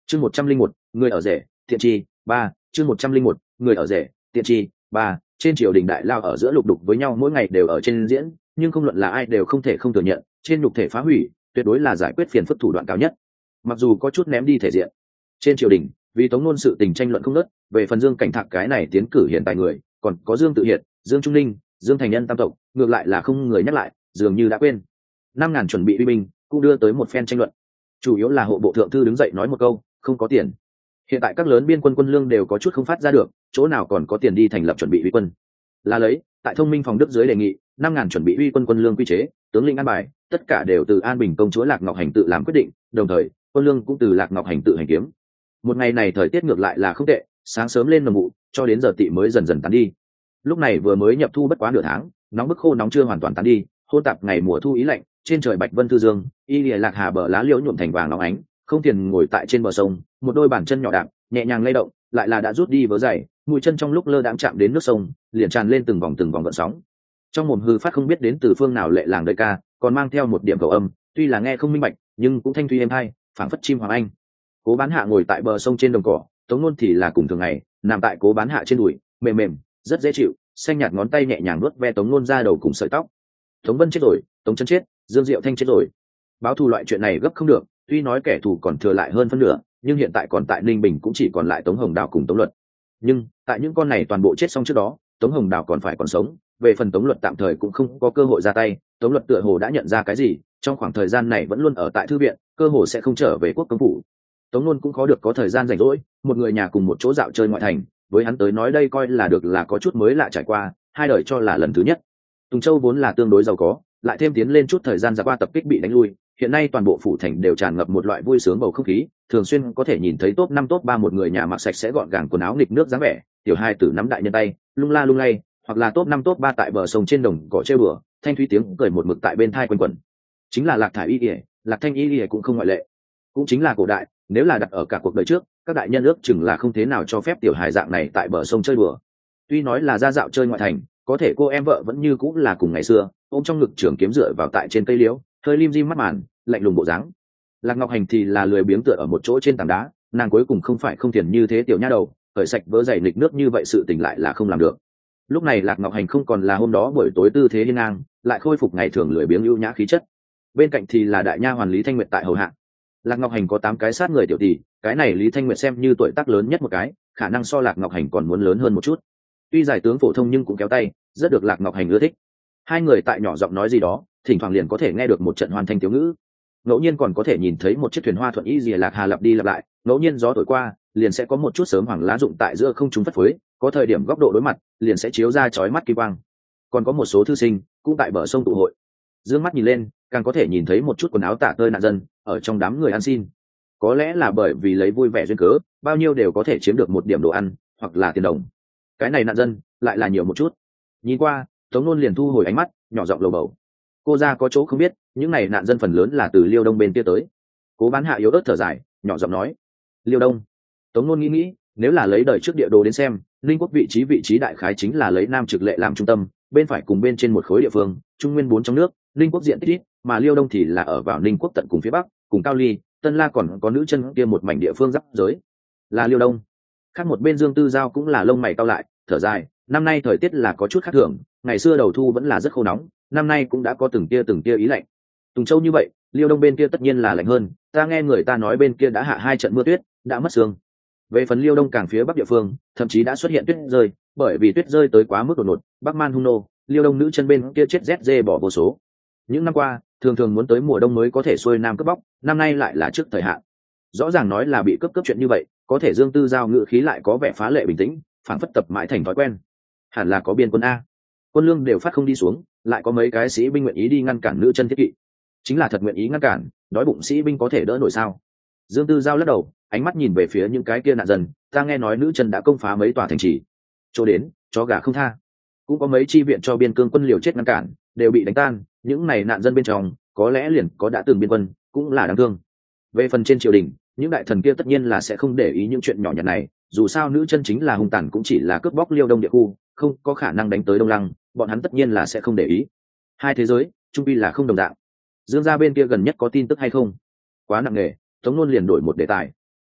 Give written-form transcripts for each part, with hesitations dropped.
chương 101, người ở rể tiện chi ba chương 101, người ở rể tiện chi ba trên triều đình đại lao ở giữa lục đục với nhau mỗi ngày đều ở trên diễn, nhưng không luận là ai đều không thể không thừa nhận trên nhục thể phá hủy tuyệt đối là giải quyết phiền phức thủ đoạn cao nhất. Mặc dù có chút ném đi thể diện, trên triều đình vì tống ngôn sự tình tranh luận không ngớt. Về phần Dương Cảnh Thạc cái này tiến cử hiện tại người, còn có Dương Tự Hiệt, Dương Trung Ninh, Dương Thành Nhân tam tộc, ngược lại là không người nhắc lại, dường như đã quên. 5.000 chuẩn bị uy binh cũng đưa tới một phen tranh luận, chủ yếu là hộ bộ thượng thư đứng dậy nói một câu không có tiền. Hiện tại các lớn biên quân quân lương đều có chút không phát ra được, chỗ nào còn có tiền đi thành lập chuẩn bị uy quân. Là lấy tại thông minh phòng đức dưới đề nghị 5.000 chuẩn bị uy quân quân lương quy chế, tướng lĩnh an bài tất cả đều từ An Bình công chúa Lạc Ngọc Hành tự làm quyết định, đồng thời quân lương cũng từ Lạc Ngọc Hành tự hành kiếm. Một ngày này thời tiết ngược lại là không tệ, sáng sớm lên nồng vụ cho đến giờ tị mới dần dần tán đi. Lúc này vừa mới nhập thu bất quá nửa tháng, nóng bức khô nóng chưa hoàn toàn tán đi, hôn tạp ngày mùa thu ý lạnh, trên trời bạch vân thư dương, y lìa lạc hà bờ lá liễu nhuộm thành vàng óng ánh. Không tiền ngồi tại trên bờ sông, một đôi bàn chân nhỏ đạp nhẹ nhàng lay động, lại là đã rút đi vớ dày, mũi chân trong lúc lơ đãng chạm đến nước sông liền tràn lên từng vòng gợn sóng. Trong mồm hư phát không biết đến từ phương nào lệ làng đời ca, còn mang theo một điểm cầu âm, tuy là nghe không minh bạch nhưng cũng thanh thuy êm hay, phảng phất chim hoàng anh. Cố Bán Hạ ngồi tại bờ sông trên đồng cỏ, Tống Nôn thì là cùng thường ngày nằm tại Cố Bán Hạ trên đùi, mềm mềm rất dễ chịu, xanh nhạt ngón tay nhẹ nhàng nuốt ve Tống Nôn ra đầu cùng sợi tóc. Tống Vân chết rồi, Tống Chân chết, Dương Diệu Thanh chết rồi. Báo thù loại chuyện này gấp không được, tuy nói kẻ thù còn thừa lại hơn phân nửa, nhưng hiện tại còn tại Ninh Bình cũng chỉ còn lại Tống Hồng Đào cùng Tống Luật. Nhưng tại những con này toàn bộ chết xong trước đó, Tống Hồng Đào còn phải còn sống, về phần Tống Luật tạm thời cũng không có cơ hội ra tay. Tống Luật tựa hồ đã nhận ra cái gì, trong khoảng thời gian này vẫn luôn ở tại thư viện, cơ hồ sẽ không trở về quốc công phủ. Tống Nôn cũng khó được có thời gian rảnh rỗi, một người nhà cùng một chỗ dạo chơi ngoại thành, với hắn tới nói đây coi là được là có chút mới lạ trải qua, hai đời cho là lần thứ nhất. Tùng Châu vốn là tương đối giàu có, lại thêm tiến lên chút thời gian ra qua tập kích bị đánh lui, hiện nay toàn bộ phủ thành đều tràn ngập một loại vui sướng bầu không khí, thường xuyên có thể nhìn thấy top 5 top 3 một người nhà mặc sạch sẽ gọn gàng quần áo nghịch nước dáng vẻ, tiểu hai tử nắm đại nhân tay, lung la lung lay, hoặc là top 5 top 3 tại bờ sông trên đồng cỏ trêu bừa, thanh thúy tiếng cười một mực tại bên tai quanh quẩn. Chính là Lạc Thải Y Y, Lạc Thanh Y Y cũng không ngoại lệ. Cũng chính là cổ đại, nếu là đặt ở cả cuộc đời trước, các đại nhân ước chừng là không thế nào cho phép tiểu hài dạng này tại bờ sông chơi đùa. Tuy nói là ra dạo chơi ngoại thành, có thể cô em vợ vẫn như cũng là cùng ngày xưa, ôm trong ngực trường kiếm dựa vào tại trên cây liễu, hơi lim dim mắt màn, lạnh lùng bộ dáng. Lạc Ngọc Hành thì là lười biếng tựa ở một chỗ trên tảng đá, nàng cuối cùng không phải không tiền như thế tiểu nha đầu, cởi sạch vỡ giày nghịch nước như vậy sự tình lại là không làm được. Lúc này Lạc Ngọc Hành không còn là hôm đó buổi tối tư thế hiên ngang, lại khôi phục ngày thường lười biếng ưu nhã khí chất. Bên cạnh thì là đại nha hoàn Lý Thanh Nguyệt tại hầu hạ. Lạc Ngọc Hành có 8 cái sát người tiểu tỷ, cái này Lý Thanh Nguyệt xem như tuổi tác lớn nhất một cái, khả năng so Lạc Ngọc Hành còn muốn lớn hơn một chút. Tuy giải tướng phổ thông nhưng cũng kéo tay, rất được Lạc Ngọc Hành ưa thích. Hai người tại nhỏ giọng nói gì đó, thỉnh thoảng liền có thể nghe được một trận hoàn thanh thiếu ngữ. Ngẫu nhiên còn có thể nhìn thấy một chiếc thuyền hoa thuận y rìa lạc hà lặp đi lặp lại, ngẫu nhiên gió thổi qua, liền sẽ có một chút sớm hoàng lá rụng tại giữa không trung phất phới, có thời điểm góc độ đối mặt, liền sẽ chiếu ra chói mắt kỳ quang. Còn có một số thư sinh cũng tại bờ sông tụ hội. Dương mắt nhìn lên, càng có thể nhìn thấy một chút quần áo tả tơi nạn dân ở trong đám người ăn xin. Có lẽ là bởi vì lấy vui vẻ duyên cớ, bao nhiêu đều có thể chiếm được một điểm đồ ăn hoặc là tiền đồng. Cái này nạn dân lại là nhiều một chút. Nhìn qua, Tống Nôn liền thu hồi ánh mắt, nhỏ giọng lầu bầu. Cô ra có chỗ không biết, những này nạn dân phần lớn là từ Liêu Đông bên kia tới. Cố Bán Hạ yếu ớt thở dài, nhỏ giọng nói. Liêu Đông. Tống Nôn nghĩ, nếu là lấy đời trước địa đồ đến xem, Ninh Quốc vị trí đại khái chính là lấy Nam Trực Lệ làm trung tâm, bên phải cùng bên trên một khối địa phương, Trung Nguyên 4 trong nước, Ninh Quốc diện tích ít, mà Liêu Đông thì là ở vào Ninh Quốc tận cùng phía bắc, cùng Cao Ly, Tân La còn có nữ chân kia một mảnh địa phương giáp giới. Là Liêu Đông. Khác một bên Dương Tư Giao cũng là lông mày cau lại, thở dài, năm nay thời tiết là có chút khác thường, ngày xưa đầu thu vẫn là rất khô nóng, năm nay cũng đã có từng tia ý lạnh. Tùng Châu như vậy, Liêu Đông bên kia tất nhiên là lạnh hơn, ta nghe người ta nói bên kia đã hạ 2 trận mưa tuyết, đã mất sương. Về phần Liêu Đông càng phía bắc địa phương, thậm chí đã xuất hiện tuyết rơi, bởi vì tuyết rơi tới quá mức đột ngột, Bắc Man hung nô, Liêu Đông nữ chân bên kia chết rét dê bỏ vô số. Những năm qua, thường muốn tới mùa đông mới có thể xuôi nam cướp bóc, năm nay lại là trước thời hạn. Rõ ràng nói là bị cướp chuyện như vậy, có thể Dương Tư Giao ngữ khí lại có vẻ phá lệ bình tĩnh, phản phất tập mãi thành thói quen. Hẳn là có biên quân a. Quân lương đều phát không đi xuống, lại có mấy cái sĩ binh nguyện ý đi ngăn cản nữ chân thiết kỵ. Chính là thật nguyện ý ngăn cản, đói bụng sĩ binh có thể đỡ nổi sao? Dương Tư Giao lắc đầu, ánh mắt nhìn về phía những cái kia nạn dân, ta nghe nói nữ chân đã công phá mấy tòa thành trì, chỗ đến chó gà không tha. Cũng có mấy chi viện cho biên cương quân liều chết ngăn cản, đều bị đánh tan, những này nạn dân bên trong có lẽ liền có đã từng biên quân, cũng là đáng thương. Về phần trên triều đình, những đại thần kia tất nhiên là sẽ không để ý những chuyện nhỏ nhặt này, dù sao nữ chân chính là hung tàn cũng chỉ là cướp bóc Liêu Đông địa khu, không có khả năng đánh tới Đông Lăng, bọn hắn tất nhiên là sẽ không để ý. Hai thế giới chung quy là không đồng dạng. Dương gia bên kia gần nhất có tin tức hay không? Quá nặng nề, Tống Nôn liền đổi một đề tài.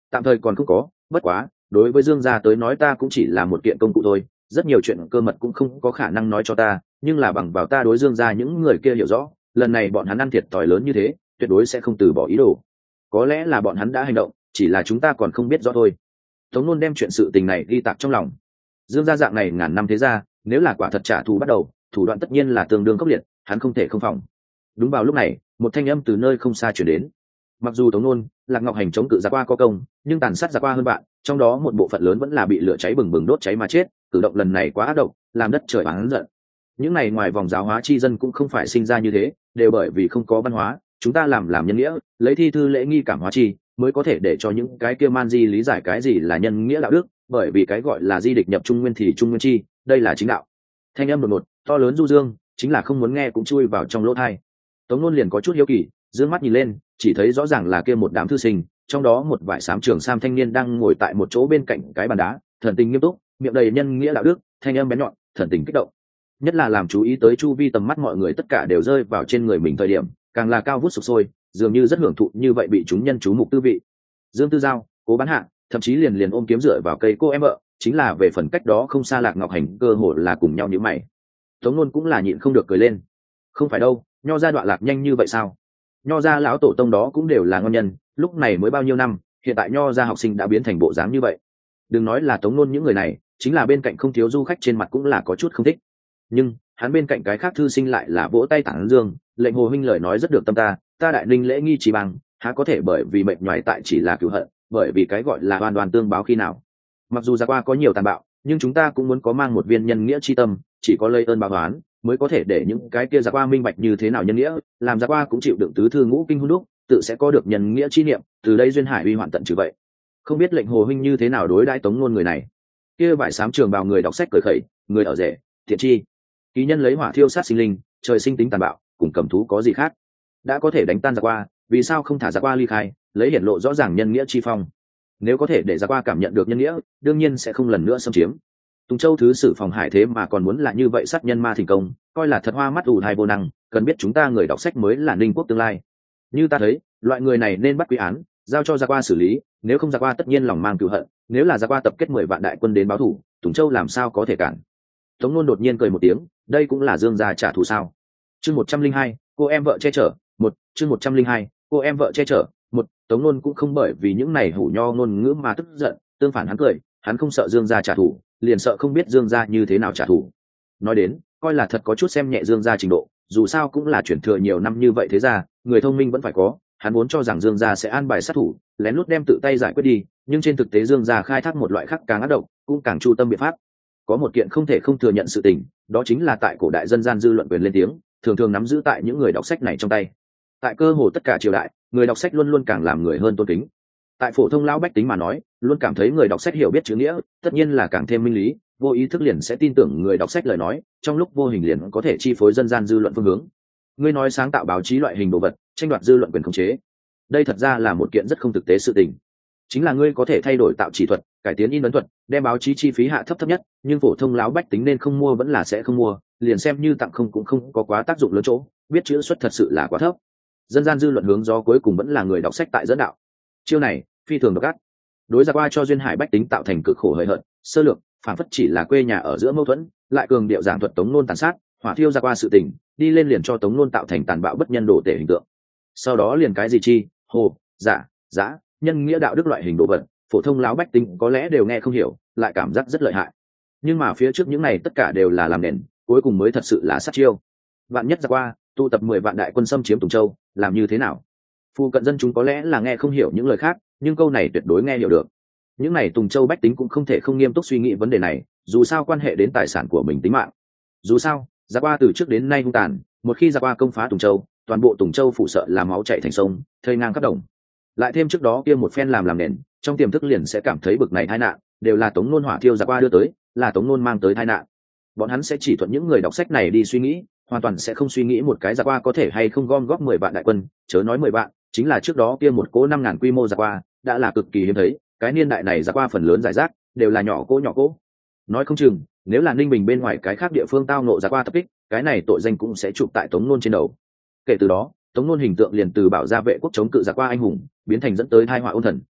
Tạm thời còn không có, bất quá đối với Dương gia tới nói ta cũng chỉ là một kiện công cụ thôi, rất nhiều chuyện cơ mật cũng không có khả năng nói cho ta, nhưng là bằng vào ta đối Dương gia những người kia hiểu rõ, lần này bọn hắn ăn thiệt thòi lớn như thế, tuyệt đối sẽ không từ bỏ ý đồ. Có lẽ là bọn hắn đã hành động, chỉ là chúng ta còn không biết rõ thôi. Tống Nôn đem chuyện sự tình này ghi tạc trong lòng. Dương gia dạng này ngàn năm thế gia, nếu là quả thật trả thù bắt đầu, thủ đoạn tất nhiên là tương đương khốc liệt, hắn không thể không phòng. Đúng vào lúc này, một thanh âm từ nơi không xa truyền đến. Mặc dù Tống Nôn, Lạc Ngọc Hành chống cự Giặc Qua có công, nhưng tàn sát Giặc Qua hơn bạn, trong đó một bộ phận lớn vẫn là bị lửa cháy bừng bừng đốt cháy mà chết. Cử động lần này quá ác độc, làm đất trời oán giận. Những này ngoài vòng giáo hóa chi dân cũng không phải sinh ra như thế, đều bởi vì không có văn hóa, chúng ta làm nhân nghĩa, lấy thi thư lễ nghi cảm hóa chi, mới có thể để cho những cái kia man di lý giải cái gì là nhân nghĩa đạo đức, bởi vì cái gọi là di địch nhập trung nguyên thì trung nguyên chi, đây là chính đạo. Thanh âm đột ngột, to lớn du dương, chính là không muốn nghe cũng chui vào trong lỗ tai. Tống Nôn liền có chút hiếu kỳ, dương mắt nhìn lên, chỉ thấy rõ ràng là kia một đám thư sinh, trong đó một vải xám trường sam thanh niên đang ngồi tại một chỗ bên cạnh cái bàn đá, thần tình nghiêm túc, miệng đầy nhân nghĩa đạo đức, thanh âm bén nhọn, thần tình kích động. Nhất là làm chú ý tới chu vi tầm mắt mọi người tất cả đều rơi vào trên người mình thời điểm, càng là cao vút sục sôi, dường như rất hưởng thụ như vậy bị chúng nhân chú mục tư vị. Dương Tư Giao, Cố Bán Hạ, thậm chí liền ôm kiếm dựa vào cây cô em vợ, chính là về phần cách đó không xa Lạc Ngọc Hành cơ hồ là cùng nhau nhíu mày. Tống Nôn cũng là nhịn không được cười lên. Không phải đâu, nho gia đoạn lạc nhanh như vậy sao? Nho gia lão tổ tông đó cũng đều là ngon nhân, lúc này mới bao nhiêu năm, hiện tại nho gia học sinh đã biến thành bộ dáng như vậy. Đừng nói là Tống Nôn những người này, chính là bên cạnh không thiếu du khách trên mặt cũng là có chút không thích. Nhưng hắn bên cạnh cái khác thư sinh lại là vỗ tay tán dương, lệnh Hồ huynh lời nói rất được tâm ta đại ninh lễ nghi chỉ bằng, há có thể bởi vì mệnh nhoài tại chỉ là cửu hận, bởi vì cái gọi là oan oan tương báo khi nào. Mặc dù Giặc Qua có nhiều tàn bạo, nhưng chúng ta cũng muốn có mang một viên nhân nghĩa chi tâm, chỉ có lấy ơn báo oán mới có thể để những cái kia Giặc Qua minh bạch như thế nào nhân nghĩa, làm Giặc Qua cũng chịu đựng tứ thư ngũ kinh hôn đúc, tự sẽ có được nhân nghĩa chi niệm, từ đây duyên hải uy hoạn tận trừ vậy. Không biết lệnh Hồ huynh như thế nào đối đãi Tống Nôn người này. Kia vải xám trường bào người đọc sách cười khẩy, người ở rể, thiện chi. Ký nhân lấy hỏa thiêu sát sinh linh, trời sinh tính tàn bạo, cùng cầm thú có gì khác? Đã có thể đánh tan Giặc Qua, vì sao không thả Giặc Qua ly khai, lấy hiển lộ rõ ràng nhân nghĩa chi phong? Nếu có thể để Giặc Qua cảm nhận được nhân nghĩa, đương nhiên sẽ không lần nữa xâm chiếm. Tùng Châu thứ sử phòng hải thế mà còn muốn là như vậy sát nhân ma thành công, coi là thật hoa mắt ủ hai vô năng, cần biết chúng ta người đọc sách mới là Ninh quốc tương lai. Như ta thấy, loại người này nên bắt quy án, giao cho Giặc Qua xử lý, nếu không Giặc Qua tất nhiên lòng mang cừu hận, nếu là Giặc Qua tập kết 10 vạn đại quân đến báo thù, Tùng Châu làm sao có thể cản. Tống Nôn đột nhiên cười một tiếng, đây cũng là Dương gia trả thù sao? Chương 102, cô em vợ che chở, chương 102, cô em vợ che chở, Tống Nôn cũng không bởi vì những này hủ nho ngôn ngữ mà tức giận, tương phản hắn cười, hắn không sợ Dương gia trả thù, liền sợ không biết Dương gia như thế nào trả thù. Nói đến, coi là thật có chút xem nhẹ Dương gia trình độ, dù sao cũng là chuyển thừa nhiều năm như vậy thế ra, người thông minh vẫn phải có, hắn vốn cho rằng Dương gia sẽ an bài sát thủ, lén lút đem tự tay giải quyết đi, nhưng trên thực tế Dương gia khai thác một loại khác càng ác độc, cũng càng chu tâm biện pháp. Có một kiện không thể không thừa nhận sự tình, đó chính là tại cổ đại dân gian dư luận quyền lên tiếng, thường thường nắm giữ tại những người đọc sách này trong tay. Tại cơ hồ tất cả triều đại, người đọc sách luôn luôn càng làm người hơn tôn kính. Tại phổ thông lão bách tính mà nói, luôn cảm thấy người đọc sách hiểu biết chữ nghĩa, tất nhiên là càng thêm minh lý, vô ý thức liền sẽ tin tưởng người đọc sách lời nói, trong lúc vô hình liền có thể chi phối dân gian dư luận phương hướng. Ngươi nói sáng tạo báo chí loại hình đồ vật, tranh đoạt dư luận quyền khống chế, đây thật ra là một kiện rất không thực tế sự tình. Chính là ngươi có thể thay đổi tạo chỉ thuật, cải tiến in ấn thuật, đem báo chí chi phí hạ thấp nhất, nhưng phổ thông lão bách tính nên không mua vẫn là sẽ không mua, liền xem như tặng không cũng không có quá tác dụng lớn chỗ, biết chữ xuất thật sự là quá thấp. Dân gian dư luận hướng gió cuối cùng vẫn là người đọc sách tại dẫn đạo. Chiêu này phi thường độc ác, đối Giặc Qua cho duyên hải bách tính tạo thành cực khổ hời hợt, sơ lược, phản phất chỉ là quê nhà ở giữa mâu thuẫn, lại cường điệu giảng thuật Tống Nôn tàn sát, hỏa thiêu Giặc Qua sự tình, đi lên liền cho Tống Nôn tạo thành tàn bạo bất nhân đồ tể hình tượng. Sau đó liền cái gì chi, hồ, giả, giã, nhân nghĩa đạo đức loại hình đồ vật, phổ thông lão bách tính có lẽ đều nghe không hiểu, lại cảm giác rất lợi hại. Nhưng mà phía trước những này tất cả đều là làm nền, cuối cùng mới thật sự là sát chiêu. Vạn nhất Giặc Qua tụ tập 10 vạn đại quân xâm chiếm Tùng Châu, làm như thế nào? Phu cận dân chúng có lẽ là nghe không hiểu những lời khác, nhưng câu này tuyệt đối nghe hiểu được. Những này Tùng Châu bách tính cũng không thể không nghiêm túc suy nghĩ vấn đề này, dù sao quan hệ đến tài sản của mình tính mạng. Dù sao, Giặc Qua từ trước đến nay hung tàn, một khi Giặc Qua công phá Tùng Châu, toàn bộ Tùng Châu phụ sợ là máu chảy thành sông, thây ngang khắp đồng. Lại thêm trước đó kia một phen làm nền, trong tiềm thức liền sẽ cảm thấy bực này tai nạn, đều là Tống Nôn hỏa thiêu Giặc Qua đưa tới, là Tống Nôn mang tới tai nạn. Bọn hắn sẽ chỉ thuận những người đọc sách này đi suy nghĩ, hoàn toàn sẽ không suy nghĩ một cái Giặc Qua có thể hay không gom góp 10 vạn đại quân, chớ nói 10 vạn, chính là trước đó kia một cỗ 5.000 quy mô Giặc Qua, đã là cực kỳ hiếm thấy, cái niên đại này Giặc Qua phần lớn giải rác, đều là nhỏ cỗ. Nói không chừng, nếu là Ninh Bình bên ngoài cái khác địa phương tao nộ Giặc Qua tập kích, cái này tội danh cũng sẽ chụp tại Tống Nôn trên đầu. Kể từ đó, Tống Nôn hình tượng liền từ bảo gia vệ quốc chống cự Giặc Qua anh hùng, biến thành dẫn tới tai họa ôn thần.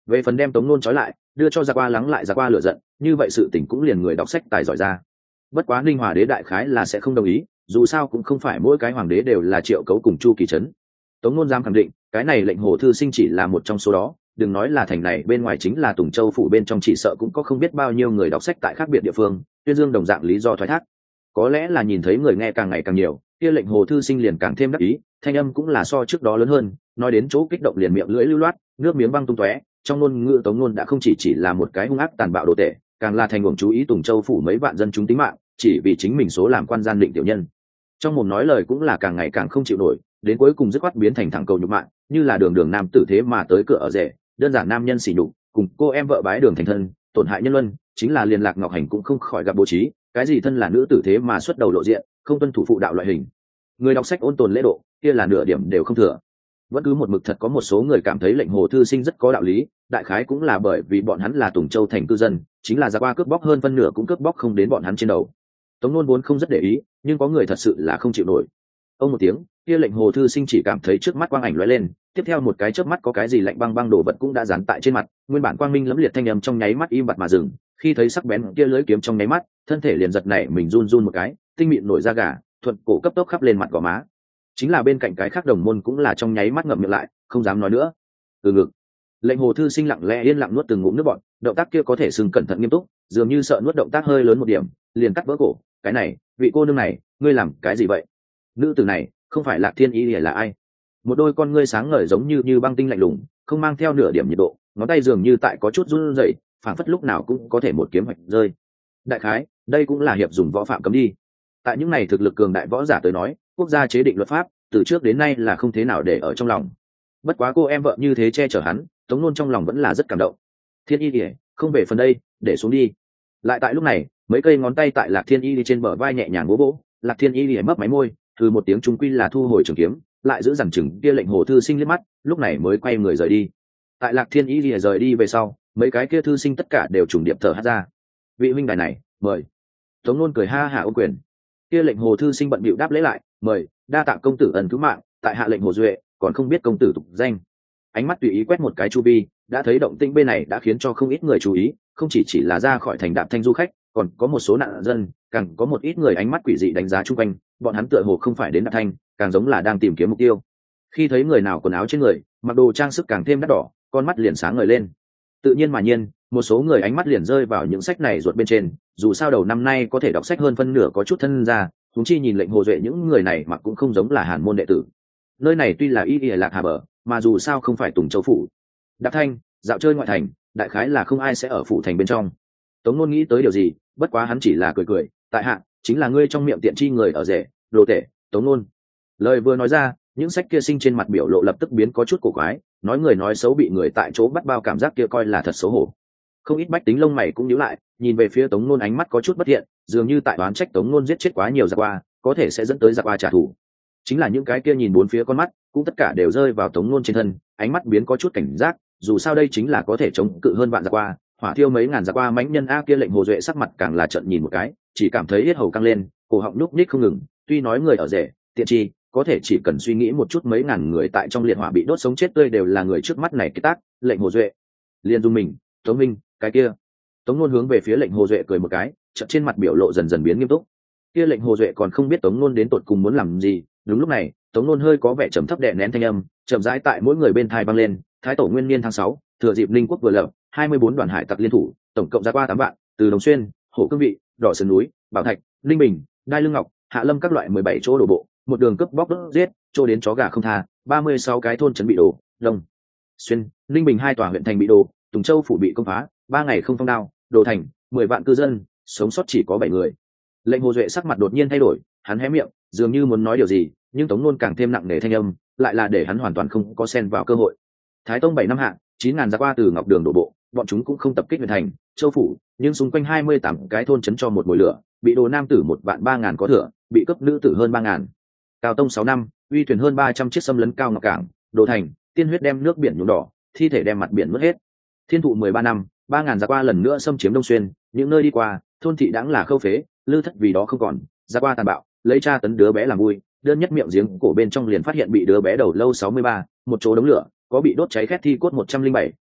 Về phần đem Tống Nôn trói lại đưa cho Giặc Qua lắng lại Giặc Qua lửa giận, như vậy sự tình cũng liền người đọc sách tài giỏi ra. Bất quá Ninh Hòa đế đại khái là sẽ không đồng ý, dù sao cũng không phải mỗi cái hoàng đế đều là Triệu Cấu cùng Chu Kỳ Trấn. Tống Nôn dám khẳng định cái này lệnh Hồ Thư Sinh chỉ là một trong số đó, đừng nói là thành này bên ngoài, chính là Tùng Châu phủ bên trong chỉ sợ cũng có không biết bao nhiêu người đọc sách tại khác biệt địa phương tuyên dương đồng dạng lý do thoái thác. Có lẽ là nhìn thấy người nghe càng ngày càng nhiều, kia lệnh Hồ Thư Sinh liền càng thêm đắc ý, thanh âm cũng là so trước đó lớn hơn, nói đến chỗ kích động liền miệng lưỡi lưu loát, nước miếng văng tung tóe. Trong ngôn ngữ Tống Nôn đã không chỉ là một cái hung ác tàn bạo đồ tể, càng là thành uổng chú ý Tùng Châu phủ mấy vạn dân chúng tính mạng, chỉ vì chính mình số làm quan gian định tiểu nhân. Trong mồm nói lời cũng là càng ngày càng không chịu nổi, đến cuối cùng dứt khoát biến thành thẳng cầu nhục mạng, như là đường đường nam tử thế mà tới cửa ở rể, đơn giản nam nhân xỉ nhục, cùng cô em vợ bái đường thành thân, tổn hại nhân luân, chính là liên Lạc Ngọc Hành cũng không khỏi gặp bố trí, cái gì thân là nữ tử thế mà xuất đầu lộ diện, không tuân thủ phụ đạo loại hình. Người đọc sách ôn tồn lễ độ, kia là nửa điểm đều không thừa. Vẫn cứ một mực thật có một số người cảm thấy lệnh Hồ Thư Sinh rất có đạo lý, đại khái cũng là bởi vì bọn hắn là Tùng Châu thành cư dân, chính là Giặc Qua cướp bóc hơn phân nửa cũng cướp bóc không đến bọn hắn trên đầu. Tống Nôn vốn không rất để ý, nhưng có người thật sự là không chịu nổi. Ông một tiếng, kia lệnh Hồ Thư Sinh chỉ cảm thấy trước mắt quang ảnh lóe lên, tiếp theo một cái chớp mắt có cái gì lạnh băng băng đổ vật cũng đã dán tại trên mặt, nguyên bản quang minh lẫm liệt thanh âm trong nháy mắt im bặt mà dừng, khi thấy sắc bén kia lưỡi kiếm trong nháy mắt, thân thể liền giật nảy mình run run một cái, tinh mịn nổi da gà, thuận cổ cấp tốc khắp lên mặt gò má. Chính là bên cạnh cái khác đồng môn cũng là trong nháy mắt ngậm miệng lại, không dám nói nữa. Từ ngực, lệnh Hồ Thư Sinh lặng lẽ yên lặng nuốt từng ngụm nước bọt, động tác kia có thể xưng cẩn thận nghiêm túc, dường như sợ nuốt động tác hơi lớn một điểm liền cắt vỡ cổ. Cái này, vị cô nương này, ngươi làm cái gì vậy? Nữ tử này không phải Lạc Thiên Y là ai? Một đôi con ngươi sáng ngời giống như băng tinh lạnh lùng, không mang theo nửa điểm nhiệt độ, ngón tay dường như tại có chút run rẩy, phảng phất lúc nào cũng có thể một kiếm hoạch rơi. Đại khái, đây cũng là hiệp dùng võ phạm cấm đi. Tại những này thực lực cường đại võ giả tới nói, quốc gia chế định luật pháp từ trước đến nay là không thế nào để ở trong lòng. Bất quá cô em vợ như thế che chở hắn, Tống Nôn trong lòng vẫn là rất cảm động. Thiên Y kìa, không về phần đây, để xuống đi. Lại tại lúc này, mấy cây ngón tay tại Lạc Thiên Y trên bờ vai nhẹ nhàng vỗ vỗ, Lạc Thiên Y lìa mấp máy môi, từ một tiếng trung quy là thu hồi trường kiếm, lại giữ rằng chừng kia lệnh Hồ Thư Sinh liếc mắt, lúc này mới quay người rời đi. Tại Lạc Thiên Y lìa rời đi về sau, mấy cái kia thư sinh tất cả đều trùng điệp thở hắt ra. Vị huynh đài này, mời. Tống Nôn cười ha hả ôm quyền. Kia lệnh Hồ Thư Sinh bận bịu đáp lễ lại, mời, đa tạ công tử ân cứu mạng, tại hạ lệnh Hồ Duệ, còn không biết công tử tục danh. Ánh mắt tùy ý quét một cái chu vi, đã thấy động tĩnh bên này đã khiến cho không ít người chú ý, không chỉ là ra khỏi thành Đạp Thanh du khách, còn có một số nạn dân, càng có một ít người ánh mắt quỷ dị đánh giá chung quanh, bọn hắn tựa hồ không phải đến Đạp Thanh, càng giống là đang tìm kiếm mục tiêu. Khi thấy người nào quần áo trên người, mặc đồ trang sức càng thêm đắt đỏ, con mắt liền sáng ngời lên. Tự nhiên mà nhiên, một số người ánh mắt liền rơi vào những sách này ruột bên trên, dù sao đầu năm nay có thể đọc sách hơn phân nửa có chút thân ra, chúng chi nhìn lệnh Hồ Duệ những người này mặc cũng không giống là Hàn môn đệ tử. Nơi này tuy là y Lạc Hà bờ, mà dù sao không phải Tùng Châu phủ. Đạp Thanh, dạo chơi ngoại thành, đại khái là không ai sẽ ở phủ thành bên trong. Tống Nôn nghĩ tới điều gì, bất quá hắn chỉ là cười cười, tại hạ chính là ngươi trong miệng tiện chi người ở rể, đồ tể, Tống Nôn. Lời vừa nói ra, những sách kia sinh trên mặt biểu lộ lập tức biến có chút cổ quái, nói người nói xấu bị người tại chỗ bắt bao, cảm giác kia coi là thật xấu hổ. Không ít bách tính lông mày cũng nhíu lại, nhìn về phía Tống Nôn ánh mắt có chút bất thiện, dường như tại đoán trách Tống Nôn giết chết quá nhiều Giặc Qua, có thể sẽ dẫn tới Giặc Qua trả thù. Chính là những cái kia nhìn bốn phía con mắt cũng tất cả đều rơi vào Tống Nôn trên thân, ánh mắt biến có chút cảnh giác, dù sao đây chính là có thể chống cự hơn vạn Giặc Qua, hỏa thiêu mấy ngàn Giặc Qua mãnh nhân a. Kia lệnh Hồ Duệ sắc mặt càng là trợn nhìn một cái, chỉ cảm thấy yết hầu căng lên, cổ họng núp ních không ngừng. Tuy nói người ở rể, tiện chi, có thể chỉ cần suy nghĩ một chút, mấy ngàn người tại trong liệt hỏa bị đốt sống chết tươi đều là người trước mắt này cái tác. Lệnh Hồ Duệ liền dung mình, Tống Minh, cái kia. Tống Nôn hướng về phía lệnh Hồ Duệ cười một cái, chợt trên mặt biểu lộ dần dần biến nghiêm túc. Kia lệnh Hồ Duệ còn không biết Tống Nôn đến tột cùng muốn làm gì, đúng lúc này Tống Nôn hơi có vẻ trầm thấp đè nén thanh âm, chậm rãi tại mỗi người bên tai vang lên. Thái tổ nguyên niên tháng 6, thừa dịp Ninh quốc vừa lập, 24 đoàn hải tặc liên thủ, tổng cộng ra qua 8 vạn, từ Đồng Xuyên, Hổ Cương Vị, Đỏ Sơn núi, Bảo Thạch, Linh Bình, Đai Lưng Ngọc, Hạ Lâm các loại 17 chỗ đổ bộ, một đường cướp bóc đốt giết, chỗ đến chó gà không tha, 36 cái thôn trấn bị đổ, Đông Xuyên, Linh Bình 2 tòa huyện thành bị đổ, Tùng Châu phủ bị công phá, 3 ngày không phong đao, đổ thành, 10 vạn cư dân, sống sót chỉ có 7 người. Lệnh Hồ Duệ sắc mặt đột nhiên thay đổi, hắn hé miệng, dường như muốn nói điều gì, nhưng Tống Nôn càng thêm nặng nề thanh âm, lại là để hắn hoàn toàn không có xen vào cơ hội. Thái Tông 7 năm hạ, 9.000 Giặc Qua từ Ngọc Đường đổ bộ, bọn chúng cũng không tập kích huyện thành, Châu phủ, nhưng xung quanh 28 cái thôn trấn cho một mồi lửa, bị đồ nam tử 1.300.000 có thừa, bị cấp nữ tử hơn 3.000. Cao Tông 6 năm, uy thuyền hơn 300 chiếc xâm lấn Cao Ngọc cảng, đồ thành, tiên huyết đem nước biển nhuộm đỏ, thi thể đem mặt biển mất hết. Thiên thụ 13 năm, 3.000 Giặc Qua lần nữa xâm chiếm Đông Xuyên, những nơi đi qua, thôn thị đãng là khâu phế, lư thất vì đó không còn. Giặc Qua tàn bạo, lấy tra tấn đứa bé làm vui, đơn nhất miệng giếng cổ bên trong liền phát hiện bị đứa bé đầu lâu 63, một chỗ đống lửa, có bị đốt cháy khét thi cốt 107.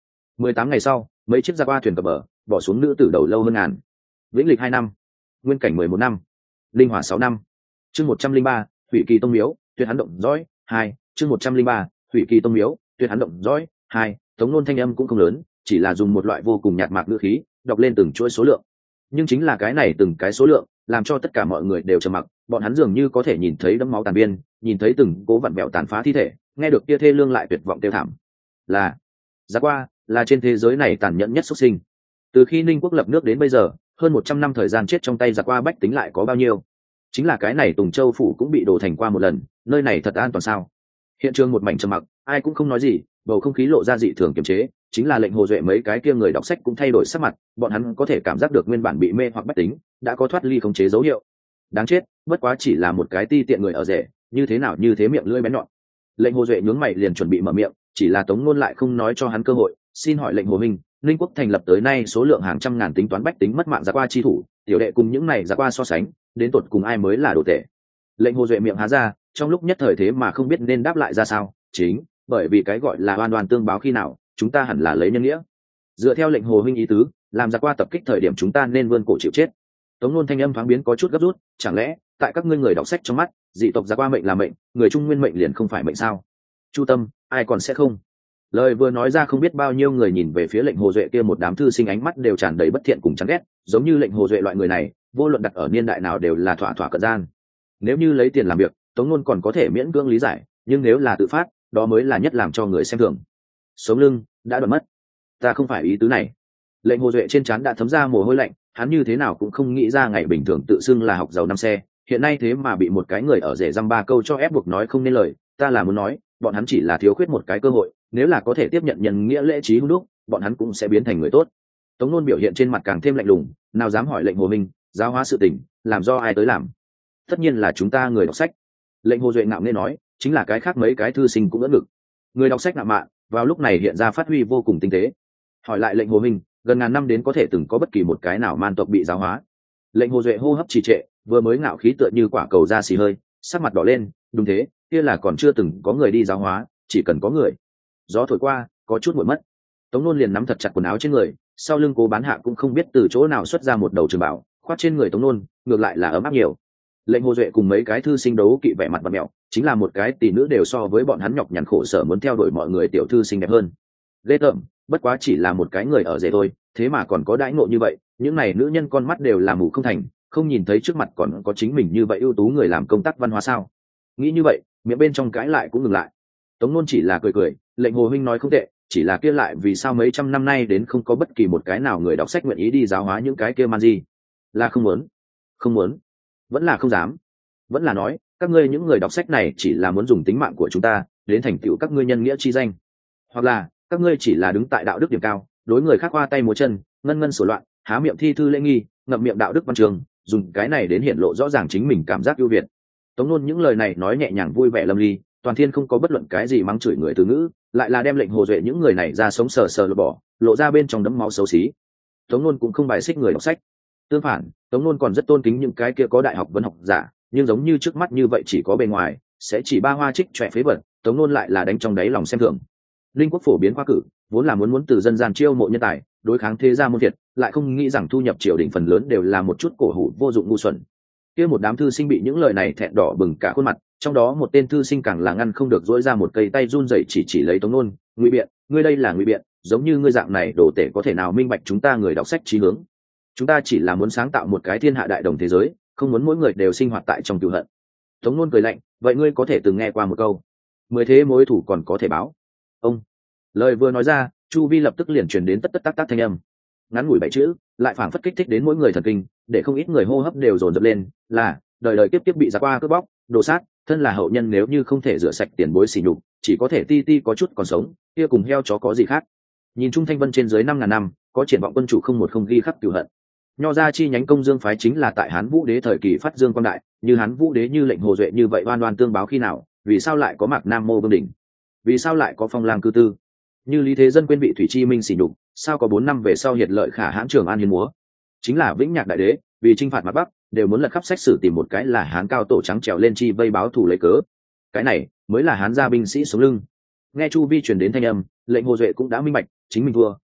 18 ngày sau, mấy chiếc giặc qua thuyền cập bờ, bỏ xuống nữ tử đầu lâu hơn ngàn. Vĩnh lịch 2 năm, nguyên cảnh 11 năm, linh hỏa 6 năm. Chương 103, Thủy Kỳ Tông Miếu, tuyệt hắn động dõi 2. Chương 103, Thủy Kỳ Tông Miếu, tuyệt hắn động dõi 2. Tống Nôn thanh âm cũng không lớn, chỉ là dùng một loại vô cùng nhạt mạc ngữ khí đọc lên từng chuỗi số lượng. Nhưng chính là cái này từng cái số lượng, làm cho tất cả mọi người đều trầm mặc. Bọn hắn dường như có thể nhìn thấy đẫm máu tàn biên, nhìn thấy từng cố vặn vẹo tàn phá thi thể, nghe được kia thê lương lại tuyệt vọng kêu thảm. Là giặc qua, là trên thế giới này tàn nhẫn nhất xuất sinh. Từ khi Ninh quốc lập nước đến bây giờ, hơn 100 năm thời gian chết trong tay giặc qua bách tính lại có bao nhiêu? Chính là cái này Tùng Châu phủ cũng bị đổ thành qua một lần, nơi này thật an toàn sao? Hiện trường một mảnh trầm mặc, ai cũng không nói gì, bầu không khí lộ ra dị thường kiềm chế. Chính là Lệnh Hồ Duệ mấy cái kia người đọc sách cũng thay đổi sắc mặt, bọn hắn có thể cảm giác được nguyên bản bị mê hoặc bách tính đã có thoát ly khống chế dấu hiệu. Đáng chết, bất quá chỉ là một cái ti tiện người ở rể, như thế nào như thế miệng lưỡi bén nhọn. Lệnh Hồ Duệ nhướng mày liền chuẩn bị mở miệng, chỉ là Tống Nôn lại không nói cho hắn cơ hội. Xin hỏi Lệnh Hồ huynh, Ninh quốc thành lập tới nay số lượng hàng trăm ngàn tính toán bách tính mất mạng giặc qua chi thủ, tiểu đệ cùng những này giặc qua so sánh, đến tột cùng ai mới là đồ tệ? Lệnh Hồ Duệ miệng há ra, trong lúc nhất thời thế mà không biết nên đáp lại ra sao. Chính bởi vì cái gọi là oan oan tương báo khi nào, chúng ta hẳn là lấy nhân nghĩa. Dựa theo Lệnh Hồ huynh ý tứ, làm giặc qua tập kích thời điểm chúng ta nên vươn cổ chịu chết. Tống Nôn thanh âm thoáng biến có chút gấp rút, chẳng lẽ tại các ngươi người đọc sách trong mắt, dị tộc giặc qua mệnh là mệnh, người Trung Nguyên mệnh liền không phải mệnh sao? Chu tâm, ai còn sẽ không? Lời vừa nói ra, không biết bao nhiêu người nhìn về phía Lệnh Hồ Duệ kia một đám thư sinh ánh mắt đều tràn đầy bất thiện cùng chán ghét, giống như Lệnh Hồ Duệ loại người này, vô luận đặt ở niên đại nào đều là thỏa thỏa cận gian. Nếu như lấy tiền làm việc, Tống Nôn còn có thể miễn cưỡng lý giải, nhưng nếu là tự phát, đó mới là nhất làm cho người xem thường. Sống lưng đã đoạn mất, ta không phải ý tứ này. Lệnh Hồ Duệ trên trán đã thấm ra mồ hôi lạnh, hắn như thế nào cũng không nghĩ ra ngày bình thường tự xưng là học giàu năm xe, hiện nay thế mà bị một cái người ở rể dăm ba câu cho ép buộc nói không nên lời. Ta là muốn nói, bọn hắn chỉ là thiếu khuyết một cái cơ hội, nếu là có thể tiếp nhận nhân nghĩa lễ trí hữu đúc, bọn hắn cũng sẽ biến thành người tốt. Tống Nôn biểu hiện trên mặt càng thêm lạnh lùng, nào dám hỏi Lệnh Hồ minh, giáo hóa sự tình làm do ai tới làm? Tất nhiên là chúng ta người đọc sách. Lệnh Hồ Duệ ngạo nghễ nói, chính là cái khác mấy cái thư sinh cũng ngỡ ngực. Người đọc sách ngạo mạn, vào lúc này hiện ra phát huy vô cùng tinh tế. Hỏi lại Lệnh Hồ minh, gần ngàn năm đến có thể từng có bất kỳ một cái nào man tộc bị giáo hóa? Lệnh Hồ Duệ hô hấp trì trệ, vừa mới ngạo khí tựa như quả cầu ra xì hơi, sắc mặt đỏ lên. Đúng thế, kia là còn chưa từng có người đi giáo hóa, chỉ cần có người. Gió thổi qua, có chút muộn mất. Tống Nôn liền nắm thật chặt quần áo trên người, sau lưng Cố Bán Hạ cũng không biết từ chỗ nào xuất ra một đầu trường bảo, khoác trên người Tống Nôn, ngược lại là ấm áp nhiều. Lệnh Hồ Duệ cùng mấy cái thư sinh đấu kỵ vẻ mặt và mẹo, chính là một cái tỷ nữ đều so với bọn hắn nhọc nhằn khổ sở muốn theo đuổi mọi người tiểu thư xinh đẹp hơn. Ghê tởm, bất quá chỉ là một cái người ở rể thôi, thế mà còn có đãi ngộ như vậy. Những này nữ nhân con mắt đều là mù không thành, không nhìn thấy trước mặt còn có chính mình như vậy ưu tú người làm công tác văn hóa sao? Nghĩ như vậy, miệng bên trong cãi lại cũng ngừng lại. Tống Nôn chỉ là cười cười, Lệnh Hồ huynh nói không tệ, chỉ là kia lại vì sao mấy trăm năm nay đến không có bất kỳ một cái nào người đọc sách nguyện ý đi giáo hóa những cái kia man di? Là không muốn, vẫn là không dám, vẫn là nói các ngươi những người đọc sách này chỉ là muốn dùng tính mạng của chúng ta đến thành tựu các ngươi nhân nghĩa chi danh, hoặc là các ngươi chỉ là đứng tại đạo đức điểm cao, đối người khác hoa tay múa chân, ngân ngân sổ loạn, há miệng thi thư lễ nghi, ngậm miệng đạo đức văn trường, dùng cái này đến hiện lộ rõ ràng chính mình cảm giác ưu việt. Tống Nôn những lời này nói nhẹ nhàng vui vẻ lâm ly, toàn thiên không có bất luận cái gì mắng chửi người từ ngữ, lại là đem Lệnh Hồ Duệ những người này ra sống sờ sờ lột bỏ, lộ ra bên trong đấm máu xấu xí. Tống Nôn cũng không bài xích người đọc sách, tương phản, Tống Nôn còn rất tôn kính những cái kia có đại học vấn học giả, nhưng giống như trước mắt như vậy chỉ có bề ngoài sẽ chỉ ba hoa trích trẻ phế vật, Tống Nôn lại là đánh trong đáy lòng xem thường. Linh quốc phổ biến khoa cử, vốn là muốn từ dân gian chiêu mộ nhân tài, đối kháng thế gia môn phiệt, lại không nghĩ rằng thu nhập triều đình phần lớn đều là một chút cổ hủ vô dụng ngu xuẩn. Kia một đám thư sinh bị những lời này thẹn đỏ bừng cả khuôn mặt, trong đó một tên thư sinh càng là ngăn không được dỗi ra một cây tay run rẩy chỉ lấy Tống Nôn, ngụy biện, ngươi đây là ngụy biện, giống như ngươi dạng này đồ tể có thể nào minh bạch chúng ta người đọc sách chí hướng? Chúng ta chỉ là muốn sáng tạo một cái thiên hạ đại đồng thế giới, không muốn mỗi người đều sinh hoạt tại trong cừu hận. Tống Nôn cười lạnh, vậy ngươi có thể từng nghe qua một câu, 10 thế mối thủ còn có thể báo. Ông lời vừa nói ra, chu vi lập tức liền truyền đến tất tất tác tác thanh âm, ngắn ngủi 7 chữ, lại phảng phất kích thích đến mỗi người thần kinh, để không ít người hô hấp đều dồn dập lên, là đời đời kiếp kiếp bị giặc qua cướp bóc, đồ sát, thân là hậu nhân nếu như không thể rửa sạch tiền bối sỉ nhục, chỉ có thể ti ti có chút còn sống, kia cùng heo chó có gì khác. Nhìn Trung Thanh Vân trên dưới 5.000 năm, có triển vọng quân chủ không một không ghi khắc cửu hận. Nho gia chi nhánh Công Dương phái chính là tại Hán Vũ Đế thời kỳ phát dương quang đại, như Hán Vũ Đế như Lệnh Hồ Duệ như vậy oan oan tương báo khi nào, vì sao lại có Mạc Nam Mô Vương đỉnh, vì sao lại có Phong Lang cư tư, như Lý Thế Dân quên vị Thủy Chi Minh sỉ nhục, sao có 4 năm về sau hiệt lợi khả hãn Trường An hiến múa, chính là Vĩnh Nhạc đại đế vì chinh phạt mặt Bắc đều muốn lật khắp sách sử tìm một cái là Hán cao tổ trắng trèo lên chi vây báo thù lấy cớ, cái này mới là Hán gia binh sĩ sống lưng. Nghe chu vi truyền đến thanh âm, Lệnh Hồ Duệ cũng đã minh bạch, chính mình thua,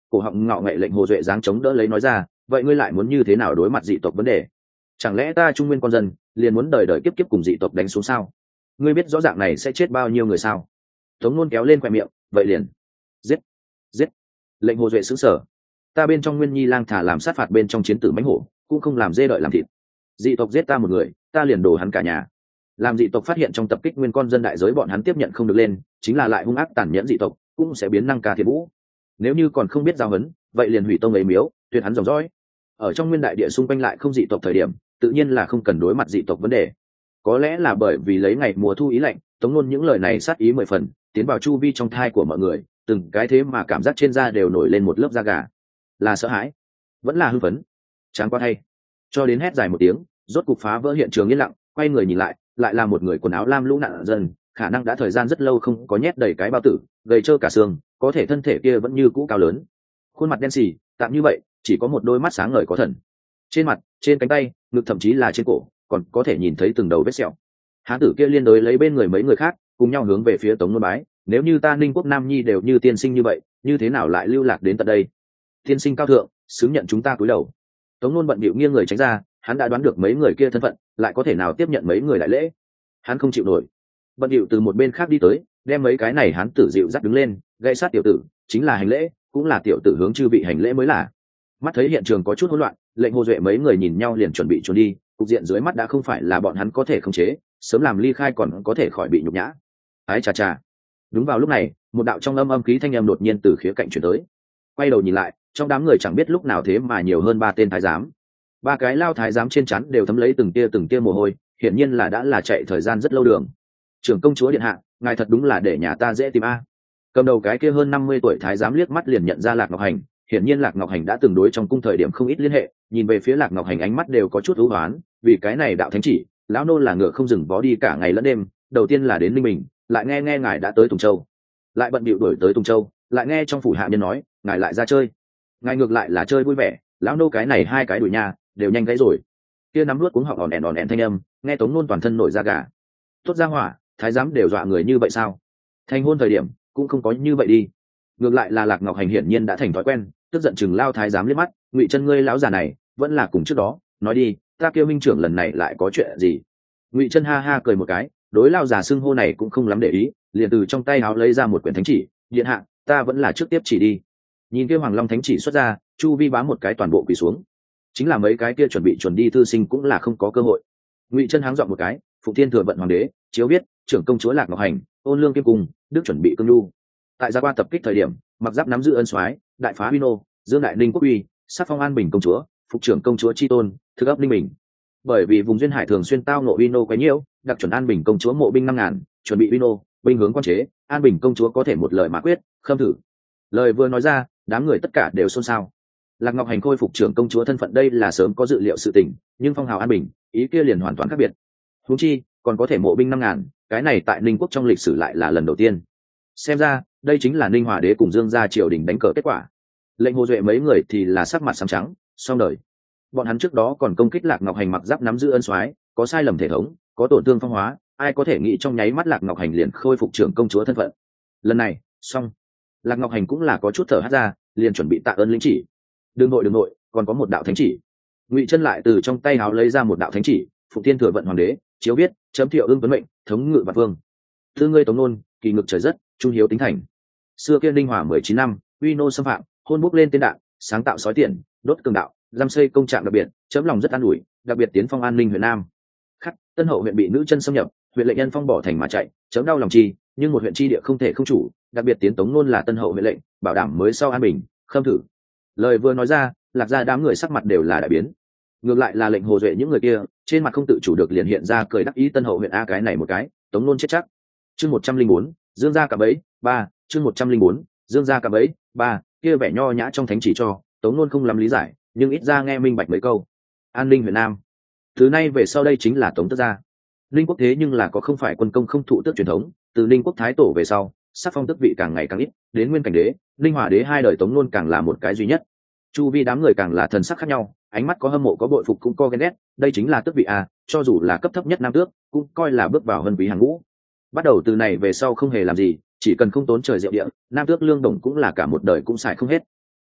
cổ họng ngạo nghệ lệnh Hồ Duệ giáng chống đỡ lấy nói ra, vậy ngươi lại muốn như thế nào đối mặt dị tộc vấn đề? Chẳng lẽ ta trung nguyên con dân liền muốn đời đời kiếp kiếp cùng dị tộc đánh xuống sao? Ngươi biết rõ ràng này sẽ chết bao nhiêu người sao? Tống Nôn kéo lên khoe miệng, vậy liền giết, giết. Lệnh Hồ Duệ sững sờ. Ta bên trong Nguyên Nhi lang thả làm sát phạt bên trong chiến tử mãnh hổ, cũng không làm dê đợi làm thịt. Dị tộc giết ta một người, ta liền đổ hắn cả nhà. Làm dị tộc phát hiện trong tập kích nguyên con dân đại giới bọn hắn tiếp nhận không được lên, chính là lại hung ác tàn nhẫn dị tộc, cũng sẽ biến năng ca thiệt vũ. Nếu như còn không biết giao hấn, vậy liền hủy tông ấy miếu, tuyệt hắn dòng dõi. Ở trong nguyên đại địa xung quanh lại không dị tộc thời điểm, tự nhiên là không cần đối mặt dị tộc vấn đề. Có lẽ là bởi vì lấy ngày mùa thu ý lạnh, Tống Nôn những lời này sát ý 10 phần, tiến vào chu vi trong thai của mọi người, từng cái thế mà cảm giác trên da đều nổi lên một lớp da gà. Là sợ hãi, vẫn là hưng phấn. Chán quá thay. Cho đến hét dài một tiếng, rốt cục phá vỡ hiện trường yên lặng, quay người nhìn lại, lại là một người quần áo lam lũ nạn dân, khả năng đã thời gian rất lâu không có nhét đầy cái bao tử, gầy trơ cả xương, có thể thân thể kia vẫn như cũ cao lớn, khuôn mặt đen xì, tạm như vậy, chỉ có một đôi mắt sáng ngời có thần. Trên mặt, trên cánh tay, ngực thậm chí là trên cổ, còn có thể nhìn thấy từng đầu vết sẹo. Hán tử kia liên đối lấy bên người mấy người khác, cùng nhau hướng về phía Tống Nôn bái. Nếu như ta Ninh Quốc Nam Nhi đều như tiên sinh như vậy, như thế nào lại lưu lạc đến tận đây? Tiên sinh cao thượng, xứng nhận chúng ta cúi đầu. Tống Nôn bận bịu nghiêng người tránh ra, hắn đã đoán được mấy người kia thân phận, lại có thể nào tiếp nhận mấy người đại lễ? Hắn không chịu nổi, bận bịu từ một bên khác đi tới, đem mấy cái này hắn tử dịu dắt đứng lên, gậy sát tiểu tử, chính là hành lễ, cũng là tiểu tử hướng chư vị hành lễ mới là. Mắt thấy hiện trường có chút hỗn loạn, lệnh Hồ Duệ mấy người nhìn nhau liền chuẩn bị trốn đi, cục diện dưới mắt đã không phải là bọn hắn có thể khống chế, sớm làm ly khai còn có thể khỏi bị nhục nhã. Ái chà chà. Đúng vào lúc này, một đạo trong âm khí thanh âm đột nhiên từ khía cạnh truyền tới. Quay đầu nhìn lại, trong đám người chẳng biết lúc nào thế mà nhiều hơn 3 tên thái giám. 3 cái lao thái giám trên trán đều thấm lấy từng tia mồ hôi, hiển nhiên là đã là chạy thời gian rất lâu đường. Trưởng công chúa điện hạ, ngài thật đúng là để nhà ta dễ tìm a. Cầm đầu cái kia hơn 50 tuổi thái giám liếc mắt liền nhận ra Lạc Ngọc Hành, hiển nhiên Lạc Ngọc Hành đã từng đối trong cung thời điểm không ít liên hệ, nhìn về phía Lạc Ngọc Hành ánh mắt đều có chút ưu hoán, vì cái này đạo thánh chỉ, lão nô là ngựa không dừng vó đi cả ngày lẫn đêm, đầu tiên là đến Ninh Bình, lại nghe ngài đã tới Tùng Châu, lại bận bịu đuổi tới Tùng Châu, lại nghe trong phủ hạ nhân nói, ngài lại ra chơi. Ngài ngược lại là chơi vui vẻ, lão nô cái này 2 cái đuổi nha, đều nhanh gãy rồi. Kia nắm luốt cuống họng ỏn ẻn thanh âm, nghe Tống Nôn toàn thân nổi da gà. Tốt ra hỏa, thái giám đều dọa người như vậy sao? Thành hôn thời điểm cũng không có như vậy đi. Ngược lại là Lạc Ngọc Hành hiển nhiên đã thành thói quen, tức giận chừng lao thái giám liếc mắt, Ngụy Chân ngươi lão già này, vẫn là cùng trước đó, nói đi, ta kêu minh trưởng lần này lại có chuyện gì? Ngụy Chân ha ha cười một cái, đối lao già xưng hô này cũng không lắm để ý, liền từ trong tay áo lấy ra một quyển thánh chỉ, điện hạ, ta vẫn là trước tiếp chỉ đi. Nhìn kia Hoàng Long thánh chỉ xuất ra, chu vi bám một cái toàn bộ quỳ xuống. Chính là mấy cái kia chuẩn đi thư sinh cũng là không có cơ hội. Ngụy Chân háng giọng một cái, Phụng Thiên Thừa vận hoàng đế, chiếu viết, trưởng công chúa Lạc Ngọc Hành, ôn lương kiêm cung, đức chuẩn bị cương nhu. Tại gia qua tập kích thời điểm, mặc giáp nắm giữ ân soái, đại phá Uy Nô, dương đại ninh quốc uy, sắc phong an bình công chúa, phục trưởng công chúa chi tôn, thực ấp ninh bình. Bởi vì vùng duyên hải thường xuyên tao nộ Uy Nô quá nhiều, đặc chuẩn an bình công chúa mộ binh 5.000, chuẩn bị Uy Nô, binh hướng quan chế, an bình công chúa có thể một lời mà quyết, khâm thử. Lời vừa nói ra, đám người tất cả đều xôn xao. Lạc Ngọc Hành khôi phục trưởng công chúa thân phận đây là sớm có dự liệu sự tình, nhưng phong hào an bình, ý kia liền hoàn toàn khác biệt. Huống chi, còn có thể mộ binh 5.000, cái này tại Ninh quốc trong lịch sử lại là lần đầu tiên. Xem ra, đây chính là Ninh Hòa đế cùng Dương gia triều đình đánh cờ kết quả. Lệnh Hồ Duệ mấy người thì là sắc mặt xám trắng, xong đời. Bọn hắn trước đó còn công kích Lạc Ngọc Hành mặc giáp nắm giữ ân soái, có sai lầm thể thống, có tổn thương phong hóa, ai có thể nghĩ trong nháy mắt Lạc Ngọc Hành liền khôi phục trưởng công chúa thân phận. Lần này, xong. Lạc Ngọc Hành cũng là có chút thở hắt ra, liền chuẩn bị tạ ơn lĩnh chỉ. Đừng nội, còn có một đạo thánh chỉ. Ngụy Chân lại từ trong tay áo lấy ra một đạo thánh chỉ, Phụng Thiên Thừa vận hoàng đế, chiếu viết, chấm Thiệu Ưng tuấn mệnh, thống ngự vạn vương. Thư ngươi Tống Nôn, kỳ ngực trời rất, trung hiếu tính thành. Xưa kia Ninh Hòa 19 năm, Uy Nô xâm phạm, hôn bốc lên tên đạn, sáng tạo sói tiền, đốt cường đạo, giam xây công trạng đặc biệt, chấm lòng rất an ủi, đặc biệt tiến phong an ninh huyện Nam. Khắc, Tân Hậu huyện bị nữ chân xâm nhập, huyện lệnh nhân phong bỏ thành mà chạy, chấm đau lòng chi, nhưng một huyện chi địa không thể không chủ, đặc biệt tiến Tống Nôn là Tân Hậu huyện lệnh, bảo đảm mới sau an bình, khâm thử. Lời vừa nói ra, Lạc gia đám người sắc mặt đều là đại biến. Ngược lại là lệnh Hồ Duệ những người kia, trên mặt không tự chủ được liền hiện ra cười đắc ý Tân Hậu huyện a cái này một cái, Tống Nôn chết chắc. Chương 104, Dương gia cả bấy, 3, chương 104, Dương gia cả bấy, 3, kia vẻ nho nhã trong thánh chỉ cho, Tống Nôn không lắm lý giải, nhưng ít ra nghe minh bạch mấy câu. An ninh huyện Nam. Từ nay về sau đây chính là Tống Tước gia. Ninh quốc thế nhưng là có không phải quân công không thụ tước truyền thống, từ Ninh quốc thái tổ về sau, sắc phong tước vị càng ngày càng ít, đến Nguyên Cảnh đế, Ninh Hòa đế hai đời Tống Nôn càng là một cái duy nhất. Chu vi đám người càng là thần sắc khác nhau, ánh mắt có hâm mộ có bội phục cũng có ghen ghét, đây chính là tước vị a, cho dù là cấp thấp nhất nam tước, cũng coi là bước vào hân quý hàng ngũ. Bắt đầu từ này về sau không hề làm gì, chỉ cần không tốn trời rượu địa, nam tước lương đồng cũng là cả một đời cũng xài không hết.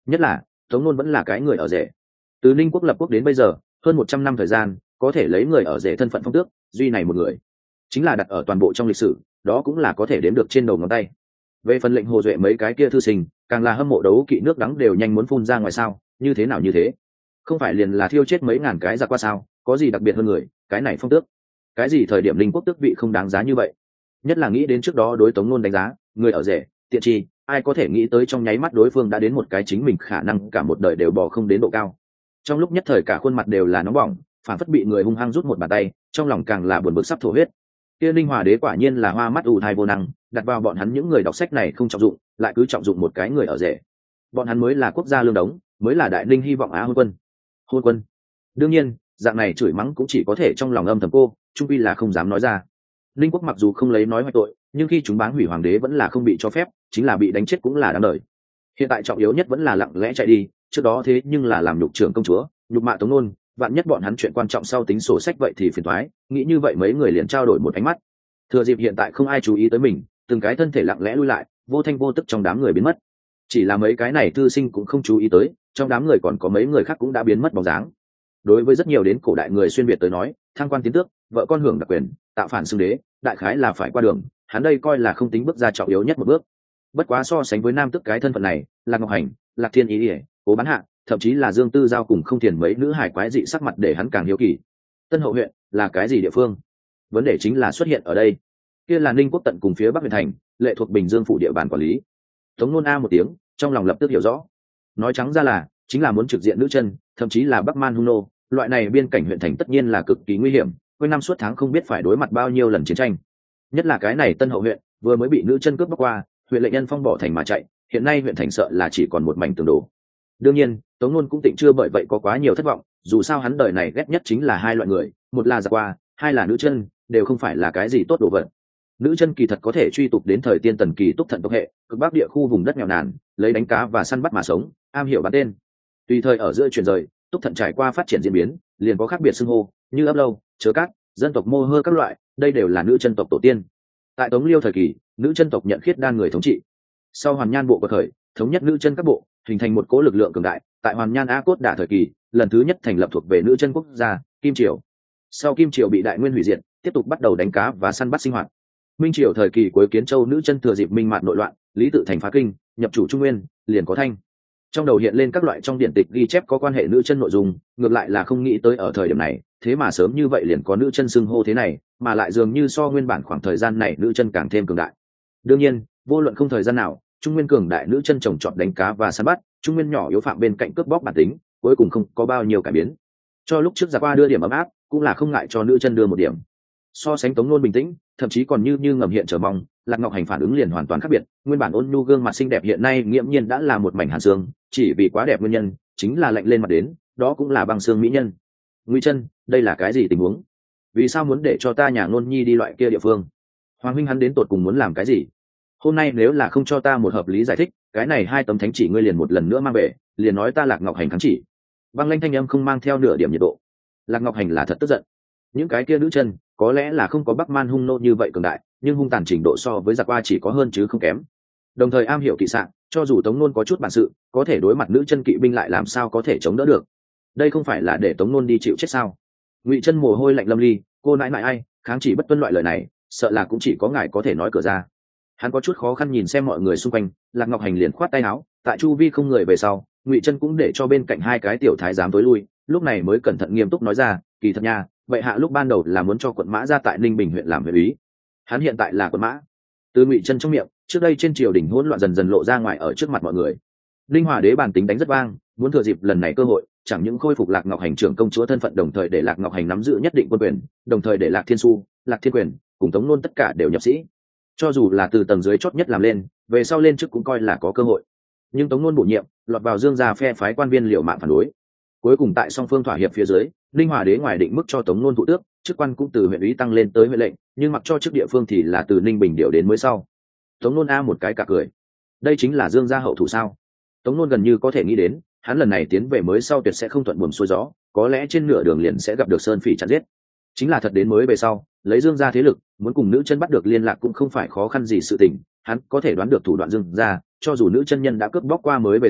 nhất là tống nôn vẫn là cái người ở rể. Từ Ninh quốc lập quốc đến bây giờ hơn 100 năm thời gian, có thể lấy người ở rể thân phận phong tước duy này một người, chính là đặt ở toàn bộ trong lịch sử, đó cũng là có thể đếm được trên đầu ngón tay. Về phần lệnh Hồ Duệ mấy cái kia thư sinh, càng là hâm mộ đấu kỵ nước đắng đều nhanh muốn phun ra ngoài sao, như thế nào như thế, không phải liền là thiêu chết mấy ngàn cái giặc qua sao, có gì đặc biệt hơn người, cái này phong tước, cái gì thời điểm Ninh quốc tước vị không đáng giá như vậy. Nhất là nghĩ đến trước đó đối Tống Nôn đánh giá người ở rể tiện chi, ai có thể nghĩ tới trong nháy mắt đối phương đã đến một cái chính mình khả năng cả một đời đều bỏ không đến độ cao. Trong lúc nhất thời cả khuôn mặt đều là nóng bỏng, phản phất bị người hung hăng rút một bàn tay, trong lòng càng là buồn bực sắp thổ huyết. Kia Ninh Hòa Đế quả nhiên là hoa mắt ù thai vô năng, đặt vào bọn hắn những người đọc sách này không trọng dụng, lại cứ trọng dụng một cái người ở rể. Bọn hắn mới là quốc gia lương đống, mới là đại ninh hy vọng á hôn quân. Hôn quân. Đương nhiên, dạng này chửi mắng cũng chỉ có thể trong lòng âm thầm cô, trung quy là không dám nói ra. Ninh quốc mặc dù không lấy nói hoại tội, nhưng khi chúng báng hủy hoàng đế vẫn là không bị cho phép, chính là bị đánh chết cũng là đáng đời. Hiện tại trọng yếu nhất vẫn là lặng lẽ chạy đi, trước đó thế nhưng là làm nhục trưởng công chúa, nhục mạ Tống Nôn, vạn nhất bọn hắn chuyện quan trọng sau tính sổ sách vậy thì phiền toái. Nghĩ như vậy mấy người liền trao đổi một ánh mắt. Thừa dịp hiện tại không ai chú ý tới mình, từng cái thân thể lặng lẽ lui lại, vô thanh vô tức trong đám người biến mất. Chỉ là mấy cái này thư sinh cũng không chú ý tới, trong đám người còn có mấy người khác cũng đã biến mất bóng dáng. Đối với rất nhiều đến cổ đại người xuyên việt tới nói, thăng quan tiến tước, vợ con hưởng đặc quyền, tạo phản xưng đế, đại khái là phải qua đường, hắn đây coi là không tính bước ra trọng yếu nhất một bước. Bất quá so sánh với nam tước cái thân phận này, Lạc Ngọc Hành, Lạc Thiên Ý, Cố Bán Hạ, thậm chí là Dương Tư Giao cùng không thiền mấy nữ hải quái dị sắc mặt để hắn càng hiếu kỳ. Tân Hậu huyện là cái gì địa phương? Vấn đề chính là xuất hiện ở đây. Kia là Ninh quốc tận cùng phía bắc huyện thành, lệ thuộc Bình Dương phủ địa bàn quản lý. Tống Nôn a một tiếng, trong lòng lập tức hiểu rõ. Nói trắng ra là chính là muốn trực diện nữ chân, thậm chí là Bắc Man Hung nô, loại này biên cảnh huyện thành tất nhiên là cực kỳ nguy hiểm, quanh năm suốt tháng không biết phải đối mặt bao nhiêu lần chiến tranh. Nhất là cái này Tân Hậu huyện vừa mới bị nữ chân cướp bóc qua, huyện lệnh nhân phong bỏ thành mà chạy, hiện nay huyện thành sợ là chỉ còn một mảnh tường đổ. Đương nhiên Tống Nôn cũng tịnh chưa bởi vậy có quá nhiều thất vọng, dù sao hắn đời này ghét nhất chính là hai loại người, một là giặc qua, hai là nữ chân, đều không phải là cái gì tốt đồ vật. Nữ chân kỳ thật có thể truy tục đến thời tiên tần kỳ Túc Thận tộc hệ, cực bắc địa khu vùng đất nghèo nàn, lấy đánh cá và săn bắt mà sống, am hiểu bắn tên. Tùy thời ở giữa chuyển rời, Túc Thận trải qua phát triển diễn biến, liền có khác biệt xưng hô, như ấp lâu, chớ cát, dân tộc Mô Hơ các loại, đây đều là nữ chân tộc tổ tiên. Tại Tống Liêu thời kỳ, nữ chân tộc nhận khiết đan người thống trị. Sau Hoàn Nhan bộ quật khởi, thống nhất nữ chân các bộ, hình thành một cỗ lực lượng cường đại. Tại Hoàn Nhan A Cốt Đả thời kỳ, lần thứ nhất thành lập thuộc về nữ chân quốc gia Kim Triều. Sau Kim Triều bị Đại Nguyên hủy diệt, tiếp tục bắt đầu đánh cá và săn bắt sinh hoạt. Minh Triều thời kỳ cuối Kiến Châu nữ chân thừa dịp minh mạt nội loạn, Lý Tự Thành phá kinh, nhập chủ Trung Nguyên, liền có thanh. Trong đầu hiện lên các loại trong điển tịch ghi chép có quan hệ nữ chân nội dung, ngược lại là không nghĩ tới ở thời điểm này, thế mà sớm như vậy liền có nữ chân xưng hô thế này, mà lại dường như so nguyên bản khoảng thời gian này nữ chân càng thêm cường đại. Đương nhiên, vô luận không thời gian nào, Trung Nguyên cường đại nữ chân trồng trọt đánh cá và săn bắt, Trung Nguyên nhỏ yếu phạm bên cạnh cướp bóc bản tính, cuối cùng không có bao nhiêu cải biến. Cho lúc trước giặc qua đưa điểm ấm áp, cũng là không ngại cho nữ chân đưa một điểm. So sánh Tống Nôn bình tĩnh, thậm chí còn như ngầm hiện chờ mong, Lạc Ngọc Hành phản ứng liền hoàn toàn khác biệt. Nguyên bản ôn nhu gương mặt xinh đẹp hiện nay nghiễm nhiên đã là một mảnh hàn xương, chỉ vì quá đẹp nguyên nhân, chính là lạnh lên mặt đến, đó cũng là băng xương mỹ nhân. Ngụy Chân, đây là cái gì tình huống? Vì sao muốn để cho ta nhà Nôn Nhi đi loại kia địa phương? Hoàng huynh hắn đến tột cùng muốn làm cái gì? Hôm nay nếu là không cho ta một hợp lý giải thích, cái này hai tấm thánh chỉ ngươi liền một lần nữa mang về, liền nói ta Lạc Ngọc Hành kháng chỉ. Băng lanh thanh âm không mang theo nửa điểm nhiệt độ. Lạc Ngọc Hành là thật tức giận. Những cái kia nữ chân có lẽ là không có Bắc Man Hung nô như vậy cường đại, nhưng hung tàn trình độ so với giặc qua chỉ có hơn chứ không kém. Đồng thời am hiểu kỵ xạ, cho dù Tống Nôn có chút bản sự, có thể đối mặt nữ chân kỵ binh lại làm sao có thể chống đỡ được? Đây không phải là để Tống Nôn đi chịu chết sao? Ngụy Chân mồ hôi lạnh lâm ly, cô nãi nãi ai kháng chỉ bất tuân loại lời này, sợ là cũng chỉ có ngài có thể nói cửa ra. Hắn có chút khó khăn nhìn xem mọi người xung quanh, Lạc Ngọc Hành liền khoát tay áo, tại chu vi không người về sau, Ngụy Chân cũng để cho bên cạnh hai cái tiểu thái giám tối lui, lúc này mới cẩn thận nghiêm túc nói ra, kỳ thật nha, vậy hạ lúc ban đầu là muốn cho quận Mã ra tại Ninh Bình huyện làm huyện úy, hắn hiện tại là quận Mã. Từ Ngụy Chân trong miệng, trước đây trên triều đình hỗn loạn dần dần lộ ra ngoài ở trước mặt mọi người. Linh Hòa Đế bản tính đánh rất vang, muốn thừa dịp lần này cơ hội, chẳng những khôi phục Lạc Ngọc Hành trưởng công chúa thân phận, đồng thời để Lạc Ngọc Hành nắm giữ nhất định quân quyền, đồng thời để Lạc Thiên Xu, Lạc Thiên Quyền cùng Tống Nôn tất cả đều nhập sĩ. Cho dù là từ tầng dưới chót nhất làm lên, về sau lên chức cũng coi là có cơ hội. Nhưng Tống Nôn bổ nhiệm, lọt vào Dương gia phe phái quan viên liều mạng phản đối. Cuối cùng tại song phương thỏa hiệp phía dưới, Linh Hòa Đế ngoài định mức cho Tống Nôn thụ tước, chức quan cũng từ huyện úy tăng lên tới huyện lệnh, nhưng mặc cho chức địa phương thì là từ Ninh Bình điều đến mới sau. Tống Nôn a một cái cả cười, đây chính là Dương gia hậu thủ sao? Tống Nôn gần như có thể nghĩ đến, hắn lần này tiến về mới sau tuyệt sẽ không thuận buồm xuôi gió, có lẽ trên nửa đường liền sẽ gặp được Sơn Phỉ chặn giết. Chính là thật đến mới về sau, lấy Dương gia thế lực, muốn cùng nữ chân bắt được liên lạc cũng không phải khó khăn gì sự tình, hắn có thể đoán được thủ đoạn Dương gia, cho dù nữ chân nhân đã cướp bóc qua mới về sau,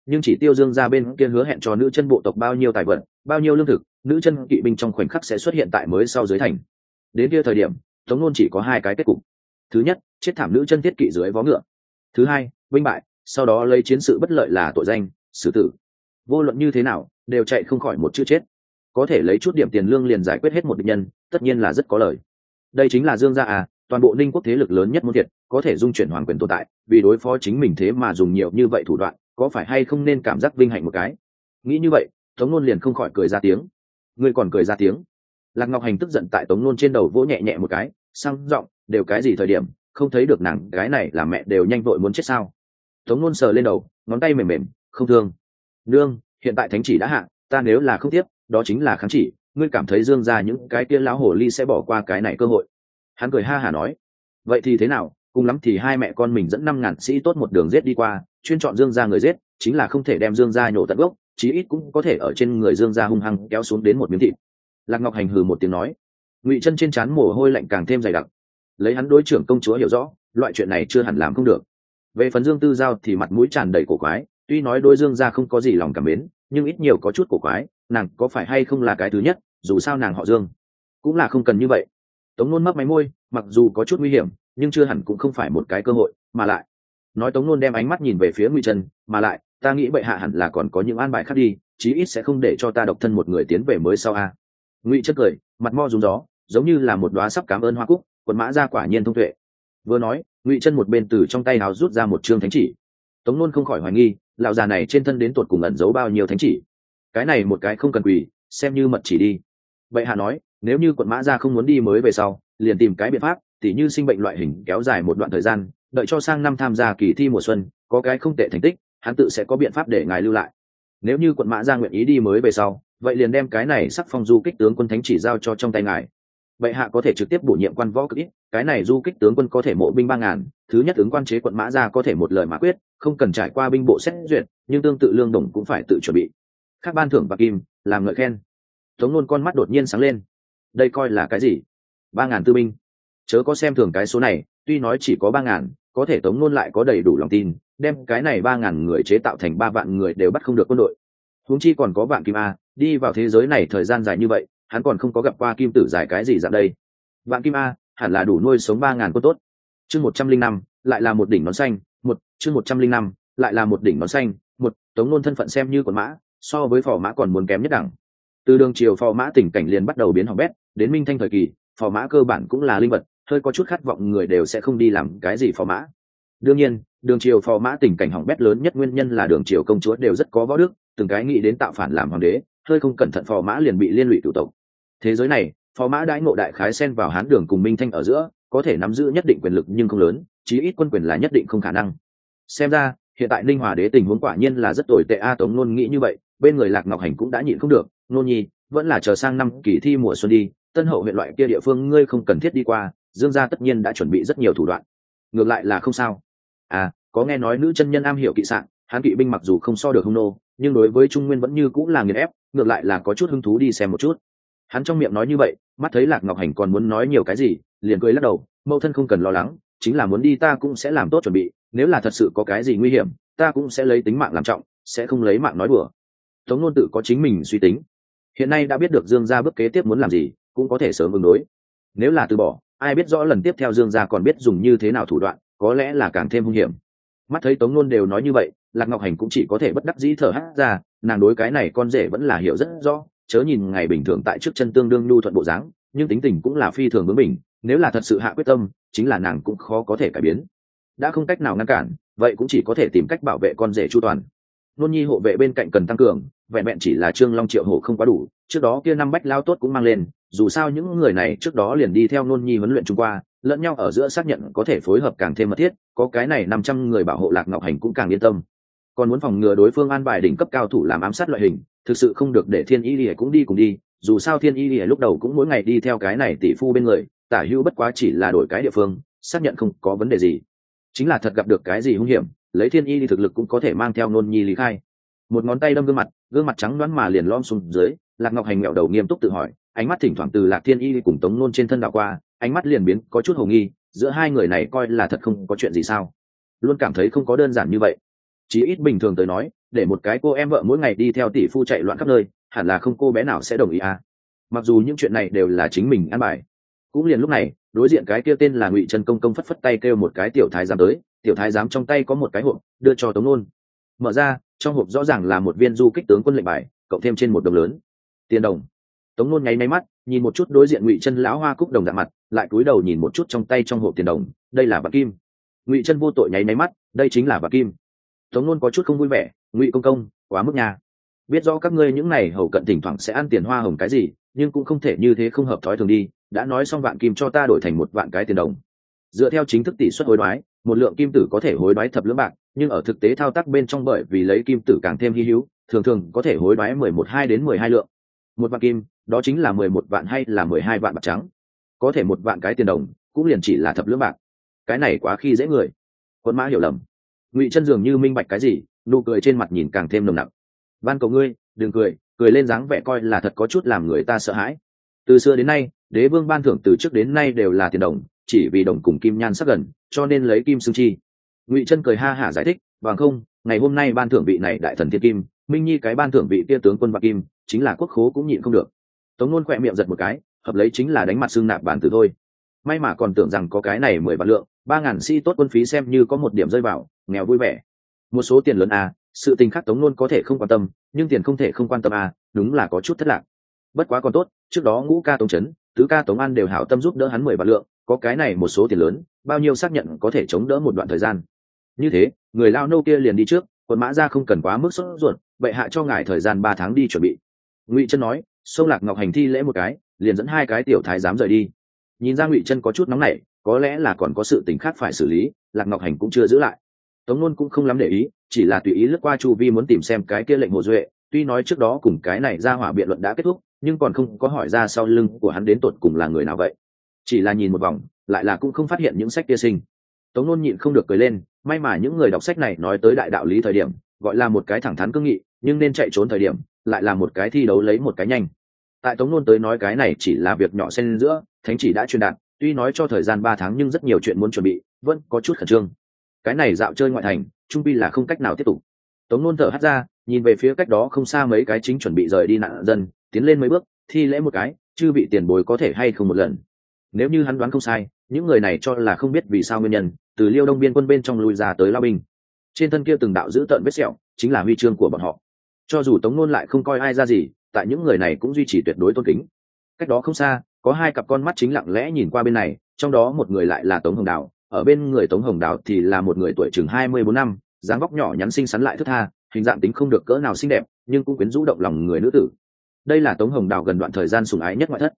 nhưng chỉ tiêu Dương gia bên kia hứa hẹn cho nữ chân bộ tộc bao nhiêu tài vật, bao nhiêu lương thực, nữ chân kỵ binh trong khoảnh khắc sẽ xuất hiện tại mới sau dưới thành. Đến kia thời điểm, Tống Nôn chỉ có hai cái kết cục. Thứ nhất, chết thảm nữ chân thiết kỵ dưới vó ngựa. Thứ hai, vinh bại, sau đó lấy chiến sự bất lợi là tội danh, xử tử. Vô luận như thế nào, đều chạy không khỏi một chữ chết. Có thể lấy chút điểm tiền lương liền giải quyết hết một địch nhân, tất nhiên là rất có lời. Đây chính là Dương gia à, toàn bộ Ninh quốc thế lực lớn nhất muốn thiệt, có thể dung chuyển hoàng quyền tồn tại, vì đối phó chính mình thế mà dùng nhiều như vậy thủ đoạn, có phải hay không nên cảm giác vinh hạnh một cái. Nghĩ như vậy, Tống Nôn liền không khỏi cười ra tiếng. Ngươi còn cười ra tiếng? Lạc Ngọc Hành tức giận tại Tống Nôn trên đầu vỗ nhẹ nhẹ một cái, sang giọng, đều cái gì thời điểm, không thấy được nàng cái này là mẹ đều nhanh vội muốn chết sao? Tống Nôn sờ lên đầu, ngón tay mềm mềm, không thương. Nương, hiện tại thánh chỉ đã hạ, ta nếu là không tiếp, đó chính là kháng chỉ. Ngươi cảm thấy Dương gia những cái kia lão hồ ly sẽ bỏ qua cái này cơ hội? Hắn cười ha hả nói, vậy thì thế nào, cùng lắm thì hai mẹ con mình dẫn 5.000 sĩ tốt một đường giết đi qua, chuyên chọn Dương gia người giết, chính là không thể đem Dương gia nhổ tận gốc, chí ít cũng có thể ở trên người Dương gia hung hăng kéo xuống đến một miếng thịt. Lạc Ngọc Hành hừ một tiếng nói. Ngụy Chân trên trán mồ hôi lạnh càng thêm dày đặc. Lấy hắn đối trưởng công chúa hiểu rõ, loại chuyện này chưa hẳn làm không được. Về phần Dương Tư Giao thì mặt mũi tràn đầy cổ quái, tuy nói đối Dương gia không có gì lòng cảm mến, nhưng ít nhiều có chút cổ quái, nàng có phải hay không là cái thứ nhất, dù sao nàng họ Dương, cũng là không cần như vậy. Tống Nôn mấp máy môi, mặc dù có chút nguy hiểm, nhưng chưa hẳn cũng không phải một cái cơ hội, mà lại, nói Tống Nôn đem ánh mắt nhìn về phía Ngụy Chân, mà lại, ta nghĩ bệ hạ hẳn là còn có những an bài khác đi, chí ít sẽ không để cho ta độc thân một người tiến về mới sau a. Ngụy Chân cười, mặt mo rúng gió, giống như là một đóa sắp cảm ơn hoa cúc, quần mã ra quả nhiên thông tuệ. Vừa nói, Ngụy Chân một bên từ trong tay áo rút ra một chương thánh chỉ. Tống Nôn không khỏi hoài nghi, lão già này trên thân đến tuột cùng ẩn giấu bao nhiêu thánh chỉ. Cái này một cái không cần quỳ, xem như mật chỉ đi. Bệ hạ nói, nếu như quận mã ra không muốn đi mới về sau, liền tìm cái biện pháp, tỉ như sinh bệnh loại hình kéo dài một đoạn thời gian, đợi cho sang năm tham gia kỳ thi mùa xuân, có cái không tệ thành tích, hắn tự sẽ có biện pháp để ngài lưu lại. Nếu như quận mã ra nguyện ý đi mới về sau, vậy liền đem cái này sắc phong du kích tướng quân thánh chỉ giao cho trong tay ngài. Bệ hạ có thể trực tiếp bổ nhiệm quan võ cực ít, cái này du kích tướng quân có thể mộ binh 3.000, thứ nhất ứng quan chế quận mã ra có thể một lời mà quyết, không cần trải qua binh bộ xét duyệt, nhưng tương tự lương đồng cũng phải tự chuẩn bị. Các ban thưởng bạc kim, làm ngợi khen. Tống Nôn con mắt đột nhiên sáng lên. Đây coi là cái gì? 3.000 tư binh? Chớ có xem thường cái số này, tuy nói chỉ có 3.000, có thể Tống Nôn lại có đầy đủ lòng tin, đem cái này 3.000 người chế tạo thành 3 vạn người đều bắt không được quân đội. Huống chi còn có vạn kim a, đi vào thế giới này thời gian dài như vậy, hắn còn không có gặp qua kim tử dài cái gì dạng đây. Vạn kim a, hẳn là đủ nuôi sống 3.000 quân tốt. Chương 105, lại là một đỉnh nón xanh, chương 105, lại là một đỉnh nón xanh, Tống Nôn thân phận xem như quần mã, so với phò mã còn muốn kém nhất đẳng. Từ đường triều phò mã tình cảnh liền bắt đầu biến hỏng bét, đến Minh Thanh thời kỳ, phò mã cơ bản cũng là linh vật, hơi có chút khát vọng người đều sẽ không đi làm cái gì phò mã. Đương nhiên, đường triều phò mã tình cảnh hỏng bét lớn nhất nguyên nhân là đường triều công chúa đều rất có võ đức, từng cái nghĩ đến tạo phản làm hoàng đế, hơi không cẩn thận phò mã liền bị liên lụy cửu tộc. Thế giới này, phò mã đãi ngộ đại khái xen vào Hán Đường cùng Minh Thanh ở giữa, có thể nắm giữ nhất định quyền lực nhưng không lớn, chí ít quân quyền là nhất định không khả năng. Xem ra, hiện tại Ninh Hòa đế tình huống quả nhiên là rất tồi tệ a. Tống Nôn nghĩ như vậy, bên người Lạc Ngọc Hành cũng đã nhịn không được, Nôn nhi, vẫn là chờ sang năm kỳ thi mùa xuân đi, Tân Hậu huyện loại kia địa phương ngươi không cần thiết đi qua, Dương gia tất nhiên đã chuẩn bị rất nhiều thủ đoạn. Ngược lại là không sao. À, có nghe nói nữ chân nhân am hiểu kỵ sạn, Hán kỵ binh mặc dù không so được hung nô, nhưng đối với Trung Nguyên vẫn như cũng là nghiền ép, ngược lại là có chút hứng thú đi xem một chút. Hắn trong miệng nói như vậy, mắt thấy Lạc Ngọc Hành còn muốn nói nhiều cái gì, liền cười lắc đầu, mẫu thân không cần lo lắng, chính là muốn đi ta cũng sẽ làm tốt chuẩn bị, nếu là thật sự có cái gì nguy hiểm, ta cũng sẽ lấy tính mạng làm trọng, sẽ không lấy mạng nói đùa. Tống Nôn tự có chính mình suy tính, hiện nay đã biết được Dương gia bước kế tiếp muốn làm gì, cũng có thể sớm ứng đối. Nếu là từ bỏ, ai biết rõ lần tiếp theo Dương gia còn biết dùng như thế nào thủ đoạn, có lẽ là càng thêm hung hiểm. Mắt thấy Tống Nôn đều nói như vậy, Lạc Ngọc Hành cũng chỉ có thể bất đắc dĩ thở hắt ra, nàng đối cái này con rể vẫn là hiểu rất rõ, chớ nhìn ngày bình thường tại trước chân tương đương nhu thuận bộ dáng, nhưng tính tình cũng là phi thường bướng bỉnh, nếu là thật sự hạ quyết tâm, chính là nàng cũng khó có thể cải biến. Đã không cách nào ngăn cản, vậy cũng chỉ có thể tìm cách bảo vệ con rể chu toàn. Nôn nhi hộ vệ bên cạnh cần tăng cường, vẹn vẹn chỉ là Trương Long Triệu Hổ không quá đủ, trước đó kia 5 bách lao tốt cũng mang lên, dù sao những người này trước đó liền đi theo Nôn nhi huấn luyện Trung qua, lẫn nhau ở giữa xác nhận có thể phối hợp càng thêm mật thiết, có cái này 500 người bảo hộ Lạc Ngọc Hành cũng càng yên tâm. Còn muốn phòng ngừa đối phương an bài đỉnh cấp cao thủ làm ám sát loại hình, thực sự không được để Thiên Y Lìa cũng đi cùng đi, dù sao Thiên Y Lìa lúc đầu cũng mỗi ngày đi theo cái này tỷ phu bên người, tả hữu bất quá chỉ là đổi cái địa phương, xác nhận không có vấn đề gì. Chính là thật gặp được cái gì hung hiểm, lấy Thiên Y Lìa thực lực cũng có thể mang theo Nôn nhi lý khai. Một ngón tay đâm gương mặt trắng đoán mà liền lom xuống dưới, Lạc Ngọc Hành ngẹo đầu nghiêm túc tự hỏi, ánh mắt thỉnh thoảng từ Lạc Thiên Y cùng Tống Nôn trên thân đảo qua, ánh mắt liền biến có chút hồ nghi, giữa hai người này coi là thật không có chuyện gì sao? Luôn cảm thấy không có đơn giản như vậy. Chí ít bình thường tới nói, để một cái cô em vợ mỗi ngày đi theo tỷ phu chạy loạn khắp nơi, hẳn là không cô bé nào sẽ đồng ý à. Mặc dù những chuyện này đều là chính mình ăn bài. Cũng liền lúc này, đối diện cái kia tên là Ngụy Trân công công phất phất tay kêu một cái tiểu thái giám tới. Tiểu thái giám trong tay có một cái hộp, đưa cho Tống Nôn. Mở ra, trong hộp rõ ràng là một viên du kích tướng quân lệnh bài, cộng thêm trên một đồng lớn tiền đồng. Tống Nôn nháy máy mắt, nhìn một chút đối diện Ngụy Trân lão hoa cúc đồng dạng mặt, lại cúi đầu nhìn một chút trong tay trong hộp tiền đồng, đây là bạc kim. Ngụy Trân vô tội nháy máy mắt, đây chính là bạc kim. Tống Nôn có chút không vui vẻ, Ngụy công công, quá mức nha. Biết rõ các ngươi những này hầu cận thỉnh thoảng sẽ ăn tiền hoa hồng cái gì, nhưng cũng không thể như thế không hợp thói thường đi. Đã nói xong vạn kim cho ta đổi thành một vạn cái tiền đồng. Dựa theo chính thức tỷ suất hối đoái, một lượng kim tử có thể hối đoái thập lưỡng bạc, nhưng ở thực tế thao tác bên trong bởi vì lấy kim tử càng thêm hy hữu, thường thường có thể hối đoái 11 đến 12 lượng. Một vạn kim, đó chính là 11 vạn hay là 12 vạn bạc trắng. Có thể một vạn cái tiền đồng, cũng liền chỉ là thập lưỡng bạc. Cái này quá khi dễ người. Quân Mã hiểu lầm. Ngụy Trân dường như minh bạch cái gì, nụ cười trên mặt nhìn càng thêm nồng nặc. Van cầu ngươi, đừng cười, cười lên dáng vẻ coi là thật có chút làm người ta sợ hãi. Từ xưa đến nay, đế vương ban thưởng từ trước đến nay đều là tiền đồng, chỉ vì đồng cùng kim nhan sắc gần, cho nên lấy kim xưng chi. Ngụy Trân cười ha hả giải thích, bằng không, ngày hôm nay ban thưởng vị này đại thần thiên kim, minh nhi cái ban thưởng vị kia tướng quân bạc kim, chính là quốc khố cũng nhịn không được. Tống Nôn khỏe miệng giật một cái, hợp lấy chính là đánh mặt xương nạp bản tử thôi. May mà còn tưởng rằng có cái này 10 vạn lượng, 3.000 sĩ tốt quân phí xem như có một điểm rơi vào, nghèo vui vẻ. Một số tiền lớn à, sự tình khác Tống Nôn có thể không quan tâm, nhưng tiền không thể không quan tâm à, đúng là có chút thất lạc. Bất quá còn tốt, trước đó ngũ ca Tống Chấn, tứ ca Tống An đều hảo tâm giúp đỡ hắn 10 vạn lượng, có cái này một số tiền lớn, bao nhiêu xác nhận có thể chống đỡ một đoạn thời gian. Như thế, người lao nô kia liền đi trước, Quân Mã ra không cần quá mức sốt ruột, vậy hạ cho ngài thời gian 3 tháng đi chuẩn bị. Ngụy Trân nói, xông Lạc Ngọc Hành thi lễ một cái, liền dẫn hai cái tiểu thái giám rời đi. Nhìn ra Ngụy Trân có chút nóng nảy, có lẽ là còn có sự tình khác phải xử lý, Lạc Ngọc Hành cũng chưa giữ lại. Tống Nôn cũng không lắm để ý, chỉ là tùy ý lướt qua chu vi muốn tìm xem cái kia lệnh Hồ Duệ, tuy nói trước đó cùng cái này ra hỏa biện luận đã kết thúc, nhưng còn không có hỏi ra sau lưng của hắn đến tột cùng là người nào vậy. Chỉ là nhìn một vòng, lại là cũng không phát hiện những sách kia sinh. Tống Nôn nhịn không được cười lên, may mà những người đọc sách này nói tới đại đạo lý thời điểm, gọi là một cái thẳng thắn cương nghị, nhưng nên chạy trốn thời điểm, lại là một cái thi đấu lấy một cái nhanh. Tại Tống Nôn tới nói cái này chỉ là việc nhỏ xen giữa, thánh chỉ đã truyền đạt, tuy nói cho thời gian 3 tháng nhưng rất nhiều chuyện muốn chuẩn bị, vẫn có chút khẩn trương. Cái này dạo chơi ngoại thành, trung pi là không cách nào tiếp tục. Tống Nôn thở hắt ra, nhìn về phía cách đó không xa mấy cái chính chuẩn bị rời đi nạn dân, tiến lên mấy bước, thi lễ một cái, chư vị tiền bối có thể hay không một lần. Nếu như hắn đoán không sai, những người này cho là không biết vì sao nguyên nhân, từ Liêu Đông biên quân bên trong lui ra tới Lao binh. Trên thân kia từng đạo giữ tợn vết sẹo, chính là huy chương của bọn họ. Cho dù Tống Nôn lại không coi ai ra gì, tại những người này cũng duy trì tuyệt đối tôn kính. Cách đó không xa, có hai cặp con mắt chính lặng lẽ nhìn qua bên này, trong đó một người lại là Tống Hồng Đào, ở bên người Tống Hồng Đào thì là một người tuổi chừng 24 năm, dáng vóc nhỏ nhắn xinh xắn lại thướt tha, hình dạng tính không được cỡ nào xinh đẹp, nhưng cũng quyến rũ động lòng người nữ tử. Đây là Tống Hồng Đào gần đoạn thời gian sủng ái nhất ngoại thất.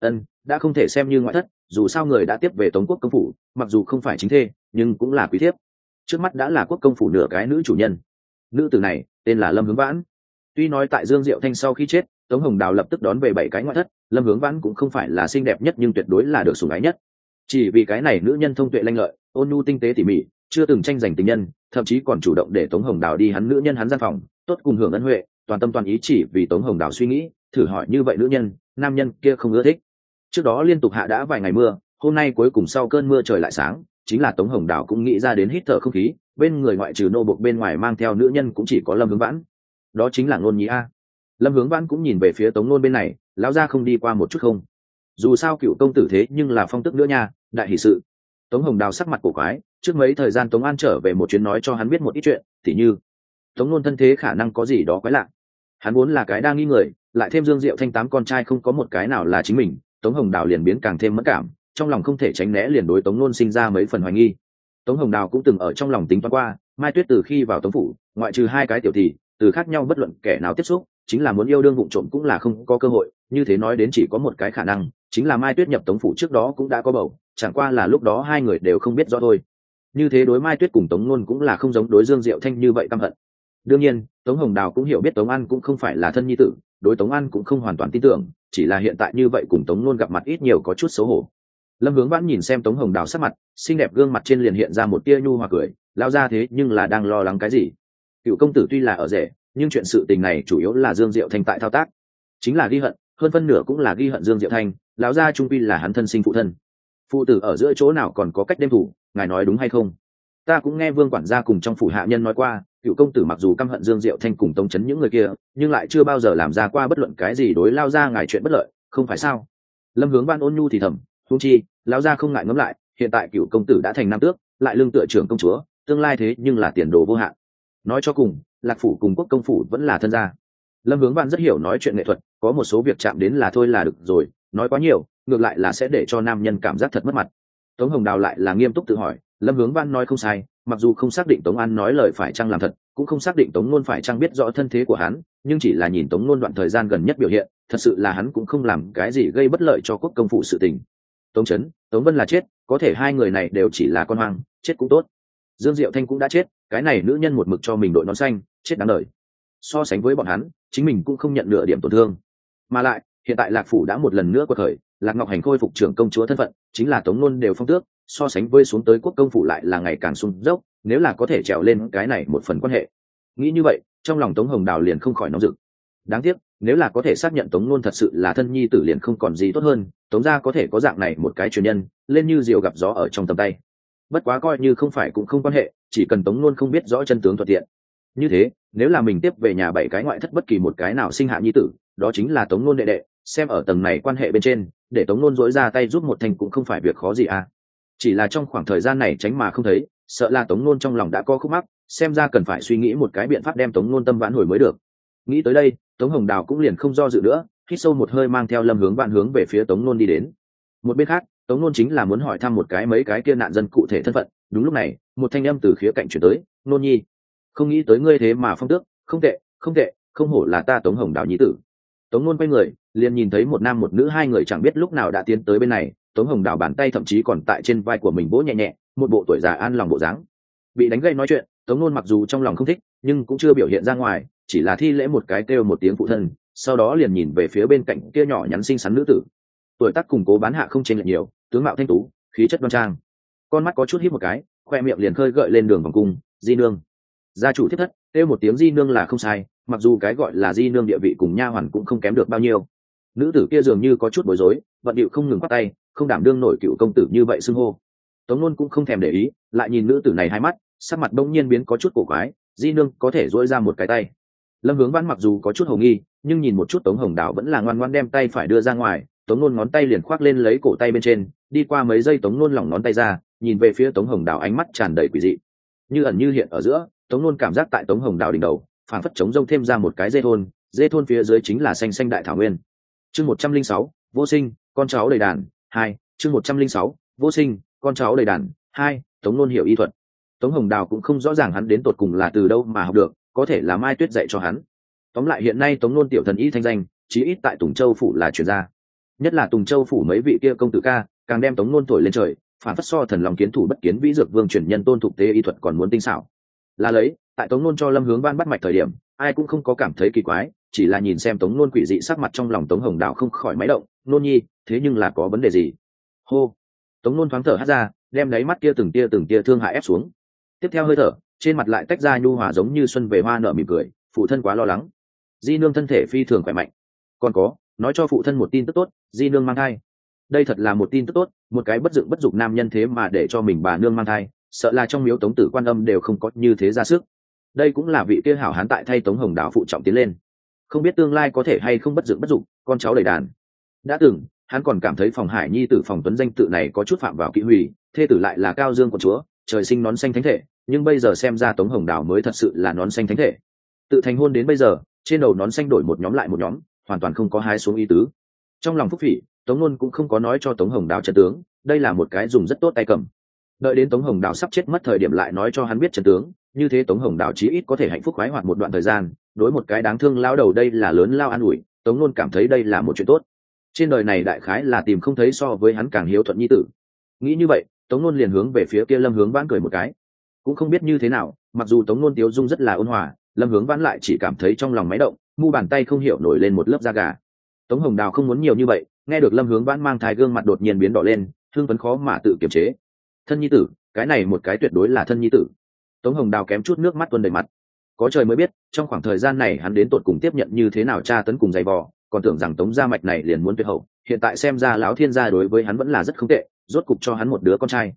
Đã không thể xem như ngoại thất, dù sao người đã tiếp về Tống quốc công phủ, mặc dù không phải chính thê, nhưng cũng là quý thiếp. Trước mắt đã là quốc công phủ nửa cái nữ chủ nhân. Nữ tử này tên là Lâm Hướng Vãn. Tuy nói tại Dương Diệu Thanh sau khi chết, Tống Hồng Đào lập tức đón về 7 cái ngoại thất, Lâm Hướng Vãn cũng không phải là xinh đẹp nhất nhưng tuyệt đối là được sủng ái nhất. Chỉ vì cái này nữ nhân thông tuệ lanh lợi, ôn nhu tinh tế tỉ mỉ, chưa từng tranh giành tình nhân, thậm chí còn chủ động để Tống Hồng Đào đi hắn nữ nhân hắn gian phòng, tốt cùng hưởng ân huệ, toàn tâm toàn ý chỉ vì Tống Hồng Đào suy nghĩ, thử hỏi như vậy nữ nhân, nam nhân kia không ưa thích. Trước đó liên tục hạ đã vài ngày mưa, hôm nay cuối cùng sau cơn mưa trời lại sáng, chính là Tống Hồng Đào cũng nghĩ ra đến hít thở không khí, bên người ngoại trừ nô bộc bên ngoài mang theo nữ nhân cũng chỉ có Lâm Hướng Vãn. Đó chính là Nôn Nhí a. Lâm Hướng Vãn cũng nhìn về phía Tống Nôn bên này, lão gia không đi qua một chút không? Dù sao cựu công tử thế nhưng là phong tức nữa nha, đại hỷ sự. Tống Hồng Đào sắc mặt cổ quái, trước mấy thời gian Tống An trở về một chuyến nói cho hắn biết một ít chuyện, tỉ như Tống Nôn thân thế khả năng có gì đó quái lạ. Hắn vốn là cái đa nghi người, lại thêm Dương Diệu Thanh 8 con trai không có một cái nào là chính mình, Tống Hồng Đào liền biến càng thêm mẫn cảm, trong lòng không thể tránh né liền đối Tống Nôn sinh ra mấy phần hoài nghi. Tống Hồng Đào cũng từng ở trong lòng tính toán qua, Mai Tuyết từ khi vào Tống phủ, ngoại trừ hai cái tiểu thì, từ khác nhau bất luận kẻ nào tiếp xúc, chính là muốn yêu đương vụng trộm cũng là không có cơ hội, như thế nói đến chỉ có một cái khả năng, chính là Mai Tuyết nhập Tống phủ trước đó cũng đã có bầu, chẳng qua là lúc đó hai người đều không biết rõ thôi. Như thế đối Mai Tuyết cùng Tống Nôn cũng là không giống đối Dương Diệu Thanh như vậy căm hận. Đương nhiên, Tống Hồng Đào cũng hiểu biết Tống An cũng không phải là thân nhi tử, đối Tống An cũng không hoàn toàn tin tưởng, chỉ là hiện tại như vậy cùng Tống Nôn gặp mặt ít nhiều có chút xấu hổ. Lâm Hướng Vãn nhìn xem Tống Hồng Đào sắc mặt, xinh đẹp gương mặt trên liền hiện ra một tia nhu hòa cười, lao ra thế nhưng là đang lo lắng cái gì? Cựu công tử tuy là ở rể, nhưng chuyện sự tình này chủ yếu là Dương Diệu Thanh tại thao tác, chính là ghi hận, hơn phân nửa cũng là ghi hận Dương Diệu Thanh, lão gia trung quy là hắn thân sinh phụ thân. Phụ tử ở giữa chỗ nào còn có cách đem thủ, ngài nói đúng hay không? Ta cũng nghe Vương quản gia cùng trong phủ hạ nhân nói qua, cựu công tử mặc dù căm hận Dương Diệu Thanh cùng tống chấn những người kia, nhưng lại chưa bao giờ làm ra qua bất luận cái gì đối lao ra ngài chuyện bất lợi, không phải sao? Lâm Hướng Văn ôn nhu thì thầm, huống chi lao ra không ngại ngẫm lại, hiện tại cựu công tử đã thành nam tước, lại lương tựa trưởng công chúa, tương lai thế nhưng là tiền đồ vô hạn. Nói cho cùng, Lạc phủ cùng Quốc công phủ vẫn là thân gia. Lâm Hướng Văn rất hiểu nói chuyện nghệ thuật, có một số việc chạm đến là thôi là được rồi, nói quá nhiều ngược lại là sẽ để cho nam nhân cảm giác thật mất mặt. Tống Hồng Đào lại là nghiêm túc tự hỏi, Lâm Hướng Văn nói không sai, mặc dù không xác định Tống An nói lời phải chăng làm thật, cũng không xác định Tống Nôn phải chăng biết rõ thân thế của hắn, nhưng chỉ là nhìn Tống Nôn đoạn thời gian gần nhất biểu hiện, thật sự là hắn cũng không làm cái gì gây bất lợi cho Quốc công phủ sự tình. Tống Chấn, Tống Vân là chết, có thể hai người này đều chỉ là con hoang, chết cũng tốt. Dương Diệu Thanh cũng đã chết, cái này nữ nhân một mực cho mình đội nón xanh, chết đáng đời. So sánh với bọn hắn, chính mình cũng không nhận nửa điểm tổn thương. Mà lại, hiện tại Lạc phủ đã một lần nữa quật khởi, Lạc Ngọc Hành khôi phục trưởng công chúa thân phận, chính là Tống Nôn đều phong tước, so sánh với xuống tới Quốc công phủ lại là ngày càng sung dốc, nếu là có thể trèo lên cái này một phần quan hệ. Nghĩ như vậy, trong lòng Tống Hồng Đào liền không khỏi nóng rực. Đáng tiếc, nếu là có thể xác nhận Tống Nôn thật sự là thân nhi tử liền không còn gì tốt hơn, Tống gia có thể có dạng này một cái truyền nhân, lên như diều gặp gió ở trong tầm tay. Bất quá coi như không phải cũng không quan hệ, chỉ cần Tống Nôn không biết rõ chân tướng thuận tiện. Như thế, nếu là mình tiếp về nhà bảy cái ngoại thất bất kỳ một cái nào sinh hạ nhi tử, đó chính là Tống Nôn đệ đệ, xem ở tầng này quan hệ bên trên, để Tống Nôn dỗi ra tay giúp một thành cũng không phải việc khó gì à. Chỉ là trong khoảng thời gian này tránh mà không thấy, sợ là Tống Nôn trong lòng đã có khúc mắc, xem ra cần phải suy nghĩ một cái biện pháp đem Tống Nôn tâm vãn hồi mới được. Nghĩ tới đây, Tống Hồng Đào cũng liền không do dự nữa, hít sâu một hơi mang theo Lâm Hướng Vạn hướng về phía Tống Nôn đi đến. Một bên khác, Tống Nôn chính là muốn hỏi thăm một cái mấy cái kia nạn dân cụ thể thân phận. Đúng lúc này, một thanh âm từ khía cạnh chuyển tới, Nôn nhi, không nghĩ tới ngươi thế mà phong tước, không tệ, không tệ, không hổ là ta Tống Hồng Đào nhi tử. Tống Nôn quay người, liền nhìn thấy một nam một nữ hai người chẳng biết lúc nào đã tiến tới bên này. Tống Hồng Đào bàn tay thậm chí còn tại trên vai của mình vỗ nhẹ nhẹ, một bộ tuổi già an lòng bộ dáng. Bị đánh gây nói chuyện, Tống Nôn mặc dù trong lòng không thích, nhưng cũng chưa biểu hiện ra ngoài, chỉ là thi lễ một cái kêu một tiếng phụ thân, sau đó liền nhìn về phía bên cạnh kia nhỏ nhắn xinh xắn nữ tử. Tuổi tác cùng Cố Bán Hạ không chênh lệch nhiều, tướng mạo thanh tú, khí chất đoan trang, con mắt có chút híp một cái, khoe miệng liền khơi gợi lên đường vòng cung, di nương. Gia chủ thiết thất, kêu một tiếng di nương là không sai, mặc dù cái gọi là di nương địa vị cùng nha hoàn cũng không kém được bao nhiêu. Nữ tử kia dường như có chút bối rối, vận điệu không ngừng quát tay, không đảm đương nổi cựu công tử như vậy xưng hô. Tống Nôn cũng không thèm để ý, lại nhìn nữ tử này hai mắt, sắc mặt bỗng nhiên biến có chút cổ quái, di nương có thể duỗi ra một cái tay. Lâm Hướng Vãn mặc dù có chút hồ nghi, nhưng nhìn một chút Tống Hồng Đào vẫn là ngoan ngoãn đem tay phải đưa ra ngoài. Tống Nôn ngón tay liền khoác lên lấy cổ tay bên trên, đi qua mấy giây Tống Nôn lỏng ngón tay ra, nhìn về phía Tống Hồng Đào ánh mắt tràn đầy quỷ dị, như ẩn như hiện ở giữa. Tống Nôn cảm giác tại Tống Hồng Đào đỉnh đầu phảng phất trống rông thêm ra một cái dê thôn phía dưới chính là xanh xanh đại thảo nguyên. Chương 106, vô sinh, con cháu đầy đàn 2. Chương 106, vô sinh, con cháu đầy đàn 2. Tống Nôn hiểu y thuật. Tống Hồng Đào cũng không rõ ràng hắn đến tột cùng là từ đâu mà học được, có thể là Mai Tuyết dạy cho hắn. Tóm lại hiện nay Tống Nôn tiểu thần y thanh danh, chí ít tại Tùng Châu phủ là truyền ra. Nhất là Tùng Châu phủ mấy vị kia công tử ca, càng đem Tống Nôn thổi lên trời, phản phất so thần lòng kiến thủ bất kiến vĩ dược vương truyền nhân Tôn Thục Tế y thuật còn muốn tinh xảo. Là lấy, tại Tống Nôn cho Lâm Hướng Văn bắt mạch thời điểm, ai cũng không có cảm thấy kỳ quái, chỉ là nhìn xem Tống Nôn quỷ dị sắc mặt trong lòng Tống Hồng Đào không khỏi máy động, Nôn nhi, thế nhưng là có vấn đề gì? Hô. Tống Nôn thoáng thở hắt ra, đem đáy mắt kia từng tia thương hại ép xuống. Tiếp theo hơi thở, trên mặt lại tách ra nhu hòa giống như xuân về hoa nở mỉm cười, phụ thân quá lo lắng. Di nương thân thể phi thường khỏe mạnh. Còn có, nói cho phụ thân một tin tức tốt, Di nương mang thai. Đây thật là một tin tức tốt, một cái bất dựng bất dục nam nhân thế mà để cho mình bà nương mang thai, sợ là trong miếu Tống tử Quan Âm đều không có như thế ra sức. Đây cũng là vị kia hảo hán tại thay Tống Hồng Đào phụ trọng tiến lên, không biết tương lai có thể hay không bất dựng bất dục, con cháu đầy đàn. Đã từng hắn còn cảm thấy Phòng Hải nhi tử Phòng Tuấn danh tự này có chút phạm vào kỵ hủy, thê tử lại là Cao Dương quận chúa, trời sinh nón xanh thánh thể, nhưng bây giờ xem ra Tống Hồng Đào mới thật sự là nón xanh thánh thể. Tự thành hôn đến bây giờ, trên đầu nón xanh đổi một nhóm lại một nhóm, hoàn toàn không có hái xuống ý tứ. Trong lòng phúc phỉ, Tống Nôn cũng không có nói cho Tống Hồng Đào chân tướng, đây là một cái dùng rất tốt tay cầm. Đợi đến Tống Hồng Đào sắp chết mất thời điểm lại nói cho hắn biết chân tướng, như thế Tống Hồng Đào chí ít có thể hạnh phúc khoái hoạt một đoạn thời gian. Đối một cái đáng thương lão đầu đây là lớn lao an ủi, Tống Nôn cảm thấy đây là một chuyện tốt. Trên đời này đại khái là tìm không thấy so với hắn càng hiếu thuận nhi tử. Nghĩ như vậy, Tống Nôn liền hướng về phía kia Lâm Hướng Vãn cười một cái. Cũng không biết như thế nào, mặc dù Tống Nôn tiếu dung rất là ôn hòa, Lâm Hướng Vãn lại chỉ cảm thấy trong lòng máy động, mu bàn tay không hiểu nổi lên một lớp da gà. Tống Hồng Đào không muốn nhiều như vậy, nghe được Lâm Hướng Vãn mang thai gương mặt đột nhiên biến đỏ lên, hưng phấn khó mà tự kiềm chế. Thân nhi tử, cái này một cái tuyệt đối là thân nhi tử. Tống Hồng Đào kém chút nước mắt tuôn đầy mặt. Có trời mới biết, trong khoảng thời gian này hắn đến tột cùng tiếp nhận như thế nào tra tấn cùng dày vò, còn tưởng rằng Tống gia mạch này liền muốn tuyệt hậu, hiện tại xem ra lão thiên gia đối với hắn vẫn là rất không tệ, rốt cục cho hắn một đứa con trai.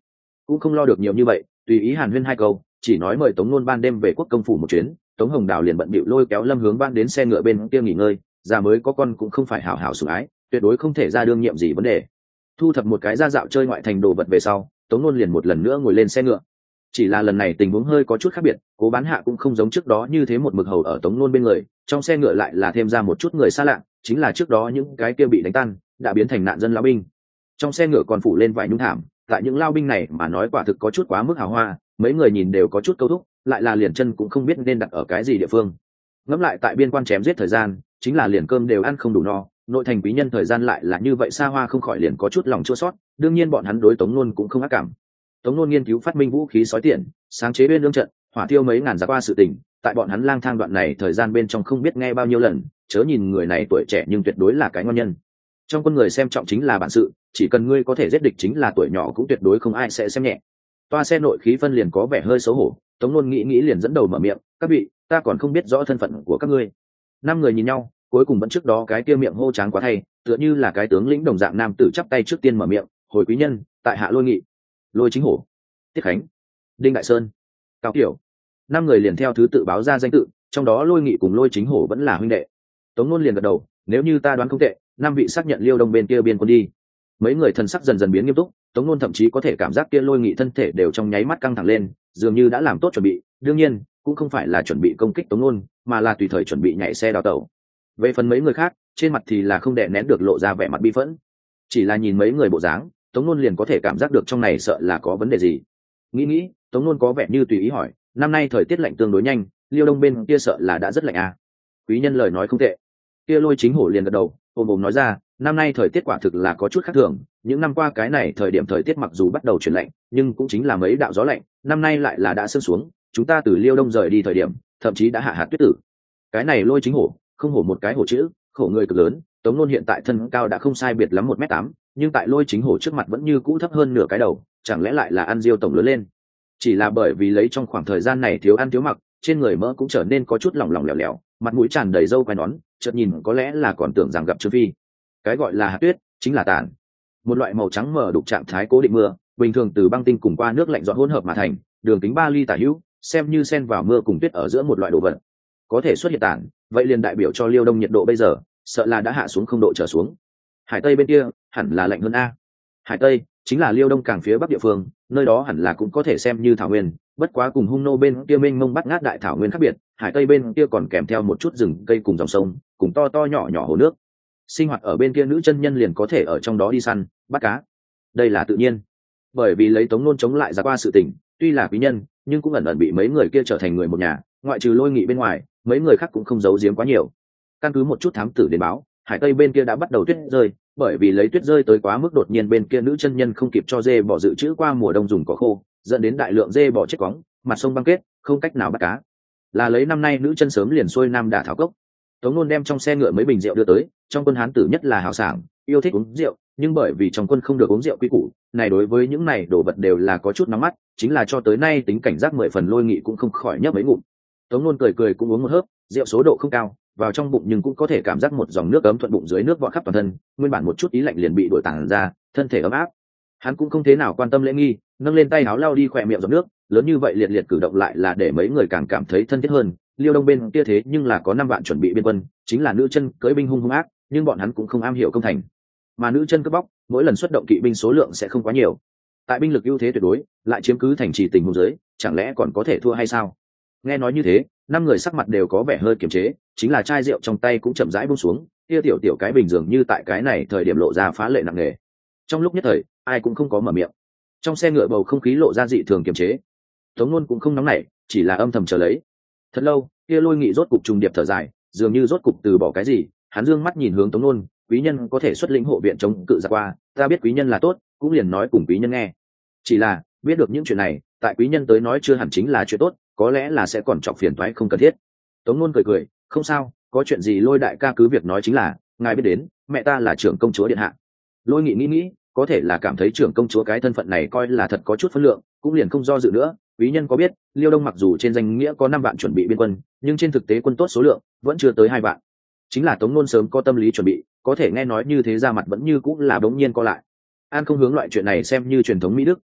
cũng không lo được nhiều như vậy, tùy ý hàn huyên hai câu, chỉ nói mời Tống Nôn ban đêm về quốc công phủ một chuyến. Tống Hồng Đào liền bận bịu lôi kéo Lâm Hướng Ban đến xe ngựa bên kia nghỉ ngơi, già mới có con cũng không phải hảo hảo sủng ái, tuyệt đối không thể ra đương nhiệm gì vấn đề. Thu thập một cái ra dạo chơi ngoại thành đồ vật về sau, Tống Nôn liền một lần nữa ngồi lên xe ngựa. Chỉ là lần này tình huống hơi có chút khác biệt, Cố Bán Hạ cũng không giống trước đó như thế một mực hầu ở Tống Nôn bên người, trong xe ngựa lại là thêm ra một chút người xa lạ, chính là trước đó những cái kia bị đánh tan đã biến thành nạn dân lao binh. Trong xe ngựa còn phủ lên vài nhung thảm, tại những lao binh này mà nói quả thực có chút quá mức hào hoa, mấy người nhìn đều có chút câu thúc, lại là liền chân cũng không biết nên đặt ở cái gì địa phương. Ngẫm lại tại biên quan chém giết thời gian, chính là liền cơm đều ăn không đủ no, nội thành quý nhân thời gian lại là như vậy xa hoa, không khỏi liền có chút lòng chua xót. Đương nhiên bọn hắn đối Tống Nôn cũng không ác cảm. Tống Nôn nghiên cứu phát minh vũ khí sói tiền, sáng chế bên lương trận, hỏa tiêu mấy ngàn giặc qua sự tình, tại bọn hắn lang thang đoạn này thời gian bên trong không biết nghe bao nhiêu lần, chớ nhìn người này tuổi trẻ nhưng tuyệt đối là cái ngon nhân. Trong con người xem trọng chính là bản sự, chỉ cần ngươi có thể giết địch chính là tuổi nhỏ cũng tuyệt đối không ai sẽ xem nhẹ. Toa xe nội khí phân liền có vẻ hơi xấu hổ, Tống Nôn nghĩ liền dẫn đầu mở miệng, các vị, ta còn không biết rõ thân phận của các ngươi. Năm người nhìn nhau, cuối cùng vẫn trước đó cái kia miệng hô tráng quá thay, tựa như là cái tướng lĩnh đồng dạng nam tử chắp tay trước tiên mở miệng, hồi quý nhân, tại hạ Lôi Nghị, Lôi Chính Hổ, Tiết Khánh, Đinh Đại Sơn, Cao Kiểu. Năm người liền theo thứ tự báo ra danh tự, trong đó Lôi Nghị cùng Lôi Chính Hổ vẫn là huynh đệ. Tống Nôn liền gật đầu, nếu như ta đoán không tệ, năm vị xác nhận Liêu Đông bên kia biên quân đi. Mấy người thần sắc dần dần biến nghiêm túc, Tống Nôn thậm chí có thể cảm giác kia Lôi Nghị thân thể đều trong nháy mắt căng thẳng lên, dường như đã làm tốt chuẩn bị. Đương nhiên cũng không phải là chuẩn bị công kích Tống Nôn, mà là tùy thời chuẩn bị nhảy xe đào tẩu. Về phần mấy người khác, trên mặt thì là không đè nén được lộ ra vẻ mặt bi phẫn. Chỉ là nhìn mấy người bộ dáng, Tống Nôn liền có thể cảm giác được trong này sợ là có vấn đề gì. Nghĩ, Tống Nôn có vẻ như tùy ý hỏi, năm nay thời tiết lạnh tương đối nhanh, Liêu Đông bên kia sợ là đã rất lạnh à? Quý nhân lời nói không tệ. Kia Lôi Chính Hổ liền gật đầu, ôm nói ra, năm nay thời tiết quả thực là có chút khác thường, những năm qua cái này thời điểm thời tiết mặc dù bắt đầu chuyển lạnh, nhưng cũng chính là mấy đạo gió lạnh, năm nay lại là đã sương xuống, chúng ta từ Liêu Đông rời đi thời điểm, thậm chí đã hạ hạt tuyết tử. Cái này Lôi Chính Hổ, không hổ một cái hổ chữ, khổ người cực lớn. Tống Nôn hiện tại thân cao đã không sai biệt lắm 1m8, nhưng tại Lôi Chính Hổ trước mặt vẫn như cũ thấp hơn nửa cái đầu, chẳng lẽ lại là ăn diêu tổng lớn lên? Chỉ là bởi vì lấy trong khoảng thời gian này thiếu ăn thiếu mặc, trên người mỡ cũng trở nên có chút lỏng lỏng lẻo lẻo, mặt mũi tràn đầy râu quai nón, chợt nhìn có lẽ là còn tưởng rằng gặp Trương Phi. Cái gọi là hạt tuyết chính là tàn, một loại màu trắng mờ đục trạng thái cố định mưa, bình thường từ băng tinh cùng qua nước lạnh dọn hỗn hợp mà thành, đường kính 3 ly tả hữu, xem như xen vào mưa cùng tuyết ở giữa một loại đồ vật. Có thể xuất hiện tàn, vậy liền đại biểu cho Liêu Đông nhiệt độ bây giờ sợ là đã hạ xuống 0 độ trở xuống. Hải Tây bên kia hẳn là lạnh hơn a. Hải Tây chính là Liêu Đông càng phía bắc địa phương, nơi đó hẳn là cũng có thể xem như thảo nguyên, bất quá cùng Hung Nô bên kia mênh mông bắt ngát đại thảo nguyên khác biệt, Hải Tây bên kia còn kèm theo một chút rừng cây cùng dòng sông, cùng to to nhỏ nhỏ hồ nước. Sinh hoạt ở bên kia nữ chân nhân liền có thể ở trong đó đi săn, bắt cá. Đây là tự nhiên. Bởi vì lấy Tống Nôn chống lại ra qua sự tình, tuy là quý nhân, nhưng cũng ẩn ẩn bị mấy người kia trở thành người một nhà, ngoại trừ Lôi Nghị bên ngoài, mấy người khác cũng không giấu giếm quá nhiều. Căn cứ một chút thám tử đến báo, Hải Tây bên kia đã bắt đầu tuyết rơi, bởi vì lấy tuyết rơi tới quá mức đột nhiên, bên kia nữ chân nhân không kịp cho dê bò dự trữ qua mùa đông dùng cỏ khô, dẫn đến đại lượng dê bò chết cóng, mặt sông băng kết, không cách nào bắt cá. Là lấy năm nay nữ chân sớm liền xuôi nam đả thảo cốc. Tống Nôn đem trong xe ngựa mấy bình rượu đưa tới, trong quân hán tử nhất là hào sảng, yêu thích uống rượu, nhưng bởi vì trong quân không được uống rượu quy củ, này đối với những này đồ vật đều là có chút nóng mắt, chính là cho tới nay tính cảnh giác 10 phần Lôi Nghị cũng không khỏi nhấp mấy ngụm. Tống Nôn cười cũng uống một hớp, rượu số độ không cao, vào trong bụng nhưng cũng có thể cảm giác một dòng nước ấm thuận bụng dưới nước vọt khắp toàn thân, nguyên bản một chút ý lạnh liền bị đuổi tản ra, thân thể ấm áp. Hắn cũng không thế nào quan tâm lễ nghi, nâng lên tay áo lau đi khỏe miệng giọt nước, lớn như vậy liệt cử động lại là để mấy người càng cảm thấy thân thiết hơn. Liêu Đông bên kia thế nhưng là có 5 vạn chuẩn bị biên quân, chính là nữ chân cưỡi binh hung ác, nhưng bọn hắn cũng không am hiểu công thành. Mà nữ chân cướp bóc, mỗi lần xuất động kỵ binh số lượng sẽ không quá nhiều. Tại binh lực ưu thế tuyệt đối, lại chiếm cứ thành trì tình huống dưới, chẳng lẽ còn có thể thua hay sao? Nghe nói như thế, 5 người sắc mặt đều có vẻ hơi kiềm chế, chính là chai rượu trong tay cũng chậm rãi buông xuống, kia tiểu cái bình dường như tại cái này thời điểm lộ ra phá lệ nặng nề. Trong lúc nhất thời, ai cũng không có mở miệng. Trong xe ngựa bầu không khí lộ ra dị thường kiềm chế. Tống Nôn cũng không nóng nảy, chỉ là âm thầm chờ lấy. Thật lâu, kia Lôi Nghị rốt cục trùng điệp thở dài, dường như rốt cục từ bỏ cái gì, hắn dương mắt nhìn hướng Tống Nôn, quý nhân có thể xuất lĩnh hộ viện chống cự ra qua, ta biết quý nhân là tốt, cũng liền nói cùng quý nhân nghe. Chỉ là biết được những chuyện này, tại quý nhân tới nói chưa hẳn chính là chuyện tốt, có lẽ là sẽ còn chọc phiền toái không cần thiết. Tống Nôn cười, không sao, có chuyện gì Lôi đại ca cứ việc nói chính là, ngài biết đến, mẹ ta là trưởng công chúa điện hạ. Lôi Nghị nghĩ, có thể là cảm thấy trưởng công chúa cái thân phận này coi là thật có chút phân lượng, cũng liền không do dự nữa. Quý nhân có biết, Liêu Đông mặc dù trên danh nghĩa có 5 vạn chuẩn bị biên quân, nhưng trên thực tế quân tốt số lượng vẫn chưa tới 2 vạn. Chính là Tống Nôn sớm có tâm lý chuẩn bị, có thể nghe nói như thế ra mặt vẫn như cũng là bỗng nhiên co lại. An không hướng loại chuyện này xem như truyền thống Mỹ Đức,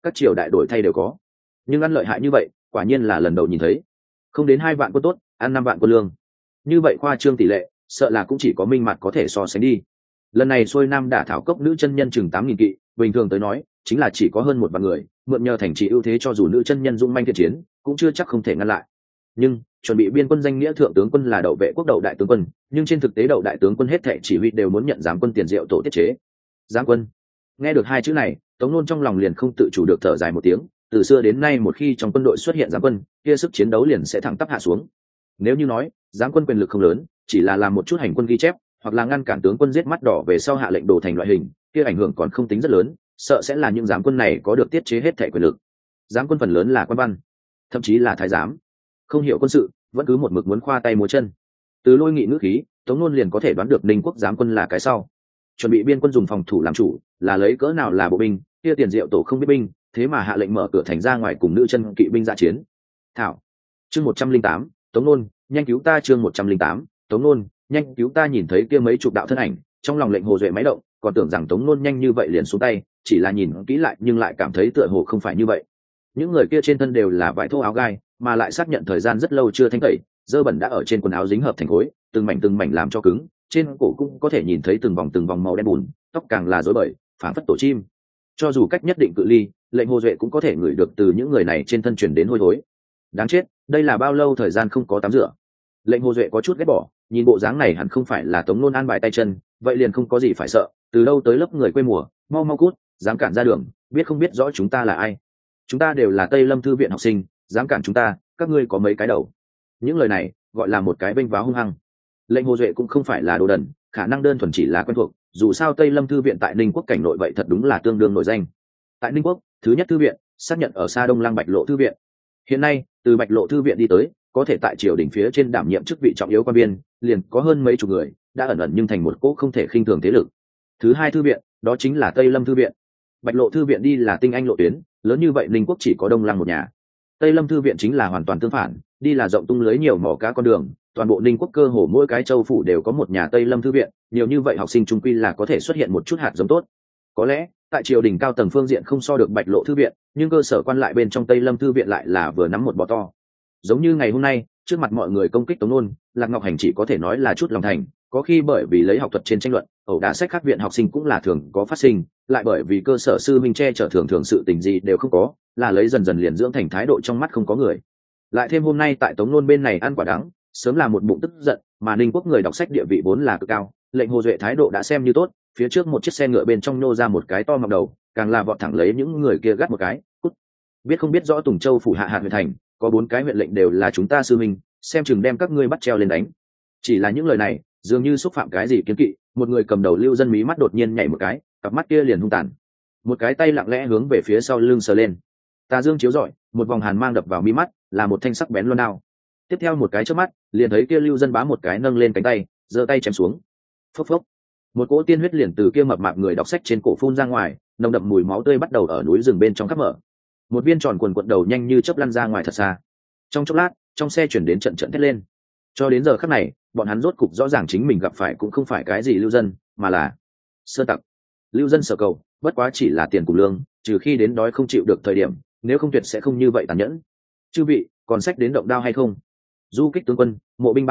các triều đại đổi thay đều có, nhưng ăn lợi hại như vậy quả nhiên là lần đầu nhìn thấy. Không đến 2 vạn quân tốt ăn 5 vạn quân lương, như vậy khoa trương tỷ lệ sợ là cũng chỉ có Minh Mạt có thể so sánh đi. Lần này xuôi nam đả thảo cốc nữ chân nhân chừng 8.000 kỵ, bình thường tới nói chính là chỉ có hơn 1 vạn người, mượn nhờ thành trì ưu thế cho dù nữ chân nhân dũng manh thiện chiến cũng chưa chắc không thể ngăn lại. Nhưng chuẩn bị biên quân danh nghĩa thượng tướng quân là đậu vệ quốc đậu đại tướng quân, nhưng trên thực tế đậu đại tướng quân hết thệ chỉ huy đều muốn nhận giám quân tiền diệu tổ tiết chế. Giám quân, nghe được 2 chữ này, Tống Nôn trong lòng liền không tự chủ được thở dài một tiếng. Từ xưa đến nay một khi trong quân đội xuất hiện giám quân, kia sức chiến đấu liền sẽ thẳng tắp hạ xuống. Nếu như nói giám quân quyền lực không lớn, chỉ là làm một chút hành quân ghi chép hoặc là ngăn cản tướng quân giết mắt đỏ về sau hạ lệnh đổ thành loại hình, kia ảnh hưởng còn không tính rất lớn, sợ sẽ là những giám quân này có được tiết chế hết thệ quyền lực. Giám quân phần lớn là quan văn, thậm chí là thái giám, không hiểu quân sự, vẫn cứ một mực muốn khoa tay múa chân. Từ Lôi Nghị ngữ khí, Tống Nôn liền có thể đoán được Ninh quốc giám quân là cái sau. Chuẩn bị biên quân dùng phòng thủ làm chủ, là lấy cỡ nào là bộ binh, kia tiền diệu tổ không biết binh, thế mà hạ lệnh mở cửa thành ra ngoài cùng nữ chân kỵ binh ra chiến. Thảo, chương 108, Tống Nôn, nhanh cứu ta. Chương 108, Tống Nôn, nhanh cứu ta. Nhìn thấy kia mấy chục đạo thân ảnh, trong lòng lệnh Hồ Duệ máy động, còn tưởng rằng Tống Nôn nhanh như vậy liền xuống tay, chỉ là nhìn kỹ lại nhưng lại cảm thấy tựa hồ không phải như vậy. Những người kia trên thân đều là vải thô áo gai, mà lại xác nhận thời gian rất lâu chưa thanh tẩy, dơ bẩn đã ở trên quần áo dính hợp thành khối, từng mảnh làm cho cứng, trên cổ cũng có thể nhìn thấy từng vòng màu đen bùn, tóc càng là rối bời, phảng phất tổ chim. Cho dù cách nhất định cự ly, lệnh Hồ Duệ cũng có thể ngửi được từ những người này trên thân truyền đến hôi thối. Đáng chết, đây là bao lâu thời gian không có tắm rửa. Lệnh Hồ Duệ có chút ghét bỏ, nhìn bộ dáng này hẳn không phải là Tống Nôn an bài tay chân, vậy liền không có gì phải sợ. Từ đâu tới lớp người quê mùa, mau cút, dám cản ra đường, biết không biết rõ chúng ta là ai? Chúng ta đều là Tây Lâm thư viện học sinh, dám cản chúng ta, các ngươi có mấy cái đầu? Những lời này gọi là một cái bênh váo hung hăng. Lệnh Hồ Duệ cũng không phải là đồ đần, khả năng đơn thuần chỉ là quen thuộc, dù sao Tây Lâm thư viện tại Ninh quốc cảnh nội vậy thật đúng là tương đương nổi danh. Tại Ninh quốc, thứ nhất thư viện xác nhận ở xa Đông Lăng Bạch Lộ thư viện. Hiện nay từ Bạch Lộ thư viện đi tới, có thể tại triều đình phía trên đảm nhiệm chức vị trọng yếu quan viên, liền có hơn mấy chục người, đã ẩn nhưng thành một cỗ không thể khinh thường thế lực. Thứ hai thư viện, đó chính là Tây Lâm thư viện. Bạch Lộ thư viện đi là tinh anh lộ tuyến, lớn như vậy Ninh quốc chỉ có Đông Lăng một nhà. Tây Lâm thư viện chính là hoàn toàn tương phản, đi là rộng tung lưới nhiều mỏ cá con đường, toàn bộ Ninh quốc cơ hồ mỗi cái châu phủ đều có một nhà Tây Lâm thư viện, nhiều như vậy học sinh trung quy là có thể xuất hiện một chút hạt giống tốt. Có lẽ tại triều đình cao tầng phương diện không so được Bạch Lộ thư viện, nhưng cơ sở quan lại bên trong Tây Lâm thư viện lại là vừa nắm một bò to. Giống như ngày hôm nay, trước mặt mọi người công kích Tống Nôn, Lạc Ngọc Hành chỉ có thể nói là chút lòng thành, có khi bởi vì lấy học thuật trên tranh luận, ẩu đả sách khác viện học sinh cũng là thường có phát sinh, lại bởi vì cơ sở sư minh che chở thường sự tình gì đều không có, là lấy dần dần liền dưỡng thành thái độ trong mắt không có người. Lại thêm hôm nay tại Tống Nôn bên này ăn quả đắng, sớm là một bụng tức giận, mà Ninh quốc người đọc sách địa vị vốn là cực cao, lệnh Hồ Duệ thái độ đã xem như tốt, phía trước một chiếc xe ngựa bên trong nô ra một cái to ngọc đầu, càng là vọt thẳng lấy những người kia gắt một cái, cút. Biết không biết rõ Tùng Châu phủ hạ hạt huyện thành, có 4 cái huyện lệnh đều là chúng ta sư minh, xem chừng đem các ngươi bắt treo lên đánh. Chỉ là những lời này dường như xúc phạm cái gì kiến kỵ, một người cầm đầu Lưu Dân mí mắt đột nhiên nhảy một cái, cặp mắt kia liền hung tàn, một cái tay lặng lẽ hướng về phía sau lưng sờ lên. Tà dương chiếu rọi, một vòng hàn mang đập vào mi mắt, là một thanh sắc bén loan đao. Tiếp theo một cái chớp mắt, liền thấy kia Lưu Dân bá một cái nâng lên cánh tay, giơ tay chém xuống. Phốc phốc, một cỗ tiên huyết liền từ kia mập mạp người đọc sách trên cổ phun ra ngoài, nồng đậm mùi máu tươi bắt đầu ở núi rừng bên trong khắp mở. Một viên tròn quần quật đầu nhanh như chớp lăn ra ngoài thật xa. Trong chốc lát, trong xe chuyển đến trận thét lên. Cho đến giờ khắc này, bọn hắn rốt cục rõ ràng chính mình gặp phải cũng không phải cái gì Lưu Dân, mà là sơn tặc. Lưu Dân sở cầu bất quá chỉ là tiền cùng lương, trừ khi đến đói không chịu được thời điểm, nếu không tuyệt sẽ không như vậy tàn nhẫn. Chư vị còn sách đến động đao hay không? Du kích tướng quân, mộ binh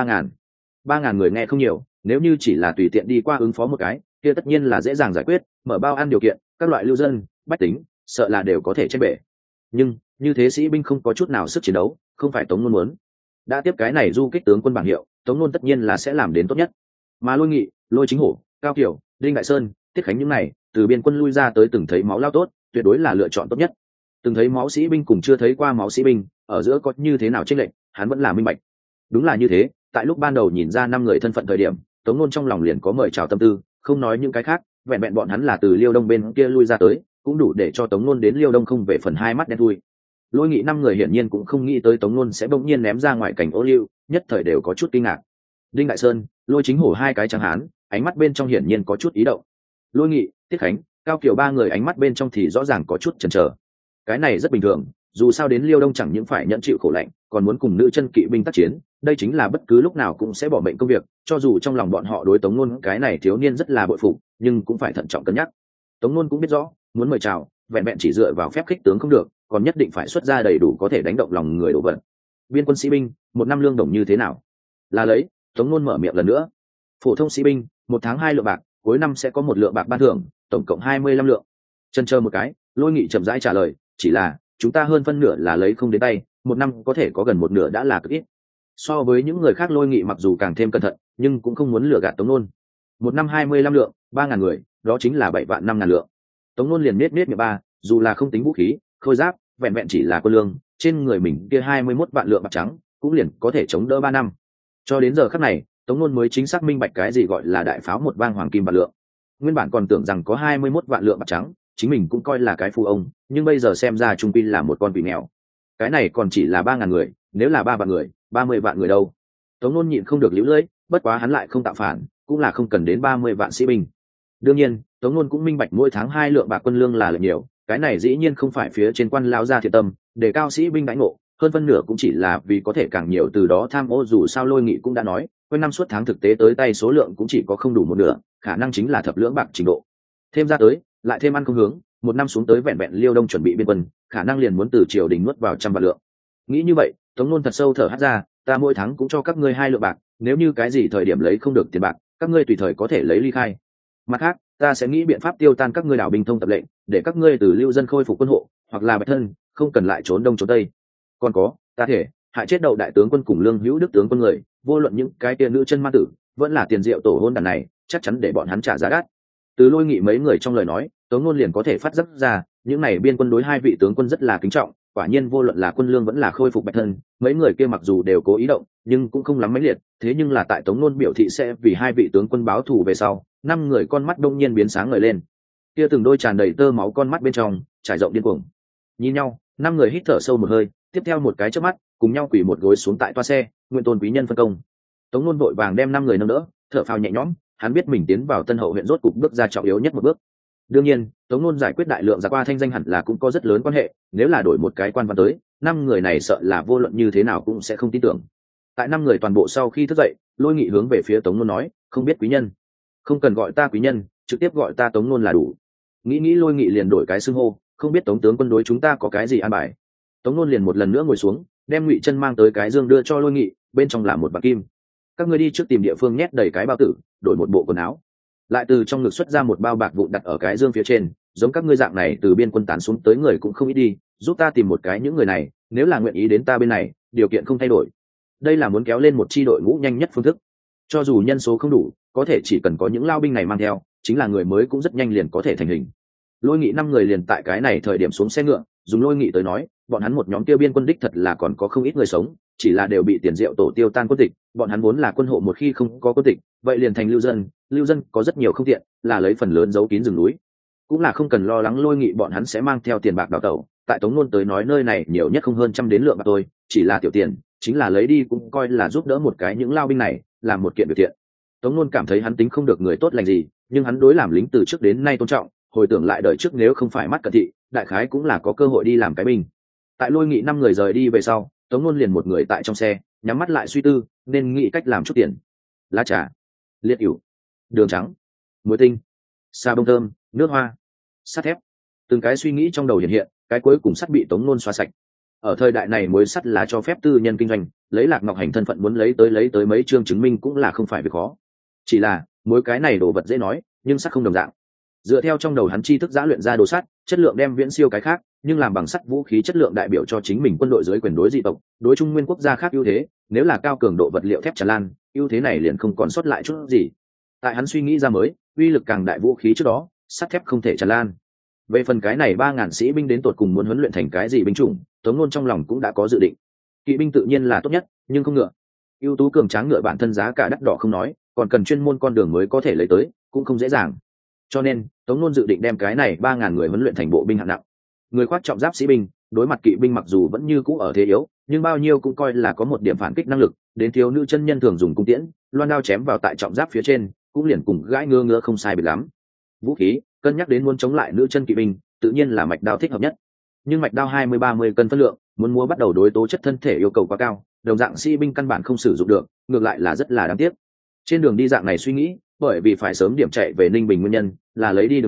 3.000 người nghe không nhiều, nếu như chỉ là tùy tiện đi qua ứng phó một cái, kia tất nhiên là dễ dàng giải quyết, mở bao ăn điều kiện, các loại lưu dân bách tính sợ là đều có thể chết bể. Nhưng như thế sĩ binh không có chút nào sức chiến đấu, không phải Tống Nôn muốn. Đã tiếp cái này du kích tướng quân bảng hiệu, Tống Nôn tất nhiên là sẽ làm đến tốt nhất. Mà Lôi Nghị, Lôi Chính Hổ, Cao Kiều, Đinh Đại Sơn, Tiết Khánh những này từ biên quân lui ra tới từng thấy máu lao tốt, tuyệt đối là lựa chọn tốt nhất. Từng thấy máu sĩ binh cùng chưa thấy qua máu sĩ binh, ở giữa có như thế nào chênh lệch, hắn vẫn là minh bạch. Đúng là như thế, tại lúc ban đầu nhìn ra 5 người thân phận thời điểm, Tống Nôn trong lòng liền có mời chào tâm tư, không nói những cái khác, vẹn vẹn bọn hắn là từ Liêu Đông bên kia lui ra tới, cũng đủ để cho Tống Nôn đến Liêu Đông không về phần hai mắt đen thui. Lôi Nghị 5 người hiển nhiên cũng không nghĩ tới Tống Nôn sẽ bỗng nhiên ném ra ngoài cảnh ô liu, nhất thời đều có chút kinh ngạc. Đinh Đại Sơn, Lôi Chính Hổ hai cái trắng hán, ánh mắt bên trong hiển nhiên có chút ý động. Lôi Nghị, Tiết Khánh, Cao Kiều 3 người ánh mắt bên trong thì rõ ràng có chút chần chờ. Cái này rất bình thường, dù sao đến Liêu Đông chẳng những phải nhận chịu khổ lạnh, còn muốn cùng nữ chân kỵ binh tác chiến, đây chính là bất cứ lúc nào cũng sẽ bỏ mệnh công việc, cho dù trong lòng bọn họ đối Tống Nôn cái này thiếu niên rất là bội phục, nhưng cũng phải thận trọng cân nhắc. Tống Nôn cũng biết rõ, muốn mời chào, vẹn vẹn chỉ dựa vào phép khích tướng không được, còn nhất định phải xuất ra đầy đủ có thể đánh động lòng người đổ vật. Biên quân sĩ binh một năm lương đồng như thế nào? Là lấy. Tống Nôn mở miệng lần nữa. Phổ thông sĩ binh 1 tháng 2 lượng bạc, cuối năm sẽ có 1 lượng bạc ban thưởng, tổng cộng 25 lượng. Chân chờ một cái, Lôi Nghị chậm rãi trả lời, chỉ là chúng ta hơn phân nửa là lấy không đến tay, 1 năm có thể có gần 1/2 đã là cực ít. So với những người khác, Lôi Nghị mặc dù càng thêm cẩn thận, nhưng cũng không muốn lừa gạt Tống Nôn. 1 năm 25 lượng, 3.000 người, đó chính là 7 vạn 5.000 lượng. Tống Nôn liền nết miệng ba, dù là không tính vũ khí, khôi giáp, vẹn vẹn chỉ là quân lương, trên người mình kia 21 vạn lượng bạc trắng, cũng liền có thể chống đỡ 3 năm. Cho đến giờ khắc này, Tống Nôn mới chính xác minh bạch cái gì gọi là đại pháo một vang hoàng kim bạc lượng. Nguyên bản còn tưởng rằng có 21 vạn lượng bạc trắng, chính mình cũng coi là cái phu ông, nhưng bây giờ xem ra trung quy là một con quỷ nghèo. Cái này còn chỉ là 3.000 người, nếu là 3 vạn người, 30 vạn người đâu? Tống Nôn nhịn không được liễu lưỡi, bất quá hắn lại không tạo phản, cũng là không cần đến 30 vạn sĩ binh. Đương nhiên, Tống Nôn cũng minh bạch mỗi tháng 2 lượng bạc quân lương là lợi nhiều, cái này dĩ nhiên không phải phía trên quan lao ra thiệt tâm, để cao sĩ binh đãi ngộ, hơn phân nửa cũng chỉ là vì có thể càng nhiều từ đó tham ô, dù sao Lôi Nghị cũng đã nói, quanh năm suốt tháng thực tế tới tay số lượng cũng chỉ có không đủ 1/2, khả năng chính là thập lưỡng bạc trình độ. Thêm ra tới, lại thêm ăn không hướng, 1 năm xuống tới vẹn vẹn Liêu Đông chuẩn bị biên quân, khả năng liền muốn từ triều đình nuốt vào 100 vạn lượng. Nghĩ như vậy, Tống Nôn thật sâu thở hắt ra, ta mỗi tháng cũng cho các ngươi 2 lượng bạc, nếu như cái gì thời điểm lấy không được tiền bạc, các ngươi tùy thời có thể lấy ly khai. Mặt khác, ta sẽ nghĩ biện pháp tiêu tan các ngươi đảo binh thông tập lệnh, để các ngươi từ lưu dân khôi phục quân hộ, hoặc là bạch thân, không cần lại trốn đông trốn tây. Còn có, ta thể hại chết đầu đại tướng quân cùng Lương Hữu Đức tướng quân người, vô luận những cái tia nữ chân ma tử, vẫn là tiền rượu tổ hôn đàn này, chắc chắn để bọn hắn trả giá đắt. Từ Lôi Nghị mấy người trong lời nói, Tống Nôn liền có thể phát giác ra, những này biên quân đối 2 vị tướng quân rất là kính trọng, quả nhiên vô luận là quân lương vẫn là khôi phục bạch thân, mấy người kia mặc dù đều cố ý động, nhưng cũng không lắm mãnh liệt, thế nhưng là tại Tống Nôn biểu thị sẽ vì 2 vị tướng quân báo thù về sau, 5 người con mắt đông nhiên biến sáng ngời lên. Kia từng đôi tràn đầy tơ máu con mắt bên trong trải rộng điên cuồng. Nhìn nhau, 5 người hít thở sâu một hơi, tiếp theo một cái chớp mắt, cùng nhau quỳ một gối xuống tại toa xe, nguyện tôn quý nhân phân công. Tống Nôn vội vàng đem 5 người nâng đỡ, thở phào nhẹ nhõm, hắn biết mình tiến vào Tân Hậu huyện rốt cục bước ra trọng yếu nhất một bước. Đương nhiên, Tống Nôn giải quyết đại lượng giặc qua thanh danh hẳn là cũng có rất lớn quan hệ, nếu là đổi một cái quan văn tới, 5 người này sợ là vô luận như thế nào cũng sẽ không tin tưởng. Tại 5 người toàn bộ sau khi thức dậy, Lôi Nghị hướng về phía Tống Nôn nói, không biết quý nhân, không cần gọi ta quý nhân, trực tiếp gọi ta Tống Nôn là đủ. Nghĩ Lôi Nghị liền đổi cái xưng hô, không biết Tống tướng quân đối chúng ta có cái gì an bài. Tống Nôn liền một lần nữa ngồi xuống, đem Ngụy Chân mang tới cái dương đưa cho Lôi Nghị, bên trong là một bạc kim. Các ngươi đi trước tìm địa phương nhét đầy cái bao tử, đổi một bộ quần áo, lại từ trong ngực xuất ra một bao bạc vụn đặt ở cái dương phía trên, giống các ngươi dạng này từ biên quân tán xuống tới người cũng không ít đi, giúp ta tìm một cái những người này, nếu là nguyện ý đến ta bên này, điều kiện không thay đổi. Đây là muốn kéo lên một chi đội ngũ nhanh nhất phương thức, cho dù nhân số không đủ, có thể chỉ cần có những lao binh này mang theo, chính là người mới cũng rất nhanh liền có thể thành hình. Lôi Nghị 5 người liền tại cái này thời điểm xuống xe ngựa, dùng Lôi Nghị tới nói, bọn hắn một nhóm tiêu biên quân đích thật là còn có không ít người sống, chỉ là đều bị tiền rượu tổ tiêu tan quân tịch, bọn hắn vốn là quân hộ, một khi không có quân tịch, vậy liền thành lưu dân có rất nhiều không tiện, là lấy phần lớn giấu kín rừng núi, cũng là không cần lo lắng Lôi Nghị bọn hắn sẽ mang theo tiền bạc đào tẩu. Tại Tống Nôn tới nói, nơi này nhiều nhất không hơn 100 đến lượng bạc thôi, chỉ là tiểu tiền, chính là lấy đi cũng coi là giúp đỡ một cái những lao binh này, làm một kiện việc thiện. Tống Nôn cảm thấy hắn tính không được người tốt lành gì, nhưng hắn đối làm lính từ trước đến nay tôn trọng, hồi tưởng lại đời trước nếu không phải mắt cận thị, đại khái cũng là có cơ hội đi làm cái binh. Tại Lôi Nghị 5 người rời đi về sau, Tống Nôn liền một người tại trong xe, nhắm mắt lại suy tư, nên nghĩ cách làm chút tiền. Lá trà, liệt ỉu, đường trắng, muối tinh, xà bông thơm, nước hoa, sắt thép, từng cái suy nghĩ trong đầu hiện hiện, cái cuối cùng sắt bị Tống Nôn xóa sạch. Ở thời đại này muối sắt là cho phép tư nhân kinh doanh, lấy Lạc Ngọc Hành thân phận muốn lấy tới mấy chương chứng minh cũng là không phải việc khó. Chỉ là muối cái này đồ vật dễ nói, nhưng sắt không đồng dạng. Dựa theo trong đầu hắn tri thức giã luyện ra đồ sắt, chất lượng đem viễn siêu cái khác, nhưng làm bằng sắt vũ khí chất lượng đại biểu cho chính mình quân đội dưới quyền đối dị tộc, đối trung nguyên quốc gia khác ưu thế, nếu là cao cường độ vật liệu thép tràn lan, ưu thế này liền không còn sót lại chút gì. Tại hắn suy nghĩ ra mới, uy lực càng đại vũ khí trước đó, sắt thép không thể tràn lan. Về phần cái này 3.000 sĩ binh đến tột cùng muốn huấn luyện thành cái gì binh chủng, Tống Nôn trong lòng cũng đã có dự định. Kỵ binh tự nhiên là tốt nhất, nhưng không ngựa. Ưu tú cường tráng ngựa bản thân giá cả đắt đỏ không nói, còn cần chuyên môn con đường mới có thể lấy tới, cũng không dễ dàng. Cho nên Tống Nôn dự định đem cái này 3.000 người huấn luyện thành bộ binh hạng nặng. Người khoác trọng giáp sĩ binh, đối mặt kỵ binh mặc dù vẫn như cũ ở thế yếu, nhưng bao nhiêu cũng coi là có một điểm phản kích năng lực. Đến thiếu nữ chân nhân thường dùng cung tiễn, loan đao chém vào tại trọng giáp phía trên, cũng liền cùng gãi ngứa không sai biệt lắm. Vũ khí, cân nhắc đến muốn chống lại nữ chân kỵ binh, tự nhiên là mạch đao thích hợp nhất. Nhưng mạch đao 20-30 cân phân lượng, muốn mua bắt đầu đối tố chất thân thể yêu cầu quá cao, đồng dạng sĩ binh căn bản không sử dụng được, ngược lại là rất là đáng tiếc. Trên đường đi dạng này suy nghĩ, bởi vì phải sớm điểm chạy về Ninh Bình nguyên nhân, là lấy đi đường nhỏ,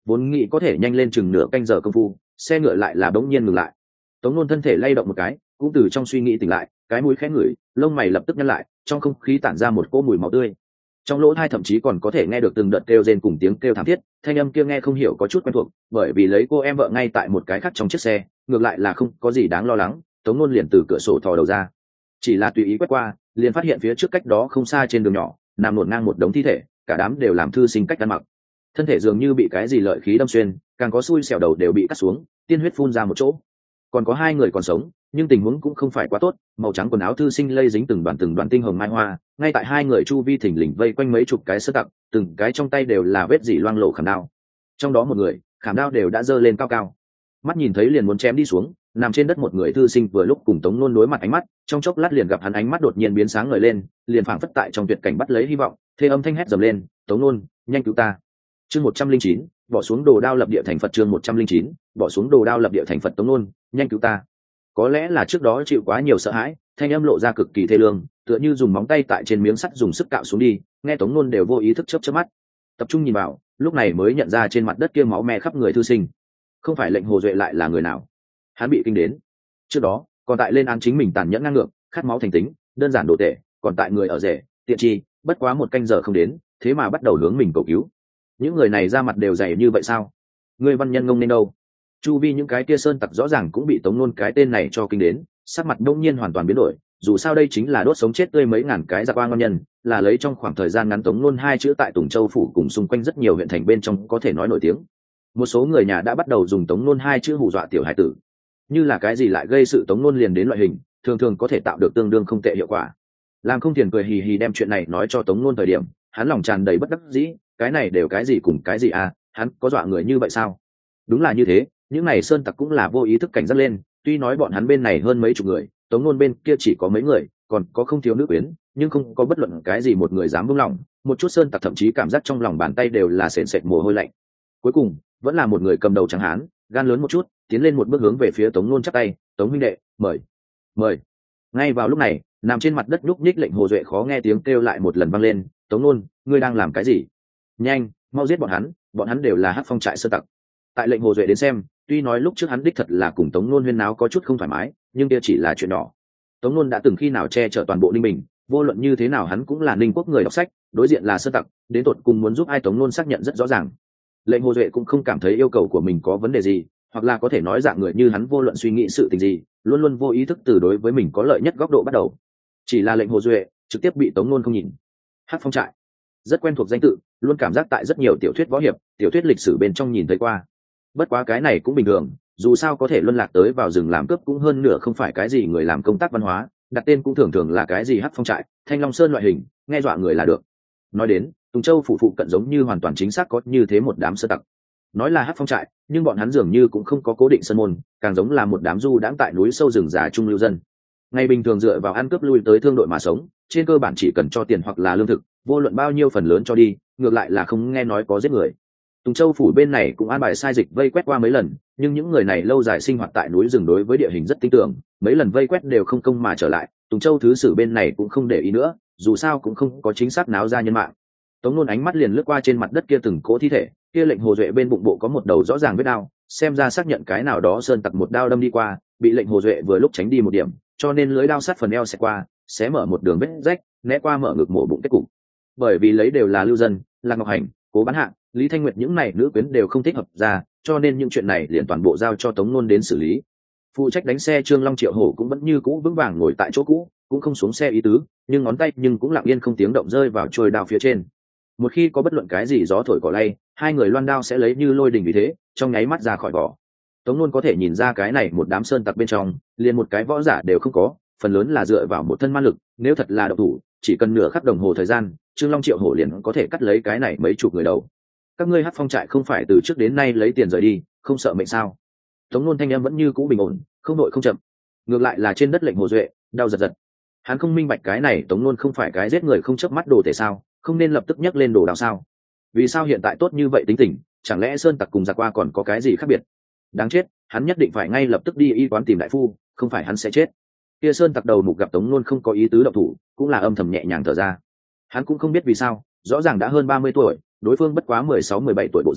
vốn nghĩ có thể nhanh lên chừng nửa canh giờ công phu, xe ngựa lại là bỗng nhiên ngừng lại. Tống Nôn thân thể lay động một cái, cũng từ trong suy nghĩ tỉnh lại, cái mũi khẽ ngửi, lông mày lập tức nhăn lại, trong không khí tản ra một cỗ mùi máu tươi. Trong lỗ tai thậm chí còn có thể nghe được từng đợt kêu rên cùng tiếng kêu thảm thiết, thanh âm kia nghe không hiểu có chút quen thuộc, bởi vì lấy cô em vợ ngay tại một cái khác trong chiếc xe, ngược lại là không có gì đáng lo lắng. Tống Nôn liền từ cửa sổ thò đầu ra, chỉ là tùy ý quét qua, liền phát hiện phía trước cách đó không xa trên đường nhỏ nằm ngổn ngang một đống thi thể, cả đám đều làm thư sinh cách ăn mặc, thân thể dường như bị cái gì lợi khí đâm xuyên, càng có xui xẻo đầu đều bị cắt xuống, tiên huyết phun ra một chỗ. Còn có hai người còn sống, nhưng tình huống cũng không phải quá tốt, màu trắng quần áo thư sinh lây dính từng đoàn tinh hồng mai hoa, ngay tại hai người chu vi thình lình vây quanh mấy chục cái sơ tặc, từng cái trong tay đều là vết dỉ loang lổ khảm đao. Trong đó một người khảm đao đều đã giơ lên cao cao, mắt nhìn thấy liền muốn chém đi xuống. Nằm trên đất một người thư sinh vừa lúc cùng Tống Nôn đối mặt ánh mắt, trong chốc lát liền gặp hắn ánh mắt đột nhiên biến sáng ngời lên, liền phảng phất tại trong tuyệt cảnh bắt lấy hy vọng, thê âm thanh hét dầm lên: "Tống Nôn, nhanh cứu ta!" Chương 109, bỏ xuống đồ đao lập địa thành Phật. Chương 109, bỏ xuống đồ đao lập địa thành Phật. Tống Nôn, nhanh cứu ta! Có lẽ là trước đó chịu quá nhiều sợ hãi, thanh âm lộ ra cực kỳ thê lương, tựa như dùng móng tay tại trên miếng sắt dùng sức cạo xuống đi, nghe Tống Nôn đều vô ý thức chớp mắt, tập trung nhìn vào, lúc này mới nhận ra trên mặt đất kia máu me khắp người thư sinh, không phải Lệnh Hồ Duệ lại là người nào. Hắn bị kinh đến. Trước đó còn tại lên án chính mình tàn nhẫn ngang ngược, khát máu thành tính, đơn giản đồ tệ, còn tại người ở rể tiện chi, bất quá một canh giờ không đến, thế mà bắt đầu hướng mình cầu cứu. Những người này ra mặt đều dày như vậy sao? Người văn nhân ngông nên đâu? Chu vi những cái kia sơn tặc rõ ràng cũng bị Tống Nôn cái tên này cho kinh đến, sắc mặt đông nhiên hoàn toàn biến đổi. Dù sao đây chính là đốt sống chết tươi mấy ngàn cái giặc oan ngon nhân, là lấy trong khoảng thời gian ngắn Tống Nôn hai chữ tại Tùng Châu phủ cùng xung quanh rất nhiều huyện thành bên trong có thể nói nổi tiếng. Một số người nhà đã bắt đầu dùng Tống Nôn hai chữ hù dọa tiểu hải tử, như là cái gì lại gây sự Tống Nôn liền đến loại hình, thường thường có thể tạo được tương đương không tệ hiệu quả. Làm Không Tiền cười hì hì đem chuyện này nói cho Tống Nôn thời điểm, hắn lòng tràn đầy bất đắc dĩ, cái này đều cái gì cùng cái gì à, hắn có dọa người như vậy sao? Đúng là như thế, những này sơn tặc cũng là vô ý thức cảnh giác lên, tuy nói bọn hắn bên này hơn mấy chục người, Tống Nôn bên kia chỉ có mấy người, còn có không thiếu nữ quyến, nhưng không có bất luận cái gì một người dám buông lỏng. Một chút sơn tặc thậm chí cảm giác trong lòng bàn tay đều là sền sệt mồ hôi lạnh. Cuối cùng vẫn là một người cầm đầu trắng hán, gan lớn một chút, tiến lên một bước hướng về phía Tống Nôn chắp tay: "Tống huynh đệ, mời mời." Ngay vào lúc này, nằm trên mặt đất nhúc nhích Lệnh Hồ Duệ khó nghe tiếng kêu lại một lần vang lên: "Tống Nôn, ngươi đang làm cái gì? Nhanh mau giết bọn hắn đều là Hắc Phong trại sơn tặc." Tại Lệnh Hồ Duệ đến xem, tuy nói lúc trước hắn đích thật là cùng Tống Nôn huyên náo có chút không thoải mái, nhưng kia chỉ là chuyện nhỏ. Tống Nôn đã từng khi nào che chở toàn bộ Ninh Bình, vô luận như thế nào hắn cũng là Ninh Quốc người đọc sách, đối diện là sơn tặc, đến tột cùng muốn giúp ai Tống Nôn xác nhận rất rõ ràng. Lệnh Hồ Duệ cũng không cảm thấy yêu cầu của mình có vấn đề gì, hoặc là có thể nói dạng người như hắn vô luận suy nghĩ sự tình gì, luôn luôn vô ý thức từ đối với mình có lợi nhất góc độ bắt đầu. Chỉ là Lệnh Hồ Duệ trực tiếp bị Tống Nôn không nhìn. Hắc Phong trại, rất quen thuộc danh tự, luôn cảm giác tại rất nhiều tiểu thuyết võ hiệp, tiểu thuyết lịch sử bên trong nhìn thấy qua. Bất quá cái này cũng bình thường, dù sao có thể luân lạc tới vào rừng làm cướp cũng hơn nửa không phải cái gì người làm công tác văn hóa, đặt tên cũng thường thường là cái gì Hắc Phong trại, Thanh Long Sơn loại hình, nghe dọa người là được. Nói đến Tùng Châu phủ phụ cận giống như hoàn toàn chính xác có như thế một đám sơ tặc. Nói là Hắc Phong trại, nhưng bọn hắn dường như cũng không có cố định sân môn, càng giống là một đám du đãng tại núi sâu rừng già trung lưu dân. Ngày bình thường dựa vào ăn cướp lui tới thương đội mà sống, trên cơ bản chỉ cần cho tiền hoặc là lương thực, vô luận bao nhiêu phần lớn cho đi, ngược lại là không nghe nói có giết người. Tùng Châu phủ bên này cũng an bài sai dịch vây quét qua mấy lần, nhưng những người này lâu dài sinh hoạt tại núi rừng đối với địa hình rất tin tưởng, mấy lần vây quét đều không công mà trở lại. Tùng Châu thứ sử bên này cũng không để ý nữa, dù sao cũng không có chính xác náo ra nhân mạng. Tống Nôn ánh mắt liền lướt qua trên mặt đất kia từng cỗ thi thể, kia Lệnh Hồ Duệ bên bụng bộ có một đầu rõ ràng vết đao, xem ra xác nhận cái nào đó sơn tặc một đao đâm đi qua, bị Lệnh Hồ Duệ vừa lúc tránh đi một điểm, cho nên lưỡi đao sát phần eo xẹt qua, xé mở một đường vết rách, né qua mở ngực mổ bụng kết cục. Bởi vì lấy đều là lưu dân, Lạc Ngọc Hành, Cố Bán Hạ, Lý Thanh Nguyệt những này nữ quyến đều không thích hợp ra, cho nên những chuyện này liền toàn bộ giao cho Tống Nôn đến xử lý. Phụ trách đánh xe Trương Long Triệu Hổ cũng vẫn như cũ vững vàng ngồi tại chỗ cũ, cũng không xuống xe ý tứ, nhưng ngón tay nhưng cũng lặng yên không tiếng động rơi vào trôi đao phía trên. Một khi có bất luận cái gì gió thổi cỏ lay, hai người loan đao sẽ lấy như lôi đình vì thế, trong nháy mắt ra khỏi vỏ. Tống Nôn có thể nhìn ra cái này một đám sơn tặc bên trong, liền một cái võ giả đều không có, phần lớn là dựa vào một thân ma lực, nếu thật là độc thủ, chỉ cần nửa khắc đồng hồ thời gian, Trương Long Triệu Hổ liền có thể cắt lấy cái này mấy chục người đầu. Các ngươi Hắc Phong trại không phải từ trước đến nay lấy tiền rời đi, không sợ mệnh sao? Tống Nôn thanh âm vẫn như cũ bình ổn, không đội không chậm. Ngược lại là trên đất Lệnh Hồ Duệ đau giật giật. Hắn không minh bạch cái này Tống Nôn không phải cái giết người không chớp mắt đồ thể sao, không nên lập tức nhấc lên đồ đao sao? Vì sao hiện tại tốt như vậy tính tình, chẳng lẽ sơn tặc cùng giặc qua còn có cái gì khác biệt? Đáng chết, hắn nhất định phải ngay lập tức đi y quán tìm đại phu, không phải hắn sẽ chết. Kia sơn tặc đầu mục gặp Tống Nôn không có ý tứ động thủ, cũng là âm thầm nhẹ nhàng thở ra. Hắn cũng không biết vì sao, rõ ràng đã hơn 30 tuổi, đối phương bất quá 16-17 tuổi bộ dáng,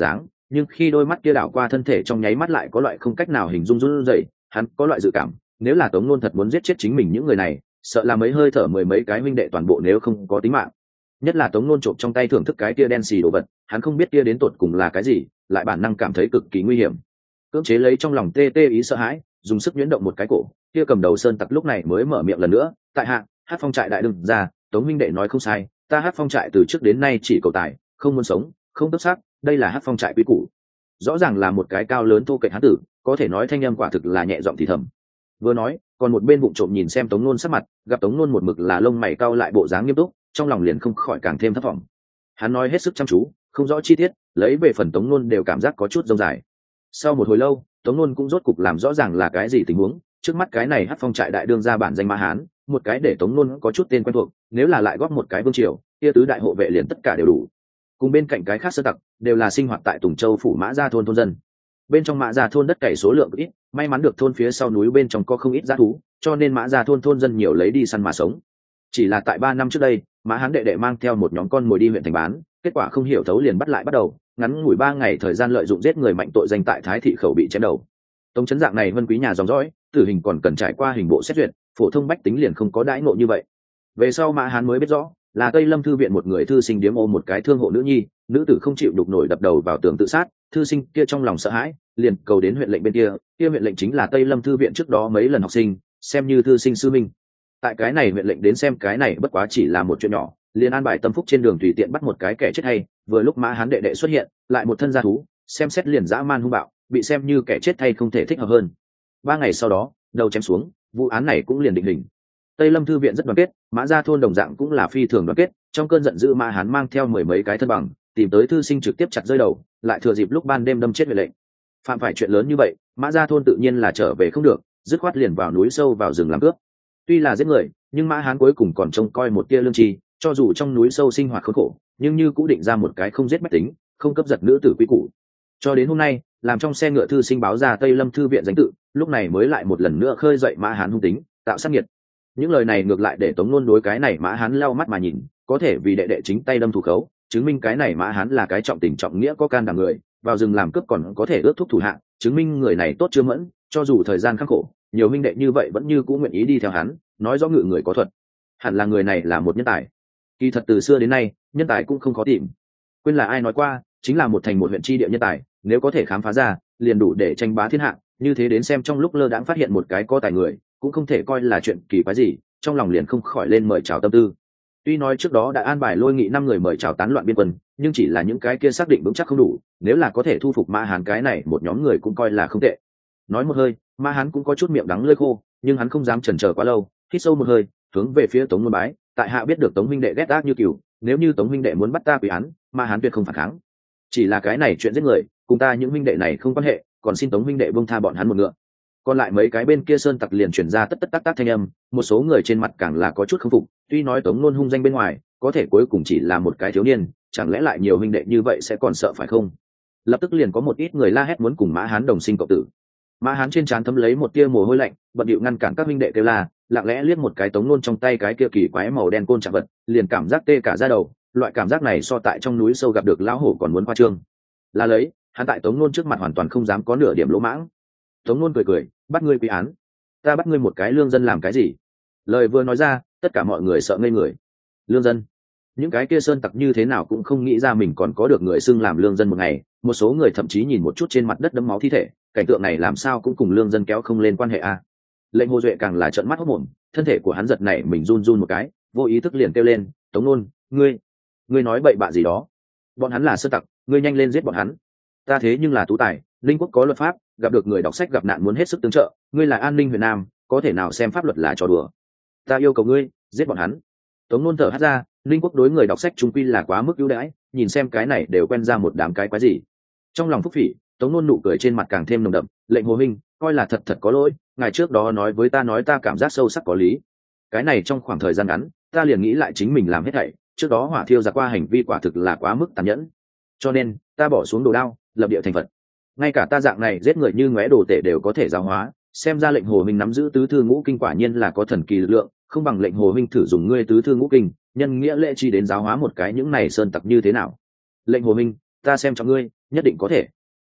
nhưng khi đôi mắt kia đảo qua thân thể trong nháy mắt lại có loại không cách nào hình dung run rẩy. Hắn có loại dự cảm, nếu là Tống Nôn thật muốn giết chết chính mình những người này, sợ là mấy hơi thở mười mấy cái huynh đệ toàn bộ nếu không có tính mạng. Nhất là Tống Nôn trộm trong tay thưởng thức cái kia đen xì đồ vật, hắn không biết kia đến tột cùng là cái gì, lại bản năng cảm thấy cực kỳ nguy hiểm. Cưỡng chế lấy trong lòng tê tê ý sợ hãi, dùng sức nhuyễn động một cái cổ, kia cầm đầu sơn tặc lúc này mới mở miệng lần nữa, tại hạ Hát Phong trại đại đương ra, Tống huynh đệ nói không sai, ta Hát Phong trại từ trước đến nay chỉ cầu tài, không muốn sống, không cấp sắc, đây là Hát Phong trại quý củ. Rõ ràng là một cái cao lớn thô kệch hán tử, có thể nói thanh âm quả thực là nhẹ giọng thì thầm. Vừa nói, còn một bên bụng trộm nhìn xem Tống Nôn sắc mặt, gặp Tống Nôn một mực là lông mày cau lại bộ dáng nghiêm túc, trong lòng liền không khỏi càng thêm thất vọng. Hắn nói hết sức chăm chú, không rõ chi tiết, lấy về phần Tống Nôn đều cảm giác có chút rông dài. Sau một hồi lâu, Tống Nôn cũng rốt cục làm rõ ràng là cái gì tình huống. Trước mắt cái này Hát Phong trại đại đương ra bản danh Ma Hán, một cái để Tống Nôn có chút tên quen thuộc, nếu là lại góp một cái vương triều, kia tứ đại hộ vệ liền tất cả đều đủ. Cùng bên cạnh cái khác sơ tặc đều là sinh hoạt tại Tùng Châu phủ Mã Gia thôn thôn dân. Bên trong Mã Gia thôn đất cày số lượng ít, may mắn được thôn phía sau núi bên trong có không ít dã thú, cho nên Mã Gia thôn thôn dân nhiều lấy đi săn mà sống. Chỉ là tại 3 năm trước đây, Mã Hán đệ đệ mang theo một nhóm con mồi đi huyện thành bán, kết quả không hiểu thấu liền bắt đầu, ngắn ngủi 3 ngày thời gian lợi dụng giết người mạnh tội danh tại Thái thị khẩu bị chém đầu. Tống chấn dạng này vân quý nhà dòng dõi, tử hình còn cần trải qua hình bộ xét duyệt, phổ thông bách tính liền không có đãi ngộ như vậy. Về sau Mã Hán mới biết rõ, là Tây Lâm thư viện một người thư sinh điếm ôm một cái thương hộ nữ nhi, nữ tử không chịu đục nổi đập đầu vào tường tự sát, thư sinh kia trong lòng sợ hãi, liền cầu đến huyện lệnh bên kia, kia huyện lệnh chính là Tây Lâm thư viện trước đó mấy lần học sinh, xem như thư sinh sư minh. Tại cái này huyện lệnh đến xem cái này bất quá chỉ là một chuyện nhỏ, liền an bài tâm phúc trên đường tùy tiện bắt một cái kẻ chết hay, vừa lúc Mã Hán đệ đệ xuất hiện, lại một thân gia thú, xem xét liền dã man hung bạo, bị xem như kẻ chết thay không thể thích hợp hơn. 3 ngày sau đó, đầu chém xuống, vụ án này cũng liền định hình. Tây Lâm thư viện rất đoàn kết, Mã Gia thôn đồng dạng cũng là phi thường đoàn kết, trong cơn giận dữ Mã Hán mang theo mười mấy cái thân bằng, tìm tới thư sinh trực tiếp chặt rơi đầu, lại thừa dịp lúc ban đêm đâm chết huyện lệnh. Phạm phải chuyện lớn như vậy, Mã Gia thôn tự nhiên là trở về không được, dứt khoát liền vào núi sâu vào rừng làm cướp. Tuy là giết người, nhưng Mã Hán cuối cùng còn trông coi một tia lương tri, cho dù trong núi sâu sinh hoạt khốn khổ, nhưng như cũng định ra một cái không giết bách tính, không cấp giật nữ tử quý củ. Cho đến hôm nay, làm trong xe ngựa thư sinh báo ra Tây Lâm thư viện danh tự, lúc này mới lại một lần nữa khơi dậy Mã Hán hung tính, tạo sát nghiệt. Những lời này ngược lại để Tống Nôn đối cái này Mã Hán lau mắt mà nhìn, có thể vì đệ đệ chính tay đâm thủ khấu, chứng minh cái này Mã Hán là cái trọng tình trọng nghĩa có can đảm người, vào rừng làm cướp còn có thể ước thúc thủ hạ, chứng minh người này tốt chưa mẫn, cho dù thời gian khắc khổ, nhiều huynh đệ như vậy vẫn như cũ nguyện ý đi theo hắn, nói rõ ngự người có thuật, hẳn là người này là một nhân tài. Kỳ thật từ xưa đến nay, nhân tài cũng không khó tìm. Quên là ai nói qua, chính là một thành một huyện chi địa nhân tài, nếu có thể khám phá ra, liền đủ để tranh bá thiên hạ. Như thế đến xem trong lúc lơ đãng phát hiện một cái có tài người, cũng không thể coi là chuyện kỳ quái gì, trong lòng liền không khỏi lên mời chào tâm tư. Tuy nói trước đó đã an bài Lôi Nghị 5 người mời chào tán loạn biên quân, nhưng chỉ là những cái kia xác định vững chắc không đủ, nếu là có thể thu phục Mã Hán cái này một nhóm người cũng coi là không tệ. Nói một hơi, Mã Hán cũng có chút miệng đắng lưỡi khô, nhưng hắn không dám chần chờ quá lâu, hít sâu một hơi, hướng về phía Tống Nôn bái, tại hạ biết được Tống huynh đệ ghét ác như cừu, nếu như Tống huynh đệ muốn bắt ta quỷ án, Mã Hán tuyệt không phản kháng. Chỉ là cái này chuyện giết người, cùng ta những huynh đệ này không quan hệ, còn xin Tống huynh đệ buông tha bọn hắn một ngựa. Còn lại mấy cái bên kia sơn tặc liền truyền ra tất tất tác tác thanh âm, một số người trên mặt càng là có chút không phục, tuy nói Tống Nôn hung danh bên ngoài, có thể cuối cùng chỉ là một cái thiếu niên, chẳng lẽ lại nhiều huynh đệ như vậy sẽ còn sợ phải không? Lập tức liền có một ít người la hét muốn cùng Mã Hán đồng sinh cộng tử. Mã Hán trên trán thấm lấy một tia mồ hôi lạnh, bận điệu ngăn cản các huynh đệ kêu la, lặng lẽ liếc một cái Tống Nôn trong tay cái kia kỳ quái màu đen côn chạm vật, liền cảm giác tê cả da đầu, loại cảm giác này so tại trong núi sâu gặp được lão hổ còn muốn khoa trương. Là lấy, hắn tại Tống Nôn trước mặt hoàn toàn không dám có nửa điểm lỗ mãng. Tống Nôn cười cười, bắt ngươi quy án, ta bắt ngươi một cái lương dân làm cái gì? Lời vừa nói ra, tất cả mọi người sợ ngây người. Lương dân? Những cái kia sơn tặc như thế nào cũng không nghĩ ra mình còn có được người xưng làm lương dân một ngày, một số người thậm chí nhìn một chút trên mặt đất đẫm máu thi thể, cảnh tượng này làm sao cũng cùng lương dân kéo không lên quan hệ a. Lệnh Hồ Duệ càng là trợn mắt hốt mồm, thân thể của hắn giật nảy mình run run một cái, vô ý thức liền kêu lên, Tống Nôn, ngươi nói bậy bạ gì đó? Bọn hắn là sơn tặc, ngươi nhanh lên giết bọn hắn. Ta thế nhưng là tú tài, linh quốc có luật pháp, gặp được người đọc sách gặp nạn muốn hết sức tương trợ, ngươi là an ninh huyện Nam, có thể nào xem pháp luật là trò đùa? Ta yêu cầu ngươi giết bọn hắn. Tống Nôn thở hắt ra, linh quốc đối người đọc sách trung quy là quá mức ưu đãi, nhìn xem cái này đều quen ra một đám cái quái gì. Trong lòng phúc phỉ, Tống Nôn nụ cười trên mặt càng thêm nồng đậm, lệnh Hồ huynh, coi là thật có lỗi, ngày trước đó nói với ta nói ta cảm giác sâu sắc có lý. Cái này trong khoảng thời gian ngắn, ta liền nghĩ lại chính mình làm hết thảy, trước đó hỏa thiêu giặc qua hành vi quả thực là quá mức tàn nhẫn, cho nên ta bỏ xuống đồ đao, lập địa thành Phật. Ngay cả ta dạng này giết người như ngóe đồ tể đều có thể giáo hóa, xem ra lệnh Hồ huynh nắm giữ tứ thư ngũ kinh quả nhiên là có thần kỳ lực lượng, không bằng lệnh Hồ huynh thử dùng ngươi tứ thư ngũ kinh, nhân nghĩa lễ chi đến giáo hóa một cái những này sơn tặc như thế nào. Lệnh Hồ huynh, ta xem cho ngươi, nhất định có thể.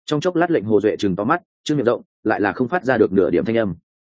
Trong chốc lát lệnh Hồ Duệ trừng to mắt, trương miệng rộng, lại là không phát ra được nửa điểm thanh âm.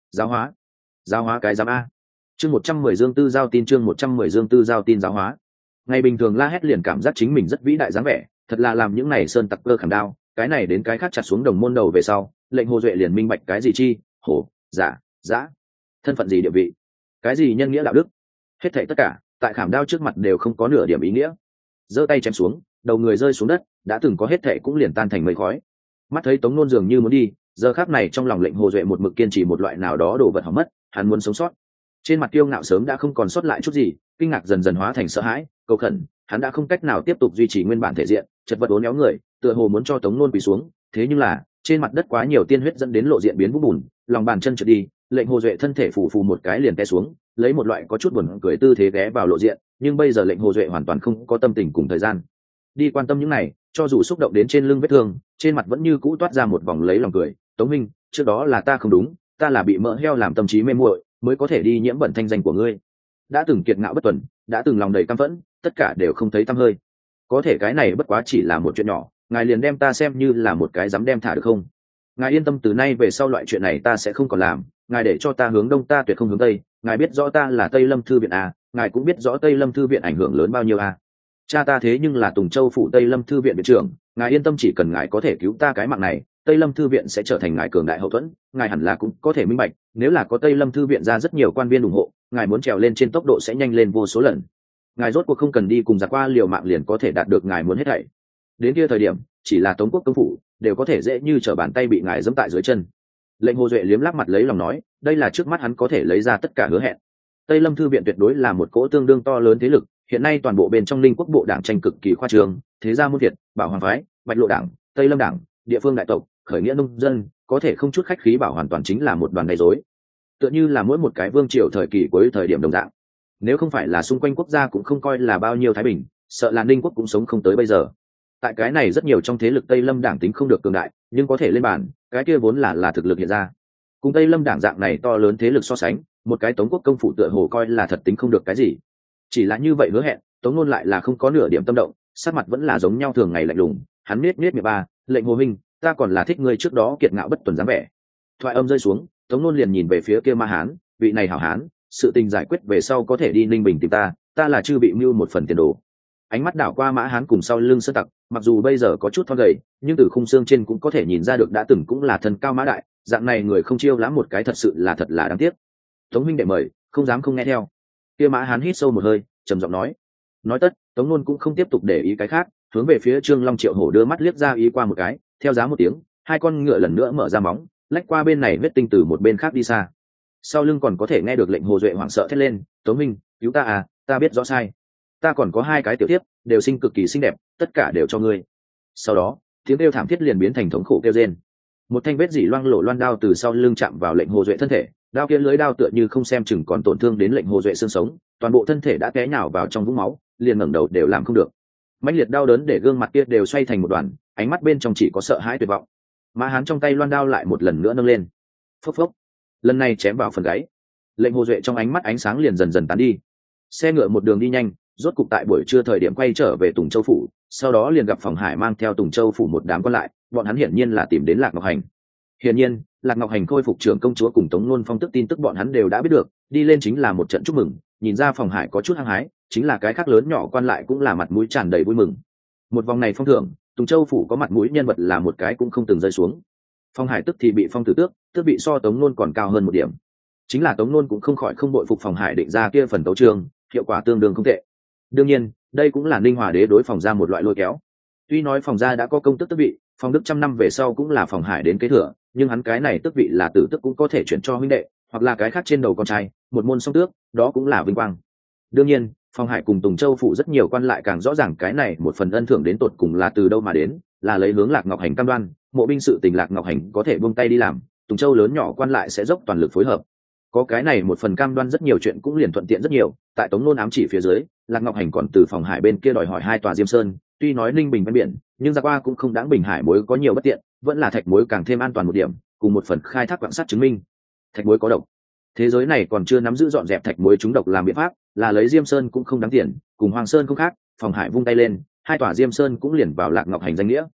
Giáo hóa cái giám a. Chương 110 Dương Tư giao tin, chương 110 Dương Tư giao tin giáo hóa. Ngày bình thường la hét liền cảm giác chính mình rất vĩ đại dáng vẻ, thật là làm những này sơn tặc cơ khảm đao, cái này đến cái khác chặt xuống đồng môn đầu về sau, lệnh Hồ Duệ liền minh bạch cái gì chi, hổ, giả, dã, thân phận gì địa vị, cái gì nhân nghĩa đạo đức, hết thảy tất cả, tại khảm đao trước mặt đều không có nửa điểm ý nghĩa. Giơ tay chém xuống, đầu người rơi xuống đất, đã từng có hết thảy cũng liền tan thành mây khói. Mắt thấy Tống Nôn dường như muốn đi, giờ khắc này trong lòng lệnh Hồ Duệ một mực kiên trì một loại nào đó đồ vật hỏng mất, hắn muốn sống sót. Trên mặt kiêu ngạo sớm đã không còn sót lại chút gì, kinh ngạc dần dần hóa thành sợ hãi, cầu khẩn, hắn đã không cách nào tiếp tục duy trì nguyên bản thể diện, chật vật uốn éo người, tựa hồ muốn cho Tống Nôn quỳ xuống, thế nhưng là, trên mặt đất quá nhiều tiên huyết dẫn đến lộ diện biến vũng bùn, lòng bàn chân trượt đi, lệnh Hồ Duệ thân thể phù phù một cái liền té xuống, lấy một loại có chút buồn cười tư thế ghé vào lộ diện, nhưng bây giờ lệnh Hồ Duệ hoàn toàn không có tâm tình cùng thời gian đi quan tâm những này, cho dù xúc động đến trên lưng vết thương, trên mặt vẫn như cũ toát ra một vòng lấy lòng cười. Tống minh, trước đó là ta không đúng, ta là bị mỡ heo làm tâm trí mê muội, mới có thể đi nhiễm bẩn thanh danh của ngươi. Đã từng kiệt ngạo bất tuần, đã từng lòng đầy căm phẫn, tất cả đều không thấy tăm hơi. Có thể cái này bất quá chỉ là một chuyện nhỏ, ngài liền đem ta xem như là một cái dám đem thả được không? Ngài yên tâm, từ nay về sau loại chuyện này ta sẽ không còn làm. Ngài để cho ta hướng đông, ta tuyệt không hướng tây. Ngài biết rõ ta là Tây Lâm Thư viện à? Ngài cũng biết rõ Tây Lâm Thư viện ảnh hưởng lớn bao nhiêu à? Cha ta thế nhưng là Tùng Châu phủ Tây Lâm Thư viện viện trưởng, ngài yên tâm, chỉ cần ngài có thể cứu ta cái mạng này, Tây Lâm Thư viện sẽ trở thành ngài cường đại hậu thuẫn. Ngài hẳn là cũng có thể minh bạch, nếu là có Tây Lâm Thư viện ra rất nhiều quan viên ủng hộ, ngài muốn trèo lên trên tốc độ sẽ nhanh lên vô số lần. Ngài rốt cuộc không cần đi cùng giặc qua liều mạng liền có thể đạt được ngài muốn hết thảy. Đến kia thời điểm, chỉ là Tống quốc công phủ đều có thể dễ như trở bàn tay bị ngài giẫm tại dưới chân. Lệnh Hồ Duệ liếm láp mặt lấy lòng nói, đây là trước mắt hắn có thể lấy ra tất cả hứa hẹn. Tây Lâm Thư viện tuyệt đối là một cỗ tương đương to lớn thế lực, hiện nay toàn bộ bên trong Linh Quốc bộ đảng tranh cực kỳ khoa trương, thế gia muôn thiệt, Bảo Hoàng phái, Bạch Lộ đảng, Tây Lâm đảng, địa phương đại tộc, khởi nghĩa nông dân, có thể không chút khách khí bảo hoàn toàn chính là một đoàn gây rối. Tựa như là mỗi một cái vương triều thời kỳ cuối thời điểm đồng dạng. Nếu không phải là xung quanh quốc gia cũng không coi là bao nhiêu thái bình, sợ là Linh Quốc cũng sống không tới bây giờ. Tại cái này rất nhiều trong thế lực Tây Lâm đảng tính không được cường đại, nhưng có thể lên bàn, cái kia vốn là thực lực hiện ra. Cùng Tây Lâm đảng dạng này to lớn thế lực so sánh, một cái Tống quốc công phủ tựa hồ coi là thật tính không được cái gì. Chỉ là như vậy hứa hẹn, Tống Nôn lại là không có nửa điểm tâm động, sắc mặt vẫn là giống nhau thường ngày lạnh lùng. Hắn miết miệng ba, lệnh Hồ huynh, ta còn là thích ngươi trước đó kiệt ngạo bất tuần dáng vẻ. Thoại âm rơi xuống, Tống Nôn liền nhìn về phía kia Ma Hán, vị này hảo hán, sự tình giải quyết về sau có thể đi Ninh Bình tìm ta, ta là chư bị mưu một phần tiền đồ. Ánh mắt đảo qua Mã Hán cùng sau lưng Sơn Tặc, mặc dù bây giờ có chút thon gầy, nhưng từ khung xương trên cũng có thể nhìn ra được đã từng cũng là thân cao mã đại, dạng này người không chiêu lãm một cái thật sự là đáng tiếc. Tống huynh đệ mời, không dám không nghe theo. Kia Mã Hán hít sâu một hơi, trầm giọng nói tất. Tống Nôn cũng không tiếp tục để ý cái khác, hướng về phía Trương Long Triệu Hổ đưa mắt liếc ra ý qua một cái, theo giá một tiếng, hai con ngựa lần nữa mở ra móng, lách qua bên này huyết tinh từ một bên khác đi xa. Sau lưng còn có thể nghe được lệnh Hồ Duệ hoảng sợ thét lên, Tống minh, cứu ta à, ta biết rõ sai, ta còn có hai cái tiểu tiếp đều sinh cực kỳ xinh đẹp, tất cả đều cho ngươi. Sau đó tiếng kêu thảm thiết liền biến thành thống khổ kêu rên. Một thanh vết dỉ loang lổ loan đao từ sau lưng chạm vào lệnh Hồ Duệ thân thể, đao kia lưới đao tựa như không xem chừng còn tổn thương đến lệnh Hồ Duệ xương sống, toàn bộ thân thể đã té nhào vào trong vũng máu, liền ngẩng đầu đều làm không được. Mãnh liệt đau đớn để gương mặt kia đều xoay thành một đoàn, ánh mắt bên trong chỉ có sợ hãi tuyệt vọng. Mã Hán trong tay loan đao lại một lần nữa nâng lên, phốc phốc, lần này chém vào phần gáy. Lệnh Hồ Duệ trong ánh mắt ánh sáng liền dần dần tán đi. Xe ngựa một đường đi nhanh, rốt cục tại buổi trưa thời điểm quay trở về Tùng Châu phủ, sau đó liền gặp Phòng Hải mang theo Tùng Châu phủ một đám quan lại, bọn hắn hiển nhiên là tìm đến Lạc Ngọc Hành. Hiển nhiên, Lạc Ngọc Hành khôi phục trưởng công chúa cùng Tống Nôn phong tức tin tức bọn hắn đều đã biết được, đi lên chính là một trận chúc mừng, nhìn ra Phòng Hải có chút hăng hái, chính là cái khác lớn nhỏ quan lại cũng là mặt mũi tràn đầy vui mừng. Một vòng này phong thưởng, Tùng Châu phủ có mặt mũi nhân vật là một cái cũng không từng rơi xuống. Phòng Hải tức thì bị phong tử tước, tước bị so Tống Nôn còn cao hơn một điểm. Chính là Tống Nôn cũng không khỏi không bội phục Phòng Hải định ra kia phần tấu chương, hiệu quả tương đương không tệ. Đương nhiên, đây cũng là Ninh Hòa đế đối Phòng gia một loại lôi kéo. Tuy nói Phòng gia đã có công tước tước vị, Phòng Đức trăm năm về sau cũng là Phòng Hải đến kế thừa, nhưng hắn cái này tước vị là tử tước cũng có thể chuyển cho huynh đệ, hoặc là cái khác trên đầu con trai, một môn song tước, đó cũng là vinh quang. Đương nhiên, Phòng Hải cùng Tùng Châu phủ rất nhiều quan lại càng rõ ràng cái này một phần ân thưởng đến tột cùng là từ đâu mà đến, là lấy hướng Lạc Ngọc Hành cam đoan, mộ binh sự tình Lạc Ngọc Hành có thể buông tay đi làm, Tùng Châu lớn nhỏ quan lại sẽ dốc toàn lực phối hợp. Có cái này một phần cam đoan, rất nhiều chuyện cũng liền thuận tiện rất nhiều. Tại Tống Nôn ám chỉ phía dưới, Lạc Ngọc Hành còn từ Phòng Hải bên kia đòi hỏi hai tòa Diêm Sơn, tuy nói Ninh Bình ven biển, nhưng ra qua cũng không đáng Bình Hải mối có nhiều bất tiện, vẫn là thạch mối càng thêm an toàn một điểm, cùng một phần khai thác quặng sắt chứng minh thạch mối có độc. Thế giới này còn chưa nắm giữ dọn dẹp thạch mối trúng độc làm biện pháp, là lấy Diêm Sơn cũng không đáng tiền, cùng Hoàng Sơn không khác. Phòng Hải vung tay lên, hai tòa Diêm Sơn cũng liền vào Lạc Ngọc Hành danh nghĩa.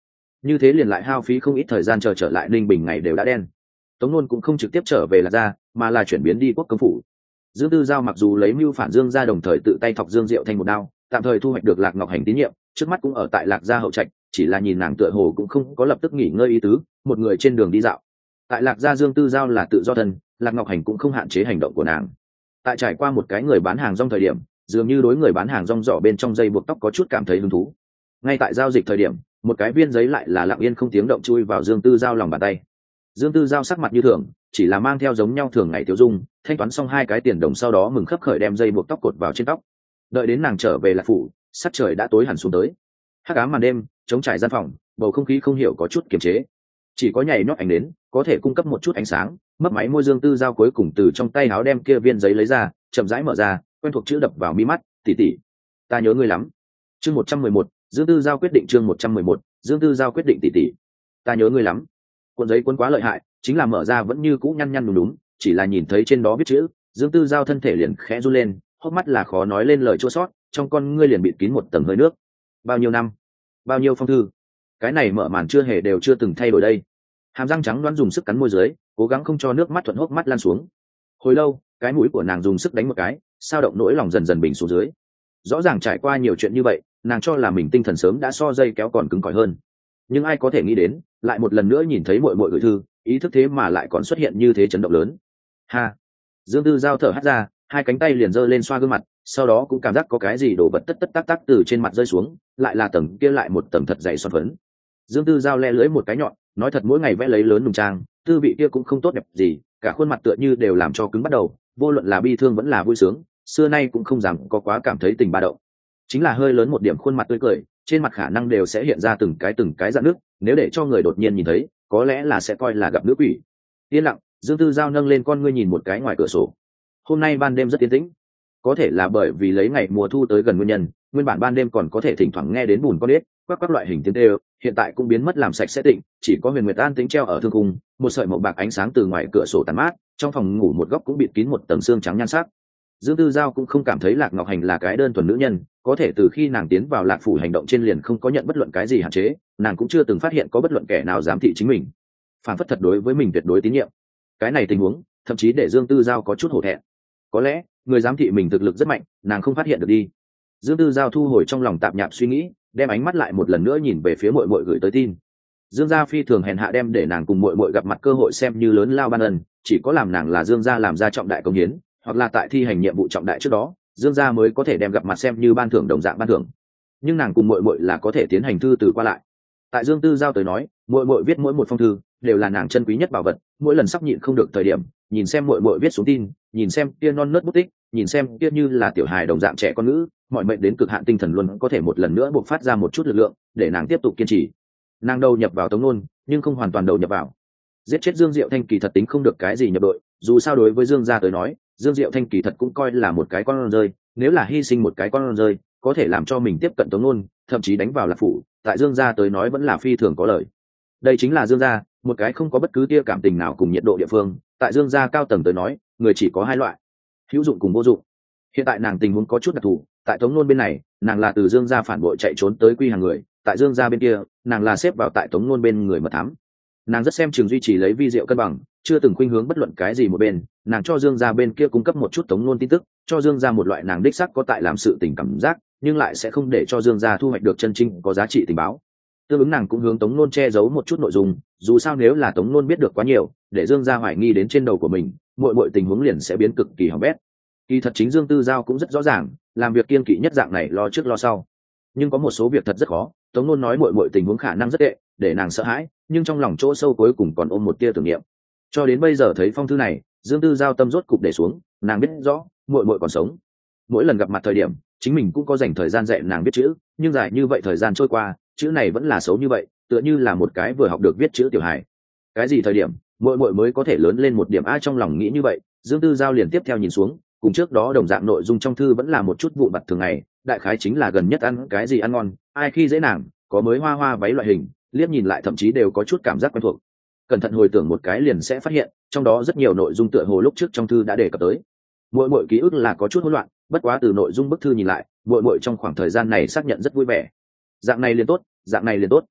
như thế liền lại hao phí không ít thời gian chờ trở lại Ninh Bình ngày đều đã đen. Tống Nôn cũng không trực tiếp trở về Lạc Gia, mà là chuyển biến đi Quốc Công phủ. Dương Tư Giao mặc dù lấy mưu phản Dương gia, đồng thời tự tay thọc Dương Diệu Thanh một đao, tạm thời thu hoạch được Lạc Ngọc Hành tín nhiệm, trước mắt cũng ở tại Lạc Gia hậu trạch, chỉ là nhìn nàng tựa hồ cũng không có lập tức nghỉ ngơi ý tứ, một người trên đường đi dạo. Tại Lạc Gia, Dương Tư Giao là tự do thân, Lạc Ngọc Hành cũng không hạn chế hành động của nàng. Tại trải qua một cái người bán hàng rong thời điểm, dường như đối người bán hàng rong giỏ bên trong dây buộc tóc có chút cảm thấy hứng thú. Ngay tại giao dịch thời điểm, một cái viên giấy lại là lặng yên không tiếng động chui vào Dương Tư Giao lòng bàn tay. Dương Tư Giao sắc mặt như thường, chỉ là mang theo giống nhau thường ngày tiêu dung, thanh toán xong 2 cái tiền đồng sau đó mừng khấp khởi đem dây buộc tóc cột vào trên tóc. Đợi đến nàng trở về Lạc phủ, sắc trời đã tối hẳn xuống tới. Hắc ám màn đêm chống trải gian phòng, bầu không khí không hiểu có chút kiềm chế, chỉ có nhảy nhót ánh đến có thể cung cấp một chút ánh sáng. Mấp máy môi Dương Tư Giao cuối cùng từ trong tay áo đem kia viên giấy lấy ra, chậm rãi mở ra, quen thuộc chữ đập vào mi mắt, tỷ tỷ, ta nhớ ngươi lắm. Chương 111, Dương Tư Giao quyết định. Chương 111, Dương Tư Giao quyết định. Tỷ tỷ, ta nhớ ngươi lắm. Cuộn giấy cuốn quá lợi hại, chính là mở ra vẫn như cũ nhăn nhăn đúng, chỉ là nhìn thấy trên đó viết chữ, Dương Tư Giao thân thể liền khẽ run lên, hốc mắt là khó nói lên lời chua xót, trong con ngươi liền bịt kín một tầng hơi nước. Bao nhiêu năm, bao nhiêu phong thư, cái này mở màn chưa hề đều chưa từng thay đổi đây. Hàm răng trắng đoán dùng sức cắn môi dưới, cố gắng không cho nước mắt thuận hốc mắt lan xuống. Hồi lâu, cái mũi của nàng dùng sức đánh một cái, sao động nỗi lòng dần dần bình xuống dưới. Rõ ràng trải qua nhiều chuyện như vậy, nàng cho là mình tinh thần sớm đã so dây kéo còn cứng cỏi hơn, nhưng ai có thể nghĩ đến, lại một lần nữa nhìn thấy muội muội gửi thư, ý thức thế mà lại còn xuất hiện như thế chấn động lớn. Ha! Dương Tư Giao thở hắt ra, 2 cánh tay liền giơ lên xoa gương mặt, sau đó cũng cảm giác có cái gì đổ vật tất tất tác tác từ trên mặt rơi xuống, lại là tầng kia lại một tầng thật dày son phấn. Dương Tư Giao le lưỡi một cái nhọn, nói thật mỗi ngày vẽ lấy lớn nùng trang, tư vị kia cũng không tốt đẹp gì, cả khuôn mặt tựa như đều làm cho cứng bắt đầu, vô luận là bi thương vẫn là vui sướng, xưa nay cũng không dám có quá cảm thấy tình ba động. Chính là hơi lớn một điểm khuôn mặt tươi cười, trên mặt khả năng đều sẽ hiện ra từng cái rạn nước, nếu để cho người đột nhiên nhìn thấy, có lẽ là sẽ coi là gặp nữ quỷ. Yên lặng, Dương Tư Giao nâng lên con ngươi nhìn một cái ngoài cửa sổ. Hôm nay ban đêm rất yên tĩnh, có thể là bởi vì lấy ngày mùa thu tới gần nguyên nhân, nguyên bản ban đêm còn có thể thỉnh thoảng nghe đến bùn con ếch quắc các loại hình tiếng đều, hiện tại cũng biến mất làm sạch sẽ tịnh, chỉ có Huyền Nguyệt an tĩnh treo ở thương cung, một sợi màu bạc ánh sáng từ ngoài cửa sổ tàn mát, trong phòng ngủ một góc cũng bịt kín một tầng xương trắng nhan sắc. Dương Tư Giao cũng không cảm thấy Lạc Ngọc Hành là cái đơn thuần nữ nhân, có thể từ khi nàng tiến vào Lạc phủ hành động trên liền không có nhận bất luận cái gì hạn chế, nàng cũng chưa từng phát hiện có bất luận kẻ nào giám thị chính mình, phản phất thật đối với mình tuyệt đối tín nhiệm. Cái này tình huống, thậm chí để Dương Tư Giao có chút hổ thẹn. Có lẽ, người giám thị mình thực lực rất mạnh, nàng không phát hiện được đi. Dương Tư Giao thu hồi trong lòng tạp nhạp suy nghĩ, đem ánh mắt lại một lần nữa nhìn về phía muội muội gửi tới tin. Dương gia phi thường hèn hạ đem để nàng cùng muội muội gặp mặt cơ hội xem như lớn lao ban ân, chỉ có làm nàng là Dương gia làm ra trọng đại công hiến, hoặc là tại thi hành nhiệm vụ trọng đại trước đó, Dương gia mới có thể đem gặp mặt xem như ban thưởng đồng dạng ban thưởng. Nhưng nàng cùng muội muội là có thể tiến hành thư từ qua lại. Tại Dương Tư Giao tới nói, muội muội viết mỗi một phong thư đều là nàng chân quý nhất bảo vật, mỗi lần sắp nhịn không được thời điểm, nhìn xem muội muội viết xuống tin, nhìn xem kia non nớt bút tích, nhìn xem kia như là tiểu hài đồng dạng trẻ con ngữ, mọi mệnh đến cực hạn tinh thần luôn có thể một lần nữa bộc phát ra một chút lực lượng để nàng tiếp tục kiên trì. Nàng đầu nhập vào Tống Nôn, nhưng không hoàn toàn đầu nhập vào. Giết chết Dương Diệu Thanh kỳ thật tính không được cái gì nhập đội, dù sao đối với Dương gia tới nói, Dương Diệu Thanh kỳ thật cũng coi là một cái con rơi, nếu là hy sinh một cái con rơi, có thể làm cho mình tiếp cận Tống Nôn, thậm chí đánh vào Lạc phủ, tại Dương gia tới nói vẫn là phi thường có lợi. Đây chính là Dương gia, một cái không có bất cứ tia cảm tình nào cùng nhiệt độ địa phương, tại Dương gia cao tầng tới nói, người chỉ có 2 loại, hữu dụng cùng vô dụng. Hiện tại nàng tình huống có chút đặc thù, tại Tống Nôn bên này, nàng là từ Dương gia phản bội chạy trốn tới Quy Hàng người, tại Dương gia bên kia, nàng là xếp vào tại Tống Nôn bên người mật thám. Nàng rất xem chừng duy trì lấy vi diệu cân bằng, chưa từng khuynh hướng bất luận cái gì một bên, nàng cho Dương gia bên kia cung cấp một chút Tống Nôn tin tức, cho Dương gia một loại nàng đích xác có tại làm sự tình cảm giác, nhưng lại sẽ không để cho Dương gia thu hoạch được chân chính có giá trị tình báo. Tương ứng nàng cũng hướng Tống Nôn che giấu một chút nội dung, dù sao nếu là Tống Nôn biết được quá nhiều, để Dương gia hoài nghi đến trên đầu của mình, mọi tình huống liền sẽ biến cực kỳ hỏng bét. Kỳ thật chính Dương Tư Giao cũng rất rõ ràng, làm việc kiên kỵ nhất dạng này lo trước lo sau. Nhưng có một số việc thật rất khó, Tống Nôn nói mọi tình huống khả năng rất tệ, để nàng sợ hãi, nhưng trong lòng chỗ sâu cuối cùng còn ôm một tia tưởng niệm. Cho đến bây giờ thấy phong thư này, Dương Tư Giao tâm rốt cục để xuống, nàng biết rõ, muội còn sống. Mỗi lần gặp mặt thời điểm, chính mình cũng có dành thời gian dạy nàng viết chữ, nhưng dài như vậy thời gian trôi qua, chữ này vẫn là xấu như vậy, tựa như là một cái vừa học được viết chữ tiểu hài. Cái gì thời điểm, muội mới có thể lớn lên một điểm a, trong lòng nghĩ như vậy, Dương Tư Giao liền tiếp theo nhìn xuống, cùng trước đó đồng dạng nội dung trong thư vẫn là một chút vụn vặt thường ngày, đại khái chính là gần nhất ăn cái gì ăn ngon, ai khi dễ nàng, có mới hoa hoa váy loại hình, liếc nhìn lại thậm chí đều có chút cảm giác quen thuộc. Cẩn thận hồi tưởng một cái liền sẽ phát hiện, trong đó rất nhiều nội dung tựa hồ lúc trước trong thư đã đề cập tới. Muội ký ức là có chút hỗn loạn, bất quá từ nội dung bức thư nhìn lại, muội trong khoảng thời gian này xác nhận rất vui vẻ. Dạng này liền tốt, dạng này liền tốt.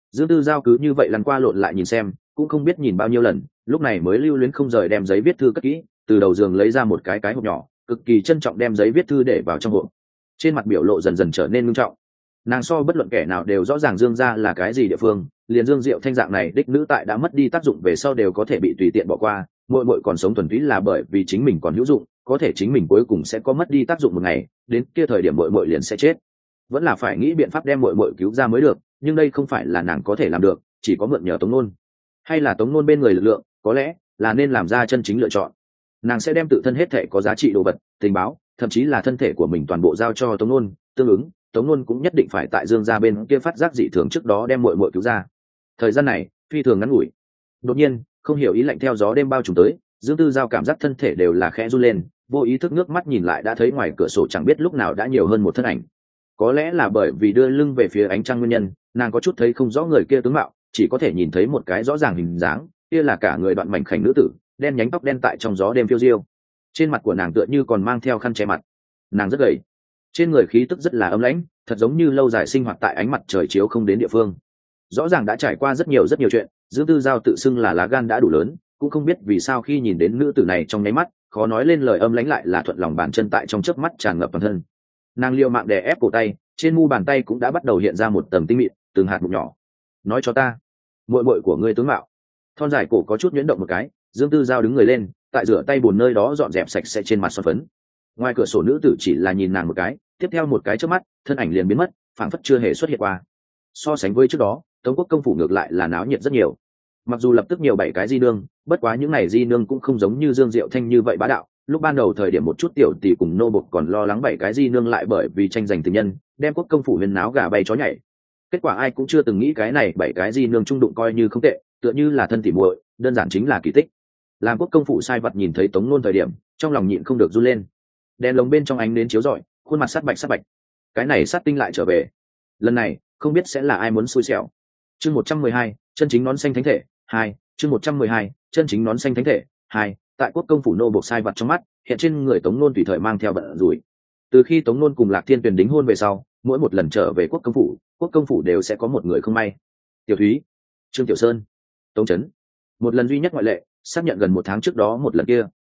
Dương Tư Giao cứ như vậy lăn qua lộn lại nhìn xem, cũng không biết nhìn bao nhiêu lần, lúc này mới lưu luyến không rời đem giấy viết thư cất kỹ, từ đầu giường lấy ra một cái hộp nhỏ, cực kỳ trân trọng đem giấy viết thư để vào trong hộp. Trên mặt biểu lộ dần dần trở nên nghiêm trọng. Nàng so bất luận kẻ nào đều rõ ràng Dương gia là cái gì địa phương, liền Dương Diệu Thanh dạng này đích nữ tại đã mất đi tác dụng về sau đều có thể bị tùy tiện bỏ qua, muội muội còn sống thuần túy là bởi vì chính mình còn hữu dụng, có thể chính mình cuối cùng sẽ có mất đi tác dụng một ngày, đến kia thời điểm muội muội liền sẽ chết. Vẫn là phải nghĩ biện pháp đem muội muội cứu ra mới được, nhưng đây không phải là nàng có thể làm được, chỉ có mượn nhờ Tống Nôn, hay là Tống Nôn bên người lực lượng, có lẽ là nên làm ra chân chính lựa chọn. Nàng sẽ đem tự thân hết thể có giá trị đồ vật, tình báo, thậm chí là thân thể của mình toàn bộ giao cho Tống Nôn, tương ứng Tống Nôn cũng nhất định phải tại Dương gia bên kia phát giác dị thường trước đó đem muội muội cứu ra. Thời gian này phi thường ngắn ngủi. Đột nhiên, không hiểu ý lạnh theo gió đêm bao trùm tới, Dương Tư Giao cảm giác thân thể đều là khẽ run lên, vô ý thức ngước mắt nhìn lại đã thấy ngoài cửa sổ chẳng biết lúc nào đã nhiều hơn một thân ảnh. Có lẽ là bởi vì đưa lưng về phía ánh trăng nguyên nhân, nàng có chút thấy không rõ người kia tướng mạo, chỉ có thể nhìn thấy một cái rõ ràng hình dáng, kia là cả người đoạn mảnh khảnh nữ tử, đen nhánh tóc đen tại trong gió đêm phiêu diêu. Trên mặt của nàng tựa như còn mang theo khăn che mặt, nàng rất gầy, trên người khí tức rất là âm lãnh, thật giống như lâu dài sinh hoạt tại ánh mặt trời chiếu không đến địa phương. Rõ ràng đã trải qua rất nhiều chuyện, Dương Tư Giao tự xưng là lá gan đã đủ lớn, cũng không biết vì sao khi nhìn đến nữ tử này trong nháy mắt, khó nói lên lời âm lãnh lại là thuận lòng bàn chân tại trong chớp mắt tràn ngập toàn thân. Nàng liều mạng đè ép cổ tay, trên mu bàn tay cũng đã bắt đầu hiện ra một tầng tinh mịn, từng hạt mụn nhỏ. Nói cho ta, muội muội của ngươi tướng mạo. Thon dài cổ có chút nhuyễn động một cái, Dương Tư Giao đứng người lên, tại rửa tay bồn nơi đó dọn dẹp sạch sẽ trên mặt son phấn. Ngoài cửa sổ nữ tử chỉ là nhìn nàng một cái, tiếp theo một cái trước mắt, thân ảnh liền biến mất, phảng phất chưa hề xuất hiện qua. So sánh với trước đó, Tống Quốc công phủ ngược lại là náo nhiệt rất nhiều. Mặc dù lập tức nhiều 7 cái di nương, bất quá những này di nương cũng không giống như Dương Diệu Thanh như vậy bá đạo. Lúc ban đầu thời điểm một chút tiểu tỷ cùng nô bộc còn lo lắng 7 cái di nương lại bởi vì tranh giành tình nhân, đem Quốc công phủ huyên náo gà bay chó nhảy. Kết quả ai cũng chưa từng nghĩ cái này 7 cái di nương trung đụng coi như không tệ, tựa như là thân tỉ muội, đơn giản chính là kỳ tích. Làm Quốc công phủ sai vật nhìn thấy Tống Nôn thời điểm, trong lòng nhịn không được run lên. Đèn lồng bên trong ánh nến chiếu rọi, khuôn mặt sát bạch, cái này sát tinh lại trở về. Lần này không biết sẽ là ai muốn xui xẻo. Chương 112, chân chính nón xanh thánh thể 2. Chương 112, chân chính nón xanh thánh thể 2. Tại Quốc công phủ nô buộc sai vật trong mắt, hiện trên người Tống Nôn tùy thời mang theo bận rủi. Từ khi Tống Nôn cùng Lạc Thiên Tuyền đính hôn về sau, mỗi một lần trở về Quốc công phủ đều sẽ có một người không may. Tiểu Thúy, Trương Tiểu Sơn, Tống Chấn. Một lần duy nhất ngoại lệ, xác nhận gần 1 tháng trước đó một lần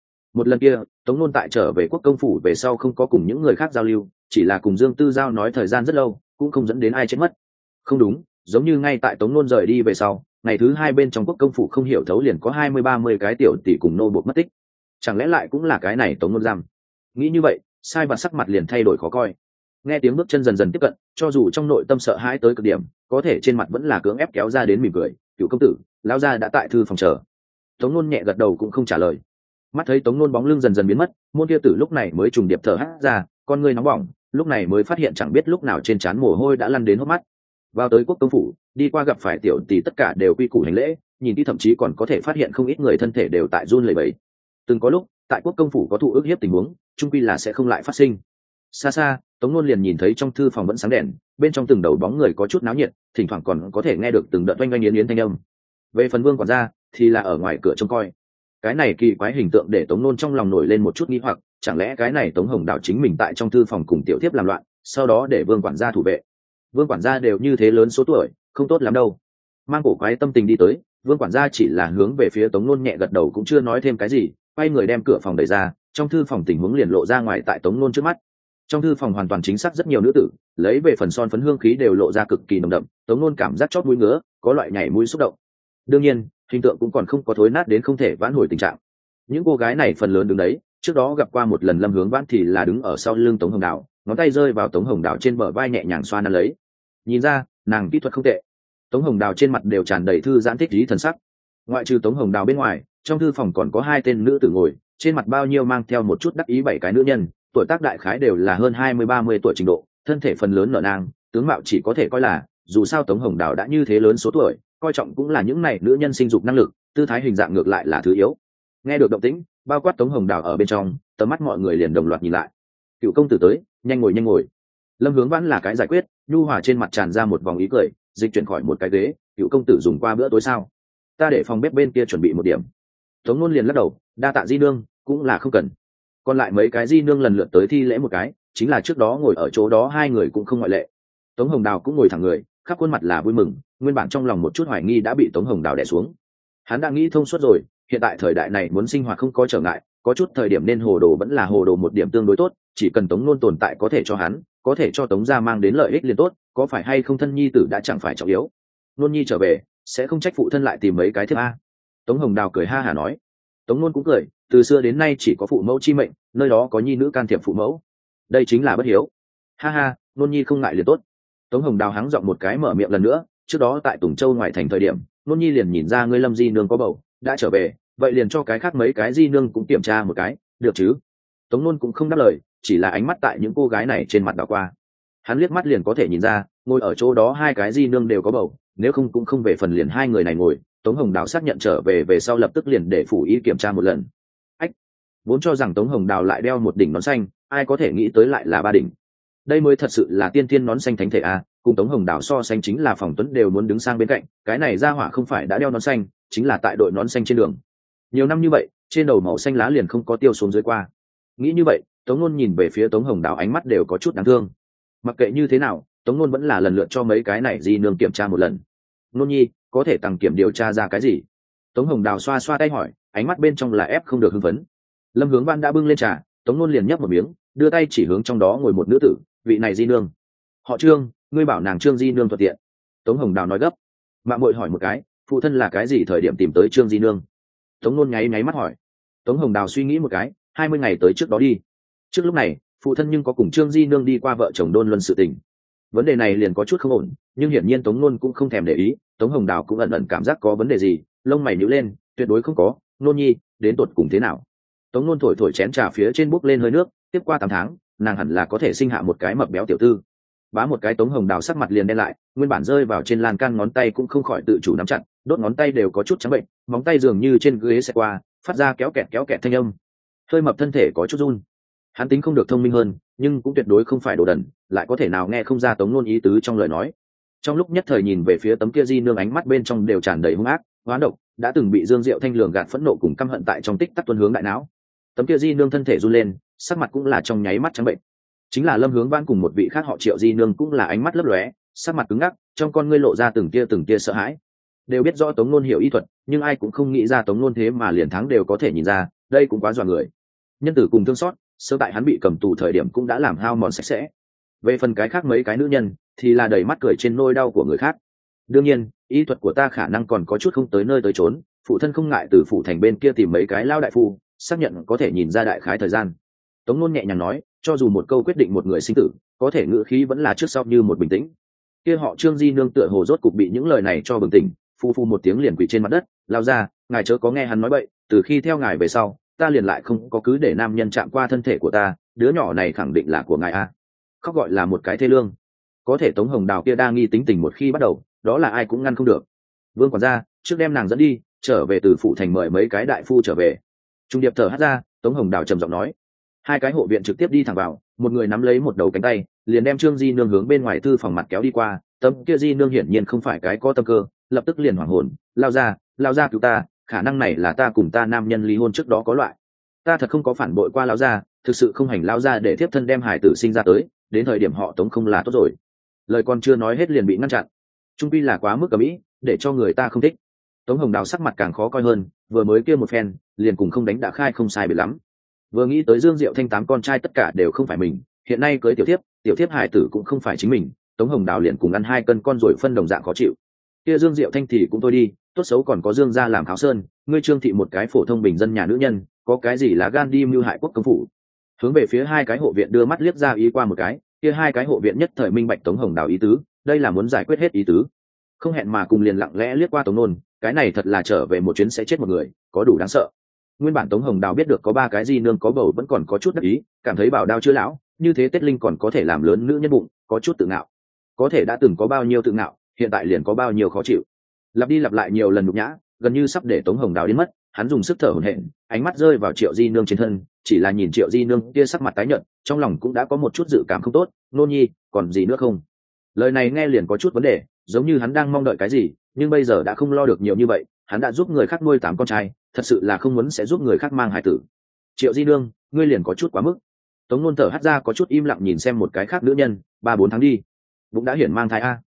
kia, Tống Nôn tại trở về Quốc công phủ về sau không có cùng những người khác giao lưu, chỉ là cùng Dương Tư Giao nói thời gian rất lâu, cũng không dẫn đến ai chết mất. Không đúng, giống như ngay tại Tống Nôn rời đi về sau, ngày thứ 2 bên trong Quốc công phủ không hiểu thấu liền có 20-30 cái tiểu tỷ cùng nô buộc mất tích. Chẳng lẽ lại cũng là cái này Tống Nôn giam? Nghĩ như vậy, sai vặt sắc mặt liền thay đổi khó coi. Nghe tiếng bước chân dần dần tiếp cận, cho dù trong nội tâm sợ hãi tới cực điểm, có thể trên mặt vẫn là cưỡng ép kéo ra đến mỉm cười. Cựu công tử, lão gia đã tại thư phòng chờ. Tống Nôn nhẹ gật đầu cũng không trả lời. Mắt thấy Tống Nôn bóng lưng dần dần biến mất, Môn Kia Tử lúc này mới trùng điệp thở hắt ra, con ngươi nóng bỏng, lúc này mới phát hiện chẳng biết lúc nào trên trán mồ hôi đã lăn đến hốc mắt. Vào tới Quốc công phủ, đi qua gặp phải tiểu tỷ tất cả đều quy củ hành lễ, nhìn đi thậm chí còn có thể phát hiện không ít người thân thể đều tại run lẩy bẩy. Từng có lúc, tại Quốc công phủ có thụ ức hiếp tình huống, chung quy là sẽ không lại phát sinh. Xa xa, Tống Nôn liền nhìn thấy trong thư phòng vẫn sáng đèn, bên trong từng đầu bóng người có chút náo nhiệt, thỉnh thoảng còn có thể nghe được từng đợt oanh oanh yến yến thanh âm. Về phần Vương quản gia, thì là ở ngoài cửa trông coi. Cái này kỳ quái hình tượng để Tống Nôn trong lòng nổi lên một chút nghi hoặc, chẳng lẽ cái này Tống Hồng Đào chính mình tại trong thư phòng cùng tiểu thiếp làm loạn, sau đó để Vương quản gia thủ vệ. Vương quản gia đều như thế lớn số tuổi, không tốt lắm đâu. Mang cổ quái tâm tình đi tới, Vương quản gia chỉ là hướng về phía Tống Nôn nhẹ gật đầu cũng chưa nói thêm cái gì, quay người đem cửa phòng đẩy ra, trong thư phòng tình huống liền lộ ra ngoài tại Tống Nôn trước mắt. Trong thư phòng hoàn toàn chính xác rất nhiều nữ tử, lấy về phần son phấn hương khí đều lộ ra cực kỳ nồng đậm, Tống Nôn cảm giác chót mũi ngứa, có loại nhảy mũi xúc động. Đương nhiên, hình tượng cũng còn không có thối nát đến không thể vãn hồi tình trạng. Những cô gái này phần lớn đứng đấy, trước đó gặp qua một lần Lâm Hướng Vãn thì là đứng ở sau lưng Tống Hồng Đào, ngón tay rơi vào Tống Hồng Đào trên bờ vai nhẹ nhàng xoa nắn lấy. Nhìn ra, nàng kỹ thuật không tệ. Tống Hồng Đào trên mặt đều tràn đầy thư giãn thích ý thần sắc. Ngoại trừ Tống Hồng Đào bên ngoài, trong thư phòng còn có 2 tên nữ tử ngồi, trên mặt bao nhiêu mang theo một chút đắc ý 7 cái nữ nhân, tuổi tác đại khái đều là hơn 20-30 tuổi trình độ, thân thể phần lớn nở nang, tướng mạo chỉ có thể coi là, dù sao Tống Hồng Đào đã như thế lớn số tuổi, coi trọng cũng là những này nữ nhân sinh dục năng lực, tư thái hình dạng ngược lại là thứ yếu. Nghe được động tĩnh, bao quát Tống Hồng Đào ở bên trong, tầm mắt mọi người liền đồng loạt nhìn lại. Cựu công tử tới, nhanh ngồi. Lâm Hướng Vãn là cái giải quyết, nhu hòa trên mặt tràn ra một vòng ý cười, dịch chuyển khỏi một cái ghế. Cựu công tử dùng qua bữa tối sao? Ta để phòng bếp bên kia chuẩn bị một điểm. Tống Nôn liền lắc đầu, đa tạ di nương, cũng là không cần. Còn lại mấy cái di nương lần lượt tới thi lễ một cái, chính là trước đó ngồi ở chỗ đó 2 người cũng không ngoại lệ. Tống Hồng Đào cũng ngồi thẳng người, khắp khuôn mặt là vui mừng, nguyên bản trong lòng một chút hoài nghi đã bị Tống Hồng Đào đè xuống. Hắn đã nghĩ thông suốt rồi, hiện tại thời đại này muốn sinh hoạt không có trở ngại, có chút thời điểm nên hồ đồ vẫn là hồ đồ một điểm tương đối tốt, chỉ cần Tống Nôn tồn tại có thể cho hắn, có thể cho Tống gia mang đến lợi ích liền tốt, có phải hay không thân nhi tử đã chẳng phải trọng yếu. Nôn nhi trở về, sẽ không trách phụ thân lại tìm mấy cái thiếp a. Tống Hồng Đào cười ha hả nói. Tống Nôn cũng cười, từ xưa đến nay chỉ có phụ mẫu chi mệnh, nơi đó có nhi nữ can thiệp phụ mẫu, đây chính là bất hiếu. Ha ha, Nôn nhi không ngại liền tốt. Tống Hồng Đào hắng giọng một cái mở miệng lần nữa, trước đó tại Tùng Châu ngoài thành thời điểm, Nôn nhi liền nhìn ra ngươi Lâm di nương có bầu, đã trở về, vậy liền cho cái khác mấy cái di nương cũng kiểm tra một cái, được chứ? Tống Nôn cũng không đáp lời, chỉ là ánh mắt tại những cô gái này trên mặt đảo qua. Hắn liếc mắt liền có thể nhìn ra, ngồi ở chỗ đó hai cái di nương đều có bầu, nếu không cũng không về phần liền hai người này ngồi. Tống Hồng Đào xác nhận trở về sau lập tức liền để phủ y kiểm tra một lần. Ách, vốn cho rằng Tống Hồng Đào lại đeo một đỉnh nón xanh, ai có thể nghĩ tới lại là ba đỉnh. Đây mới thật sự là tiên tiên nón xanh thánh thể a, cùng Tống Hồng Đào so sánh chính là Phòng Tuấn đều muốn đứng sang bên cạnh, cái này ra hỏa không phải đã đeo nón xanh, chính là tại đội nón xanh trên đường. Nhiều năm như vậy, trên đầu màu xanh lá liền không có tiêu xuống dưới qua. Nghĩ như vậy, Tống Nôn nhìn về phía Tống Hồng Đào ánh mắt đều có chút đáng thương. Mặc kệ như thế nào, Tống Nôn vẫn là lần lượt cho mấy cái này di nương kiểm tra một lần. Nôn nhi, có thể tăng kiểm điều tra ra cái gì? Tống Hồng Đào xoa xoa tay hỏi, ánh mắt bên trong là ép không được hưng phấn. Lâm Hướng Văn đã bưng lên trà, Tống Nôn liền nhấp một miếng, đưa tay chỉ hướng trong đó ngồi một nữ tử, vị này di nương. Họ Trương, ngươi bảo nàng Trương di nương thuận tiện. Tống Hồng Đào nói gấp. Mạng muội hỏi một cái, phụ thân là cái gì thời điểm tìm tới Trương di nương? Tống Nôn nháy mắt hỏi. Tống Hồng Đào suy nghĩ một cái, 20 ngày tới trước đó đi. Trước lúc này, phụ thân nhưng có cùng Trương di nương đi qua vợ chồng đôn luân sự tình. Vấn đề này liền có chút không ổn, nhưng hiển nhiên Tống Nôn cũng không thèm để ý. Tống Hồng Đào cũng ẩn ẩn cảm giác có vấn đề gì, lông mày nhíu lên, tuyệt đối không có. Nôn nhi, đến tột cùng thế nào? Tống Nôn thổi chén trà phía trên bốc lên hơi nước, tiếp qua 8 tháng, nàng hẳn là có thể sinh hạ một cái mập béo tiểu tư. Bá một cái Tống Hồng Đào sắc mặt liền đen lại, nguyên bản rơi vào trên lan can ngón tay cũng không khỏi tự chủ nắm chặt, đốt ngón tay đều có chút trắng bệnh, móng tay dường như trên ghế xẹt qua, phát ra kéo kẹt thanh âm. Hơi mập thân thể có chút run. Hắn tính không được thông minh hơn, nhưng cũng tuyệt đối không phải đồ đần, lại có thể nào nghe không ra Tống Nôn ý tứ trong lời nói. Trong lúc nhất thời nhìn về phía tấm kia di nương ánh mắt bên trong đều tràn đầy hung ác, hoán độc, đã từng bị Dương Diệu Thanh lường gạt phẫn nộ cùng căm hận tại trong tích tắc tuôn hướng đại não. Tấm kia di nương thân thể run lên, sắc mặt cũng là trong nháy mắt trắng bệnh. Chính là Lâm Hướng Văn cùng một vị khác họ Triệu di nương cũng là ánh mắt lấp lóe, sắc mặt cứng ngắc, trong con ngươi lộ ra từng tia sợ hãi. Đều biết rõ Tống Nôn hiểu y thuật, nhưng ai cũng không nghĩ ra Tống Nôn thế mà liền thắng đều có thể nhìn ra, đây cũng quá dọa người. Nhân tử cùng thương xót, sơ tại hắn bị cầm tù thời điểm cũng đã làm hao mòn sạch sẽ. Về phần cái khác mấy cái nữ nhân, thì là đầy mắt cười trên nỗi đau của người khác. Đương nhiên, y thuật của ta khả năng còn có chút không tới nơi tới chốn, phụ thân không ngại từ phủ thành bên kia tìm mấy cái lao đại phu, xác nhận có thể nhìn ra đại khái thời gian. Tống Nôn nhẹ nhàng nói, cho dù một câu quyết định một người sinh tử, có thể ngữ khí vẫn là trước sau như một bình tĩnh. Kia họ Trương di nương tựa hồ rốt cục bị những lời này cho bừng tỉnh, phu một tiếng liền quỳ trên mặt đất, lao ra, ngài chớ có nghe hắn nói bậy, từ khi theo ngài về sau, ta liền lại không có cứ để nam nhân chạm qua thân thể của ta, đứa nhỏ này khẳng định là của ngài a. Khóc gọi là một cái thê lương. Có thể Tống Hồng Đào kia đa nghi tính tình một khi bắt đầu, đó là ai cũng ngăn không được. Vương quản gia, trước đem nàng dẫn đi, trở về từ phủ thành mời mấy cái đại phu trở về. Trung điệp thở hắt ra, Tống Hồng Đào trầm giọng nói. Hai cái hộ viện trực tiếp đi thẳng vào, một người nắm lấy một đầu cánh tay, liền đem Trương di nương hướng bên ngoài thư phòng mặt kéo đi qua. Tấm kia di nương hiển nhiên không phải cái có tâm cơ, lập tức liền hoảng hồn, lao ra cứu ta, khả năng này là ta cùng ta nam nhân ly hôn trước đó có loại. Ta thật không có phản bội qua lão gia, thực sự không hành lão gia để tiếp thân đem hải tử sinh ra tới, đến thời điểm họ Tống không là tốt rồi. Lời còn chưa nói hết liền bị ngăn chặn. Trung quy là quá mức cấm ý, để cho người ta không thích. Tống Hồng Đào sắc mặt càng khó coi hơn, vừa mới kia một phen, liền cùng không đánh đã khai không sai biệt lắm. Vừa nghĩ tới Dương Diệu Thanh 8 con trai tất cả đều không phải mình, hiện nay cưới tiểu thiếp hải tử cũng không phải chính mình, Tống Hồng Đào liền cùng ăn 2 cân con rồi phân đồng dạng khó chịu. Kia Dương Diệu Thanh thì cũng thôi đi, tốt xấu còn có Dương gia làm kháo sơn, ngươi Trương thị một cái phổ thông bình dân nhà nữ nhân, có cái gì là gan đi mưu hại quốc công phủ. Hướng về phía hai cái hộ viện đưa mắt liếc ra ý qua một cái, kia hai cái hộ viện nhất thời minh bạch Tống Hồng Đào ý tứ, đây là muốn giải quyết hết ý tứ. Không hẹn mà cùng liền lặng lẽ liếc qua Tống Nôn, cái này thật là trở về một chuyến sẽ chết một người, có đủ đáng sợ. Nguyên bản Tống Hồng Đào biết được có 3 cái di nương có bầu vẫn còn có chút đắc ý, cảm thấy bảo đao chưa lão, như thế Tết Linh còn có thể làm lớn nữ nhân bụng, có chút tự ngạo. Có thể đã từng có bao nhiêu tự ngạo, hiện tại liền có bao nhiêu khó chịu. Lặp đi lặp lại nhiều lần nhục nhã, gần như sắp để Tống Hồng Đào đến mất. Hắn dùng sức thở hổn hển, ánh mắt rơi vào Triệu di nương trên thân, chỉ là nhìn Triệu di nương kia sắc mặt tái nhợt, trong lòng cũng đã có một chút dự cảm không tốt. Nôn nhi, còn gì nữa không? Lời này nghe liền có chút vấn đề, giống như hắn đang mong đợi cái gì, nhưng bây giờ đã không lo được nhiều như vậy. Hắn đã giúp người khác nuôi 8 con trai, thật sự là không muốn sẽ giúp người khác mang hải tử. Triệu di nương, ngươi liền có chút quá mức. Tống Nôn thở hắt ra có chút im lặng nhìn xem một cái khác nữ nhân, 3-4 tháng đi, bụng đã hiển mang thai a.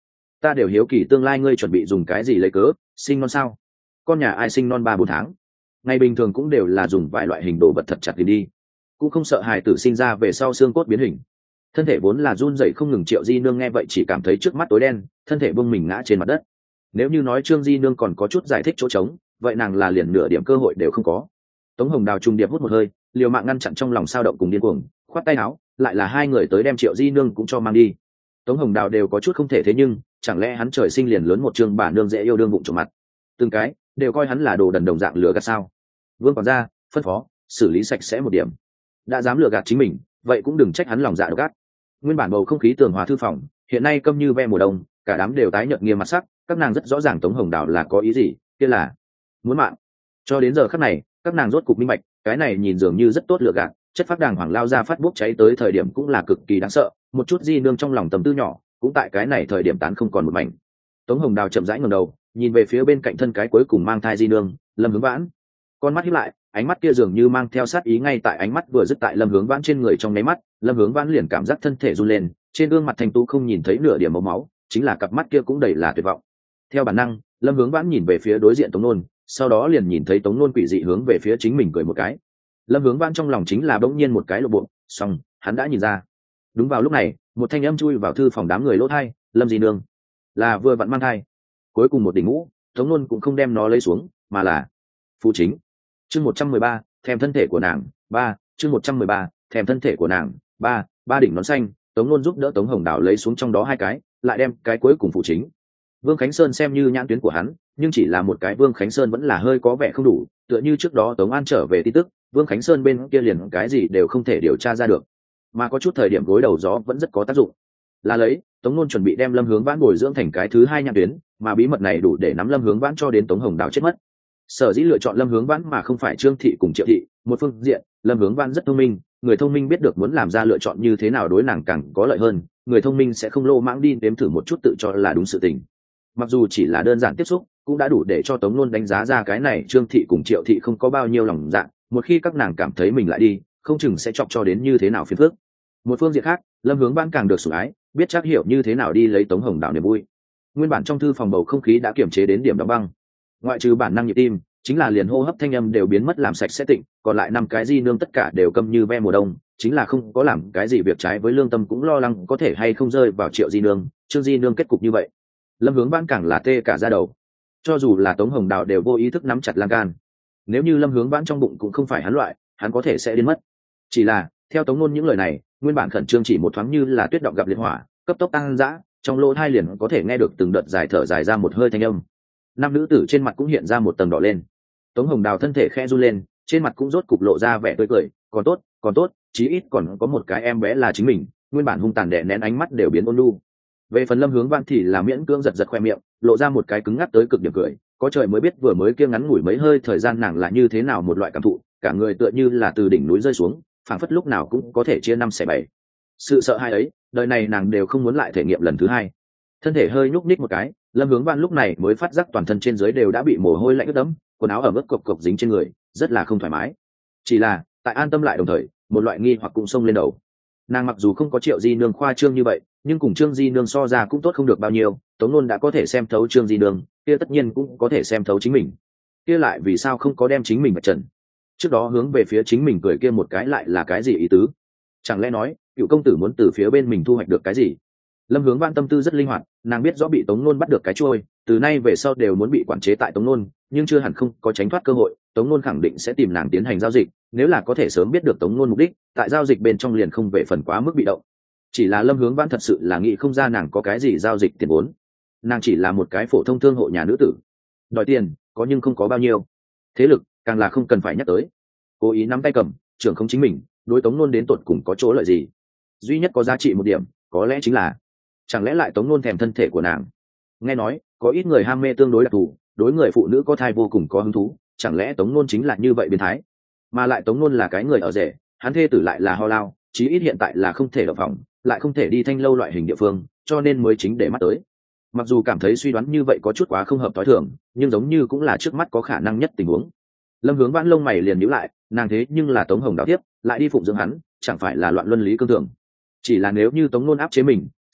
ta đều hiếu kỳ tương lai ngươi chuẩn bị dùng cái gì lấy cớ sinh non sao? Con nhà ai sinh non 3-4 tháng? Ngày bình thường cũng đều là dùng vài loại hình đồ vật thật chặt liền đi, cũng không sợ hài tử sinh ra về sau xương cốt biến hình. Thân thể vốn là run rẩy không ngừng, Triệu Di Nương nghe vậy chỉ cảm thấy trước mắt tối đen, thân thể buông mình ngã trên mặt đất. Nếu như nói Trương Di Nương còn có chút giải thích chỗ trống, vậy nàng là liền nửa điểm cơ hội đều không có. Tống Hồng Đào trùng điệp hút một hơi, liều mạng ngăn chặn trong lòng sao động cùng điên cuồng, khoát tay áo, lại là hai người tới đem Triệu Di Nương cũng cho mang đi. Tống Hồng Đào đều có chút không thể, thế nhưng chẳng lẽ hắn trời sinh liền lớn một trương bà nương dễ yêu đương bụng trộm mặt, từng cái đều coi hắn là đồ đần đồng dạng lừa gạt sao? Vương còn ra phân phó xử lý sạch sẽ một điểm, đã dám lừa gạt chính mình vậy cũng đừng trách hắn lòng dạ độc ác. Nguyên bản bầu không khí tường hòa thư phòng hiện nay câm như ve mùa đông, cả đám đều tái nhợt nghiêm mặt sắc, các nàng rất rõ ràng Tống Hồng Đào là có ý gì, kia là muốn mạng. Cho đến giờ khắc này các nàng rốt cục minh bạch, cái này nhìn dường như rất tốt lừa gạt, chất phát đàng hoàng lao ra phát bốc cháy tới thời điểm cũng là cực kỳ đáng sợ, một chút Di Nương trong lòng tầm tư nhỏ cũng tại cái này thời điểm tán không còn một mảnh. Tống Hồng Đào chậm rãi ngẩng đầu nhìn về phía bên cạnh thân cái cuối cùng mang thai Di Nương Lâm Hướng Vãn, con mắt híp lại, ánh mắt kia dường như mang theo sát ý. Ngay tại ánh mắt vừa dứt tại Lâm Hướng Vãn trên người trong nháy mắt, Lâm Hướng Vãn liền cảm giác thân thể run lên, trên gương mặt thanh tú không nhìn thấy nửa điểm máu máu, chính là cặp mắt kia cũng đầy là tuyệt vọng. Theo bản năng Lâm Hướng Vãn nhìn về phía đối diện Tống Nôn, sau đó liền nhìn thấy Tống Nôn quỷ dị hướng về phía chính mình cười một cái. Lâm Hướng Vãn trong lòng chính là bỗng nhiên một cái lộ bộ, xong hắn đã nhìn ra. Đúng vào lúc này một thanh âm chui vào thư phòng đám người lỗ thai, Lâm Di Nương là vừa vặn mang thai. Cuối cùng một đỉnh ngũ, Tống Nôn cũng không đem nó lấy xuống mà là phụ chính. Chương 113, thèm thân thể của nàng 3, chương 113, thèm thân thể của nàng 3, ba đỉnh nón xanh. Tống Nôn giúp đỡ Tống Hồng Đào lấy xuống trong đó hai cái, lại đem cái cuối cùng phụ chính. Vương Khánh Sơn xem như nhãn tuyến của hắn, nhưng chỉ là một cái Vương Khánh Sơn vẫn là hơi có vẻ không đủ, tựa như trước đó Tống An trở về tin tức, Vương Khánh Sơn bên kia liền cái gì đều không thể điều tra ra được, mà có chút thời điểm gối đầu gió vẫn rất có tác dụng. Là lấy Tống Nôn chuẩn bị đem Lâm Hướng Vãn bồi dưỡng thành cái thứ hai nhãn tuyến, mà bí mật này đủ để nắm Lâm Hướng Vãn cho đến Tống Hồng Đào chết mất. Sở dĩ lựa chọn Lâm Hướng Vãn mà không phải Trương Thị cùng Triệu Thị, một phương diện Lâm Hướng Vãn rất thông minh, người thông minh biết được muốn làm ra lựa chọn như thế nào đối nàng càng có lợi hơn, người thông minh sẽ không lô mãng đi đếm thử một chút tự cho là đúng sự tình. Mặc dù chỉ là đơn giản tiếp xúc cũng đã đủ để cho Tống Nôn đánh giá ra cái này Trương Thị cùng Triệu Thị không có bao nhiêu lòng dạ, một khi các nàng cảm thấy mình lại đi không chừng sẽ chọc cho đến như thế nào phiền phức. Một phương diện khác Lâm Hướng Vãn càng được sủng ái, biết chắc hiểu như thế nào đi lấy Tống Hồng Đào niềm vui. Nguyên bản trong thư phòng bầu không khí đã kiềm chế đến điểm đóng băng, ngoại trừ bản năng nhịp tim chính là liền hô hấp thanh âm đều biến mất làm sạch sẽ tịnh, còn lại 5 cái Di Nương tất cả đều câm như ve mùa đông, chính là không có làm cái gì việc trái với lương tâm cũng lo lắng có thể hay không rơi vào Triệu Di Nương, Trương Di Nương kết cục như vậy. Lâm Hướng Vãn càng là tê cả da đầu, cho dù là Tống Hồng Đào đều vô ý thức nắm chặt lan can. Nếu như Lâm Hướng Vãn trong bụng cũng không phải hắn loại, hắn có thể sẽ điên mất. Chỉ là theo Tống Nôn những lời này, nguyên bản khẩn trương chỉ một thoáng như là tuyết động gặp liệt hỏa, cấp tốc tăng dã, trong lỗ tai liền có thể nghe được từng đợt dài thở dài ra một hơi thanh âm. Nam nữ tử trên mặt cũng hiện ra một tầng đỏ lên. Tống Hồng Đào thân thể khẽ run lên, trên mặt cũng rốt cục lộ ra vẻ tươi cười, còn tốt, chí ít còn có một cái em bé là chính mình. Nguyên bản hung tàn đè nén ánh mắt đều biến ôn nhu. Về phần Lâm Hướng Vãn thì là miễn cưỡng giật khoe miệng, lộ ra một cái cứng ngắc tới cực điểm cười, có trời mới biết vừa mới kia ngắn ngủi mấy hơi thời gian nàng là như thế nào một loại cảm thụ, cả người tựa như là từ đỉnh núi rơi xuống, phảng phất lúc nào cũng có thể chia 5/7. Sự sợ hãi ấy, đời này nàng đều không muốn lại thể nghiệm lần thứ hai. Thân thể hơi nhúc nhích một cái, Lâm Hướng Vãn lúc này mới phát giác toàn thân trên dưới đều đã bị mồ hôi lạnh ướt đẫm, quần áo ẩm ướt cộc cộc dính trên người, rất là không thoải mái. Chỉ là tại an tâm lại đồng thời, một loại nghi hoặc cũng xông lên đầu. Nàng mặc dù không có Triệu Di Nương khoa trương như vậy, nhưng cùng Trương Di Nương so ra cũng tốt không được bao nhiêu. Tống Nôn đã có thể xem thấu Trương Di Nương, kia tất nhiên cũng có thể xem thấu chính mình. Kia lại vì sao không có đem chính mình vạch trần? Trước đó hướng về phía chính mình cười kia một cái lại là cái gì ý tứ? Chẳng lẽ nói cựu công tử muốn từ phía bên mình thu hoạch được cái gì? Lâm Hướng Vãn tâm tư rất linh hoạt, nàng biết rõ bị Tống Nôn bắt được cái trôi, từ nay về sau đều muốn bị quản chế tại Tống Nôn, nhưng chưa hẳn không có tránh thoát cơ hội. Tống Nôn khẳng định sẽ tìm nàng tiến hành giao dịch, nếu là có thể sớm biết được Tống Nôn mục đích, tại giao dịch bên trong liền không về phần quá mức bị động. Chỉ là Lâm Hướng Vãn thật sự là nghĩ không ra nàng có cái gì giao dịch tiền vốn. Nàng chỉ là một cái phổ thông thương hộ nhà nữ tử, đòi tiền có nhưng không có bao nhiêu, thế lực càng là không cần phải nhắc tới. Cố ý nắm tay cầm, trưởng không chính mình, đối Tống Nôn đến tột cùng có chỗ lợi gì? Duy nhất có giá trị một điểm, có lẽ chính là chẳng lẽ lại Tống Nôn thèm thân thể của nàng? Nghe nói có ít người ham mê tương đối đặc thù, đối người phụ nữ có thai vô cùng có hứng thú, chẳng lẽ Tống Nôn chính là như vậy biến thái? Mà lại Tống Nôn là cái người ở rể, hắn thê tử lại là Ho Lao, chí ít hiện tại là không thể động phòng, lại không thể đi Thanh Lâu loại hình địa phương, cho nên mới chính để mắt tới. Mặc dù cảm thấy suy đoán như vậy có chút quá không hợp tối thường, nhưng giống như cũng là trước mắt có khả năng nhất tình huống. Lâm Hướng Vãn lông mày liền nhíu lại, nàng thế nhưng là Tống Hồng Đào tiếp, lại đi phụng dưỡng hắn, chẳng phải là loạn luân lý cương thường? Chỉ là nếu như Tống Nôn áp chế mình,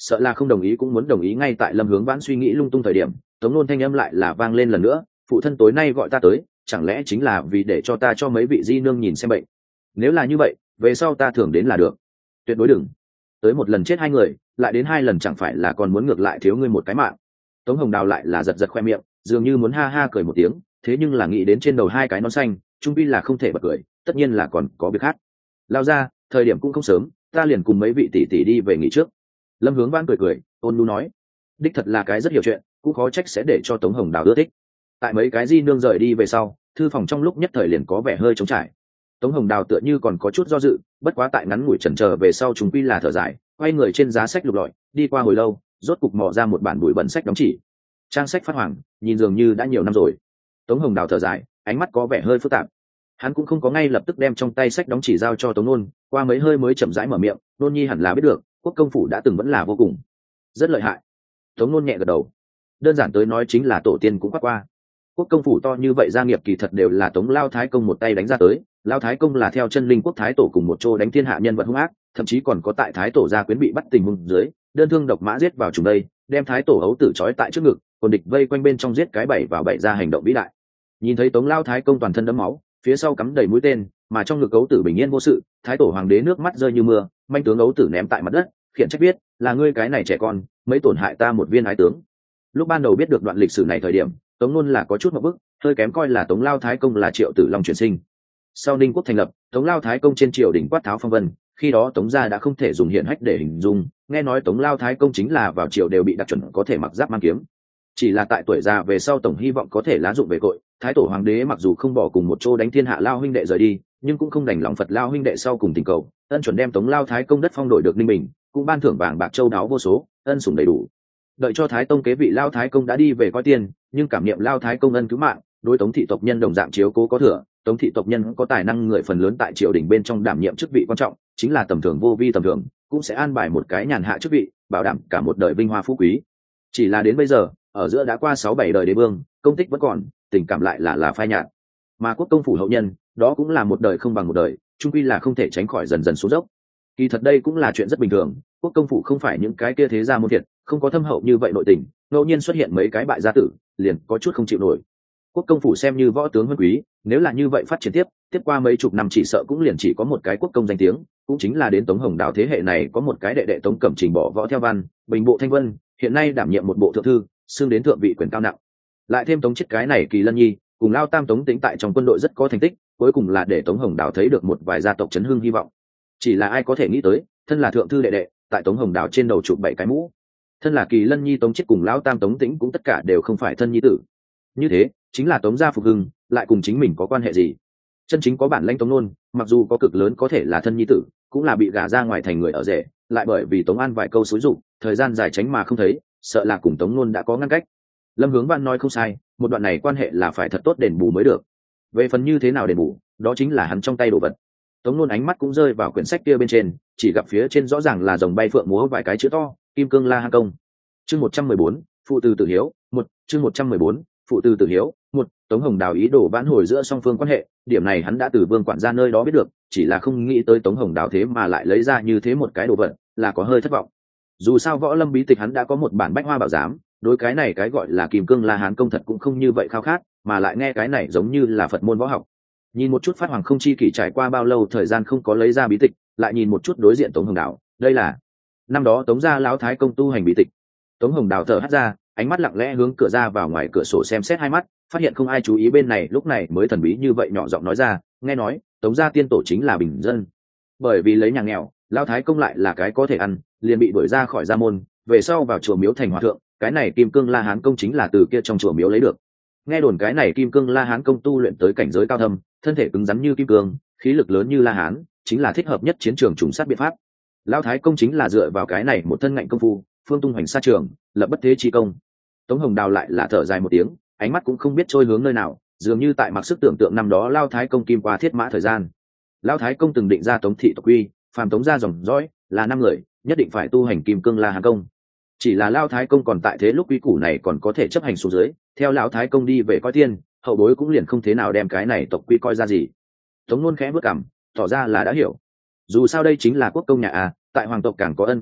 sợ là không đồng ý cũng muốn đồng ý. Ngay tại Lâm Hướng Vãn suy nghĩ lung tung thời điểm, Tống Nôn thanh âm lại là vang lên lần nữa: phụ thân tối nay gọi ta tới, chẳng lẽ chính là vì để cho ta cho mấy vị di nương nhìn xem bệnh? Nếu là như vậy, về sau ta thường đến là được. Tuyệt đối đừng tới một lần chết hai người, lại đến hai lần chẳng phải là còn muốn ngược lại thiếu ngươi một cái mạng. Tống Hồng Đào lại là giật giật khoe miệng, dường như muốn ha ha cười một tiếng, thế nhưng là nghĩ đến trên đầu hai cái nón xanh, trung pi là không thể bật cười, tất nhiên là còn có việc khác. Lao ra, thời điểm cũng không sớm, ta liền cùng mấy vị tỷ tỷ đi về nghỉ trước. Lâm Hướng Vãn cười cười, ôn nhu nói, đích thật là cái rất hiểu chuyện, cũng khó trách sẽ để cho Tống Hồng Đào ưa thích. Tại mấy cái di nương rời đi về sau, thư phòng trong lúc nhất thời liền có vẻ hơi trống trải. Tống Hồng Đào tựa như còn có chút do dự, bất quá tại ngắn ngủi chần chờ về sau chúng quy là thở dài, quay người trên giá sách lục lọi, đi qua hồi lâu, rốt cục mò ra một bản bụi bẩn sách đóng chỉ. Trang sách phát hoàng, nhìn dường như đã nhiều năm rồi. Tống Hồng Đào thở dài, ánh mắt có vẻ hơi phức tạp. Hắn cũng không có ngay lập tức đem trong tay sách đóng chỉ giao cho Tống Nôn, qua mấy hơi mới chậm rãi mở miệng, Nôn nhi hẳn là biết được, quốc công phủ đã từng vẫn là vô cùng rất lợi hại. Tống Nôn nhẹ gật đầu, đơn giản tới nói chính là tổ tiên cũng quát qua. Quốc công phủ to như vậy gia nghiệp kỳ thật đều là Tống Lao Thái Công một tay đánh ra tới. Lao Thái Công là theo chân linh quốc thái tổ cùng một chỗ đánh thiên hạ nhân vật hung ác, thậm chí còn có tại thái tổ gia quyến bị bắt tình huống dưới, đơn thương độc mã giết vào trùng đây, đem thái tổ ấu tử trói tại trước ngực, còn địch vây quanh bên trong giết cái bảy vào bảy ra hành động vĩ đại. Nhìn thấy Tống Lao Thái Công toàn thân đẫm máu, phía sau cắm đầy mũi tên, mà trong ngực ấu tử bình yên vô sự, thái tổ hoàng đế nước mắt rơi như mưa, manh tướng ấu tử ném tại mặt đất, khiển trách biết, là ngươi cái này trẻ con, mấy tổn hại ta một viên ái tướng. Lúc ban đầu biết được đoạn lịch sử này thời điểm, Tống Nôn là có chút ngượng bức, hơi kém coi là Tống Lao Thái Công là Triệu Tử Long chuyển sinh. Sau Ninh quốc thành lập, Tống Lao Thái Công trên triều đình quát tháo phong vân, khi đó Tống gia đã không thể dùng hiển hách để hình dung, nghe nói Tống Lao Thái Công chính là vào triều đều bị đặc chuẩn có thể mặc giáp mang kiếm. Chỉ là tại tuổi già về sau tổng hy vọng có thể lá dụng về cội, thái tổ hoàng đế mặc dù không bỏ cùng một chỗ đánh thiên hạ Lao huynh đệ rời đi, nhưng cũng không đành lòng Phật Lao huynh đệ sau cùng tình cầu, ân chuẩn đem Tống Lao Thái Công đất phong đổi được Ninh Bình, cũng ban thưởng vàng bạc châu đáo vô số, ân sủng đầy đủ. Đợi cho Thái Tông kế vị Lao Thái Công đã đi về coi tiền, nhưng cảm niệm Lao Thái Công ân cứu mạng, đối Tống thị tộc nhân đồng dạng chiếu cố có thừa. Tống thị tộc nhân có tài năng người phần lớn tại triều đình bên trong đảm nhiệm chức vị quan trọng, chính là tầm thường vô vi tầm thường, cũng sẽ an bài một cái nhàn hạ chức vị, bảo đảm cả một đời vinh hoa phú quý. Chỉ là đến bây giờ, ở giữa đã qua 6-7 đời đế vương, công tích vẫn còn, tình cảm lại là phai nhạt. Mà quốc công phủ hậu nhân, đó cũng là một đời không bằng một đời, chung quy là không thể tránh khỏi dần dần xuống dốc. Kỳ thật đây cũng là chuyện rất bình thường, quốc công phủ không phải những cái kia thế gia môn thiệt, không có thâm hậu như vậy nội tình, ngẫu nhiên xuất hiện mấy cái bại gia tử, liền có chút không chịu nổi. Quốc công phủ xem như võ tướng huân quý, nếu là như vậy phát triển tiếp qua mấy chục năm chỉ sợ cũng liền chỉ có một cái quốc công danh tiếng, cũng chính là đến Tống Hồng Đào thế hệ này có một cái đệ đệ Tống Cẩm Trình bỏ võ theo văn, bình bộ thanh vân, hiện nay đảm nhiệm một bộ thượng thư, xưng đến thượng vị quyền cao nặng. Lại thêm Tống Chiết cái này Kỳ Lân Nhi, cùng Lao Tam Tống Tĩnh tại trong quân đội rất có thành tích, cuối cùng là để Tống Hồng Đào thấy được một vài gia tộc chấn hưng hy vọng. Chỉ là ai có thể nghĩ tới, thân là thượng thư đệ đệ, tại Tống Hồng Đào trên đầu chụp 7 cái mũ. Thân là Kỳ Lân Nhi Tống Chiết cùng Lão Tam Tống Tĩnh cũng tất cả đều không phải thân nhi tử. Như thế, chính là Tống gia phục hưng, lại cùng chính mình có quan hệ gì? Chân chính có bản lãnh Tống Nôn, mặc dù có cực lớn có thể là thân nhi tử, cũng là bị gả ra ngoài thành người ở rể, lại bởi vì Tống An vài câu xúi giục, thời gian dài tránh mà không thấy, sợ là cùng Tống Nôn đã có ngăn cách. Lâm Hướng Vãn nói không sai, một đoạn này quan hệ là phải thật tốt đền bù mới được. Về phần như thế nào đền bù, đó chính là hắn trong tay đồ vật. Tống Nôn ánh mắt cũng rơi vào quyển sách kia bên trên, chỉ gặp phía trên rõ ràng là rồng bay phượng múa vài cái chữ to, Kim Cương La Hán Công. Chương 114, phụ từ tử hiếu, 1, chương 114, phụ từ tử hiếu, 1. Tống Hồng Đào ý đồ vãn hồi giữa song phương quan hệ, điểm này hắn đã từ Vương quản gia nơi đó biết được, chỉ là không nghĩ tới Tống Hồng Đào thế mà lại lấy ra như thế một cái đồ vật, là có hơi thất vọng. Dù sao võ lâm bí tịch hắn đã có một bản bách hoa bảo giám, đối cái này cái gọi là Kim Cương La Hán Công thật cũng không như vậy khao khát, mà lại nghe cái này giống như là Phật môn võ học. Nhìn một chút Phát Hoàng không chi kỷ trải qua bao lâu thời gian không có lấy ra bí tịch, lại nhìn một chút đối diện Tống Hồng Đào, đây là năm đó Tống gia lão thái công tu hành bí tịch. Tống Hồng Đào thở hắt ra, ánh mắt lặng lẽ hướng cửa ra vào ngoài cửa sổ xem xét hai mắt, phát hiện không ai chú ý bên này, lúc này mới thần bí như vậy nhỏ giọng nói ra, nghe nói Tống gia tiên tổ chính là bình dân, bởi vì lấy nhà nghèo, lão thái công lại là cái có thể ăn, liền bị đuổi ra khỏi gia môn, về sau vào chùa miếu thành hòa thượng, cái này Kim Cương La Hán Công chính là từ kia trong chùa miếu lấy được. Nghe đồn cái này Kim Cương La Hán Công tu luyện tới cảnh giới cao thâm, thân thể cứng rắn như kim cương, khí lực lớn như La Hán, chính là thích hợp nhất chiến trường trùng sát biện pháp. Lão thái công chính là dựa vào cái này một thân ngạnh công phu, phương tung hoành xa trường, lập bất thế chi công. Tống Hồng Đào lại là thở dài một tiếng, ánh mắt cũng không biết trôi hướng nơi nào, dường như tại mặc sức tưởng tượng năm đó Lao thái công kim qua thiết mã thời gian. Lao thái công từng định ra Tống thị tộc quy, phàm Tống gia dòng dõi là 5 người, nhất định phải tu hành Kim Cương La Hán Công. Chỉ là Lao thái công còn tại thế lúc quy củ này còn có thể chấp hành xuống dưới, theo lão thái công đi về coi tiên, hậu bối cũng liền không thế nào đem cái này tộc quy coi ra gì. Tống Nôn khẽ bước cằm, tỏ ra là đã hiểu. Dù sao đây chính là quốc công nhà à, tại hoàng tộc càng có ân cứu mạng,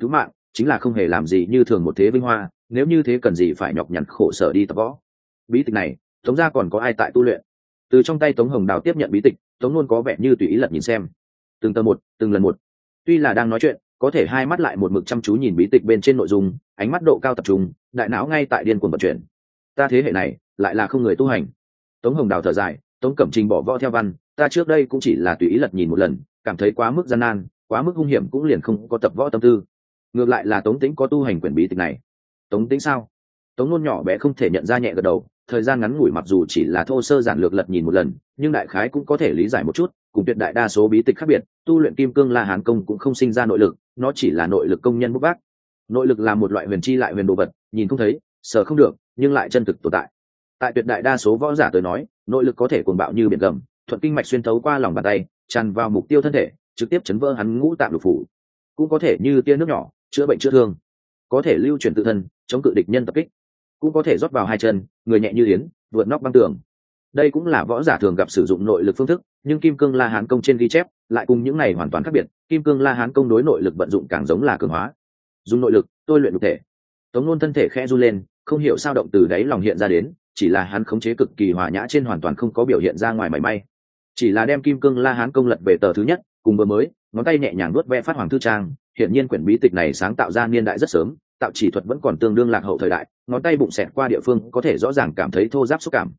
chính là không hề làm gì như thường một thế vinh hoa, nếu như thế cần gì phải nhọc nhằn khổ sở đi tập võ. Bí tịch này Tống gia còn có ai tại tu luyện? Từ trong tay Tống Hồng Đào tiếp nhận bí tịch, Tống Nôn có vẻ như tùy ý lật nhìn xem từng tờ một, từng lần một. Tuy là đang nói chuyện, có thể hai mắt lại một mực chăm chú nhìn bí tịch bên trên nội dung, ánh mắt độ cao tập trung, đại não ngay tại điên cuồng vận chuyển. Ta thế hệ này lại là không người tu hành. Tống Hồng Đào thở dài, Tống Cẩm Trình bỏ võ theo văn, ta trước đây cũng chỉ là tùy ý lật nhìn một lần, cảm thấy quá mức gian nan, quá mức hung hiểm, cũng liền không có tập võ tâm tư. Ngược lại là Tống Tĩnh có tu hành quyển bí tịch này. Tống Tĩnh sao? Tống Nôn nhỏ bé không thể nhận ra, nhẹ gật đầu. Thời gian ngắn ngủi mặc dù chỉ là thô sơ giản lược lật nhìn một lần, nhưng đại khái cũng có thể lý giải một chút. Cùng tuyệt đại đa số bí tịch khác biệt, tu luyện Kim Cương La Hán công cũng không sinh ra nội lực, nó chỉ là nội lực công nhân bốc vác. Nội lực là một loại huyền chi lại huyền đồ vật, nhìn không thấy, sờ không được, nhưng lại chân thực tồn tại. Tại tuyệt đại đa số võ giả tới nói, nội lực có thể cuồng bạo như biển gầm, thuận kinh mạch xuyên thấu qua lòng bàn tay, tràn vào mục tiêu thân thể, trực tiếp chấn vỡ hắn ngũ tạng lục phủ. Cũng có thể như tia nước nhỏ, chữa bệnh chữa thương, có thể lưu chuyển tự thân, chống cự địch nhân tập kích, cũng có thể rót vào hai chân, người nhẹ như yến, vượt nóc băng tường. Đây cũng là võ giả thường gặp sử dụng nội lực phương thức, nhưng Kim Cương La Hán công trên ghi chép lại cùng những này hoàn toàn khác biệt. Kim Cương La Hán công đối nội lực vận dụng càng giống là cường hóa, dùng nội lực tôi luyện nhục thể. Tống Nôn thân thể khẽ run lên, không hiểu sao động từ đáy lòng hiện ra đến, chỉ là hắn khống chế cực kỳ hòa nhã, trên hoàn toàn không có biểu hiện ra ngoài mảy may. Chỉ là đem Kim Cương La Hán công lật về tờ thứ nhất, cùng vừa mới, ngón tay nhẹ nhàng vuốt ve phát hoàng thư trang. Hiện nhiên quyển bí tịch này sáng tạo ra niên đại rất sớm, tạo chỉ thuật vẫn còn tương đương lạc hậu thời đại, ngón tay bụng xẹt qua địa phương có thể rõ ràng cảm thấy thô ráp xúc cảm.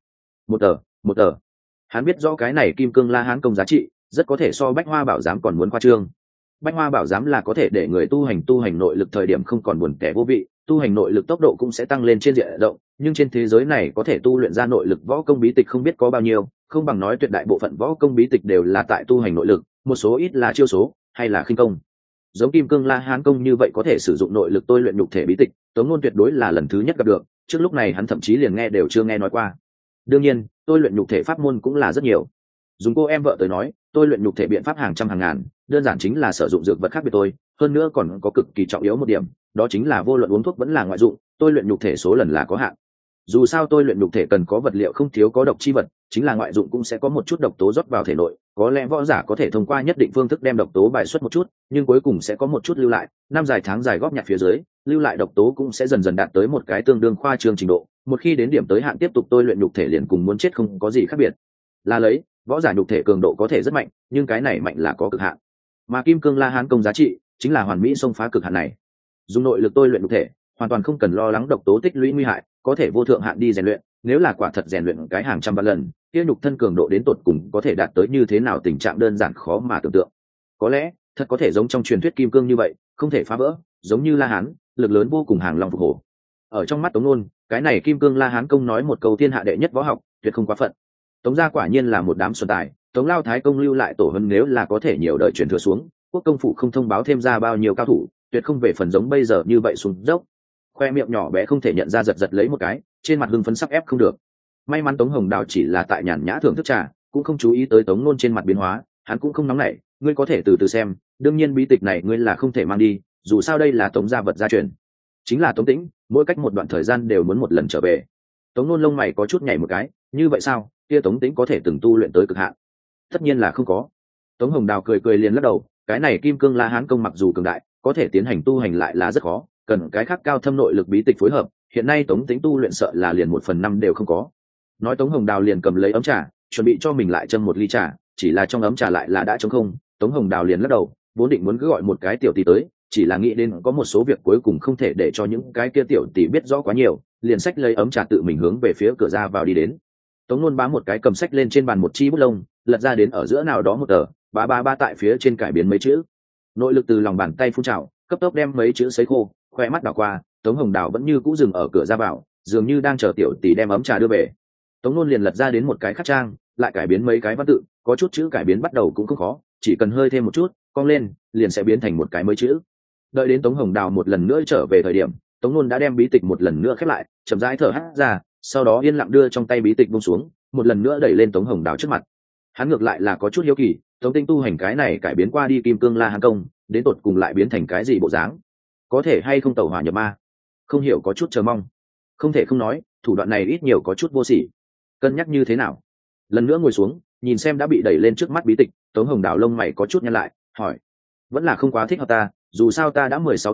Một tờ. Hắn biết rõ cái này Kim Cương La Hán công giá trị, rất có thể so Bách Hoa Bảo Giám còn muốn khoa trương. Bách Hoa Bảo Giám là có thể để người tu hành nội lực thời điểm không còn buồn tẻ vô vị, tu hành nội lực tốc độ cũng sẽ tăng lên trên diện rộng, nhưng trên thế giới này có thể tu luyện ra nội lực võ công bí tịch không biết có bao nhiêu, không bằng nói tuyệt đại bộ phận võ công bí tịch đều là tại tu hành nội lực, một số ít là chiêu số hay là khinh công. Giống Kim Cương La Hán công như vậy có thể sử dụng nội lực tôi luyện nhục thể bí tịch, Tống Nôn tuyệt đối là lần thứ nhất gặp được, trước lúc này hắn thậm chí liền nghe đều chưa nghe nói qua. Đương nhiên, tôi luyện nhục thể pháp môn cũng là rất nhiều. Dùng cô em vợ tới nói, tôi luyện nhục thể biện pháp hàng trăm hàng ngàn, đơn giản chính là sử dụng dược vật khác biệt thôi. Hơn nữa còn có cực kỳ trọng yếu một điểm, đó chính là vô luận uống thuốc vẫn là ngoại dụng, tôi luyện nhục thể số lần là có hạn. Dù sao tôi luyện nhục thể cần có vật liệu không thiếu có độc chi vật, chính là ngoại dụng cũng sẽ có một chút độc tố rót vào thể nội. Có lẽ võ giả có thể thông qua nhất định phương thức đem độc tố bài xuất một chút, nhưng cuối cùng sẽ có một chút lưu lại, năm dài tháng dài góp nhặt phía dưới, lưu lại độc tố cũng sẽ dần dần đạt tới một cái tương đương khoa trương trình độ. Một khi đến điểm tới hạn tiếp tục tôi luyện nhục thể liền cùng muốn chết không có gì khác biệt. Là lấy, võ giả nhục thể cường độ có thể rất mạnh, nhưng cái này mạnh là có cực hạn. Mà Kim Cương La Hán công giá trị chính là hoàn mỹ xông phá cực hạn này. Dùng nội lực tôi luyện nhục thể, hoàn toàn không cần lo lắng độc tố tích lũy nguy hại, có thể vô thượng hạn đi rèn luyện. Nếu là quả thật rèn luyện cái hàng trăm vạn lần, kia nhục thân cường độ đến tột cùng có thể đạt tới như thế nào, tình trạng đơn giản khó mà tưởng tượng. Có lẽ thật có thể giống trong truyền thuyết kim cương như vậy, không thể phá vỡ, giống như La Hán, lực lớn vô cùng hàng long phục hổ. Ở trong mắt Tống Nôn, cái này Kim Cương La Hán công nói một câu thiên hạ đệ nhất võ học, tuyệt không quá phận. Tống gia quả nhiên là một đám xuân tài, Tống Lao Thái công lưu lại tổ hân nếu là có thể nhiều đời truyền thừa xuống, quốc công phủ không thông báo thêm ra bao nhiêu cao thủ, tuyệt không về phần giống bây giờ như vậy xuống dốc. Khoe miệng nhỏ bé không thể nhận ra giật giật lấy một cái, trên mặt hưng phấn sắp ép không được. May mắn Tống Hồng Đào chỉ là tại nhàn nhã thưởng thức trà, cũng không chú ý tới Tống Nôn trên mặt biến hóa, hắn cũng không nóng nảy, ngươi có thể từ từ xem, đương nhiên bí tịch này ngươi là không thể mang đi, dù sao đây là Tống gia vật gia truyền. Chính là Tống Tĩnh, mỗi cách một đoạn thời gian đều muốn một lần trở về. Tống Nôn lông mày có chút nhảy một cái, như vậy sao, kia Tống Tĩnh có thể từng tu luyện tới cực hạn? Tất nhiên là không có. Tống Hồng Đào cười cười liền lắc đầu, cái này Kim Cương La Hán công mặc dù cường đại, có thể tiến hành tu hành lại là rất khó, cần cái khác cao thâm nội lực bí tịch phối hợp, hiện nay Tống Tĩnh tu luyện sợ là liền 1/5 đều không có. Nói Tống Hồng Đào liền cầm lấy ấm trà, chuẩn bị cho mình lại châm một ly trà, chỉ là trong ấm trà lại là đã trống không. Tống Hồng Đào liền lắc đầu, vốn định muốn cứ gọi một cái tiểu tỷ tới, chỉ là nghĩ đến có một số việc cuối cùng không thể để cho những cái kia tiểu tỷ biết rõ quá nhiều, liền xách lấy ấm trà tự mình hướng về phía cửa ra vào đi đến. Tống Nôn bám một cái cầm sách lên trên bàn một chi bút lông, lật ra đến ở giữa nào đó một tờ, ba tại phía trên cải biến mấy chữ. Nội lực từ lòng bàn tay phun trào, cấp tốc đem mấy chữ sấy khô, khoe mắt đảo qua, Tống Hồng Đào vẫn như cũ dừng ở cửa ra vào, dường như đang chờ tiểu tỷ đem ấm trà đưa về. Tống Nôn liền lật ra đến một cái khắc trang, lại cải biến mấy cái văn tự, có chút chữ cải biến bắt đầu cũng không khó, chỉ cần hơi thêm một chút, cong lên, liền sẽ biến thành một cái mới chữ. Đợi đến Tống Hồng Đào một lần nữa trở về thời điểm, Tống Nôn đã đem bí tịch một lần nữa khép lại, chậm rãi thở hắt ra, sau đó yên lặng đưa trong tay bí tịch buông xuống, một lần nữa đẩy lên Tống Hồng Đào trước mặt. Hắn ngược lại là có chút hiếu kỳ, Tống Tĩnh tu hành cái này cải biến qua đi Kim Cương La Hán công, đến tột cùng lại biến thành cái gì bộ dáng? Có thể hay không tẩu hỏa nhập ma? Không hiểu có chút chờ mong. Không thể không nói, thủ đoạn này ít nhiều có chút vô sỉ. Cân nhắc như thế nào? Lần nữa ngồi xuống, nhìn xem đã bị đẩy lên trước mắt bí tịch, Tống Hồng Đào lông mày có chút nhăn lại, hỏi: vẫn là không quá thích hợp ta, dù sao ta đã 16 tuổi,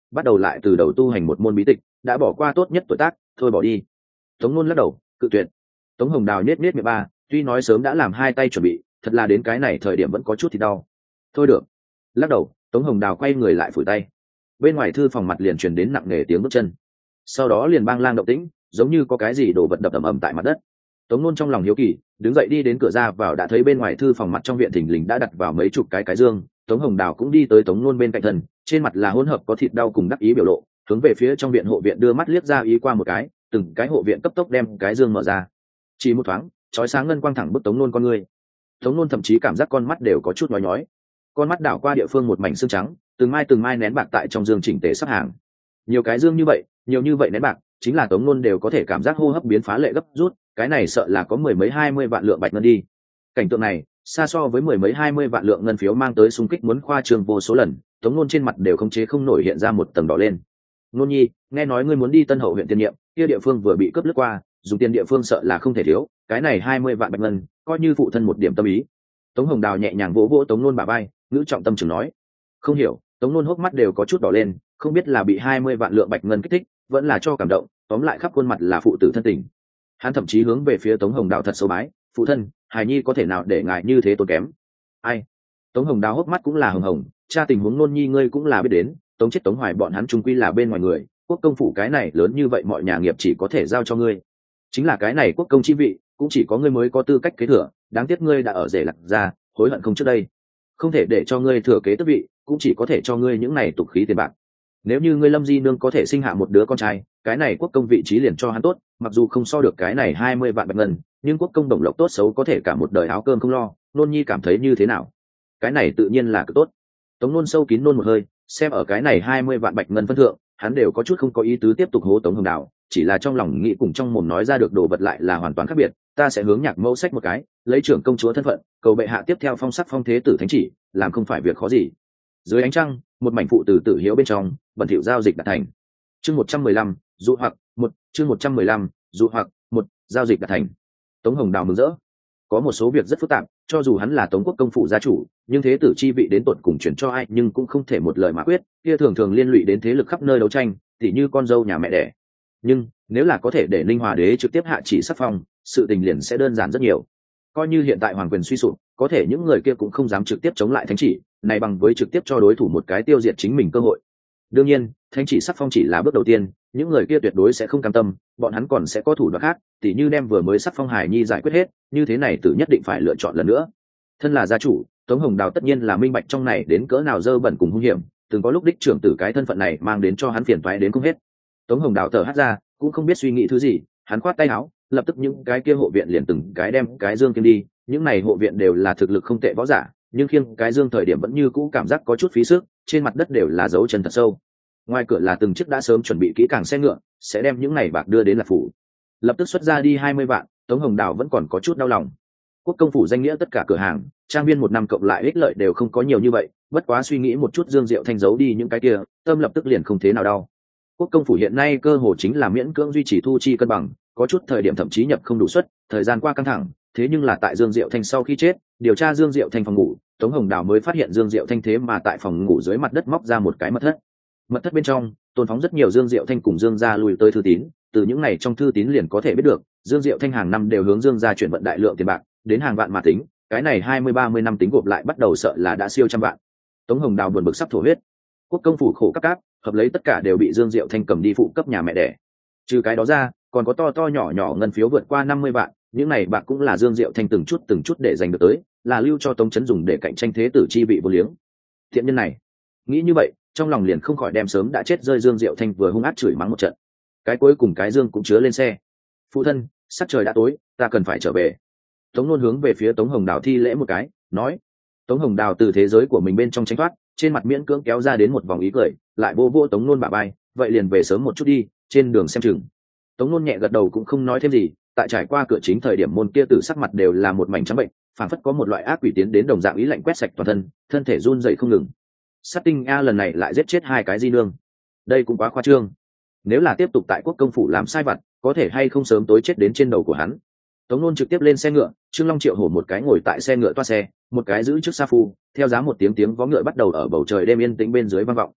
bắt đầu lại từ đầu tu hành một môn bí tịch, đã bỏ qua tốt nhất tuổi tác, thôi bỏ đi. Tống Nôn lắc đầu cự tuyệt. Tống Hồng Đào nhếch nhếch miệng ba, tuy nói sớm đã làm hai tay chuẩn bị, thật là đến cái này thời điểm vẫn có chút thì đau. Thôi được. Lắc đầu, Tống Hồng Đào quay người lại phủi tay. Bên ngoài thư phòng mặt liền truyền đến nặng nề tiếng bước chân, sau đó liền bang lang động tĩnh, giống như có cái gì đổ vật đập ầm ầm tại mặt đất. Tống Nôn trong lòng hiếu kỳ, đứng dậy đi đến cửa ra vào, đã thấy bên ngoài thư phòng mặt trong viện thình lình đã đặt vào mấy chục cái dương. Tống Hồng Đào cũng đi tới Tống Nôn bên cạnh thân, trên mặt là hỗn hợp có thịt đau cùng đắc ý biểu lộ, hướng về phía trong viện hộ viện đưa mắt liếc ra ý qua một cái, từng cái hộ viện cấp tốc đem cái dương mở ra. Chỉ một thoáng, chói sáng ngân quang thẳng bức Tống Nôn con người. Tống Nôn thậm chí cảm giác con mắt đều có chút nhói nhói. Con mắt đảo qua địa phương một mảnh xương trắng, từng mai nén bạc tại trong dương chỉnh tề sắp hàng. Nhiều cái dương như vậy, nhiều như vậy nén bạc, chính là Tống Nôn đều có thể cảm giác hô hấp biến phá lệ gấp rút, cái này sợ là có mười mấy 20 vạn lượng bạch ngân đi. Cảnh tượng này xa so với mười mấy 20 vạn lượng ngân phiếu mang tới xung kích muốn khoa trương vô số lần, Tống Nôn trên mặt đều không chế không nổi hiện ra một tầng đỏ lên. Nôn nhi, nghe nói ngươi muốn đi Tân Hậu huyện tiên nhiệm, kia địa phương vừa bị cướp lướt qua, dùng tiền địa phương sợ là không thể thiếu, cái này 20 vạn bạch ngân coi như phụ thân một điểm tâm ý. Tống Hồng Đào nhẹ nhàng vỗ vỗ Tống Nôn bả vai, ngữ trọng tâm trường nói. Không hiểu. Tống Nôn hốc mắt đều có chút đỏ lên, không biết là bị 20 vạn lượng bạch ngân kích thích, vẫn là cho cảm động, tóm lại khắp khuôn mặt là phụ tử thân tình. Hắn thậm chí hướng về phía Tống Hồng Đào thật sâu bái, phụ thân, hài nhi có thể nào để ngài như thế tốn kém. Ai? Tống Hồng Đào hốc mắt cũng là hồng hồng, cha tình huống Nôn nhi ngươi cũng là biết đến, Tống chết Tống Hoài bọn hắn chung quy là bên ngoài người, quốc công phủ cái này lớn như vậy mọi nhà nghiệp chỉ có thể giao cho ngươi. Chính là cái này quốc công chi vị, cũng chỉ có ngươi mới có tư cách kế thừa, đáng tiếc ngươi đã ở rể Lạc gia, hối hận không trước đây. Không thể để cho ngươi thừa kế tước vị, cũng chỉ có thể cho ngươi những này tục khí tiền bạc. Nếu như ngươi Lâm Di nương có thể sinh hạ một đứa con trai, cái này quốc công vị trí liền cho hắn tốt, mặc dù không so được cái này 20 vạn bạch ngân, nhưng quốc công đồng lộc tốt xấu có thể cả một đời áo cơm không lo. Nôn nhi cảm thấy như thế nào? Cái này tự nhiên là cực tốt. Tống Nôn sâu kín nôn một hơi, xem ở cái này 20 vạn bạch ngân phân thượng, hắn đều có chút không có ý tứ tiếp tục hố Tống Hồng Đào, chỉ là trong lòng nghĩ cùng trong mồm nói ra được đồ vật lại là hoàn toàn khác biệt. Ta sẽ hướng Nhạc mẫu sách một cái, lấy trưởng công chúa thân phận, cầu bệ hạ tiếp theo phong sắc phong thế tử thánh chỉ, làm không phải việc khó gì. Dưới ánh trăng, một mảnh phụ tử tử hiếu bên trong, bẩn thỉu giao dịch đạt thành. Chương 115, dụ hoặc một, chương 115, dụ hoặc một, giao dịch đạt thành. Tống Hồng Đào mừng rỡ. Có một số việc rất phức tạp, cho dù hắn là Tống quốc công phủ gia chủ, nhưng thế tử chi vị đến tột cùng chuyển cho ai, nhưng cũng không thể một lời mà quyết, kia thường thường liên lụy đến thế lực khắp nơi đấu tranh, tỉ như con dâu nhà mẹ đẻ. Nhưng nếu là có thể để Linh Hòa đế trực tiếp hạ chỉ sắc phong, sự tình liền sẽ đơn giản rất nhiều. Coi như hiện tại hoàng quyền suy sụp, có thể những người kia cũng không dám trực tiếp chống lại thánh chỉ, này bằng với trực tiếp cho đối thủ một cái tiêu diệt chính mình cơ hội. Đương nhiên, thánh chỉ sắc phong chỉ là bước đầu tiên, những người kia tuyệt đối sẽ không cam tâm, bọn hắn còn sẽ có thủ đoạn khác, tỉ như đem vừa mới sắc phong Hải Nhi giải quyết hết, như thế này tử nhất định phải lựa chọn lần nữa. Thân là gia chủ, Tống Hồng Đào tất nhiên là minh bạch trong này đến cỡ nào dơ bẩn cùng hung hiểm, từng có lúc đích trưởng tử cái thân phận này mang đến cho hắn phiền toái đến không hết. Tống Hồng Đào thở hắt ra, cũng không biết suy nghĩ thứ gì, hắn khoát tay áo, lập tức những cái kia hộ viện liền từng cái đem cái dương kiêm đi, những này hộ viện đều là thực lực không tệ võ giả, nhưng khiêng cái dương thời điểm vẫn như cũ cảm giác có chút phí sức, trên mặt đất đều là dấu chân thật sâu. Ngoài cửa là từng chiếc đã sớm chuẩn bị kỹ càng xe ngựa, sẽ đem những này bạc đưa đến Lạc phủ. Lập tức xuất ra đi 20 vạn, Tống Hồng Đào vẫn còn có chút đau lòng. Quốc công phủ danh nghĩa tất cả cửa hàng, trang viên một năm cộng lại ích lợi đều không có nhiều như vậy, bất quá suy nghĩ một chút Dương Diệu Thanh giấu đi những cái kia, tâm lập tức liền không thế nào đau. Quốc công phủ hiện nay cơ hồ chính là miễn cưỡng duy trì thu chi cân bằng, có chút thời điểm thậm chí nhập không đủ suất, thời gian qua căng thẳng, thế nhưng là tại Dương Diệu Thanh sau khi chết, điều tra Dương Diệu Thanh phòng ngủ, Tống Hồng Đào mới phát hiện Dương Diệu Thanh thế mà tại phòng ngủ dưới mặt đất móc ra một cái mật thất. Mật thất bên trong tồn phóng rất nhiều Dương Diệu Thanh cùng Dương gia lùi tới thư tín, từ những này trong thư tín liền có thể biết được, Dương Diệu Thanh hàng năm đều hướng Dương gia chuyển vận đại lượng tiền bạc, đến hàng vạn mà tính, cái này 20-30 năm tính gộp lại bắt đầu sợ là đã siêu trăm vạn. Tống Hồng Đào buồn bực sắp thổ huyết. Quốc công phủ khổ cấp cáp, hợp lấy tất cả đều bị Dương Diệu Thanh cầm đi phụ cấp nhà mẹ đẻ. Trừ cái đó ra, còn có to to nhỏ nhỏ ngân phiếu vượt qua 50 vạn, những này bạc cũng là Dương Diệu Thanh từng chút để giành được tới, là lưu cho Tống Chấn dùng để cạnh tranh thế tử chi vị vô liếng. Thiện nhân này, nghĩ như vậy, trong lòng liền không khỏi đem sớm đã chết rơi Dương Diệu Thanh vừa hung ác chửi mắng một trận. Cái cuối cùng cái Dương cũng chứa lên xe. Phụ thân, sắc trời đã tối, ta cần phải trở về. Tống Nôn hướng về phía Tống Hồng Đào thi lễ một cái, nói. Tống Hồng Đào từ thế giới của mình bên trong tránh thoát, trên mặt miễn cưỡng kéo ra đến một vòng ý cười, lại vô vô Tống Nôn bả vai, vậy liền về sớm một chút đi, trên đường xem chừng. Tống Nôn nhẹ gật đầu cũng không nói thêm gì, tại trải qua cửa chính thời điểm môn kia tử sắc mặt đều là một mảnh trắng bệnh, phảng phất có một loại ác quỷ tiến đến đồng dạng ý lạnh quét sạch toàn thân, thân thể run rẩy không ngừng. Sát tinh a lần này lại giết chết hai cái di nương, đây cũng quá khoa trương. Nếu là tiếp tục tại quốc công phủ làm sai vặt, có thể hay không sớm tối chết đến trên đầu của hắn. Tống Nôn trực tiếp lên xe ngựa, Trương Long Triệu Hổ một cái ngồi tại xe ngựa toa xe, một cái giữ trước sa phu, theo giá một tiếng tiếng vó ngựa bắt đầu ở bầu trời đêm yên tĩnh bên dưới vang vọng.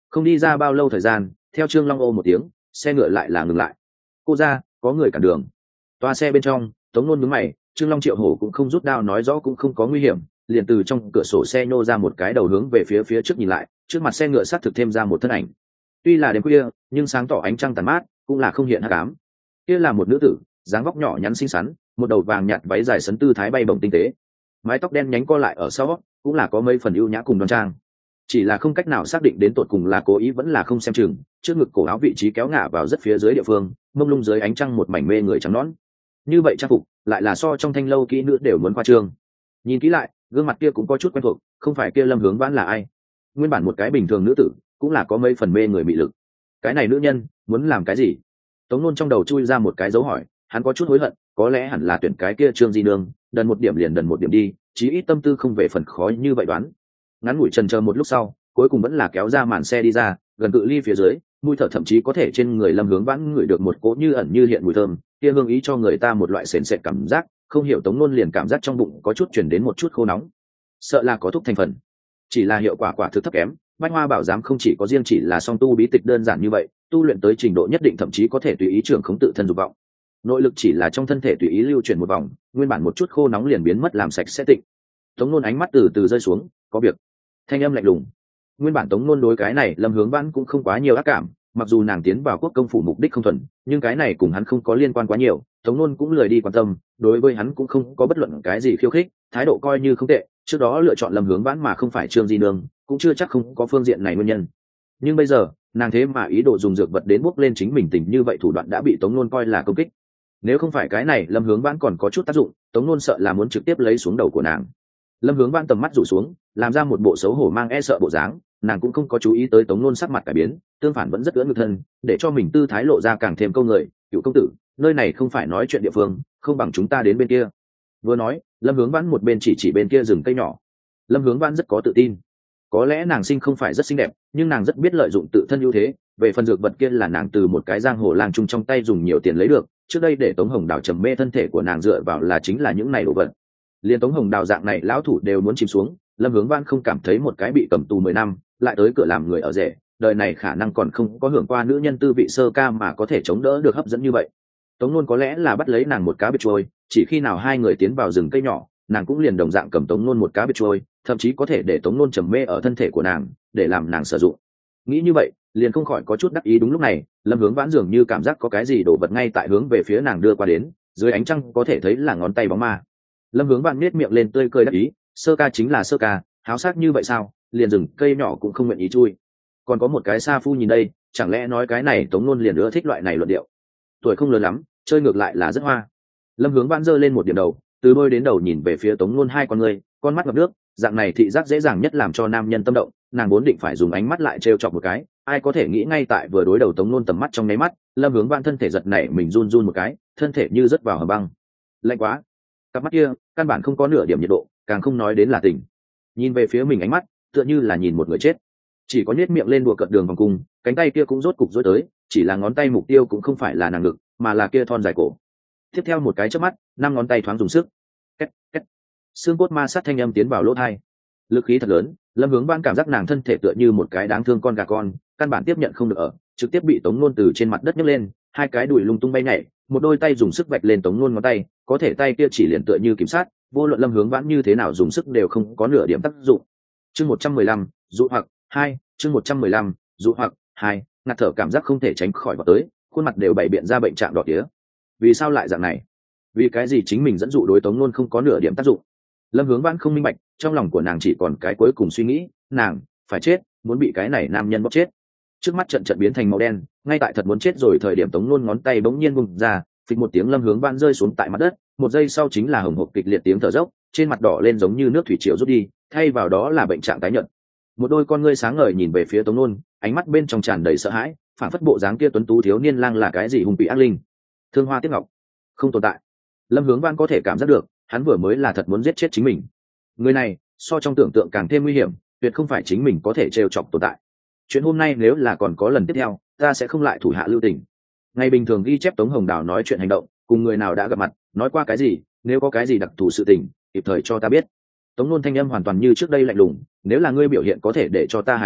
Không đi ra bao lâu thời gian, theo Trương Long ô một tiếng, xe ngựa lại là ngừng lại. Cô ra, có người cản đường. Toa xe bên trong, Tống Nôn nhướng mày, Trương Long Triệu Hổ cũng không rút đao nói rõ cũng không có nguy hiểm, liền từ trong cửa sổ xe nhô ra một cái đầu hướng về phía trước nhìn lại, trước mặt xe ngựa xác thực thêm ra một thân ảnh. Tuy là đêm khuya, nhưng sáng tỏ ánh trăng tàn mát, cũng là không hiện hắc ám. Kia là một nữ tử, dáng vóc nhỏ nhắn xinh xắn, một đầu vàng nhạt váy dài sấn tư thái bay bổng tinh tế, mái tóc đen nhánh co lại ở sau, cũng là có mấy phần ưu nhã cùng đoan trang. Chỉ là không cách nào xác định đến tột cùng là cố ý vẫn là không xem chừng, trước ngực cổ áo vị trí kéo ngả vào rất phía dưới địa phương, mông lung dưới ánh trăng một mảnh mê người trắng nõn. Như vậy trang phục lại là so trong thanh lâu kỹ nữ đều muốn khoa trương. Nhìn kỹ lại, gương mặt kia cũng có chút quen thuộc, không phải kia Lâm Hướng Vãn là ai? Nguyên bản một cái bình thường nữ tử, cũng là có mấy phần mê người mị lực. Cái này nữ nhân muốn làm cái gì? Tống Nôn trong đầu chui ra một cái dấu hỏi, hắn có chút hối hận, có lẽ hẳn là tuyển cái kia Trương Di Nương, đần một điểm liền đần một điểm đi, chí ít tâm tư không về phần khó như vậy đoán. Ngắn ngủi chần chờ một lúc sau, cuối cùng vẫn là kéo ra màn xe đi ra, gần cự ly phía dưới, mùi thở thậm chí có thể trên người Lâm Hướng Vãn ngửi được một cỗ như ẩn như hiện mùi thơm, kia hương ý cho người ta một loại sền sệt cảm giác, không hiểu Tống Nôn liền cảm giác trong bụng có chút chuyển đến một chút khô nóng, sợ là có thuốc thành phần. Chỉ là hiệu quả quả thực thấp kém, Bách Hoa Bảo Giám không chỉ có riêng chỉ là song tu bí tịch đơn giản như vậy, tu luyện tới trình độ nhất định thậm chí có thể tùy ý trưởng khống tự thân dục vọng. Nội lực chỉ là trong thân thể tùy ý lưu chuyển một vòng, nguyên bản một chút khô nóng liền biến mất làm sạch sẽ tịnh. Tống Nôn ánh mắt từ từ rơi xuống, có việc. Thanh âm lạnh lùng. Nguyên bản Tống Nôn đối cái này Lâm Hướng Vãn cũng không quá nhiều ác cảm, mặc dù nàng tiến vào quốc công phủ mục đích không thuần, nhưng cái này cùng hắn không có liên quan quá nhiều, Tống Nôn cũng lười đi quan tâm, đối với hắn cũng không có bất luận cái gì khiêu khích, thái độ coi như không tệ. Trước đó lựa chọn Lâm Hướng Vãn mà không phải Trương Di Nương, cũng chưa chắc không có phương diện này nguyên nhân. Nhưng bây giờ, nàng thế mà ý đồ dùng dược vật đến bốc lên chính mình tình như vậy, thủ đoạn đã bị Tống Nôn coi là công kích. Nếu không phải cái này Lâm Hướng Vãn còn có chút tác dụng, Tống Nôn sợ là muốn trực tiếp lấy xuống đầu của nàng. Lâm Hướng Vãn tầm mắt rủ xuống, làm ra một bộ xấu hổ mang e sợ bộ dáng, nàng cũng không có chú ý tới Tống Nôn sắc mặt cải biến, tương phản vẫn rất ưỡn ngực thân, để cho mình tư thái lộ ra càng thêm câu người. Cựu công tử, nơi này không phải nói chuyện địa phương, không bằng chúng ta đến bên kia. Vừa nói, Lâm Hướng Vãn một bên chỉ bên kia rừng cây nhỏ. Lâm Hướng Vãn rất có tự tin, có lẽ nàng sinh không phải rất xinh đẹp, nhưng nàng rất biết lợi dụng tự thân ưu thế. Về phần dược vật kia là nàng từ một cái giang hồ lang trung trong tay dùng nhiều tiền lấy được, trước đây để Tống Hồng Đào trầm mê thân thể của nàng dựa vào là chính là những này đồ vật. Liên Tống Hồng Đào dạng này lão thủ đều muốn chìm xuống, Lâm Hướng Vãn không cảm thấy một cái bị cầm tù 10 năm lại tới cửa làm người ở rể, đời này khả năng còn không có hưởng qua nữ nhân tư vị sơ ca mà có thể chống đỡ được hấp dẫn như vậy. Tống Nôn có lẽ là bắt lấy nàng một cá biệt trôi, chỉ khi nào hai người tiến vào rừng cây nhỏ, nàng cũng liền đồng dạng cầm Tống Nôn một cá biệt trôi, thậm chí có thể để Tống Nôn trầm mê ở thân thể của nàng, để làm nàng sử dụng. Nghĩ như vậy, liền không khỏi có chút đắc ý. Đúng lúc này, Lâm Hướng Vãn dường như cảm giác có cái gì đổ vật ngay tại hướng về phía nàng đưa qua đến, dưới ánh trăng có thể thấy là ngón tay bóng ma. Lâm Hướng Vãn nhếch miệng lên tươi cười đắc ý, sơ ca chính là sơ ca, háo sắc như vậy sao, liền rừng cây nhỏ cũng không nguyện ý chui. Còn có một cái sa phu nhìn đây, chẳng lẽ nói cái này Tống Nôn liền ưa thích loại này luận điệu. Tuổi không lớn lắm, chơi ngược lại là rất hoa. Lâm Hướng Vãn giơ lên một điểm đầu, từ đôi đến đầu nhìn về phía Tống Nôn hai con người, con mắt ngập nước, dạng này thị giác dễ dàng nhất làm cho nam nhân tâm động, nàng vốn định phải dùng ánh mắt lại trêu chọc một cái, ai có thể nghĩ ngay tại vừa đối đầu Tống Nôn tầm mắt trong nháy mắt, Lâm Hướng Vãn thân thể giật nảy mình run run một cái, thân thể như rớt vào hầm băng. Lạnh quá. Cặp mắt kia căn bản không có nửa điểm nhiệt độ, càng không nói đến là tình. Nhìn về phía mình ánh mắt tựa như là nhìn một người chết, chỉ có nhếch miệng lên đùa cợt đường vòng cung, cánh tay kia cũng rốt cục rối tới, chỉ là ngón tay mục tiêu cũng không phải là nàng ngực, mà là kia thon dài cổ. Tiếp theo một cái chớp mắt, 5 ngón tay thoáng dùng sức, két két, xương cốt ma sát thanh âm tiến vào lỗ tai, lực khí thật lớn. Lâm Hướng Vãn cảm giác nàng thân thể tựa như một cái đáng thương con gà con, căn bản tiếp nhận không được ở, trực tiếp bị Tống Nôn từ trên mặt đất nhấc lên, hai cái đùi lung tung bay nhảy, một đôi tay dùng sức vạch lên Tống Nôn ngón tay, có thể tay kia chỉ liền tựa như kiểm sát, vô luận Lâm Hướng Vãn như thế nào dùng sức đều không có nửa điểm tác dụng. Chương 115, dụ hoặc 2, chương 115, dụ hoặc 2, ngạt thở cảm giác không thể tránh khỏi vào tới, khuôn mặt đều bày biện ra bệnh trạng đỏ tía. Vì sao lại dạng này? Vì cái gì chính mình dẫn dụ đối Tống Nôn không có nửa điểm tác dụng? Lâm Hướng Vãn không minh bạch, trong lòng của nàng chỉ còn cái cuối cùng suy nghĩ, nàng phải chết, muốn bị cái này nam nhân bóp chết. Trước mắt trận biến thành màu đen, ngay tại thật muốn chết rồi thời điểm Tống Nôn ngón tay bỗng nhiên bung ra, phịch một tiếng Lâm Hướng Vãn rơi xuống tại mặt đất, một giây sau chính là hồng hộc kịch liệt tiếng thở dốc, trên mặt đỏ lên giống như nước thủy triều rút đi, thay vào đó là bệnh trạng tái nhợt. Một đôi con ngươi sáng ngời nhìn về phía Tống Nôn, ánh mắt bên trong tràn đầy sợ hãi, phản phất bộ dáng kia tuấn tú thiếu niên lang là cái gì hung quỷ ác linh. Thương Hoa Tiếc Ngọc không tồn tại. Lâm Hướng Vãn có thể cảm giác được, hắn vừa mới là thật muốn giết chết chính mình. Người này so trong tưởng tượng càng thêm nguy hiểm, tuyệt không phải chính mình có thể trêu chọc tồn tại. Chuyện hôm nay nếu là còn có lần tiếp theo, ta sẽ không lại thủ hạ lưu tình. Ngày bình thường ghi chép Tống Hồng Đào nói chuyện hành động, cùng người nào đã gặp mặt, nói qua cái gì, nếu có cái gì đặc thù sự tình, kịp thời cho ta biết. Tống Nôn thanh âm hoàn toàn như trước đây lạnh lùng, nếu là ngươi biểu hiện có thể để cho ta hài lòng,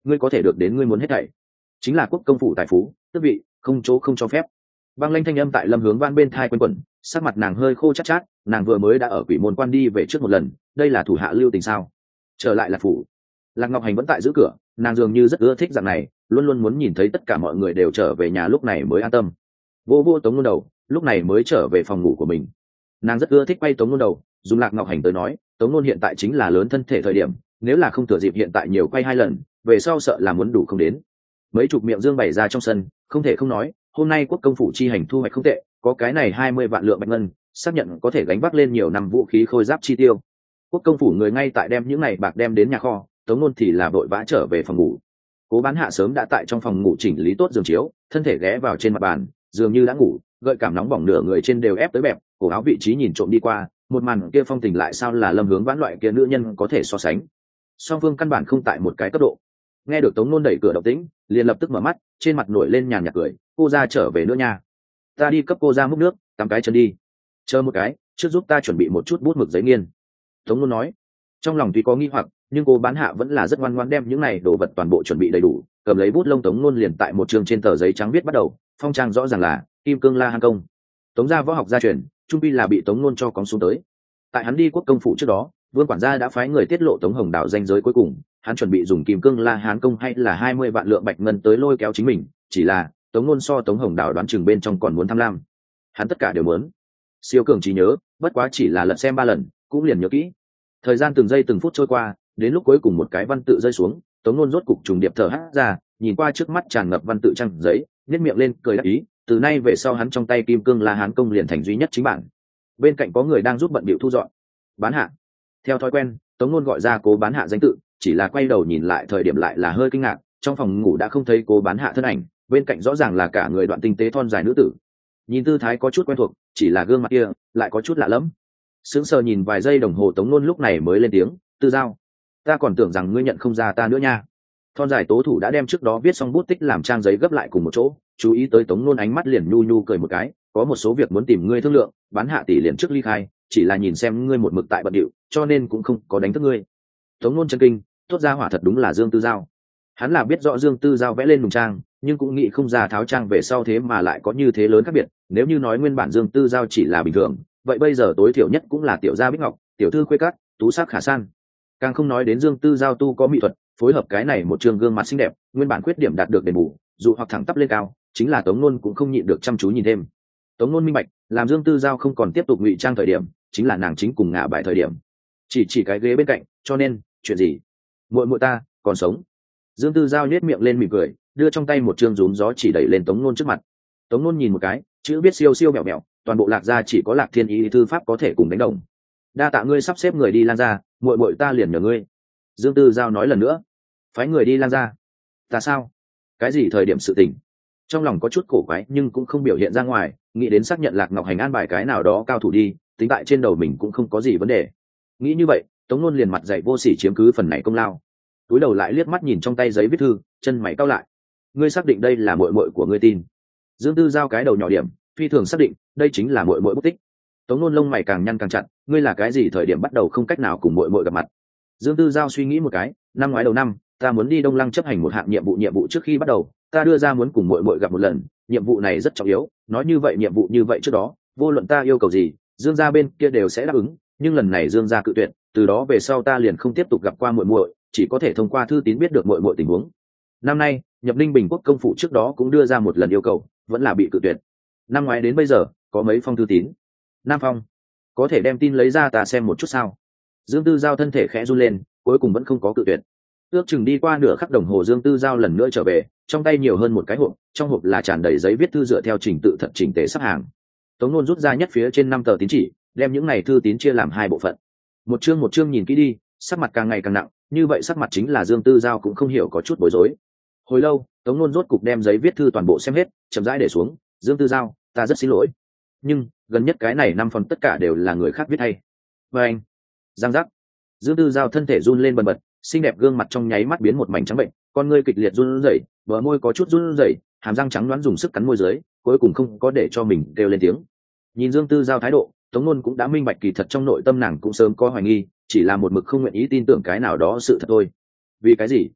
ngươi có thể được đến ngươi muốn hết thảy, chính là quốc công phủ tài phú tước vị, không chỗ không cho phép. Băng lanh thanh âm tại Lâm Hướng Vãn bên thai quanh quẩn, sắc mặt nàng hơi khô chát chát, nàng vừa mới đã ở Quỷ Môn Quan đi về trước một lần, đây là thủ hạ lưu tình sao? Trở lại là phủ. Lạc Ngọc Hành vẫn tại giữ cửa, nàng dường như rất ưa thích dạng này, luôn luôn muốn nhìn thấy tất cả mọi người đều trở về nhà lúc này mới an tâm. Vô vô Tống Nôn đầu, lúc này mới trở về phòng ngủ của mình. Nàng rất ưa thích quay Tống Nôn đầu, dùng Lạc Ngọc Hành tới nói, Tống Nôn hiện tại chính là lớn thân thể thời điểm, nếu là không thừa dịp hiện tại nhiều quay 2 lần, về sau sợ là muốn đủ không đến. Mấy chục miệng dương bày ra trong sân, không thể không nói, hôm nay quốc công phủ chi hành thu hoạch không tệ, có cái này 20 vạn lượng bạch ngân, xác nhận có thể gánh vác lên nhiều năm vũ khí khôi giáp chi tiêu. Quốc công phủ người ngay tại đem những này bạc đem đến nhà kho, Tống Nôn thì là vội vã trở về phòng ngủ. Cố Bán Hạ sớm đã tại trong phòng ngủ chỉnh lý tốt giường chiếu, thân thể ghé vào trên mặt bàn, dường như đã ngủ, gợi cảm nóng bỏng nửa người trên đều ép tới bẹp, cổ áo vị trí nhìn trộm đi qua, một màn kia phong tình lại sao là Lâm Hướng Vãn loại kia nữ nhân có thể so sánh. Song phương căn bản không tại một cái cấp độ. Nghe được Tống Nôn đẩy cửa động tĩnh, liền lập tức mở mắt, trên mặt nổi lên nhàn nhạt cười, cô ra trở về nữa nha, ta đi cấp cô ra múc nước, tắm cái chân đi, chờ một cái, trước giúp ta chuẩn bị một chút bút mực giấy nghiên. Tống Nôn nói. Trong lòng tuy có nghi hoặc, nhưng cô Bán Hạ vẫn là rất ngoan ngoãn đem những này đồ vật toàn bộ chuẩn bị đầy đủ, cầm lấy bút lông Tống Nôn liền tại một chương trên tờ giấy trắng viết bắt đầu, phong trang rõ ràng là Kim Cương La Hán Công. Tống gia võ học gia truyền, trung pi là bị Tống Nôn cho cóng xuống tới. Tại hắn đi quốc công phủ trước đó, Vương quản gia đã phái người tiết lộ Tống Hồng Đào danh giới cuối cùng, hắn chuẩn bị dùng Kim Cương La Hán Công hay là 20 vạn lượng bạch ngân tới lôi kéo chính mình, chỉ là Tống Nôn so Tống Hồng Đào đoán chừng bên trong còn muốn tham lam. Hắn tất cả đều muốn. Siêu cường trí nhớ, bất quá chỉ là lật xem 3 lần, cũng liền nhớ kỹ. Thời gian từng giây từng phút trôi qua, đến lúc cuối cùng một cái văn tự rơi xuống, Tống Nôn rốt cục trùng điệp thở hắt ra, nhìn qua trước mắt tràn ngập văn tự trang giấy, nhếch miệng lên cười đắc ý, từ nay về sau hắn trong tay Kim Cương La Hán Công liền thành duy nhất chính bản. Bên cạnh có người đang giúp bận bịu thu dọn. Bán Hạ. Theo thói quen, Tống Nôn gọi ra Cố Bán Hạ danh tự, chỉ là quay đầu nhìn lại thời điểm lại là hơi kinh ngạc, trong phòng ngủ đã không thấy Cố Bán Hạ thân ảnh, bên cạnh rõ ràng là cả người đoạn tinh tế thon dài nữ tử. Nhìn tư thái có chút quen thuộc, chỉ là gương mặt kia lại có chút lạ lẫm. Sững sờ nhìn vài giây đồng hồ, Tống Nôn lúc này mới lên tiếng, Tư Giao, ta còn tưởng rằng ngươi nhận không ra ta nữa nha. Thon dài tố thủ đã đem trước đó viết xong bút tích làm trang giấy gấp lại cùng một chỗ, chú ý tới Tống Nôn ánh mắt liền nhu nhu cười một cái, có một số việc muốn tìm ngươi thương lượng, Bán Hạ tỷ liền trước ly khai, chỉ là nhìn xem ngươi một mực tại bận điệu, cho nên cũng không có đánh thức ngươi. Tống Nôn chân kinh, thốt ra hỏa thật đúng là Dương Tư Giao. Hắn là biết rõ Dương Tư Giao vẽ lên nùng trang, nhưng cũng nghĩ không ra tháo trang về sau thế mà lại có như thế lớn khác biệt. Nếu như nói nguyên bản Dương Tư Giao chỉ là bình thường, vậy bây giờ tối thiểu nhất cũng là tiểu gia bích ngọc, tiểu thư khuê cát, tú sắc khả san. Càng không nói đến Dương Tư Giao tu có mỹ thuật, phối hợp cái này một trường gương mặt xinh đẹp, nguyên bản khuyết điểm đạt được đền bù, dù hoặc thẳng tắp lên cao, chính là Tống Nôn cũng không nhịn được chăm chú nhìn thêm. Tống Nôn minh bạch, làm Dương Tư Giao không còn tiếp tục ngụy trang thời điểm, chính là nàng chính cùng ngả bài thời điểm. Chỉ cái ghế bên cạnh, cho nên chuyện gì? Muội muội ta còn sống. Dương Tư Giao nhếch miệng lên mỉm cười, đưa trong tay một chương rúm gió chỉ đẩy lên Tống Nôn trước mặt. Tống Nôn nhìn một cái, chữ viết siêu siêu mẹo mẹo, toàn bộ Lạc gia chỉ có Lạc Thiên Ý thư pháp có thể cùng đánh đồng. Đa tạ ngươi sắp xếp người đi Lang gia, muội muội ta liền nhờ ngươi. Dương Tư Giao nói lần nữa, phái người đi Lang gia. Ta sao? Cái gì thời điểm sự tình? Trong lòng có chút cổ quái nhưng cũng không biểu hiện ra ngoài, nghĩ đến xác nhận Lạc Ngọc Hành an bài cái nào đó cao thủ đi, tính tại trên đầu mình cũng không có gì vấn đề. Nghĩ như vậy, Tống Nôn liền mặt dày vô sỉ chiếm cứ phần này công lao. Túi đầu lại liếc mắt nhìn trong tay giấy viết thư, chân mày cau lại. Ngươi xác định đây là muội muội của ngươi tin? Dương Tư Giao cái đầu nhỏ điểm, phi thường xác định, đây chính là muội muội bút tích. Tống Nôn lông mày càng nhăn càng chặt, ngươi là cái gì thời điểm bắt đầu không cách nào cùng muội muội gặp mặt? Dương Tư Giao suy nghĩ một cái, năm ngoái đầu năm, ta muốn đi Đông Lăng chấp hành một hạng nhiệm vụ trước khi bắt đầu, ta đưa ra muốn cùng muội muội gặp một lần, nhiệm vụ này rất trọng yếu, nói như vậy nhiệm vụ như vậy trước đó, vô luận ta yêu cầu gì, Dương gia bên kia đều sẽ đáp ứng, nhưng lần này Dương gia cự tuyệt, từ đó về sau ta liền không tiếp tục gặp qua muội muội, chỉ có thể thông qua thư tín biết được muội muội tình huống. Năm nay, nhập Ninh Bình quốc công phủ trước đó cũng đưa ra một lần yêu cầu, vẫn là bị cự tuyệt. Năm ngoái đến bây giờ, có mấy phong thư tín? Nam phong. Có thể đem tin lấy ra ta xem một chút sao? Dương Tư Giao thân thể khẽ run lên, cuối cùng vẫn không có cự tuyệt. Ước chừng đi qua nửa khắc đồng hồ, Dương Tư Giao lần nữa trở về, trong tay nhiều hơn một cái hộp, trong hộp là tràn đầy giấy viết thư dựa theo trình tự thật chỉnh tề sắp hàng. Tống Nôn rút ra nhất phía trên 5 tờ tín chỉ, đem những này thư tín chia làm 2 bộ phận. Một chương nhìn kỹ đi, sắc mặt càng ngày càng nặng, như vậy sắc mặt chính là Dương Tư Giao cũng không hiểu, có chút bối rối. Hồi lâu, Tống Nôn rốt cục đem giấy viết thư toàn bộ xem hết, chậm rãi để xuống. Dương Tư Giao, ta rất xin lỗi, nhưng gần nhất cái này 5 phần tất cả đều là người khác viết hay. Và anh, giang giác. Dương Tư Giao thân thể run lên bần bật, xinh đẹp gương mặt trong nháy mắt biến một mảnh trắng bệnh, con ngươi kịch liệt run rẩy, bờ môi có chút run rẩy, hàm răng trắng đoán dùng sức cắn môi dưới, cuối cùng không có để cho mình kêu lên tiếng. Nhìn Dương Tư Giao thái độ, Tống Nôn cũng đã minh bạch kỳ thật trong nội tâm nàng cũng sớm có hoài nghi, chỉ là một mực không nguyện ý tin tưởng cái nào đó sự thật thôi. Vì cái gì?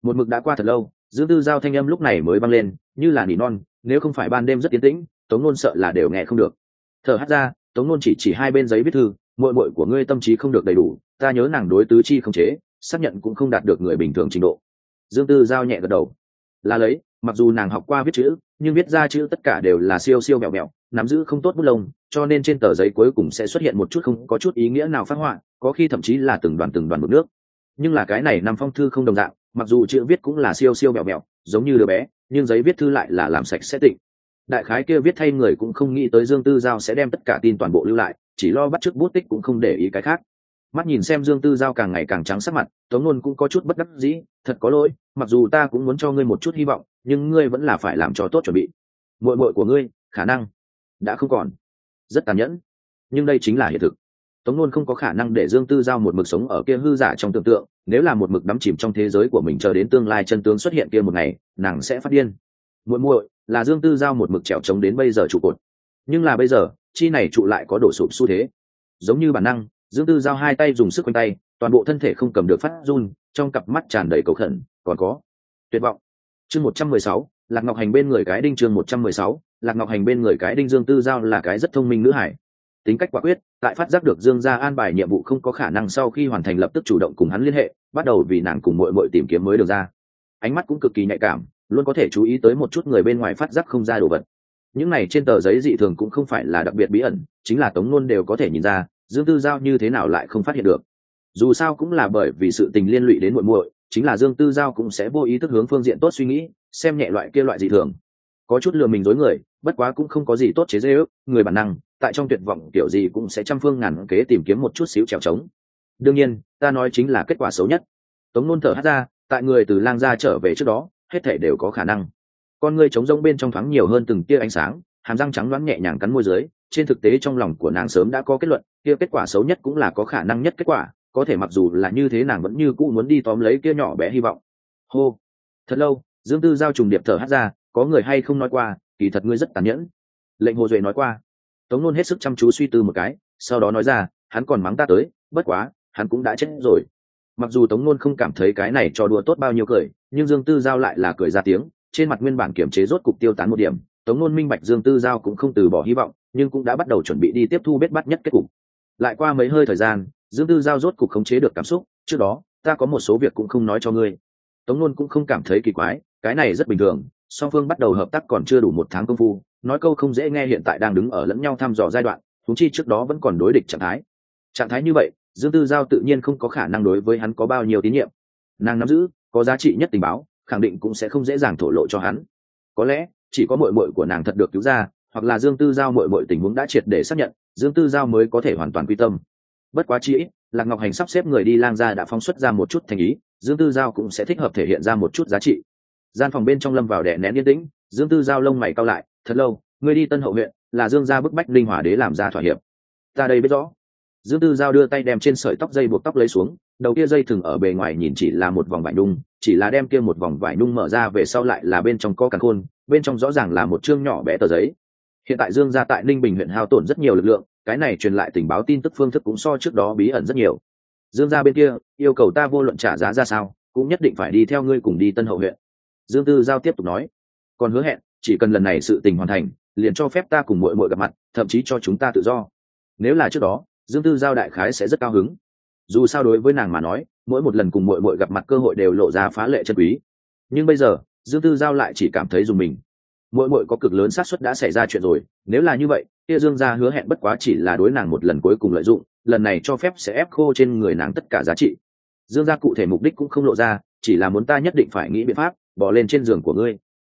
Một mực đã qua thật lâu, Dương Tư Giao thanh âm lúc này mới vang lên, như là nỉ non, nếu không phải ban đêm rất yên tĩnh, Tống Nôn sợ là đều nghe không được. Thở hắt ra, Tống Nôn chỉ hai bên giấy viết thư, muội muội của ngươi tâm trí không được đầy đủ, ta nhớ nàng đối tứ chi không chế, xác nhận cũng không đạt được người bình thường trình độ. Dương Tư Giao nhẹ gật đầu, là lấy, mặc dù nàng học qua viết chữ, nhưng viết ra chữ tất cả đều là siêu siêu mẹo mẹo, nắm giữ không tốt bút lông, cho nên trên tờ giấy cuối cùng sẽ xuất hiện một chút không có chút ý nghĩa nào phác họa, có khi thậm chí là từng đoàn mực nước. Nhưng là cái này năm phong thư không đồng dạng, mặc dù chữ viết cũng là siêu siêu mẹo mẹo, giống như đứa bé, nhưng giấy viết thư lại là làm sạch sẽ tịnh. Đại khái kia viết thay người cũng không nghĩ tới Dương Tư Giao sẽ đem tất cả tin toàn bộ lưu lại, chỉ lo bắt chước bút tích cũng không để ý cái khác. Mắt nhìn xem Dương Tư Giao càng ngày càng trắng sắc mặt, Tống Nôn cũng có chút bất đắc dĩ, thật có lỗi, mặc dù ta cũng muốn cho ngươi một chút hy vọng, nhưng ngươi vẫn là phải làm cho tốt chuẩn bị. Muội muội của ngươi khả năng đã không còn. Rất tàn nhẫn, nhưng đây chính là hiện thực. Tống Nôn không có khả năng để Dương Tư Giao một mực sống ở kia hư giả trong tưởng tượng, nếu là một mực đắm chìm trong thế giới của mình chờ đến tương lai chân tướng xuất hiện kia một ngày, nàng sẽ phát điên. Muội muội là Dương Tư Giao một mực trèo trống đến bây giờ trụ cột, nhưng là bây giờ chi này trụ lại có đổ sụp xu thế. Giống như bản năng, Dương Tư Giao hai tay dùng sức quanh tay, toàn bộ thân thể không cầm được phát run, trong cặp mắt tràn đầy cầu khẩn, còn có tuyệt vọng. Chương 116, Lạc Ngọc Hành bên người cái đinh. Chương 116, Lạc Ngọc Hành bên người cái đinh. Dương Tư Giao là cái rất thông minh nữ hải, tính cách quả quyết, tại phát giác được Dương gia an bài nhiệm vụ không có khả năng sau khi hoàn thành lập tức chủ động cùng hắn liên hệ, bắt đầu vì nàng cùng muội muội tìm kiếm mới được ra. Ánh mắt cũng cực kỳ nhạy cảm, luôn có thể chú ý tới một chút người bên ngoài phát giác không ra đồ vật. Những này trên tờ giấy dị thường cũng không phải là đặc biệt bí ẩn, chính là Tống Nôn đều có thể nhìn ra, Dương Tư Giao như thế nào lại không phát hiện được. Dù sao cũng là bởi vì sự tình liên lụy đến muội muội, chính là Dương Tư Giao cũng sẽ vô ý thức hướng phương diện tốt suy nghĩ, xem nhẹ loại kia loại dị thường. Có chút lừa mình dối người, bất quá cũng không có gì tốt chế giễu ước, người bản năng, tại trong tuyệt vọng kiểu gì cũng sẽ trăm phương ngàn kế tìm kiếm một chút xíu trèo trống. Đương nhiên, ta nói chính là kết quả xấu nhất. Tống Nôn thở hắt ra, tại người từ Lang gia trở về trước đó, hết thảy đều có khả năng. Con ngươi trống rỗng bên trong thoáng nhiều hơn từng tia ánh sáng, hàm răng trắng đoán nhẹ nhàng cắn môi dưới, trên thực tế trong lòng của nàng sớm đã có kết luận, kia kết quả xấu nhất cũng là có khả năng nhất kết quả, có thể mặc dù là như thế nàng vẫn như cũ muốn đi tóm lấy kia nhỏ bé hy vọng. Hô, thật lâu, Dương Tư Giao trùng điệp thở hắt ra, có người hay không nói qua, kỳ thật ngươi rất tàn nhẫn. Lệnh Hồ Duệ nói qua. Tống Nôn hết sức chăm chú suy tư một cái, sau đó nói ra, hắn còn mắng ta tới, bất quá, hắn cũng đã chết rồi. Mặc dù Tống Nôn không cảm thấy cái này trò đùa tốt bao nhiêu cười, nhưng Dương Tư Giao lại là cười ra tiếng, trên mặt nguyên bản kiềm chế rốt cục tiêu tán một điểm. Tống Nôn minh bạch Dương Tư Giao cũng không từ bỏ hy vọng, nhưng cũng đã bắt đầu chuẩn bị đi tiếp thu bết bát nhất kết cục. Lại qua mấy hơi thời gian, Dương Tư Giao rốt cục khống chế được cảm xúc, trước đó, ta có một số việc cũng không nói cho ngươi. Tống Nôn cũng không cảm thấy kỳ quái, cái này rất bình thường, song phương bắt đầu hợp tác còn chưa đủ một tháng công phu, nói câu không dễ nghe hiện tại đang đứng ở lẫn nhau thăm dò giai đoạn, huống chi trước đó vẫn còn đối địch trạng thái như vậy, Dương Tư Giao tự nhiên không có khả năng đối với hắn có bao nhiêu tín nhiệm. Nàng nắm giữ có giá trị nhất tình báo, khẳng định cũng sẽ không dễ dàng thổ lộ cho hắn. Có lẽ chỉ có muội muội của nàng thật được cứu ra, hoặc là Dương Tư Giao muội muội tình huống đã triệt để xác nhận, Dương Tư Giao mới có thể hoàn toàn quy tâm. Bất quá chi, Lạc Ngọc Hành sắp xếp người đi Lang gia đã phóng xuất ra một chút thành ý, Dương Tư Giao cũng sẽ thích hợp thể hiện ra một chút giá trị. Gian phòng bên trong lâm vào đè nén yên tĩnh, Dương Tư Giao lông mày cau lại, thật lâu, ngươi đi Tân Hậu huyện, là Dương gia bức bách Linh Hỏa Đế làm ra thỏa hiệp. Ta đây biết rõ. Dương Tư Giao đưa tay đem trên sợi tóc dây buộc tóc lấy xuống, đầu kia dây thừng ở bề ngoài nhìn chỉ là một vòng vải nhung, chỉ là đem kia một vòng vải nhung mở ra về sau lại là bên trong có càn khôn, bên trong rõ ràng là một chương nhỏ bé tờ giấy. Hiện tại Dương gia tại Ninh Bình huyện hao tổn rất nhiều lực lượng, cái này truyền lại tình báo tin tức phương thức cũng so trước đó bí ẩn rất nhiều. Dương gia bên kia yêu cầu ta vô luận trả giá ra sao, cũng nhất định phải đi theo ngươi cùng đi Tân Hậu huyện. Dương Tư Giao tiếp tục nói, còn hứa hẹn chỉ cần lần này sự tình hoàn thành, liền cho phép ta cùng muội muội gặp mặt, thậm chí cho chúng ta tự do. Nếu là trước đó, Dương Tư Giao đại khái sẽ rất cao hứng. Dù sao đối với nàng mà nói, mỗi một lần cùng muội muội gặp mặt cơ hội đều lộ ra phá lệ chân quý. Nhưng bây giờ, Dương Tư Giao lại chỉ cảm thấy dùng mình. Muội muội có cực lớn xác suất đã xảy ra chuyện rồi, nếu là như vậy, kia Dương gia hứa hẹn bất quá chỉ là đối nàng một lần cuối cùng lợi dụng, lần này cho phép sẽ ép khô trên người nàng tất cả giá trị. Dương gia cụ thể mục đích cũng không lộ ra, chỉ là muốn ta nhất định phải nghĩ biện pháp bỏ lên trên giường của ngươi.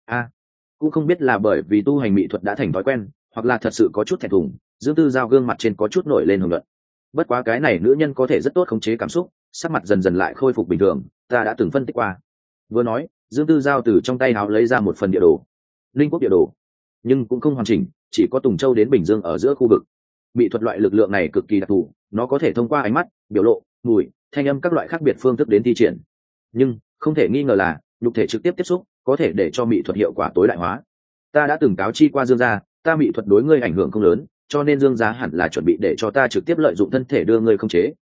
Cũng không biết là bởi vì tu hành mỹ thuật đã thành thói quen, hoặc là thật sự có chút thẹn thùng, Dương Tư Giao gương mặt trên có chút nổi lên hồng luận. Bất quá cái này nữ nhân có thể rất tốt khống chế cảm xúc, sắc mặt dần dần lại khôi phục bình thường, ta đã từng phân tích qua. Vừa nói, Dương Tư Giao từ trong tay áo lấy ra một phần địa đồ, Linh Quốc địa đồ, nhưng cũng không hoàn chỉnh, chỉ có Tùng Châu đến Bình Dương ở giữa khu vực. Mỹ thuật loại lực lượng này cực kỳ đặc thù, nó có thể thông qua ánh mắt, biểu lộ, mùi, thanh âm các loại khác biệt phương thức đến thi triển. Nhưng không thể nghi ngờ là nhục thể trực tiếp tiếp xúc có thể để cho mỹ thuật hiệu quả tối đại hóa. Ta đã từng cáo chi qua Dương gia, ta mỹ thuật đối ngươi ảnh hưởng không lớn, cho nên Dương gia hẳn là chuẩn bị để cho ta trực tiếp lợi dụng thân thể đưa ngươi khống chế,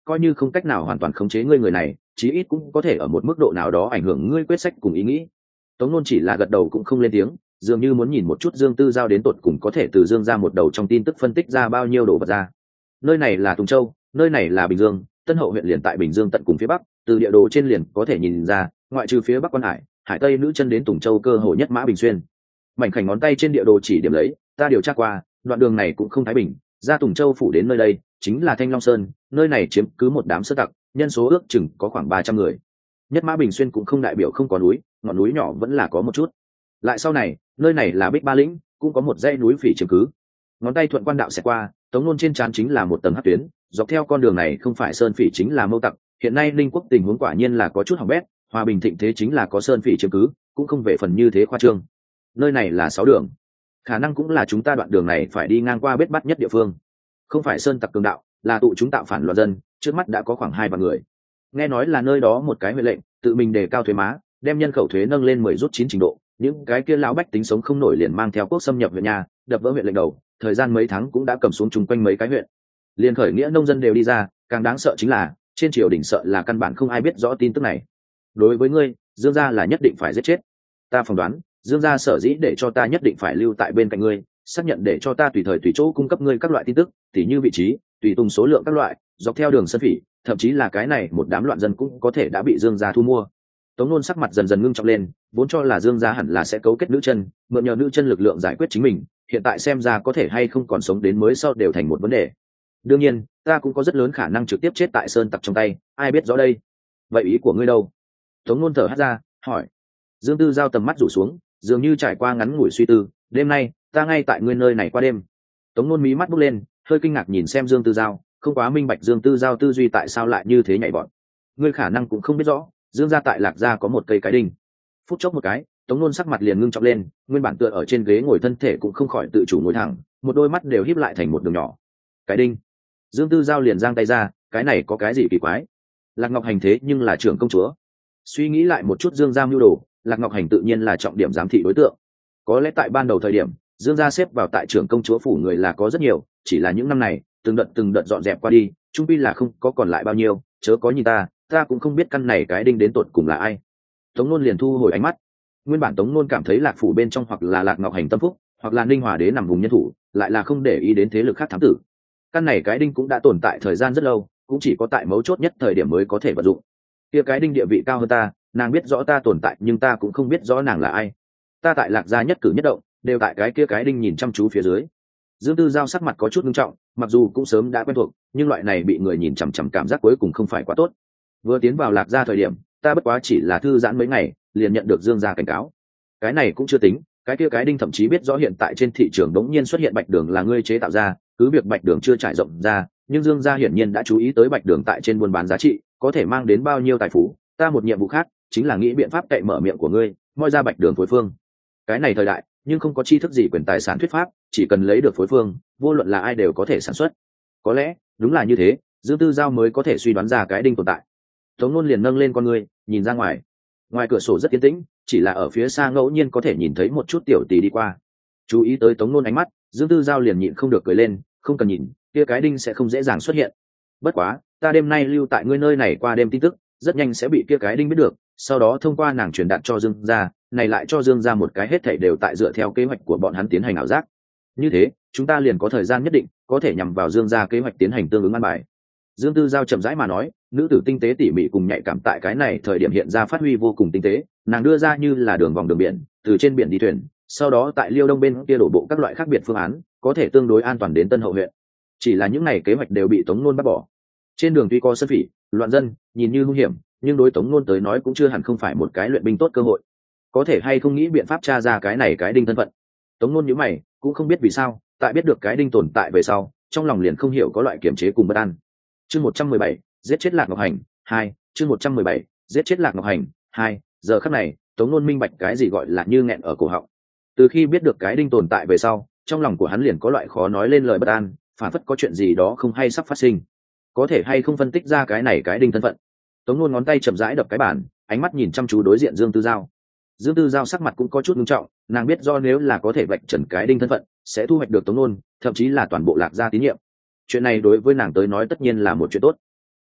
coi như không cách nào hoàn toàn khống chế ngươi người này, chí ít cũng có thể ở một mức độ nào đó ảnh hưởng ngươi quyết sách cùng ý nghĩ. Tống Nôn chỉ là gật đầu cũng không lên tiếng, dường như muốn nhìn một chút Dương Tư Giao đến tột cùng có thể từ Dương ra một đầu trong tin tức phân tích ra bao nhiêu đồ vật ra. Nơi này là Tùng Châu, nơi này là Bình Dương, Tân Hậu huyện liền tại Bình Dương tận cùng phía bắc, từ địa đồ trên liền có thể nhìn ra, ngoại trừ phía bắc Quan Hải, Hải Tây nữ chân đến Tùng Châu cơ hồ nhất mã bình xuyên. Mảnh khảnh ngón tay trên địa đồ chỉ điểm lấy, ta điều tra qua, đoạn đường này cũng không thái bình, ra Tùng Châu phủ đến nơi đây, chính là Thanh Long Sơn, nơi này chiếm cứ một đám sơ tặc, nhân số ước chừng có khoảng 300 người. Nhất mã bình xuyên cũng không đại biểu không có núi, ngọn núi nhỏ vẫn là có một chút. Lại sau này, nơi này là Bích Ba Lĩnh, cũng có một dãy núi phỉ chiếm cứ. Ngón tay thuận quan đạo sẽ qua, Tống Nôn trên trán chính là một tầng hắc tuyến, dọc theo con đường này không phải sơn phỉ chính là mâu tặc. Hiện nay Ninh quốc tình huống quả nhiên là có chút hỏng bét, hòa bình thịnh thế chính là có sơn phỉ chiếm cứ, cũng không về phần như thế khoa trương. Nơi này là 6 đường, khả năng cũng là chúng ta đoạn đường này phải đi ngang qua bết bắt nhất địa phương. Không phải sơn tặc cường đạo, là tụ chúng tạo phản loạn dân, trước mắt đã có khoảng 2 vạn người. Nghe nói là nơi đó một cái huệ lệnh tự mình đề cao thuế má, đem nhân khẩu thuế nâng lên 10 rút 9 trình độ, những cái kia lão bách tính sống không nổi liền mang theo quốc xâm nhập huyện nhà, đập vỡ huyện lệnh đầu, thời gian mấy tháng cũng đã cầm xuống chung quanh mấy cái huyện. Liên khởi nghĩa nông dân đều đi ra, càng đáng sợ chính là trên triều đình sợ là căn bản không ai biết rõ tin tức này. Đối với ngươi, Dương gia là nhất định phải giết chết. Ta phỏng đoán, Dương gia sở dĩ để cho ta nhất định phải lưu tại bên cạnh ngươi, xác nhận để cho ta tùy thời tùy chỗ cung cấp ngươi các loại tin tức, tỉ như vị trí, tùy tung số lượng các loại, dọc theo đường sân phỉ, thậm chí là cái này một đám loạn dân cũng có thể đã bị Dương gia thu mua. Tống Nôn sắc mặt dần dần ngưng trọng lên, vốn cho là Dương gia hẳn là sẽ cấu kết nữ chân, mượn nhờ nữ chân lực lượng giải quyết chính mình, hiện tại xem ra có thể hay không còn sống đến mới sau đều thành một vấn đề. Đương nhiên, ta cũng có rất lớn khả năng trực tiếp chết tại sơn tặc trong tay, ai biết rõ đây. Vậy ý của ngươi đâu? Tống Nôn thở hắt ra, hỏi. Dương Tư Giao tầm mắt rủ xuống, dường như trải qua ngắn ngủi suy tư. Đêm nay, ta ngay tại ngươi nơi này qua đêm. Tống Nôn mí mắt bốc lên, hơi kinh ngạc nhìn xem Dương Tư Giao, không quá minh bạch Dương Tư Giao tư duy tại sao lại như thế nhảy vọt. Ngươi khả năng cũng không biết rõ, Dương gia tại Lạc gia có một cây cái đinh. Phút chốc một cái, Tống Nôn sắc mặt liền ngưng trọng lên, nguyên bản tựa ở trên ghế ngồi thân thể cũng không khỏi tự chủ ngồi thẳng, một đôi mắt đều híp lại thành một đường nhỏ. Cái đinh? Dương Tư Giao liền giang tay ra, cái này có cái gì kỳ quái? Lạc Ngọc Hành thế nhưng là trưởng công chúa. Suy nghĩ lại một chút Dương gia mưu đồ, Lạc Ngọc Hành tự nhiên là trọng điểm giám thị đối tượng. Có lẽ tại ban đầu thời điểm, Dương gia xếp vào tại trưởng công chúa phủ người là có rất nhiều, chỉ là những năm này, từng đợt dọn dẹp qua đi, chung quy là không có còn lại bao nhiêu, chớ có nhìn ta cũng không biết căn này cái đinh đến tột cùng là ai. Tống Nôn liền thu hồi ánh mắt. Nguyên bản Tống Nôn cảm thấy Lạc phủ bên trong hoặc là Lạc Ngọc Hành tâm phúc, hoặc là Ninh Hòa đế nằm vùng nhân thủ, lại là không để ý đến thế lực khác thám tử. Căn này cái đinh cũng đã tồn tại thời gian rất lâu, cũng chỉ có tại mấu chốt nhất thời điểm mới có thể vận dụng. Kia cái đinh địa vị cao hơn ta, nàng biết rõ ta tồn tại nhưng ta cũng không biết rõ nàng là ai. Ta tại Lạc gia nhất cử nhất động đều tại cái kia cái đinh nhìn chăm chú phía dưới. Dương Tư Giao sắc mặt có chút nghiêm trọng, mặc dù cũng sớm đã quen thuộc, nhưng loại này bị người nhìn chằm chằm cảm giác cuối cùng không phải quá tốt. Vừa tiến vào Lạc gia thời điểm, ta bất quá chỉ là thư giãn mấy ngày, liền nhận được Dương gia cảnh cáo. Cái này cũng chưa tính, cái kia cái đinh thậm chí biết rõ hiện tại trên thị trường đống nhiên xuất hiện bạch đường là ngươi chế tạo ra, cứ việc bạch đường chưa trải rộng ra, nhưng Dương gia hiển nhiên đã chú ý tới bạch đường tại trên buôn bán giá trị, có thể mang đến bao nhiêu tài phú. Ta một nhiệm vụ khác, chính là nghĩ biện pháp cậy mở miệng của ngươi, moi ra bạch đường phối phương. Cái này thời đại, nhưng không có tri thức gì quyền tài sản thuyết pháp, chỉ cần lấy được phối phương, vô luận là ai đều có thể sản xuất. Có lẽ, đúng là như thế, Dương Tư Giao mới có thể suy đoán ra cái đinh tồn tại. Tống Nôn liền nâng lên con ngươi, nhìn ra ngoài. Ngoài cửa sổ rất yên tĩnh, chỉ là ở phía xa ngẫu nhiên có thể nhìn thấy một chút tiểu tỷ đi qua. Chú ý tới Tống Nôn ánh mắt, Dương Tư Giao liền nhịn không được cười lên, không cần nhìn, kia cái đinh sẽ không dễ dàng xuất hiện. Bất quá, ta đêm nay lưu tại ngươi nơi này qua đêm tin tức, rất nhanh sẽ bị kia cái đinh biết được, sau đó thông qua nàng truyền đạt cho Dương gia, này lại cho Dương gia một cái hết thảy đều tại dựa theo kế hoạch của bọn hắn tiến hành ảo giác. Như thế, chúng ta liền có thời gian nhất định, có thể nhằm vào Dương gia kế hoạch tiến hành tương ứng an bài. Dương Tư Giao chậm rãi mà nói, nữ tử tinh tế tỉ mỉ cùng nhạy cảm tại cái này thời điểm hiện ra phát huy vô cùng tinh tế, nàng đưa ra như là đường vòng đường biển, từ trên biển đi thuyền, sau đó tại Liêu Đông bên kia đổ bộ các loại khác biệt phương án, có thể tương đối an toàn đến Tân Hậu huyện. Chỉ là những này kế hoạch đều bị Tống Nôn bắt bỏ. Trên đường tuy có sơn phỉ, loạn dân, nhìn như nguy hiểm, nhưng đối Tống Nôn tới nói cũng chưa hẳn không phải một cái luyện binh tốt cơ hội. Có thể hay không nghĩ biện pháp tra ra cái này cái đinh thân phận. Tống Nôn nhíu mày, cũng không biết vì sao, tại biết được cái đinh tồn tại về sau, trong lòng liền không hiểu có loại kiềm chế cùng bất an. Chương 117, giết chết Lạc Ngọc Hành 2, chương 117, giết chết Lạc Ngọc Hành 2. Giờ khắc này, Tống Nôn minh bạch cái gì gọi là như nghẹn ở cổ họng. Từ khi biết được cái đinh tồn tại về sau, trong lòng của hắn liền có loại khó nói lên lời bất an, phản phất có chuyện gì đó không hay sắp phát sinh. Có thể hay không phân tích ra cái này cái đinh thân phận. Tống Nôn ngón tay chậm rãi đập cái bàn, ánh mắt nhìn chăm chú đối diện Dương Tư Giao. Dương Tư Giao sắc mặt cũng có chút nghiêm trọng, nàng biết do nếu là có thể vạch trần cái đinh thân phận, sẽ thu hoạch được Tống Nôn, thậm chí là toàn bộ Lạc gia tín nhiệm. Chuyện này đối với nàng tới nói tất nhiên là một chuyện tốt.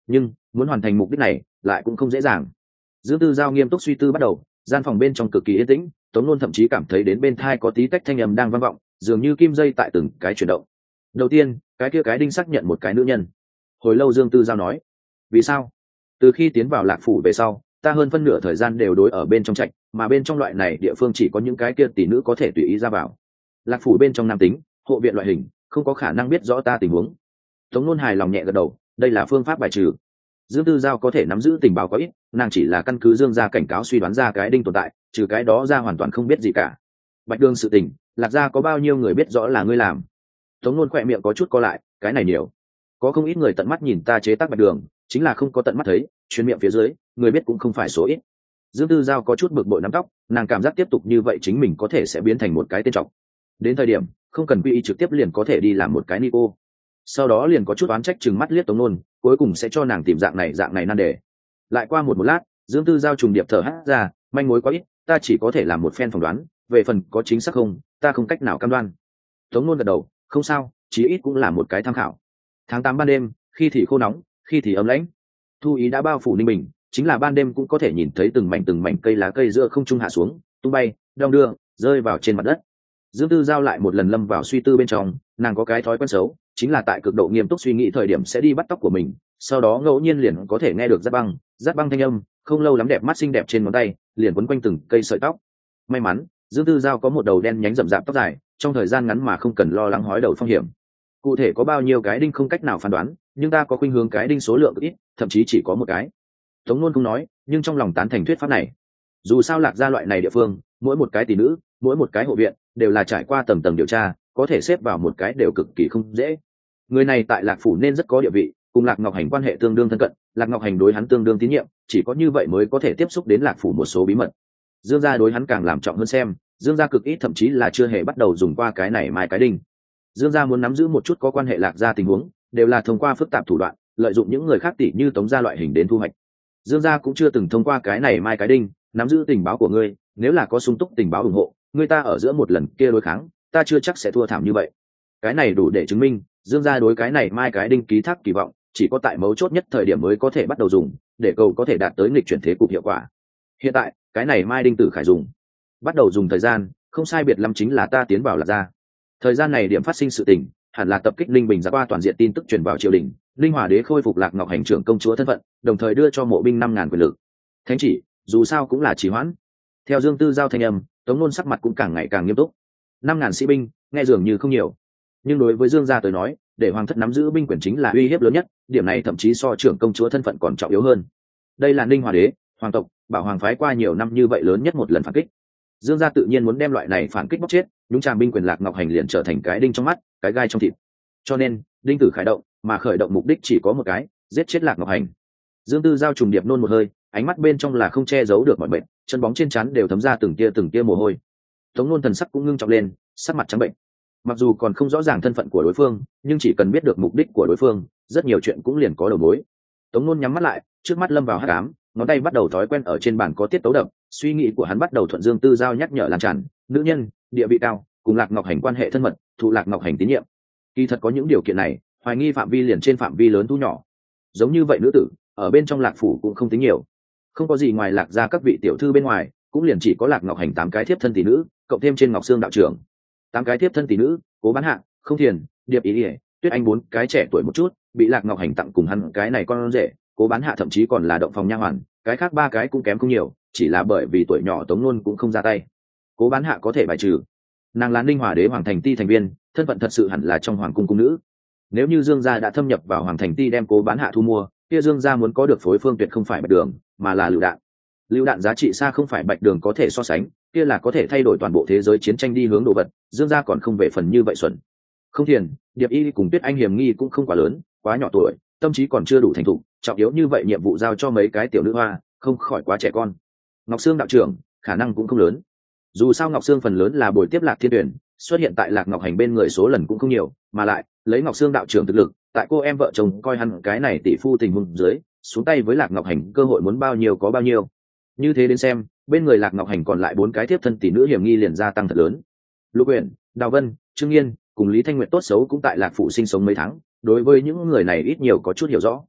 nhưng muốn hoàn thành mục đích này lại cũng không dễ dàng. Dương Tư Giao nghiêm túc suy tư bắt đầu, gian phòng bên trong cực kỳ yên tĩnh, Tống Nôn thậm chí cảm thấy đến bên tai có tí tách thanh âm đang vang vọng, dường như kim dây tại từng cái chuyển động. Đầu tiên, cái kia cái đinh xác nhận một cái nữ nhân. Hồi lâu Dương Tư Giao nói, vì sao? Từ khi tiến vào Lạc Phủ về sau, ta hơn phân nửa thời gian đều đối ở bên trong trạch, mà bên trong loại này địa phương chỉ có những cái kia tỷ nữ có thể tùy ý ra vào. Lạc Phủ bên trong nam tính, hộ viện loại hình, không có khả năng biết rõ ta tình huống. Tống Nôn hài lòng nhẹ gật đầu, đây là phương pháp bài trừ. Dương Tư Giao có thể nắm giữ tình báo có ít, nàng chỉ là căn cứ Dương gia cảnh cáo suy đoán ra cái đinh tồn tại, trừ cái đó ra hoàn toàn không biết gì cả. Bạch Đường sự tình, Lạc gia có bao nhiêu người biết rõ là ngươi làm? Tống Nôn khỏe miệng có chút co lại, cái này nhiều, có không ít người tận mắt nhìn ta chế tác Bạch Đường, chính là không có tận mắt thấy, truyền miệng phía dưới, người biết cũng không phải số ít. Dương Tư Giao có chút bực bội nắm tóc, nàng cảm giác tiếp tục như vậy chính mình có thể sẽ biến thành một cái tên trọc. Đến thời điểm không cần quy y trực tiếp liền có thể đi làm một cái Nico. Sau đó liền có chút oán trách chừng mắt liếc Tống Nôn, cuối cùng sẽ cho nàng tìm dạng này nan đề. Lại qua một lát, Dương Tư Giao trùng điệp thở hắt ra, manh mối quá ít, ta chỉ có thể làm một phen phỏng đoán, về phần có chính xác không, ta không cách nào cam đoan. Tống Nôn gật đầu, không sao, chí ít cũng là một cái tham khảo. Tháng 8 ban đêm, khi thì khô nóng, khi thì ấm lãnh, thu ý đã bao phủ Ninh Bình, chính là ban đêm cũng có thể nhìn thấy từng mảnh cây lá cây giữa không trung hạ xuống, tung bay, đong đưa, rơi vào trên mặt đất. Dương Tư Giao lại một lần lâm vào suy tư bên trong, nàng có cái thói quen xấu, chính là tại cực độ nghiêm túc suy nghĩ thời điểm sẽ đi bắt tóc của mình, sau đó ngẫu nhiên liền có thể nghe được rát băng thanh âm, không lâu lắm đẹp mắt xinh đẹp trên ngón tay, liền quấn quanh từng cây sợi tóc. May mắn, Dương Tư Giao có một đầu đen nhánh rậm rạp tóc dài, trong thời gian ngắn mà không cần lo lắng hói đầu phong hiểm. Cụ thể có bao nhiêu cái đinh không cách nào phán đoán, nhưng ta có khuynh hướng cái đinh số lượng ít, thậm chí chỉ có một cái. Tống Nôn không nói, nhưng trong lòng tán thành thuyết pháp này. Dù sao Lạc gia loại này địa phương, mỗi một cái tỷ nữ, mỗi một cái hộ viện đều là trải qua tầng tầng điều tra, có thể xếp vào một cái đều cực kỳ không dễ. Người này tại Lạc Phủ nên rất có địa vị, cùng Lạc Ngọc Hành quan hệ tương đương thân cận, Lạc Ngọc Hành đối hắn tương đương tín nhiệm, chỉ có như vậy mới có thể tiếp xúc đến Lạc Phủ một số bí mật. Dương gia đối hắn càng làm trọng hơn xem, Dương gia cực ít thậm chí là chưa hề bắt đầu dùng qua cái này mai cái đinh. Dương gia muốn nắm giữ một chút có quan hệ Lạc gia tình huống, đều là thông qua phức tạp thủ đoạn, lợi dụng những người khác tỷ như Tống gia loại hình đến thu hoạch. Dương gia cũng chưa từng thông qua cái này mai cái đinh nắm giữ tình báo của ngươi, nếu là có sung túc tình báo ủng hộ, người ta ở giữa một lần kia đối kháng, ta chưa chắc sẽ thua thảm như vậy. Cái này đủ để chứng minh Dương gia đối cái này mai cái đinh ký thác kỳ vọng, chỉ có tại mấu chốt nhất thời điểm mới có thể bắt đầu dùng, để cầu có thể đạt tới nghịch chuyển thế cục hiệu quả. Hiện tại cái này mai đinh tử khải dùng, bắt đầu dùng thời gian không sai biệt lắm chính là ta tiến vào Lạc gia. Thời gian này điểm phát sinh sự tình hẳn là tập kích Linh Bình ra qua toàn diện tin tức truyền vào triều đình, Linh Hòa đế khôi phục Lạc Ngọc Hành trưởng công chúa thân phận, đồng thời đưa cho mộ binh 5.000 quyền lực. Thánh chỉ dù sao cũng là trì hoãn. Theo Dương Tư Giao thanh âm, Tống Nôn sắc mặt cũng càng ngày càng nghiêm túc. 5.000 sĩ binh nghe dường như không nhiều, nhưng đối với Dương gia tới nói, để hoàng thất nắm giữ binh quyền chính là uy hiếp lớn nhất, điểm này thậm chí so trưởng công chúa thân phận còn trọng yếu hơn. Đây là Ninh Hòa đế, hoàng tộc, bảo hoàng phái qua nhiều năm như vậy lớn nhất một lần phản kích. Dương gia tự nhiên muốn đem loại này phản kích bóc chết, nhúng chàm binh quyền Lạc Ngọc Hành liền trở thành cái đinh trong mắt, cái gai trong thịt. Cho nên, đinh tử khởi động, mà khởi động mục đích chỉ có một cái, giết chết Lạc Ngọc Hành. Dương Tư Giao trùng điệp nôn một hơi, ánh mắt bên trong là không che giấu được mọi bệnh, chân bóng trên trán đều thấm ra từng tia mồ hôi. Tống Nôn thần sắc cũng ngưng trọng lên, sắc mặt trắng bệnh. Mặc dù còn không rõ ràng thân phận của đối phương, nhưng chỉ cần biết được mục đích của đối phương, rất nhiều chuyện cũng liền có đầu mối. Tống Nôn nhắm mắt lại, trước mắt lâm vào hắc ám, ngón tay bắt đầu thói quen ở trên bàn có tiết tấu đập, suy nghĩ của hắn bắt đầu thuận Dương Tư Giao nhắc nhở lan tràn, nữ nhân, địa vị cao, cùng Lạc Ngọc Hành quan hệ thân mật, thụ Lạc Ngọc Hành tín nhiệm. Kỳ thật có những điều kiện này, hoài nghi phạm vi liền trên phạm vi lớn thu nhỏ. Giống như vậy nữ tử, ở bên trong Lạc Phủ cũng không tính nhiều, không có gì ngoài Lạc gia các vị tiểu thư bên ngoài, cũng liền chỉ có Lạc Ngọc Hành 8 cái thiếp thân tỷ nữ, cộng thêm trên Ngọc Sương đạo trưởng 8 cái thiếp thân tỷ nữ, Cố Bán Hạ, Không Thiền, Điệp Ý Ỉa, Tuyết Anh 4 cái trẻ tuổi một chút, bị Lạc Ngọc Hành tặng cùng hắn cái này con rể. Cố Bán Hạ thậm chí còn là động phòng nha hoàn, cái khác 3 cái cũng kém không nhiều, chỉ là bởi vì tuổi nhỏ Tống Nôn cũng không ra tay. Cố Bán Hạ có thể bài trừ, nàng là Ninh Hòa đế hoàng thành ti thành viên, thân phận thật sự hẳn là trong hoàng cung cung nữ. Nếu như Dương gia đã thâm nhập vào hoàng thành ti đem Cố Bán Hạ thu mua, kia Dương gia muốn có được phối phương tuyệt không phải Bạch Đường, mà là lựu đạn. Lựu đạn giá trị xa không phải Bạch Đường có thể so sánh, kia là có thể thay đổi toàn bộ thế giới chiến tranh đi hướng đồ vật, Dương gia còn không về phần như vậy xuẩn. Không Thiền, Điệp Y cùng Tuyết Anh hiểm nghi cũng không quá lớn, quá nhỏ tuổi, tâm trí còn chưa đủ thành thục, trọng yếu như vậy nhiệm vụ giao cho mấy cái tiểu nữ hoa, không khỏi quá trẻ con. Ngọc Sương đạo trưởng, khả năng cũng không lớn. Dù sao Ngọc Sương phần lớn là buổi tiếp Lạc Thiên Tuyển, xuất hiện tại Lạc Ngọc Hành bên người số lần cũng không nhiều, mà lại, lấy Ngọc Sương đạo trưởng thực lực, tại cô em vợ chồng coi hắn cái này tỷ phu tình huống dưới, xuống tay với Lạc Ngọc Hành cơ hội muốn bao nhiêu có bao nhiêu. Như thế đến xem, bên người Lạc Ngọc Hành còn lại 4 cái tiếp thân tỷ nữ hiểm nghi liền gia tăng thật lớn. Lục Uyển, Đào Vân, Trương Nghiên cùng Lý Thanh Nguyệt tốt xấu cũng tại Lạc Phủ sinh sống mấy tháng, đối với những người này ít nhiều có chút hiểu rõ.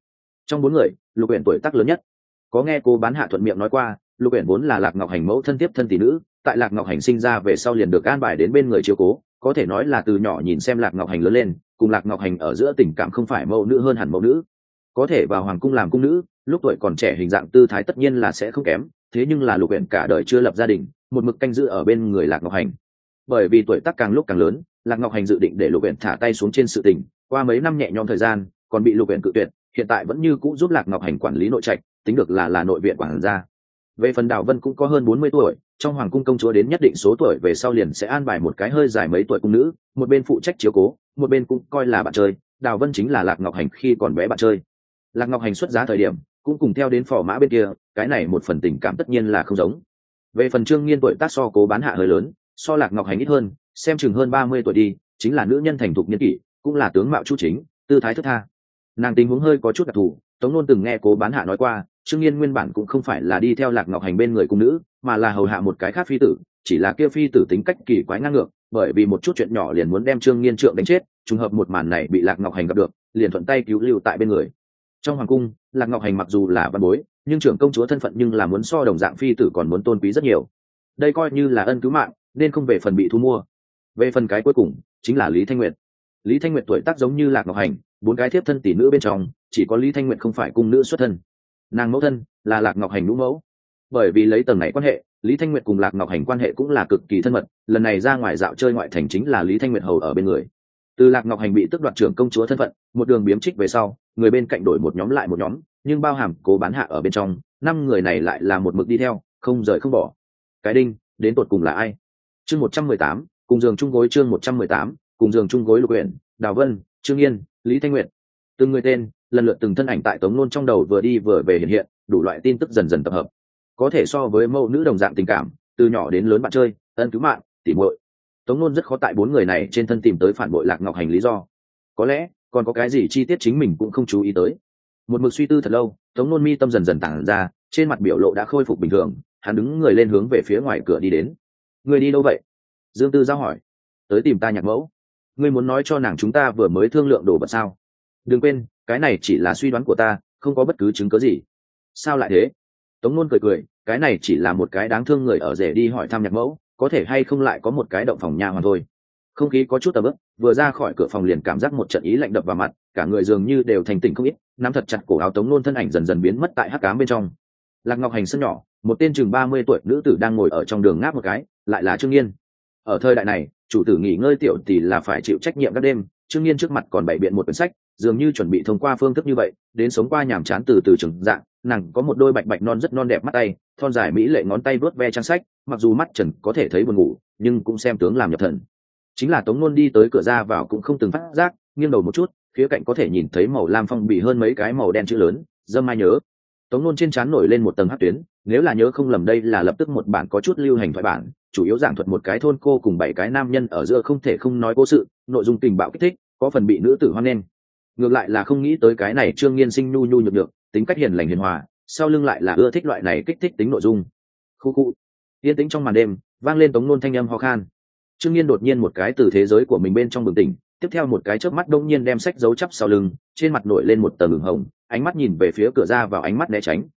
Trong bốn người, Lục Uyển tuổi tác lớn nhất. Có nghe cô bán hạ thuận miệng nói qua, Lục Uyển vốn là Lạc Ngọc Hành mẫu thân tiếp thân tỷ nữ, tại Lạc Ngọc Hành sinh ra về sau liền được an bài đến bên người chiếu cố, có thể nói là từ nhỏ nhìn xem Lạc Ngọc Hành lớn lên, cùng Lạc Ngọc Hành ở giữa tình cảm không phải mẫu nữ hơn hẳn mẫu nữ. Có thể vào hoàng cung làm cung nữ, lúc tuổi còn trẻ hình dạng tư thái tất nhiên là sẽ không kém, thế nhưng là Lục Uyển cả đời chưa lập gia đình, một mực canh giữ ở bên người Lạc Ngọc Hành. Bởi vì tuổi tác càng lúc càng lớn, Lạc Ngọc Hành dự định để Lục Uyển thả tay xuống trên sự tình, qua mấy năm nhẹ nhõm thời gian, còn bị Lục Uyển cự tuyệt, hiện tại vẫn như cũ giúp Lạc Ngọc Hành quản lý nội trạch, tính được là nội viện quản gia. Về phần Đào Vân cũng có hơn 40 tuổi, trong hoàng cung công chúa đến nhất định số tuổi về sau liền sẽ an bài một cái hơi dài mấy tuổi cung nữ, một bên phụ trách chiếu cố, một bên cũng coi là bạn chơi. Đào Vân chính là Lạc Ngọc Hành khi còn bé bạn chơi. Lạc Ngọc Hành xuất giá thời điểm cũng cùng theo đến phò mã bên kia, cái này một phần tình cảm tất nhiên là không giống. Về phần Trương Nghiên tuổi tác so Cố Bán Hạ hơi lớn, so Lạc Ngọc Hành ít hơn, xem chừng hơn 30 tuổi đi, chính là nữ nhân thành thục niên kỷ, cũng là tướng mạo chu chính, tư thái thướt tha. Nàng tình huống hơi có chút đặc thù, Tống Nôn từng nghe Cố Bán Hạ nói qua, Trương Nghiên nguyên bản cũng không phải là đi theo Lạc Ngọc Hành bên người cung nữ, mà là hầu hạ một cái khác phi tử, chỉ là kia phi tử tính cách kỳ quái ngang ngược, bởi vì một chút chuyện nhỏ liền muốn đem Trương Nghiên trượng đánh chết, trùng hợp một màn này bị Lạc Ngọc Hành gặp được, liền thuận tay cứu lưu tại bên người. Trong hoàng cung, Lạc Ngọc Hành mặc dù là văn bối, nhưng trưởng công chúa thân phận nhưng là muốn so đồng dạng phi tử còn muốn tôn quý rất nhiều. Đây coi như là ân cứu mạng, nên không về phần bị thu mua. Về phần cái cuối cùng, chính là Lý Thanh Nguyệt. Lý Thanh Nguyệt tuổi tác giống như Lạc Ngọc Hành, bốn cái thiếp thân tỷ nữ bên trong, chỉ có Lý Thanh Nguyệt không phải cung nữ xuất thân. Nàng mẫu thân là Lạc Ngọc Hành lũ mẫu. Bởi vì lấy tầng này quan hệ, Lý Thanh Nguyệt cùng Lạc Ngọc Hành quan hệ cũng là cực kỳ thân mật, lần này ra ngoài dạo chơi ngoại thành chính là Lý Thanh Nguyệt hầu ở bên người. Từ Lạc Ngọc Hành bị tước đoạt trưởng công chúa thân phận, một đường biếm trích về sau, người bên cạnh đổi một nhóm lại một nhóm, nhưng bao hàm Cố Bán Hạ ở bên trong, 5 người này lại là một mực đi theo, không rời không bỏ. Cái đinh, đến tột cùng là ai? Chương 118, cùng giường chung gối. Chương 118, cùng giường chung gối. Lục Uyển, Đào Vân, Trương Nghiên, Lý Thanh Nguyệt. Từng người tên, lần lượt từng thân ảnh tại Tống Nôn trong đầu vừa đi vừa về hiện hiện, đủ loại tin tức dần dần tập hợp. Có thể so với mẫu nữ đồng dạng tình cảm, từ nhỏ đến lớn bạn chơi, ân cứu mạng, tỉ muội. Tống Nôn rất khó tại 4 người này trên thân tìm tới phản bội Lạc Ngọc Hành lý do. Có lẽ còn có cái gì chi tiết chính mình cũng không chú ý tới. Một mực suy tư thật lâu, Tống Nôn mi tâm dần dần tản ra, trên mặt biểu lộ đã khôi phục bình thường, hắn đứng người lên hướng về phía ngoài cửa đi đến. Người đi đâu vậy? Dương Tư Giao hỏi. Tới tìm ta nhạc mẫu. Ngươi muốn nói cho nàng chúng ta vừa mới thương lượng đồ vật sao? Đừng quên, cái này chỉ là suy đoán của ta, không có bất cứ chứng cứ gì. Sao lại thế? Tống Nôn cười cười, cái này chỉ là một cái đáng thương người ở rể đi hỏi thăm nhạc mẫu, có thể hay không lại có một cái động phòng nha hoàn thôi. Không khí có chút ẩm ướt, vừa ra khỏi cửa phòng liền cảm giác một trận ý lạnh đập vào mặt, cả người dường như đều thành tỉnh không ít, nắm thật chặt cổ áo Tống Nôn thân ảnh dần dần biến mất tại hắc ám bên trong. Lạc Ngọc Hành sân nhỏ, một tên chừng 30 tuổi nữ tử đang ngồi ở trong đường ngáp một cái, lại là Trương Nghiên. Ở thời đại này, chủ tử nghỉ ngơi tiểu tỷ là phải chịu trách nhiệm các đêm, Trương Nghiên trước mặt còn bày biện một quyển sách, dường như chuẩn bị thông qua phương thức như vậy, đến sống qua nhàm chán từ từ trưởng dạng, nàng có một đôi bạch bạch non rất non đẹp mắt tay, thon dài mỹ lệ ngón tay vuốt ve trang sách, mặc dù mắt trần có thể thấy buồn ngủ, nhưng cũng xem tướng làm nhập thần. Chính là Tống Nôn đi tới cửa ra vào cũng không từng phát giác, nghiêng đầu một chút, khía cạnh có thể nhìn thấy màu lam phong bì hơn mấy cái màu đen chữ lớn, dâm ai nhớ. Tống Nôn trên trán nổi lên một tầng hắc tuyến, nếu là nhớ không lầm đây là lập tức một bản có chút lưu hành thoại bản, chủ yếu giảng thuật một cái thôn cô cùng 7 cái nam nhân ở giữa không thể không nói cố sự, nội dung tình bạo kích thích, có phần bị nữ tử hoan nghênh. Ngược lại là không nghĩ tới cái này Trương Nghiên sinh nhu nhu nhược nhược, tính cách hiền lành hiền hòa, sau lưng lại là ưa thích loại này kích thích tính nội dung. Khu khu. Yên tĩnh trong màn đêm, vang lên Tống Nôn thanh âm ho khan. Trương Nghiên đột nhiên một cái từ thế giới của mình bên trong bừng tỉnh, tiếp theo một cái chớp mắt đông nhiên đem sách giấu chắp sau lưng, trên mặt nổi lên một tầng ửng hồng, ánh mắt nhìn về phía cửa ra vào ánh mắt né tránh,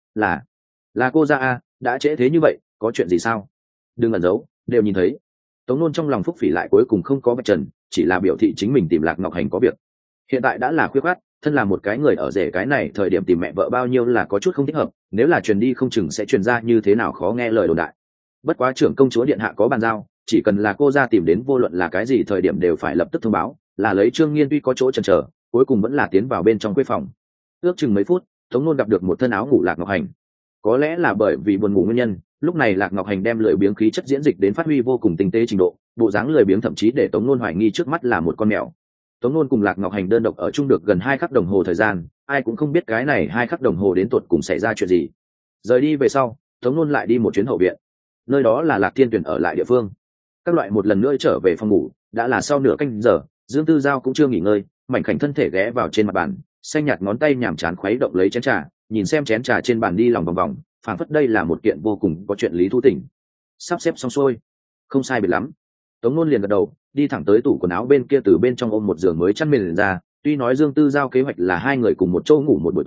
là cô ra a, đã trễ thế như vậy, có chuyện gì sao? Đừng ẩn giấu, đều nhìn thấy. Tống Nôn trong lòng phúc phỉ lại cuối cùng không có vạch trần, chỉ là biểu thị chính mình tìm Lạc Ngọc Hành có việc. Hiện tại đã là khuya khoắt, thân là một cái người ở rể cái này thời điểm tìm mẹ vợ bao nhiêu là có chút không thích hợp, nếu là truyền đi không chừng sẽ truyền ra như thế nào khó nghe lời đồn đại. Bất quá trưởng công chúa điện hạ có bàn giao, chỉ cần là cô ra tìm đến vô luận là cái gì thời điểm đều phải lập tức thông báo, là lấy Trương Nghiên tuy có chỗ chần chờ, cuối cùng vẫn là tiến vào bên trong khuê phòng. Ước chừng mấy phút, Tống Nôn gặp được một thân áo ngủ Lạc Ngọc Hành. Có lẽ là bởi vì buồn ngủ nguyên nhân, lúc này Lạc Ngọc Hành đem lười biếng khí chất diễn dịch đến phát huy vô cùng tinh tế trình độ, bộ dáng lười biếng thậm chí để Tống Nôn hoài nghi trước mắt là một con mèo. Tống Nôn cùng Lạc Ngọc Hành đơn độc ở chung được gần 2 khắc đồng hồ thời gian, ai cũng không biết cái này 2 khắc đồng hồ đến tột cùng xảy ra chuyện gì. Rời đi về sau, Tống Nôn lại đi một chuyến hậu viện, nơi đó là Lạc Thiên Tuyển ở lại địa phương. Các loại một lần nữa trở về phòng ngủ, đã là sau nửa canh giờ, Dương Tư Giao cũng chưa nghỉ ngơi, mảnh khảnh thân thể ghé vào trên mặt bàn, xanh nhạt ngón tay nhàm chán khuấy động lấy chén trà, nhìn xem chén trà trên bàn đi lòng vòng vòng, phảng phất đây là một kiện vô cùng có chuyện lý thú tình. Sắp xếp xong xuôi, không sai biệt lắm. Tống Nôn liền gật đầu, đi thẳng tới tủ quần áo bên kia, từ bên trong ôm một giường mới chăn mền ra. Tuy nói Dương Tư Giao kế hoạch là 2 người cùng một chỗ ngủ một buổi tối,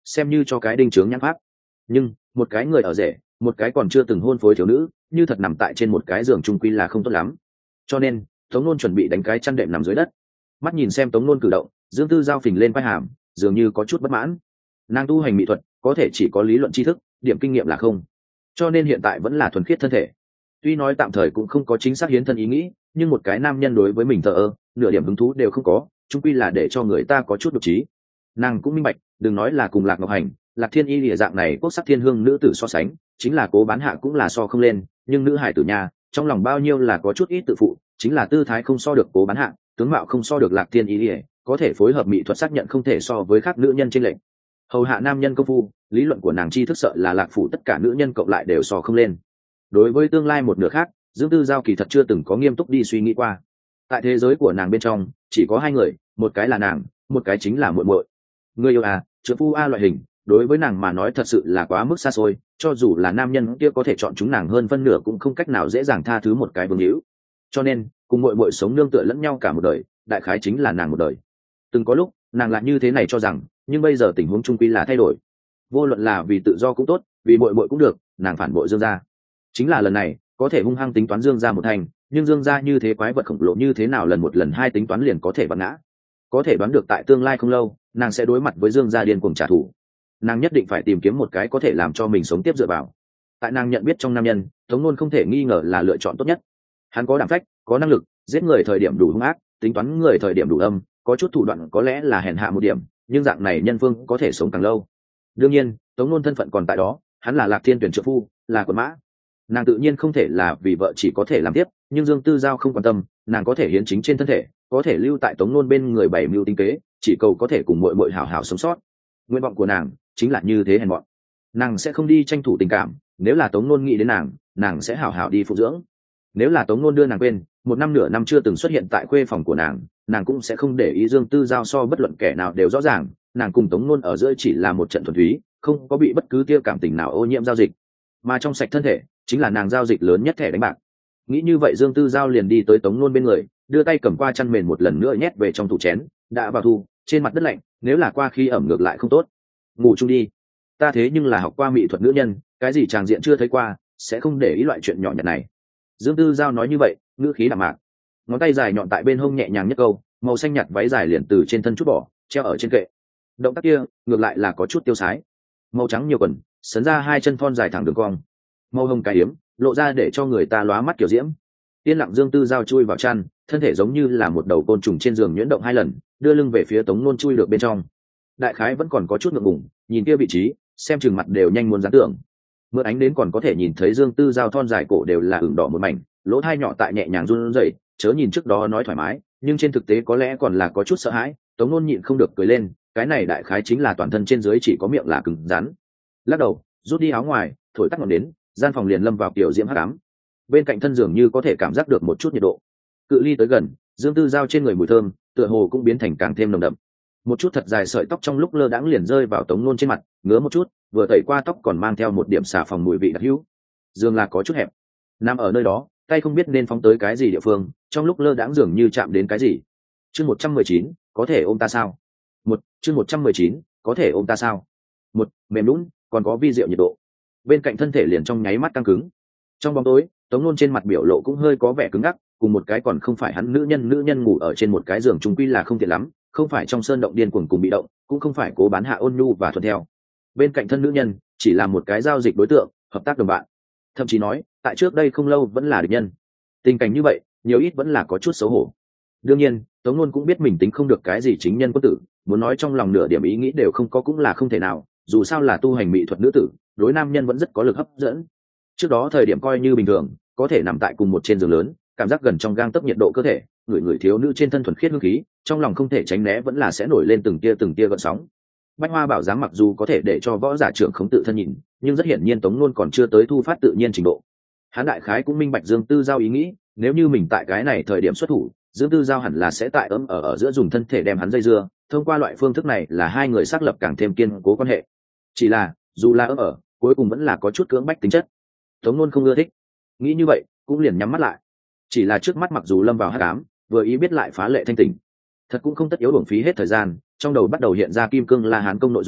xem như cho cái đinh chướng nhãn pháp. Nhưng một cái người ở rể, một cái còn chưa từng hôn phối thiếu nữ, như thật nằm tại trên một cái giường trung quy là không tốt lắm. Cho nên Tống Nôn chuẩn bị đánh cái chăn đệm nằm dưới đất. Mắt nhìn xem Tống Nôn cử động, Dương Tư Giao phình lên vai hàm, dường như có chút bất mãn. Nàng tu hành mỹ thuật có thể chỉ có lý luận tri thức, điểm kinh nghiệm là không, cho nên hiện tại vẫn là thuần khiết thân thể. Tuy nói tạm thời cũng không có chính xác hiến thân ý nghĩ, nhưng một cái nam nhân đối với mình thờ ơ, nửa điểm hứng thú đều không có, chung quy là để cho người ta có chút độc trí. Nàng cũng minh bạch, đừng nói là cùng Lạc Ngọc Hành, Lạc Thiên Y lìa dạng này quốc sắc thiên hương nữ tử so sánh, chính là Cố Bán Hạ cũng là so không lên, nhưng nữ hải tử nhà trong lòng bao nhiêu là có chút ít tự phụ, chính là tư thái không so được Cố Bán Hạ, tướng mạo không so được Lạc Thiên Y lìa, có thể phối hợp mỹ thuật xác nhận không thể so với khác nữ nhân trên lệnh. Hầu hạ nam nhân công phu, lý luận của nàng tri thức sợ là Lạc phủ tất cả nữ nhân cộng lại đều so không lên. Đối với tương lai một nửa khác, Dương Tư Giao kỳ thật chưa từng có nghiêm túc đi suy nghĩ qua. Tại thế giới của nàng bên trong chỉ có hai người, một cái là nàng, một cái chính là muội muội. Người yêu à, trợ phu a loại hình, đối với nàng mà nói thật sự là quá mức xa xôi, cho dù là nam nhân kia có thể chọn chúng nàng hơn phân nửa cũng không cách nào dễ dàng tha thứ một cái vương hữu. Cho nên cùng muội muội sống nương tựa lẫn nhau cả một đời, đại khái chính là nàng một đời. Từng có lúc nàng lại như thế này cho rằng, nhưng bây giờ tình huống chung quy là thay đổi. Vô luận là vì tự do cũng tốt, vì muội muội cũng được, nàng phản bội Dương gia. Chính là lần này có thể hung hăng tính toán Dương gia một thành, nhưng Dương gia như thế quái vật khổng lồ như thế nào lần một lần hai tính toán liền có thể vặn ngã. Có thể đoán được tại tương lai không lâu, nàng sẽ đối mặt với Dương gia điên cuồng trả thù. Nàng nhất định phải tìm kiếm một cái có thể làm cho mình sống tiếp dựa vào. Tại nàng nhận biết trong nam nhân, Tống Nôn không thể nghi ngờ là lựa chọn tốt nhất. Hắn có đảm phách, có năng lực, giết người thời điểm đủ hung ác, tính toán người thời điểm đủ âm, có chút thủ đoạn có lẽ là hèn hạ một điểm, nhưng dạng này nhân phương có thể sống càng lâu. Đương nhiên Tống Nôn thân phận còn tại đó, hắn là Lạc Thiên tuyển trợ phu, là quận mã. Nàng tự nhiên không thể là vì vợ chỉ có thể làm tiếp, nhưng Dương Tư Giao không quan tâm, nàng có thể hiến chính trên thân thể, có thể lưu tại Tống Nôn bên người bày mưu tính kế, chỉ cầu có thể cùng muội muội hảo hảo sống sót. Nguyện vọng của nàng chính là như thế hèn mọn. Nàng sẽ không đi tranh thủ tình cảm, nếu là Tống Nôn nghĩ đến nàng sẽ hảo hảo đi phụ dưỡng. Nếu là Tống Nôn đưa nàng quên, một năm nửa năm chưa từng xuất hiện tại khuê phòng của nàng cũng sẽ không để ý. Dương Tư Giao so bất luận kẻ nào đều rõ ràng, nàng cùng Tống Nôn ở giữa chỉ là một trận thuần túy, không có bị bất cứ tia cảm tình nào ô nhiễm giao dịch, mà trong sạch thân thể chính là nàng giao dịch lớn nhất thẻ đánh bạc. Nghĩ như vậy Dương Tư Giao liền đi tới Tống Nôn bên người, đưa tay cầm qua chăn mền một lần nữa nhét về trong tủ chén. Đã vào thu, trên mặt đất lạnh, nếu là qua khi ẩm ngược lại không tốt. Ngủ chung đi, ta thế nhưng là học qua mỹ thuật nữ nhân, cái gì tràng diện chưa thấy qua, sẽ không để ý loại chuyện nhỏ nhặt này. Dương Tư Giao nói như vậy, ngữ khí đạm mạc, ngón tay dài nhọn tại bên hông nhẹ nhàng nhất câu, màu xanh nhạt váy dài liền từ trên thân chút bỏ, treo ở trên kệ. Động tác kia ngược lại là có chút tiêu sái. Màu trắng nhiều quần, sấn ra hai chân thon dài thẳng đường cong, màu hồng cái hiếm lộ ra để cho người ta lóa mắt kiểu diễm. Yên lặng Dương Tư Giao chui vào chăn, thân thể giống như là một đầu côn trùng trên giường nhuyễn động hai lần, đưa lưng về phía Tống Nôn chui được bên trong. Đại khái vẫn còn có chút ngượng ngùng, nhìn kia vị trí, xem chừng mặt đều nhanh muốn dán tưởng. Mượn ánh đến còn có thể nhìn thấy Dương Tư Giao thon dài cổ đều là ửng đỏ một mảnh, lỗ thai nhỏ tại nhẹ nhàng run rẩy, chớ nhìn trước đó nói thoải mái, nhưng trên thực tế có lẽ còn là có chút sợ hãi. Tống Nôn nhịn không được cười lên, cái này đại khái chính là toàn thân trên dưới chỉ có miệng là cứng rắn. Lắc đầu, rút đi áo ngoài, thổi tắt ngọn nến, gian phòng liền lâm vào kiểu diễm hắc ám. Bên cạnh thân giường như có thể cảm giác được một chút nhiệt độ. Cự ly tới gần, Dương Tư Giao trên người mùi thơm tựa hồ cũng biến thành càng thêm nồng đậm. Một chút thật dài sợi tóc trong lúc lơ đãng liền rơi vào Tống Nôn trên mặt, ngứa một chút, vừa tẩy qua tóc còn mang theo một điểm xà phòng mùi vị đặc hữu. Giường là có chút hẹp, nằm ở nơi đó, tay không biết nên phóng tới cái gì địa phương, trong lúc lơ đãng dường như chạm đến cái gì. Chương 119, có thể ôm ta sao? Chương 119, có thể ôm ta sao? Mềm nhũn, còn có vi diệu nhiệt độ. Bên cạnh thân thể liền trong nháy mắt căng cứng. Trong bóng tối, Tống Nôn trên mặt biểu lộ cũng hơi có vẻ cứng ngắc, cùng một cái còn không phải hắn nữ nhân ngủ ở trên một cái giường chung quy là không tiện lắm, không phải trong sơn động điên cuồng cùng bị động, cũng không phải Cố Bán Hạ ôn nhu và thuận theo. Bên cạnh thân nữ nhân chỉ là một cái giao dịch đối tượng, hợp tác đồng bạn, thậm chí nói tại trước đây không lâu vẫn là địch nhân. Tình cảnh như vậy nhiều ít vẫn là có chút xấu hổ. Đương nhiên Tống Nôn cũng biết mình tính không được cái gì chính nhân quân tử, muốn nói trong lòng nửa điểm ý nghĩ đều không có cũng là không thể nào, dù sao là tu hành mỹ thuật nữ tử, đối nam nhân vẫn rất có lực hấp dẫn. Trước đó thời điểm coi như bình thường, có thể nằm tại cùng một trên giường lớn, cảm giác gần trong gang tấc nhiệt độ cơ thể, người thiếu nữ trên thân thuần khiết hương khí, trong lòng không thể tránh né vẫn là sẽ nổi lên từng tia gợn sóng. Bách Hoa Bảo Giám mặc dù có thể để cho võ giả trưởng không tự thân nhìn, nhưng rất hiển nhiên Tống Nôn còn chưa tới thu phát tự nhiên trình độ. Hắn đại khái cũng minh bạch Dương Tư Giao ý nghĩ, nếu như mình tại cái này thời điểm xuất thủ, Dương Tư Giao hẳn là sẽ tại ở giữa dùng thân thể đem hắn dây dưa, thông qua loại phương thức này là hai người xác lập càng thêm kiên cố quan hệ. Chỉ là dù là cuối cùng vẫn là có chút cưỡng bách tính chất. Tống Nôn không ưa thích, nghĩ như vậy cũng liền nhắm mắt lại. Chỉ là trước mắt mặc dù lâm vào hắc ám, vừa ý biết lại phá lệ thanh tỉnh, thật cũng không tất yếu uổng phí hết thời gian. Trong đầu bắt đầu hiện ra Kim Cương La Hán công nội dung,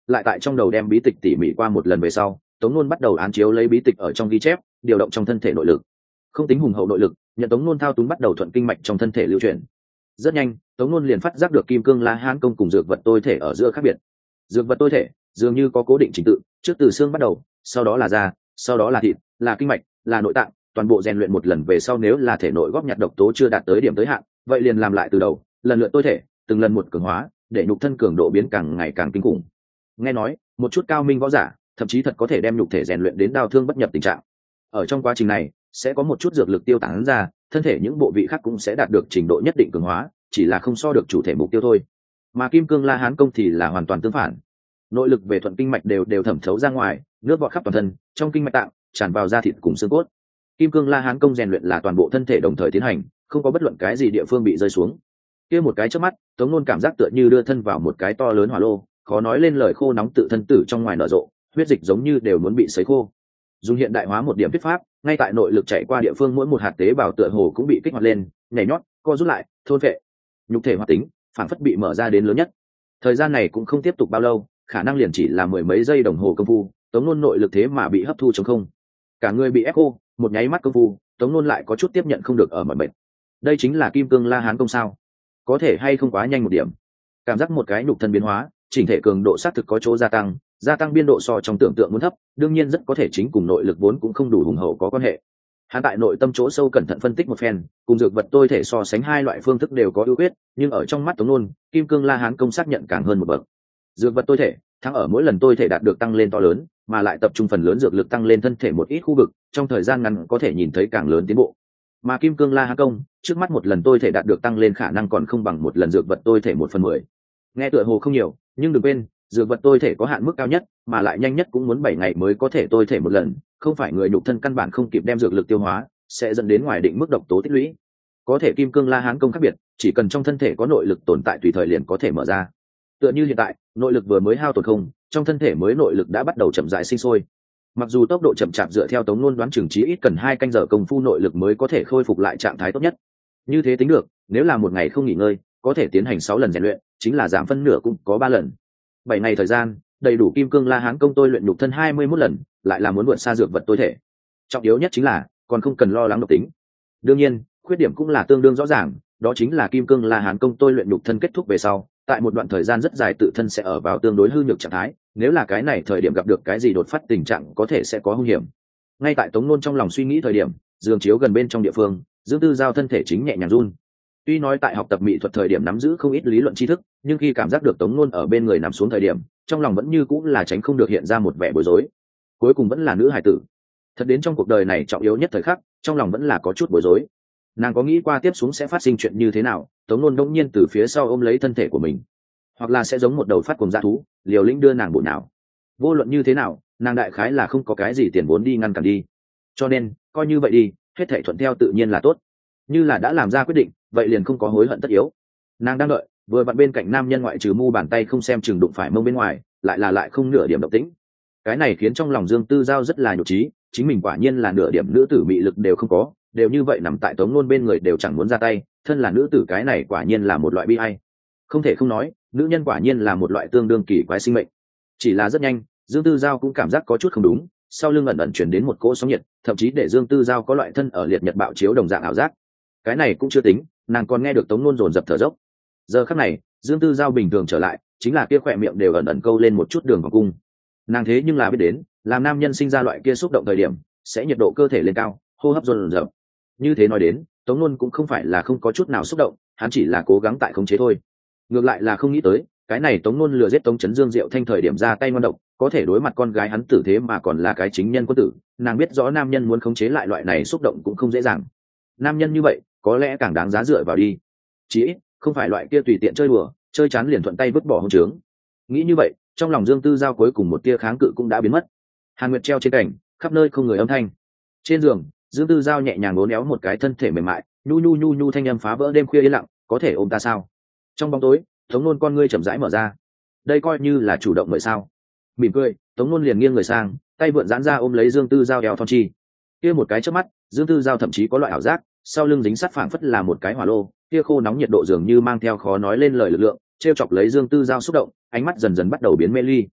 lại tại trong đầu đem bí tịch tỉ mỉ qua một lần về sau, tống nôn bắt đầu án chiếu lấy bí tịch ở trong ghi chép, điều động trong thân thể nội lực. Không tính hùng hậu nội lực, nhận tống nôn thao túng bắt đầu thuận kinh mạch trong thân thể lưu chuyển. Rất nhanh, tống nôn liền phát giác được kim cương la hán công cùng dược vật tôi thể ở giữa khác biệt. Dược vật tôi thể dường như có cố định trình tự, trước từ xương bắt đầu, sau đó là da, sau đó là thịt, là kinh mạch, là nội tạng, toàn bộ rèn luyện một lần về sau, nếu là thể nội góp nhặt độc tố chưa đạt tới điểm tới hạn, vậy liền làm lại từ đầu, lần lượt tôi thể, từng lần một cường hóa, để nhục thân cường độ biến càng ngày càng kinh khủng. Nghe nói một chút cao minh võ giả thậm chí thật có thể đem nhục thể rèn luyện đến đau thương bất nhập tình trạng. Ở trong quá trình này sẽ có một chút dược lực tiêu tán ra, thân thể những bộ vị khác cũng sẽ đạt được trình độ nhất định cường hóa, chỉ là không so được chủ thể mục tiêu thôi. Mà kim cương la hán công thì là hoàn toàn tương phản, nội lực về thuận kinh mạch đều thẩm thấu ra ngoài, nước bọt khắp toàn thân, trong kinh mạch tạng tràn vào da thịt cùng xương cốt. Kim cương la hán công rèn luyện là toàn bộ thân thể đồng thời tiến hành, không có bất luận cái gì địa phương bị rơi xuống. Kia một cái chớp mắt, tống nôn cảm giác tựa như đưa thân vào một cái to lớn hỏa lô, khó nói lên lời, khô nóng tự thân tử trong ngoài nở rộ, huyết dịch giống như đều muốn bị sấy khô. Dùng hiện đại hóa một điểm thuyết pháp, ngay tại nội lực chạy qua địa phương, mỗi một hạt tế bào tựa hồ cũng bị kích hoạt lên, nhảy nhót, co rút lại, thôn phệ. Nhục thể hoạt tính phản phất bị mở ra đến lớn nhất. Thời gian này cũng không tiếp tục bao lâu, khả năng liền chỉ là mười mấy giây đồng hồ công phu, tống nôn nội lực thế mà bị hấp thu trống không, cả người bị ép khô. Một nháy mắt công phu, tống nôn lại có chút tiếp nhận không được ở mọi mệt. Đây chính là kim cương la hán công sao? Có thể hay không quá nhanh một điểm? Cảm giác một cái nhục thân biến hóa, chỉnh thể cường độ xác thực có chỗ gia tăng biên độ so trong tưởng tượng muốn thấp, đương nhiên rất có thể chính cùng nội lực vốn cũng không đủ hùng hậu có quan hệ. Hắn tại nội tâm chỗ sâu cẩn thận phân tích một phen, cùng dược vật tôi thể so sánh, hai loại phương thức đều có ưu khuyết, nhưng ở trong mắt tống nôn, kim cương la hán công xác nhận càng hơn một bậc. Dược vật tôi thể thắng ở mỗi lần tôi thể đạt được tăng lên to lớn, mà lại tập trung phần lớn dược lực tăng lên thân thể một ít khu vực, trong thời gian ngắn có thể nhìn thấy càng lớn tiến bộ. Mà kim cương la hán công, trước mắt một lần tôi thể đạt được tăng lên khả năng còn không bằng một lần dược vật tôi thể 1/10. Nghe tựa hồ không nhiều, nhưng đừng quên, dược vật tôi thể có hạn mức cao nhất, mà lại nhanh nhất cũng muốn 7 ngày mới có thể tôi thể một lần, không phải người nhục thân căn bản không kịp đem dược lực tiêu hóa, sẽ dẫn đến ngoài định mức độc tố tích lũy. Có thể kim cương la hán công khác biệt, chỉ cần trong thân thể có nội lực tồn tại tùy thời liền có thể mở ra. Tựa như hiện tại, nội lực vừa mới hao tổn không, trong thân thể mới nội lực đã bắt đầu chậm rãi sinh sôi. Mặc dù tốc độ chậm chạp, dựa theo tống nôn đoán chừng chí ít cần 2 canh giờ công phu nội lực mới có thể khôi phục lại trạng thái tốt nhất. Như thế tính được, nếu là một ngày không nghỉ ngơi, có thể tiến hành 6 lần rèn luyện, chính là giảm phân nửa cũng có 3 lần. 7 ngày thời gian, đầy đủ kim cương la hán công tôi luyện nhục thân 21 lần, lại là muốn vượt xa dược vật tôi thể. Trọng yếu nhất chính là còn không cần lo lắng độc tính. Đương nhiên, khuyết điểm cũng là tương đương rõ ràng, đó chính là kim cương la hán công tôi luyện nhục thân kết thúc về sau, tại một đoạn thời gian rất dài tự thân sẽ ở vào tương đối hư nhược trạng thái, nếu là cái này thời điểm gặp được cái gì đột phát tình trạng có thể sẽ có hung hiểm. Ngay tại tống nôn trong lòng suy nghĩ thời điểm, giường chiếu gần bên trong địa phương, Dương Tư Giao thân thể chính nhẹ nhàng run. Tuy nói tại học tập mỹ thuật thời điểm nắm giữ không ít lý luận tri thức, nhưng khi cảm giác được tống nôn ở bên người nằm xuống thời điểm, trong lòng vẫn như cũng là tránh không được hiện ra một vẻ bối rối. Cuối cùng vẫn là nữ hài tử, thật đến trong cuộc đời này trọng yếu nhất thời khắc, trong lòng vẫn là có chút bối rối. Nàng có nghĩ qua tiếp xuống sẽ phát sinh chuyện như thế nào, tống nôn đông nhiên từ phía sau ôm lấy thân thể của mình, hoặc là sẽ giống một đầu phát cuồng dã thú liều lĩnh đưa nàng bộ nào. Vô luận như thế nào, nàng đại khái là không có cái gì tiền vốn đi ngăn cản đi, cho nên coi như vậy đi, hết thảy thuận theo tự nhiên là tốt. Như là đã làm ra quyết định, vậy liền không có hối hận tất yếu. Nàng đang đợi, vừa vặn bên cạnh nam nhân ngoại trừ mu bàn tay không xem chừng đụng phải mông bên ngoài, lại không nửa điểm động tĩnh. Cái này khiến trong lòng Dương Tư Giao rất là nhục trí, chính mình quả nhiên là nửa điểm nữ tử mị lực đều không có, đều như vậy nằm tại tống nôn bên người đều chẳng muốn ra tay, thân là nữ tử cái này quả nhiên là một loại bi ai. Không thể không nói, nữ nhân quả nhiên là một loại tương đương kỳ quái sinh mệnh. Chỉ là rất nhanh, Dương Tư Giao cũng cảm giác có chút không đúng, sau lưng ẩn ẩn chuyển đến một cỗ sóng nhiệt, thậm chí để Dương Tư Giao có loại thân ở liệt nhật bạo chiếu đồng dạng ảo giác. Cái này cũng chưa tính, nàng còn nghe được tống nôn dồn dập thở dốc. Giờ khắc này, Dương Tư Giao bình thường trở lại, chính là kia khỏe miệng đều ẩn ẩn câu lên một chút đường vòng cung. Nàng thế nhưng là biết đến, làm nam nhân sinh ra loại kia xúc động thời điểm, sẽ nhiệt độ cơ thể lên cao, hô hấp dồn dập. Như thế nói đến, tống nôn cũng không phải là không có chút nào xúc động, hắn chỉ là cố gắng tại khống chế thôi. Ngược lại là không nghĩ tới, cái này tống nôn lừa giết Tống Chấn Dương Diệu Thanh thời điểm ra tay ngoan độc, có thể đối mặt con gái hắn tử thế mà còn là cái chính nhân quân tử. Nàng biết rõ nam nhân muốn khống chế lại loại này xúc động cũng không dễ dàng. Nam nhân như vậy có lẽ càng đáng giá dựa vào đi, chí ít không phải loại kia tùy tiện chơi đùa, chơi chán liền thuận tay vứt bỏ hông trướng. Nghĩ như vậy, trong lòng Dương Tư Giao cuối cùng một tia kháng cự cũng đã biến mất. Hàn Nguyệt treo trên cảnh, khắp nơi không người âm thanh. Trên giường, Dương Tư Giao nhẹ nhàng uốn éo một cái thân thể mềm mại, nhu thanh âm phá vỡ đêm khuya yên lặng, có thể ôm ta sao? Trong bóng tối, Tống Nôn con ngươi chậm rãi mở ra. Đây coi như là chủ động mời sao? Mỉm cười, Tống Nôn liền nghiêng người sang, tay vượn giãn ra ôm lấy Dương Tư Giao eo thon chi. Kia một cái chớp mắt, Dương Tư Giao thậm chí có loại ảo giác, sau lưng dính sát phảng phất là một cái hỏa lô, kia khô nóng nhiệt độ dường như mang theo khó nói lên lời lực lượng, trêu chọc lấy Dương Tư Giao xúc động, ánh mắt dần dần bắt đầu biến mê ly.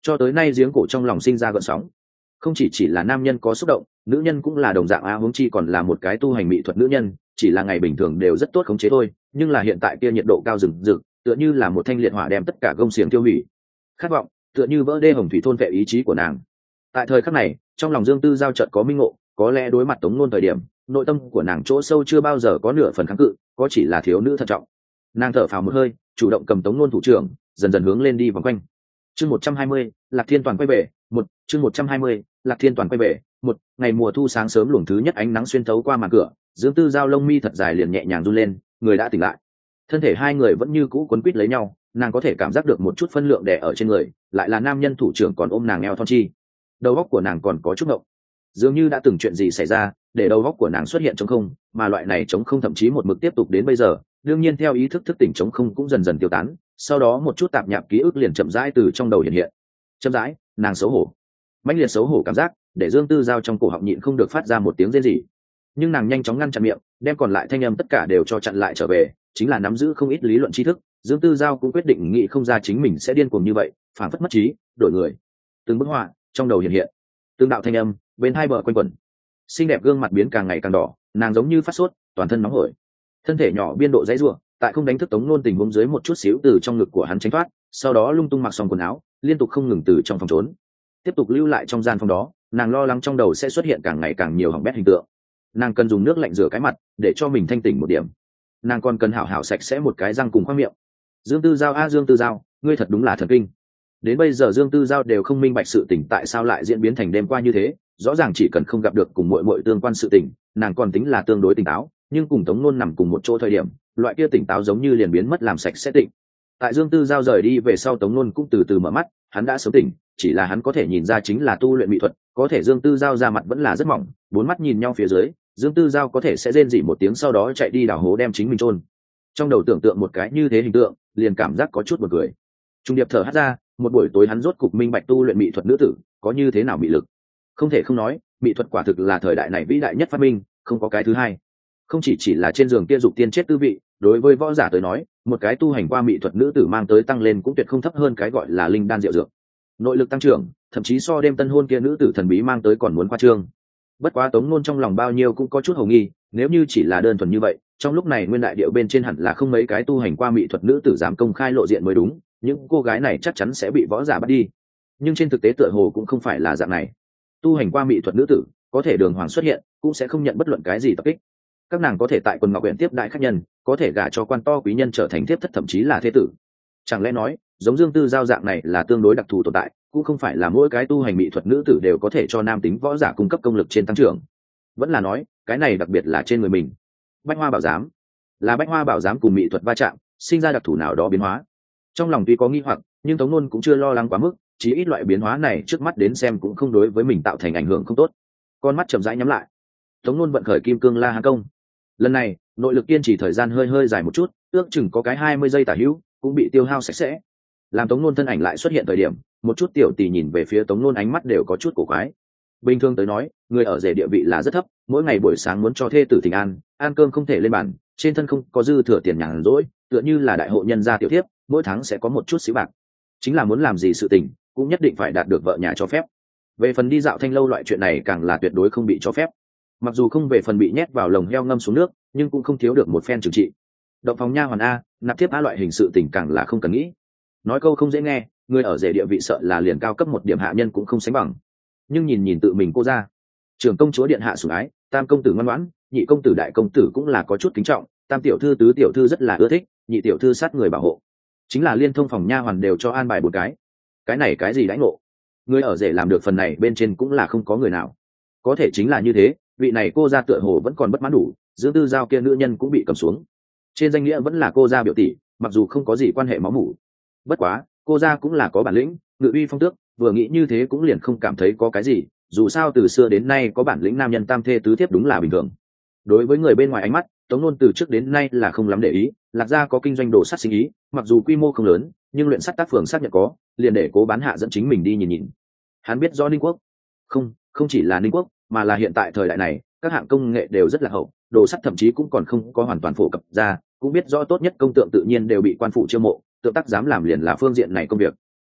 cho tới nay giếng cổ trong lòng sinh ra gợn sóng. Không chỉ là nam nhân có xúc động, nữ nhân cũng là đồng dạng a, huống chi còn là một cái tu hành mỹ thuật nữ nhân, chỉ là ngày bình thường đều rất tốt khống chế thôi, nhưng là hiện tại kia nhiệt độ cao rừng rực, tựa như là một thanh liệt hỏa đem tất cả gông xiềng tiêu hủy. Khát vọng tựa như vỡ đê hồng thủy thôn vệ ý chí của nàng. Tại thời khắc này, trong lòng Dương Tư Giao chợt có minh ngộ, có lẽ đối mặt Tống Nôn thời điểm, nội tâm của nàng chỗ sâu chưa bao giờ có nửa phần kháng cự, có chỉ là thiếu nữ thận trọng. Nàng thở phào một hơi, chủ động cầm Tống Nôn thủ trưởng, dần dần hướng lên đi vòng quanh. Chương 120, Lạc Thiên Toàn quay về. Chương 120, Lạc Thiên Toàn quay về. Ngày mùa thu sáng sớm luồng thứ nhất ánh nắng xuyên thấu qua màn cửa, Dương Tư Giao lông mi thật dài liền nhẹ nhàng run lên, người đã tỉnh lại. Thân thể hai người vẫn như cũ quấn quýt lấy nhau, nàng có thể cảm giác được một chút phân lượng đè ở trên người, lại là nam nhân thủ trưởng còn ôm nàng eo thon chi. Đầu óc của nàng còn có chút ngộng, dường như đã từng chuyện gì xảy ra để đầu óc của nàng xuất hiện trống không, mà loại này trống không thậm chí một mực tiếp tục đến bây giờ. Đương nhiên theo ý thức thức tỉnh trống không cũng dần dần tiêu tán, sau đó một chút tạp nhạp ký ức liền chậm rãi từ trong đầu hiện hiện. Chậm rãi, nàng xấu hổ, mãnh liệt xấu hổ cảm giác để Dương Tư Giao trong cổ họng nhịn không được phát ra một tiếng rên rỉ, nhưng nàng nhanh chóng ngăn chặn miệng, đem còn lại thanh âm tất cả đều cho chặn lại trở về. Chính là nắm giữ không ít lý luận tri thức, Dương Tư Giao cũng quyết định nghĩ không ra chính mình sẽ điên cuồng như vậy, phản phất mất trí, đổi người. Từng bức họa trong đầu hiện hiện, từng đạo thanh âm bên hai bờ quanh quẩn, xinh đẹp gương mặt biến càng ngày càng đỏ, nàng giống như phát sốt, toàn thân nóng hổi, thân thể nhỏ biên độ dãy rủa, tại không đánh thức Tống Nôn tình huống dưới một chút xíu từ trong ngực của hắn tránh thoát, sau đó lung tung mặc xong quần áo, liên tục không ngừng từ trong phòng trốn, tiếp tục lưu lại trong gian phòng đó. Nàng lo lắng trong đầu sẽ xuất hiện càng ngày càng nhiều hỏng bét hình tượng, nàng cần dùng nước lạnh rửa cái mặt để cho mình thanh tỉnh một điểm, nàng còn cần hảo hảo sạch sẽ một cái răng cùng khoang miệng. Dương Tư Giao Dương Tư Giao, ngươi thật đúng là thần kinh. Đến bây giờ Dương Tư Giao đều không minh bạch sự tình tại sao lại diễn biến thành đêm qua như thế. Rõ ràng chỉ cần không gặp được cùng muội tương quan sự tình, nàng còn tính là tương đối tỉnh táo, nhưng cùng Tống Nôn nằm cùng một chỗ thời điểm, loại kia tỉnh táo giống như liền biến mất làm sạch sẽ tỉnh. Tại Dương Tư Giao rời đi về sau, Tống Nôn cũng từ từ mở mắt, hắn đã sớm tỉnh, chỉ là hắn có thể nhìn ra chính là tu luyện mỹ thuật, có thể Dương Tư Giao ra mặt vẫn là rất mỏng, bốn mắt nhìn nhau phía dưới, Dương Tư Giao có thể sẽ rên rỉ một tiếng sau đó chạy đi đào hố đem chính mình chôn. Trong đầu tưởng tượng một cái như thế hình tượng, liền cảm giác có chút buồn cười. Trung điệp thở hắt ra, một buổi tối hắn rốt cục minh bạch tu luyện mỹ thuật nữ tử có như thế nào mỹ lực. Không thể không nói, mỹ thuật quả thực là thời đại này vĩ đại nhất phát minh, không có cái thứ hai. Không chỉ là trên giường kia dục tiên chết tư vị, đối với võ giả tới nói, một cái tu hành qua mỹ thuật nữ tử mang tới tăng lên cũng tuyệt không thấp hơn cái gọi là linh đan diệu dược. Nội lực tăng trưởng, thậm chí so đêm tân hôn kia nữ tử thần bí mang tới còn muốn khoa trương. Bất quá Tống Nôn trong lòng bao nhiêu cũng có chút hồ nghi, nếu như chỉ là đơn thuần như vậy, trong lúc này nguyên đại điệu bên trên hẳn là không mấy cái tu hành qua mỹ thuật nữ tử dám công khai lộ diện mới đúng, những cô gái này chắc chắn sẽ bị võ giả bắt đi. Nhưng trên thực tế tựa hồ cũng không phải là dạng này, tu hành qua mỹ thuật nữ tử có thể đường hoàng xuất hiện, cũng sẽ không nhận bất luận cái gì tập kích. Các nàng có thể tại Quần Ngọc huyện tiếp đại khách nhân, có thể gả cho quan to quý nhân trở thành thiếp thất thậm chí là thế tử. Chẳng lẽ nói giống Dương Tư Giao dạng này là tương đối đặc thù tồn tại, cũng không phải là mỗi cái tu hành mỹ thuật nữ tử đều có thể cho nam tính võ giả cung cấp công lực trên tăng trưởng. Vẫn là nói cái này đặc biệt là trên người mình. Bách Hoa Bảo Giám là Bách Hoa Bảo Giám cùng mỹ thuật va chạm sinh ra đặc thù nào đó biến hóa. Trong lòng tuy có nghi hoặc, nhưng Tống Nôn cũng chưa lo lắng quá mức, chí ít loại biến hóa này trước mắt đến xem cũng không đối với mình tạo thành ảnh hưởng không tốt. Con mắt chậm rãi nhắm lại, Tống Nôn vận khởi Kim Cương La Hán Công. Lần này nội lực kiên trì thời gian hơi dài một chút, ước chừng có cái 20 giây tả hữu, cũng bị tiêu hao sạch sẽ. Làm Tống Nôn thân ảnh lại xuất hiện thời điểm, một chút tiểu tỷ nhìn về phía Tống Nôn ánh mắt đều có chút cổ quái. Bình thường tới nói, người ở rể địa vị là rất thấp, mỗi ngày buổi sáng muốn cho thê tử thỉnh an, ăn cơm không thể lên bàn, trên thân không có dư thừa tiền nhàn rỗi, tựa như là đại hộ nhân gia tiểu thiếp, mỗi tháng sẽ có một chút xíu bạc. Chính là muốn làm gì sự tình, cũng nhất định phải đạt được vợ nhà cho phép. Về phần đi dạo thanh lâu loại chuyện này càng là tuyệt đối không bị cho phép. Mặc dù không về phần bị nhét vào lồng heo ngâm xuống nước, nhưng cũng không thiếu được một phen trừng trị. Động phòng nha hoàn a, nạp thiếp a loại hình sự tình càng là không cần nghĩ. Nói câu không dễ nghe, người ở rể địa vị sợ là liền cao cấp một điểm hạ nhân cũng không sánh bằng. Nhưng nhìn tự mình cô ra, trưởng công chúa điện hạ sủng ái, tam công tử ngoan ngoãn, nhị công tử đại công tử cũng là có chút kính trọng, tam tiểu thư tứ tiểu thư rất là ưa thích, nhị tiểu thư sát người bảo hộ, chính là liên thông phòng nha hoàn đều cho an bài một cái này cái gì đãi ngộ. Người ở rể làm được phần này bên trên cũng là không có người nào. Có thể chính là như thế, vị này cô ra tựa hồ vẫn còn bất mãn đủ, Dương Tư Giao kia nữ nhân cũng bị cầm xuống. Trên danh nghĩa vẫn là cô ra biểu tỷ, mặc dù không có gì quan hệ máu mủ. Bất quá cô ra cũng là có bản lĩnh, ngự uy phong tước, vừa nghĩ như thế cũng liền không cảm thấy có cái gì, dù sao từ xưa đến nay có bản lĩnh nam nhân tam thê tứ thiếp đúng là bình thường. Đối với người bên ngoài ánh mắt, Tống Nôn từ trước đến nay là không lắm để ý. Lạc gia có kinh doanh đồ sắt sinh ý, mặc dù quy mô không lớn, nhưng luyện sắt tác phường xác nhận có, liền để cố bán hạ dẫn chính mình đi nhìn. Hắn biết rõ Ninh Quốc, không chỉ là Ninh Quốc, mà là hiện tại thời đại này, các hạng công nghệ đều rất là hậu, đồ sắt thậm chí cũng còn không có hoàn toàn phổ cập ra, cũng biết rõ tốt nhất công tượng tự nhiên đều bị quan phủ chiêu mộ, tượng tác dám làm liền là phương diện này công việc.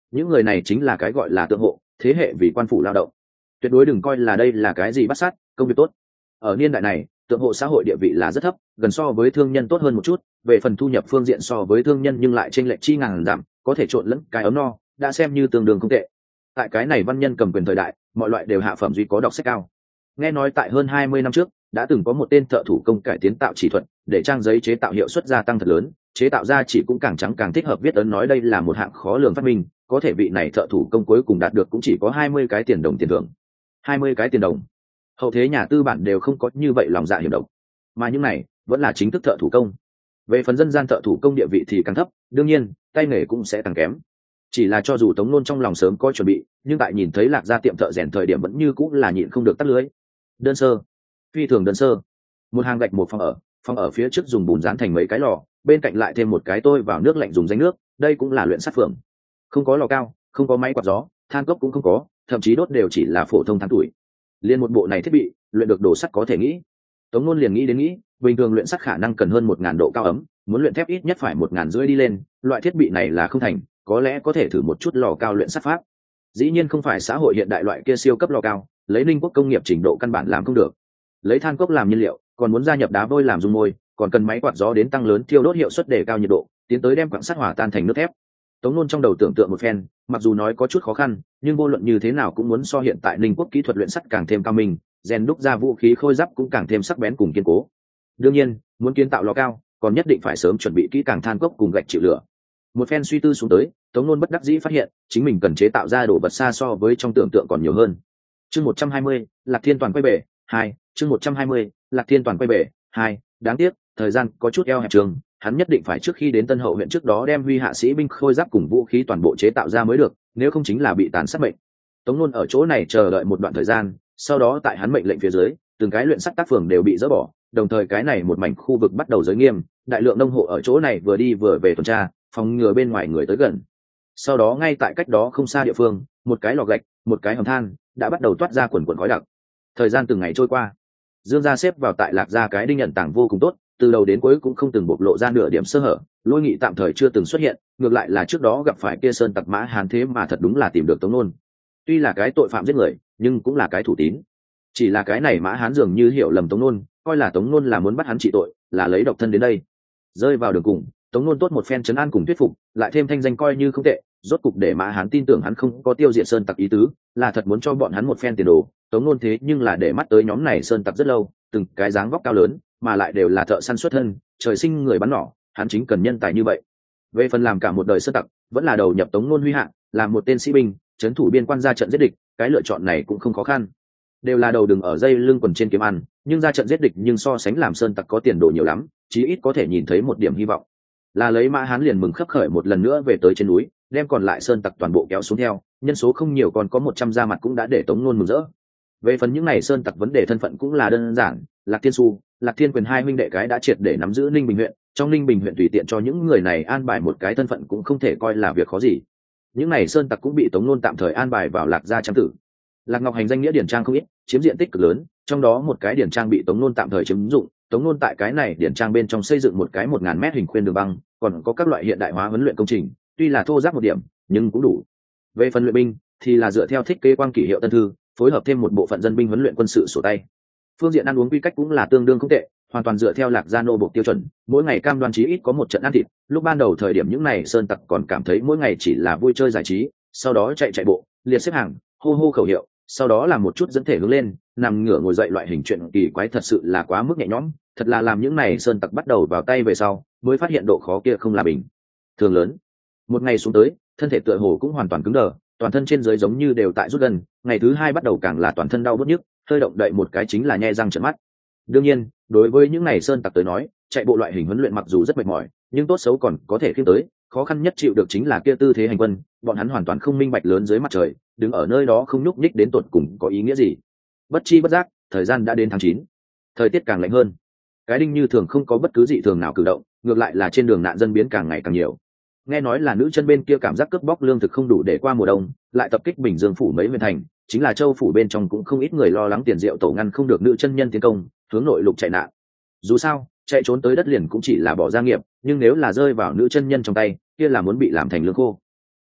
những người này chính là cái gọi là tượng hộ, thế hệ vì quan phủ lao động, tuyệt đối đừng coi là đây là cái gì bắt sát công việc tốt. Ở niên đại này tượng hộ xã hội địa vị là rất thấp, gần so với thương nhân tốt hơn một chút, về phần thu nhập phương diện so với thương nhân nhưng lại chênh lệch chi ngàn giảm, có thể trộn lẫn cái ấm no đã xem như tương đương không tệ. Tại cái này văn nhân cầm quyền thời đại, mọi loại đều hạ phẩm duy có đọc sách cao. Nghe nói tại hơn 20 năm trước đã từng có một tên thợ thủ công cải tiến tạo chỉ thuật để trang giấy chế tạo hiệu suất gia tăng thật lớn, chế tạo ra chỉ cũng càng trắng càng thích hợp viết ấn, nói đây là một hạng khó lường phát minh, có thể vị này thợ thủ công cuối cùng đạt được cũng chỉ có 20 cái tiền đồng tiền thưởng. 20 cái tiền đồng, hậu thế nhà tư bản đều không có như vậy lòng dạ hiểm độc, mà những này vẫn là chính thức thợ thủ công. Về phần dân gian thợ thủ công địa vị thì càng thấp, đương nhiên tay nghề cũng sẽ càng kém. Chỉ là cho dù Tống Nôn trong lòng sớm có chuẩn bị, nhưng tại nhìn thấy Lạc Gia tiệm thợ rèn thời điểm vẫn như cũng là nhịn không được tắt lưới. Đơn sơ, phi thường đơn sơ. Một hàng gạch, một phòng ở phía trước dùng bùn dán thành mấy cái lò, bên cạnh lại thêm một cái tôi vào nước lạnh dùng danh nước, đây cũng là luyện sắt phường. Không có lò cao, không có máy quạt gió, than cốc cũng không có, thậm chí đốt đều chỉ là phổ thông than tuổi. Liên một bộ này thiết bị, luyện được đồ sắt có thể nghĩ. Tống Nôn liền nghĩ đến bình thường luyện sắt khả năng cần hơn 1000 độ cao ấm, muốn luyện thép ít nhất phải 1500 đi lên, loại thiết bị này là không thành, có lẽ có thể thử một chút lò cao luyện sắt pháp. Dĩ nhiên không phải xã hội hiện đại loại kia siêu cấp lò cao, lấy Ninh Quốc công nghiệp trình độ căn bản làm không được. Lấy than cốc làm nhiên liệu, còn muốn gia nhập đá vôi làm dung môi, còn cần máy quạt gió đến tăng lớn thiêu đốt hiệu suất để cao nhiệt độ, tiến tới đem quặng sắt hòa tan thành nước thép. Tống Nôn trong đầu tưởng tượng một phen, mặc dù nói có chút khó khăn, nhưng vô luận như thế nào cũng muốn so hiện tại Ninh Quốc kỹ thuật luyện sắt càng thêm cao minh, rèn đúc ra vũ khí khôi giáp cũng càng thêm sắc bén cùng kiên cố. Đương nhiên, muốn kiến tạo lò cao, còn nhất định phải sớm chuẩn bị kỹ càng than cốc cùng gạch chịu lửa. Một phen suy tư xuống tới, Tống Nôn bất đắc dĩ phát hiện, chính mình cần chế tạo ra đồ vật xa so với trong tưởng tượng còn nhiều hơn. Chương 120, Lạc Thiên Toàn quay bể 2, chương 120, Lạc Thiên Toàn quay bể 2, đáng tiếc, thời gian có chút eo hẹp trường, hắn nhất định phải trước khi đến Tân Hậu huyện trước đó đem Huy hạ sĩ binh khôi giáp cùng vũ khí toàn bộ chế tạo ra mới được, nếu không chính là bị tàn sát mệnh. Tống Nôn ở chỗ này chờ đợi một đoạn thời gian, sau đó tại hắn mệnh lệnh phía dưới, từng cái luyện sắt tác phường đều bị dỡ bỏ, đồng thời cái này một mảnh khu vực bắt đầu giới nghiêm, đại lượng nông hộ ở chỗ này vừa đi vừa về tuần tra, phòng ngừa bên ngoài người tới gần. Sau đó ngay tại cách đó không xa địa phương, một cái lò gạch, một cái hầm than đã bắt đầu toát ra quần quần khói đặc. Thời gian từng ngày trôi qua, Dương gia xếp vào tại Lạc Gia cái đinh nhận tảng vô cùng tốt, từ đầu đến cuối cũng không từng bộc lộ ra nửa điểm sơ hở. Lôi Nghị tạm thời chưa từng xuất hiện, ngược lại là trước đó gặp phải kia sơn tặc Mã Hán, thế mà thật đúng là tìm được Tống Nôn. Tuy là cái tội phạm giết người, nhưng cũng là cái thủ tín. Chỉ là cái này Mã Hán dường như hiểu lầm Tống Nôn, coi là Tống Nôn là muốn bắt hắn trị tội, là lấy độc thân đến đây. Rơi vào đường cùng, Tống Nôn tốt một phen trấn an cùng thuyết phục, lại thêm thanh danh coi như không tệ, rốt cục để Mã Hán tin tưởng hắn không có tiêu diệt sơn tặc ý tứ, là thật muốn cho bọn hắn một phen tiền đồ. Tống Nôn thế nhưng là để mắt tới nhóm này sơn tặc rất lâu, từng cái dáng vóc cao lớn, mà lại đều là thợ săn xuất thân, trời sinh người bắn nỏ, hắn chính cần nhân tài như vậy. Về phần làm cả một đời sơn tặc, vẫn là đầu nhập Tống Nôn Huy hạng, làm một tên sĩ binh, trấn thủ biên quan ra trận giết địch, cái lựa chọn này cũng không khó khăn. Đều là đầu đừng ở dây lưng quần trên kiếm ăn, nhưng ra trận giết địch nhưng so sánh làm sơn tặc có tiền đồ nhiều lắm, chí ít có thể nhìn thấy một điểm hy vọng. Là lấy Mã Hán liền mừng khấp khởi một lần nữa về tới trên núi, đem còn lại sơn tặc toàn bộ kéo xuống theo, nhân số không nhiều còn có 100 ra mặt cũng đã để Tống Nôn mừng rỡ. Về phần những này sơn tặc vấn đề thân phận cũng là đơn giản, Lạc Thiên Xu, Lạc Thiên Quyền hai huynh đệ cái đã triệt để nắm giữ Ninh Bình huyện, trong Ninh Bình huyện tùy tiện cho những người này an bài một cái thân phận cũng không thể coi là việc khó gì. Những này sơn tặc cũng bị Tống Nôn tạm thời an bài vào Lạc Gia Trang tử. Lạc Ngọc Hành danh nghĩa điển trang không ít, chiếm diện tích cực lớn, trong đó một cái điển trang bị Tống Nôn tạm thời chiếm dụng. Tống Nôn tại cái này điển trang bên trong xây dựng một cái 1000 mét hình khuyên đường băng, còn có các loại hiện đại hóa huấn luyện công trình, tuy là thô ráp một điểm, nhưng cũng đủ. Về phần luyện binh, thì là dựa theo thiết kế Quang Kỷ hiệu tân thư, phối hợp thêm một bộ phận dân binh huấn luyện quân sự sổ tay. Phương diện ăn uống quy cách cũng là tương đương không tệ, hoàn toàn dựa theo Lạc Gia nô buộc tiêu chuẩn, mỗi ngày cam đoan chí ít có một trận ăn thịt. Lúc ban đầu thời điểm những này sơn tặc còn cảm thấy mỗi ngày chỉ là vui chơi giải trí, sau đó chạy bộ, liệt xếp hàng, hô hô khẩu hiệu, sau đó làm một chút dẫn thể hướng lên, nằm ngửa ngồi dậy loại hình chuyện kỳ quái thật sự là quá mức nhẹ nhõm, thật là làm những này sơn tặc bắt đầu vào tay về sau, mới phát hiện độ khó kia không là bình thường lớn. Một ngày xuống tới, thân thể tựa hồ cũng hoàn toàn cứng đờ, toàn thân trên dưới giống như đều tại rút gần, ngày thứ hai bắt đầu càng là toàn thân đau bứt nhức, hơi động đậy một cái chính là nhe răng trợn mắt. Đương nhiên, đối với những này sơn tặc tới nói, chạy bộ loại hình huấn luyện mặc dù rất mệt mỏi, nhưng tốt xấu còn có thể khiêng tới, khó khăn nhất chịu được chính là kia tư thế hành quân, bọn hắn hoàn toàn không minh bạch lớn dưới mặt trời, đứng ở nơi đó không nhúc nhích đến tột cùng có ý nghĩa gì. Bất chi bất giác, thời gian đã đến tháng 9. Thời tiết càng lạnh hơn. Cái đinh như thường không có bất cứ dị thường nào cử động, ngược lại là trên đường nạn dân biến càng ngày càng nhiều. Nghe nói là nữ chân bên kia cảm giác cướp bóc lương thực không đủ để qua mùa đông, lại tập kích Bình Dương phủ mấy huyện thành, chính là Châu phủ bên trong cũng không ít người lo lắng tiền rượu tổ ngăn không được nữ chân nhân tiến công, hướng nội lục chạy nạn. Dù sao, chạy trốn tới đất liền cũng chỉ là bỏ gia nghiệp, nhưng nếu là rơi vào nữ chân nhân trong tay, kia là muốn bị làm thành lương khô.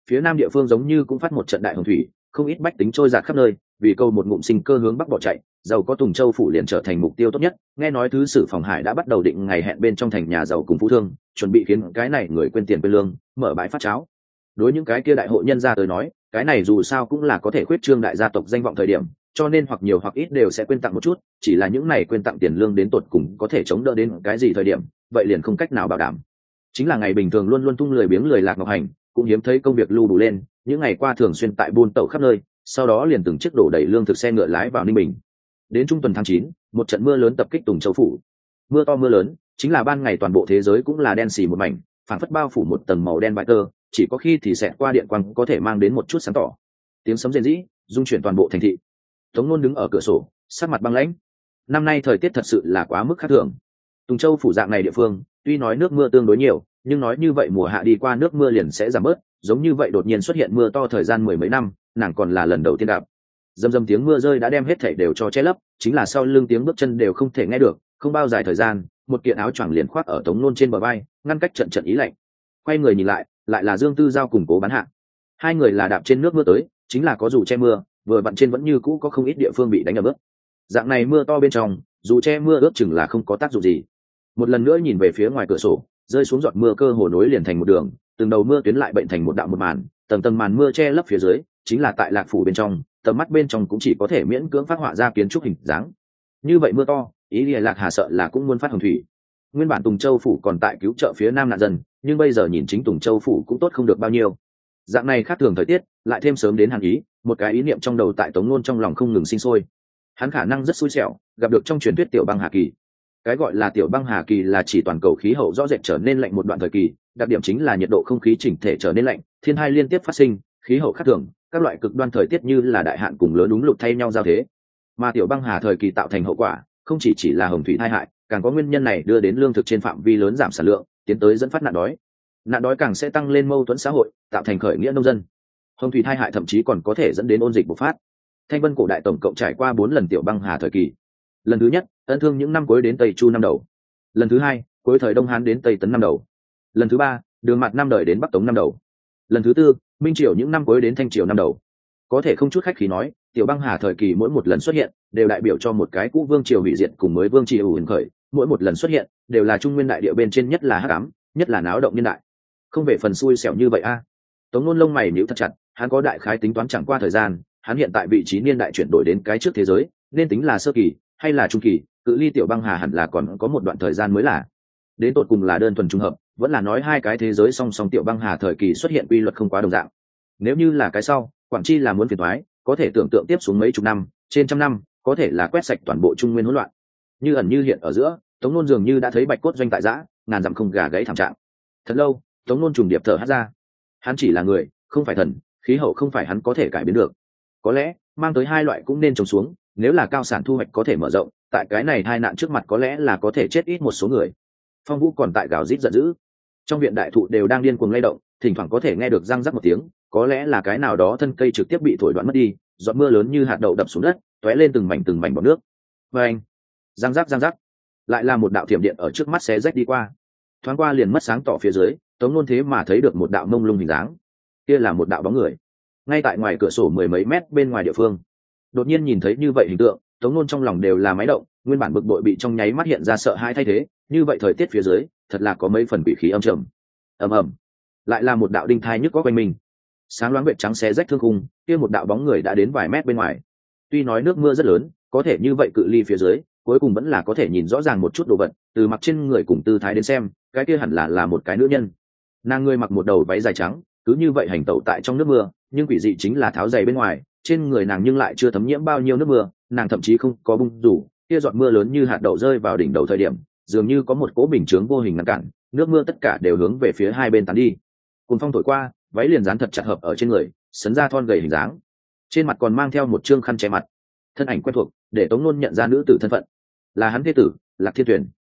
phía nam địa phương giống như cũng phát một trận đại hồng thủy, không ít bách tính trôi dạt khắp nơi, vì câu một ngụm sinh cơ hướng bắc bỏ chạy, giàu có Tùng Châu phủ liền trở thành mục tiêu tốt nhất. Nghe nói thứ sử Phòng Hải đã bắt đầu định ngày hẹn bên trong thành nhà giàu cùng phú thương, chuẩn bị khiến cái này người quên tiền quên lương, mở bãi phát cháo. Đối những cái kia đại hội nhân gia tới nói, cái này dù sao cũng là có thể khuyết trương đại gia tộc danh vọng thời điểm, cho nên hoặc nhiều hoặc ít đều sẽ quên tặng một chút, chỉ là những này quên tặng tiền lương đến tột cùng có thể chống đỡ đến cái gì thời điểm, vậy liền không cách nào bảo đảm. Chính là ngày bình thường luôn luôn tung lười biếng lười lạc Ngọc Hành, cũng hiếm thấy công việc lưu đủ lên, những ngày qua thường xuyên tại buôn tẩu khắp nơi, sau đó liền từng chiếc đổ đầy lương thực xe ngựa lái vào Ninh Bình. Đến trung tuần tháng 9, một trận mưa lớn tập kích Tùng Châu phủ. Mưa to mưa lớn, chính là ban ngày toàn bộ thế giới cũng là đen xì một mảnh, phảng phất bao phủ một tầng màu đen vải tơ, chỉ có khi thì xẹt qua điện quang có thể mang đến một chút sáng tỏ. Tiếng sấm rền rĩ, rung chuyển toàn bộ thành thị. Tống Nôn đứng ở cửa sổ, sắc mặt băng lãnh. Năm nay thời tiết thật sự là quá mức khác thường. Tùng Châu phủ dạng này địa phương, tuy nói nước mưa tương đối nhiều, nhưng nói như vậy mùa hạ đi qua nước mưa liền sẽ giảm bớt, giống như vậy đột nhiên xuất hiện mưa to thời gian mười mấy năm, nàng còn là lần đầu tiên gặp. Dầm dầm tiếng mưa rơi đã đem hết thảy đều cho che lấp, chính là sau lưng tiếng bước chân đều không thể nghe được. Không bao dài thời gian, một kiện áo choàng liền khoác ở Tống Nôn trên bờ vai, ngăn cách trận trận ý lạnh. Quay người nhìn lại, lại là Dương Tư Giao cùng Cố Bán Hạ. Hai người là đạp trên nước mưa tới, chính là có dù che mưa, vừa vặn trên vẫn như cũ có không ít địa phương bị đánh ướt. Dạng này mưa to bên trong, dù che mưa ướt chừng là không có tác dụng gì. Một lần nữa nhìn về phía ngoài cửa sổ, rơi xuống giọt mưa cơ hồ nối liền thành một đường, từng đầu mưa tuyến lại bệnh thành một đạo một màn, tầng tầng màn mưa che lấp phía dưới, chính là tại Lạc phủ bên trong, tầm mắt bên trong cũng chỉ có thể miễn cưỡng phát họa ra kiến trúc hình dáng. Như vậy mưa to, ý Lìa Lạc Hà sợ là cũng muốn phát hồng thủy. Nguyên bản Tùng Châu phủ còn tại cứu trợ phía nam nạn dân, nhưng bây giờ nhìn chính Tùng Châu phủ cũng tốt không được bao nhiêu. Dạng này khác thường thời tiết, lại thêm sớm đến hàn ý, một cái ý niệm trong đầu tại Tống Nôn trong lòng không ngừng sinh sôi. Hắn khả năng rất xui xẻo, gặp được trong truyền thuyết tiểu băng hà kỳ. Cái gọi là tiểu băng hà kỳ là chỉ toàn cầu khí hậu rõ rệt trở nên lạnh một đoạn thời kỳ, đặc điểm chính là nhiệt độ không khí chỉnh thể trở nên lạnh, thiên tai liên tiếp phát sinh, khí hậu khác thường, các loại cực đoan thời tiết như là đại hạn cùng lớn đúng lụt thay nhau giao thế. Mà tiểu băng hà thời kỳ tạo thành hậu quả, không chỉ là hồng thủy tai hại, càng có nguyên nhân này đưa đến lương thực trên phạm vi lớn giảm sản lượng, tiến tới dẫn phát nạn đói. Nạn đói càng sẽ tăng lên mâu thuẫn xã hội, tạo thành khởi nghĩa nông dân. Hồng thủy tai hại thậm chí còn có thể dẫn đến ôn dịch bùng phát. Thanh Vân cổ đại tổng cộng trải qua 4 lần tiểu băng hà thời kỳ. Lần thứ nhất, Ân Thương những năm cuối đến Tây Chu năm đầu. Lần thứ hai, cuối thời Đông Hán đến Tây Tấn năm đầu. Lần thứ ba, Đường Mạt năm đời đến Bắc Tống năm đầu. Lần thứ tư, Minh Triều những năm cuối đến Thanh Triều năm đầu. Có thể không chút khách khí nói, tiểu băng hà thời kỳ mỗi một lần xuất hiện, đều đại biểu cho một cái cũ vương triều hủy diệt cùng mới vương triều hùng khởi, mỗi một lần xuất hiện, đều là trung nguyên đại địa bên trên nhất là hắc ám, nhất là náo động nhân đại. Không về phần xui xẻo như vậy a. Tống Nôn lông mày nhíu thật chặt, hắn có đại khái tính toán chẳng qua thời gian, hắn hiện tại vị trí niên đại chuyển đổi đến cái trước thế giới, nên tính là sơ kỳ hay là trung kỳ, cự ly tiểu băng hà hẳn là còn có một đoạn thời gian mới là. Đến tột cùng là đơn thuần trùng hợp, vẫn là nói hai cái thế giới song song tiểu băng hà thời kỳ xuất hiện quy luật không quá đồng dạng. Nếu như là cái sau, Quảng Chi là muốn phiền toái, có thể tưởng tượng tiếp xuống mấy chục năm, trên trăm năm, có thể là quét sạch toàn bộ trung nguyên hỗn loạn. Như ẩn như hiện ở giữa, Tống Nôn dường như đã thấy bạch cốt doanh tại giã, ngàn dặm không gà gáy thảm trạng. Thật lâu, Tống Nôn trùng điệp thở hắt ra. Hắn chỉ là người, không phải thần, khí hậu không phải hắn có thể cải biến được. Có lẽ mang tới hai loại cũng nên trồng xuống, nếu là cao sản thu hoạch có thể mở rộng, tại cái này hai nạn trước mặt có lẽ là có thể chết ít một số người. Phong Vũ còn tại gào rít giận dữ, trong viện đại thụ đều đang điên cuồng lay động, thỉnh thoảng có thể nghe được răng rắc một tiếng, có lẽ là cái nào đó thân cây trực tiếp bị thổi đoạn mất đi, giọt mưa lớn như hạt đậu đập xuống đất, tóe lên từng mảnh bọt nước. Anh, răng rắc, lại là một đạo thiểm điện ở trước mắt xé rách đi qua, thoáng qua liền mất sáng tỏ phía dưới. Tống Nôn thế mà thấy được một đạo mông lung hình dáng, kia là một đạo bóng người, ngay tại ngoài cửa sổ mười mấy mét bên ngoài địa phương. Đột nhiên nhìn thấy như vậy hình tượng, Tống Nôn trong lòng đều là máy động, nguyên bản bực bội bị trong nháy mắt hiện ra sợ hãi thay thế. Như vậy thời tiết phía dưới, thật là có mấy phần quỷ khí âm trầm. Ầm ầm, lại là một đạo đinh thai nhức có quanh mình, sáng loáng vệt trắng xé rách thương khung, kia một đạo bóng người đã đến vài mét bên ngoài. Tuy nói nước mưa rất lớn, có thể như vậy cự ly phía dưới, cuối cùng vẫn là có thể nhìn rõ ràng một chút đồ vật. Từ mặc trên người cùng tư thái đến xem, cái kia hẳn là một cái nữ nhân. Nàng người mặc một đầu váy dài trắng, cứ như vậy hành tẩu tại trong nước mưa, nhưng quỷ dị chính là tháo giày bên ngoài, trên người nàng nhưng lại chưa thấm nhiễm bao nhiêu nước mưa, nàng thậm chí không có bung rủ, kia giọt mưa lớn như hạt đậu rơi vào đỉnh đầu thời điểm, dường như có một cỗ bình chướng vô hình ngăn cản, nước mưa tất cả đều hướng về phía hai bên tán đi. Cùng phong thổi qua, váy liền dán thật chặt hợp ở trên người, sấn ra thon gầy hình dáng, trên mặt còn mang theo một trương khăn che mặt. Thân ảnh quen thuộc, để Tống Nôn nhận ra nữ tử thân phận, là hắn thế tử Lạc Thiên Tuyển.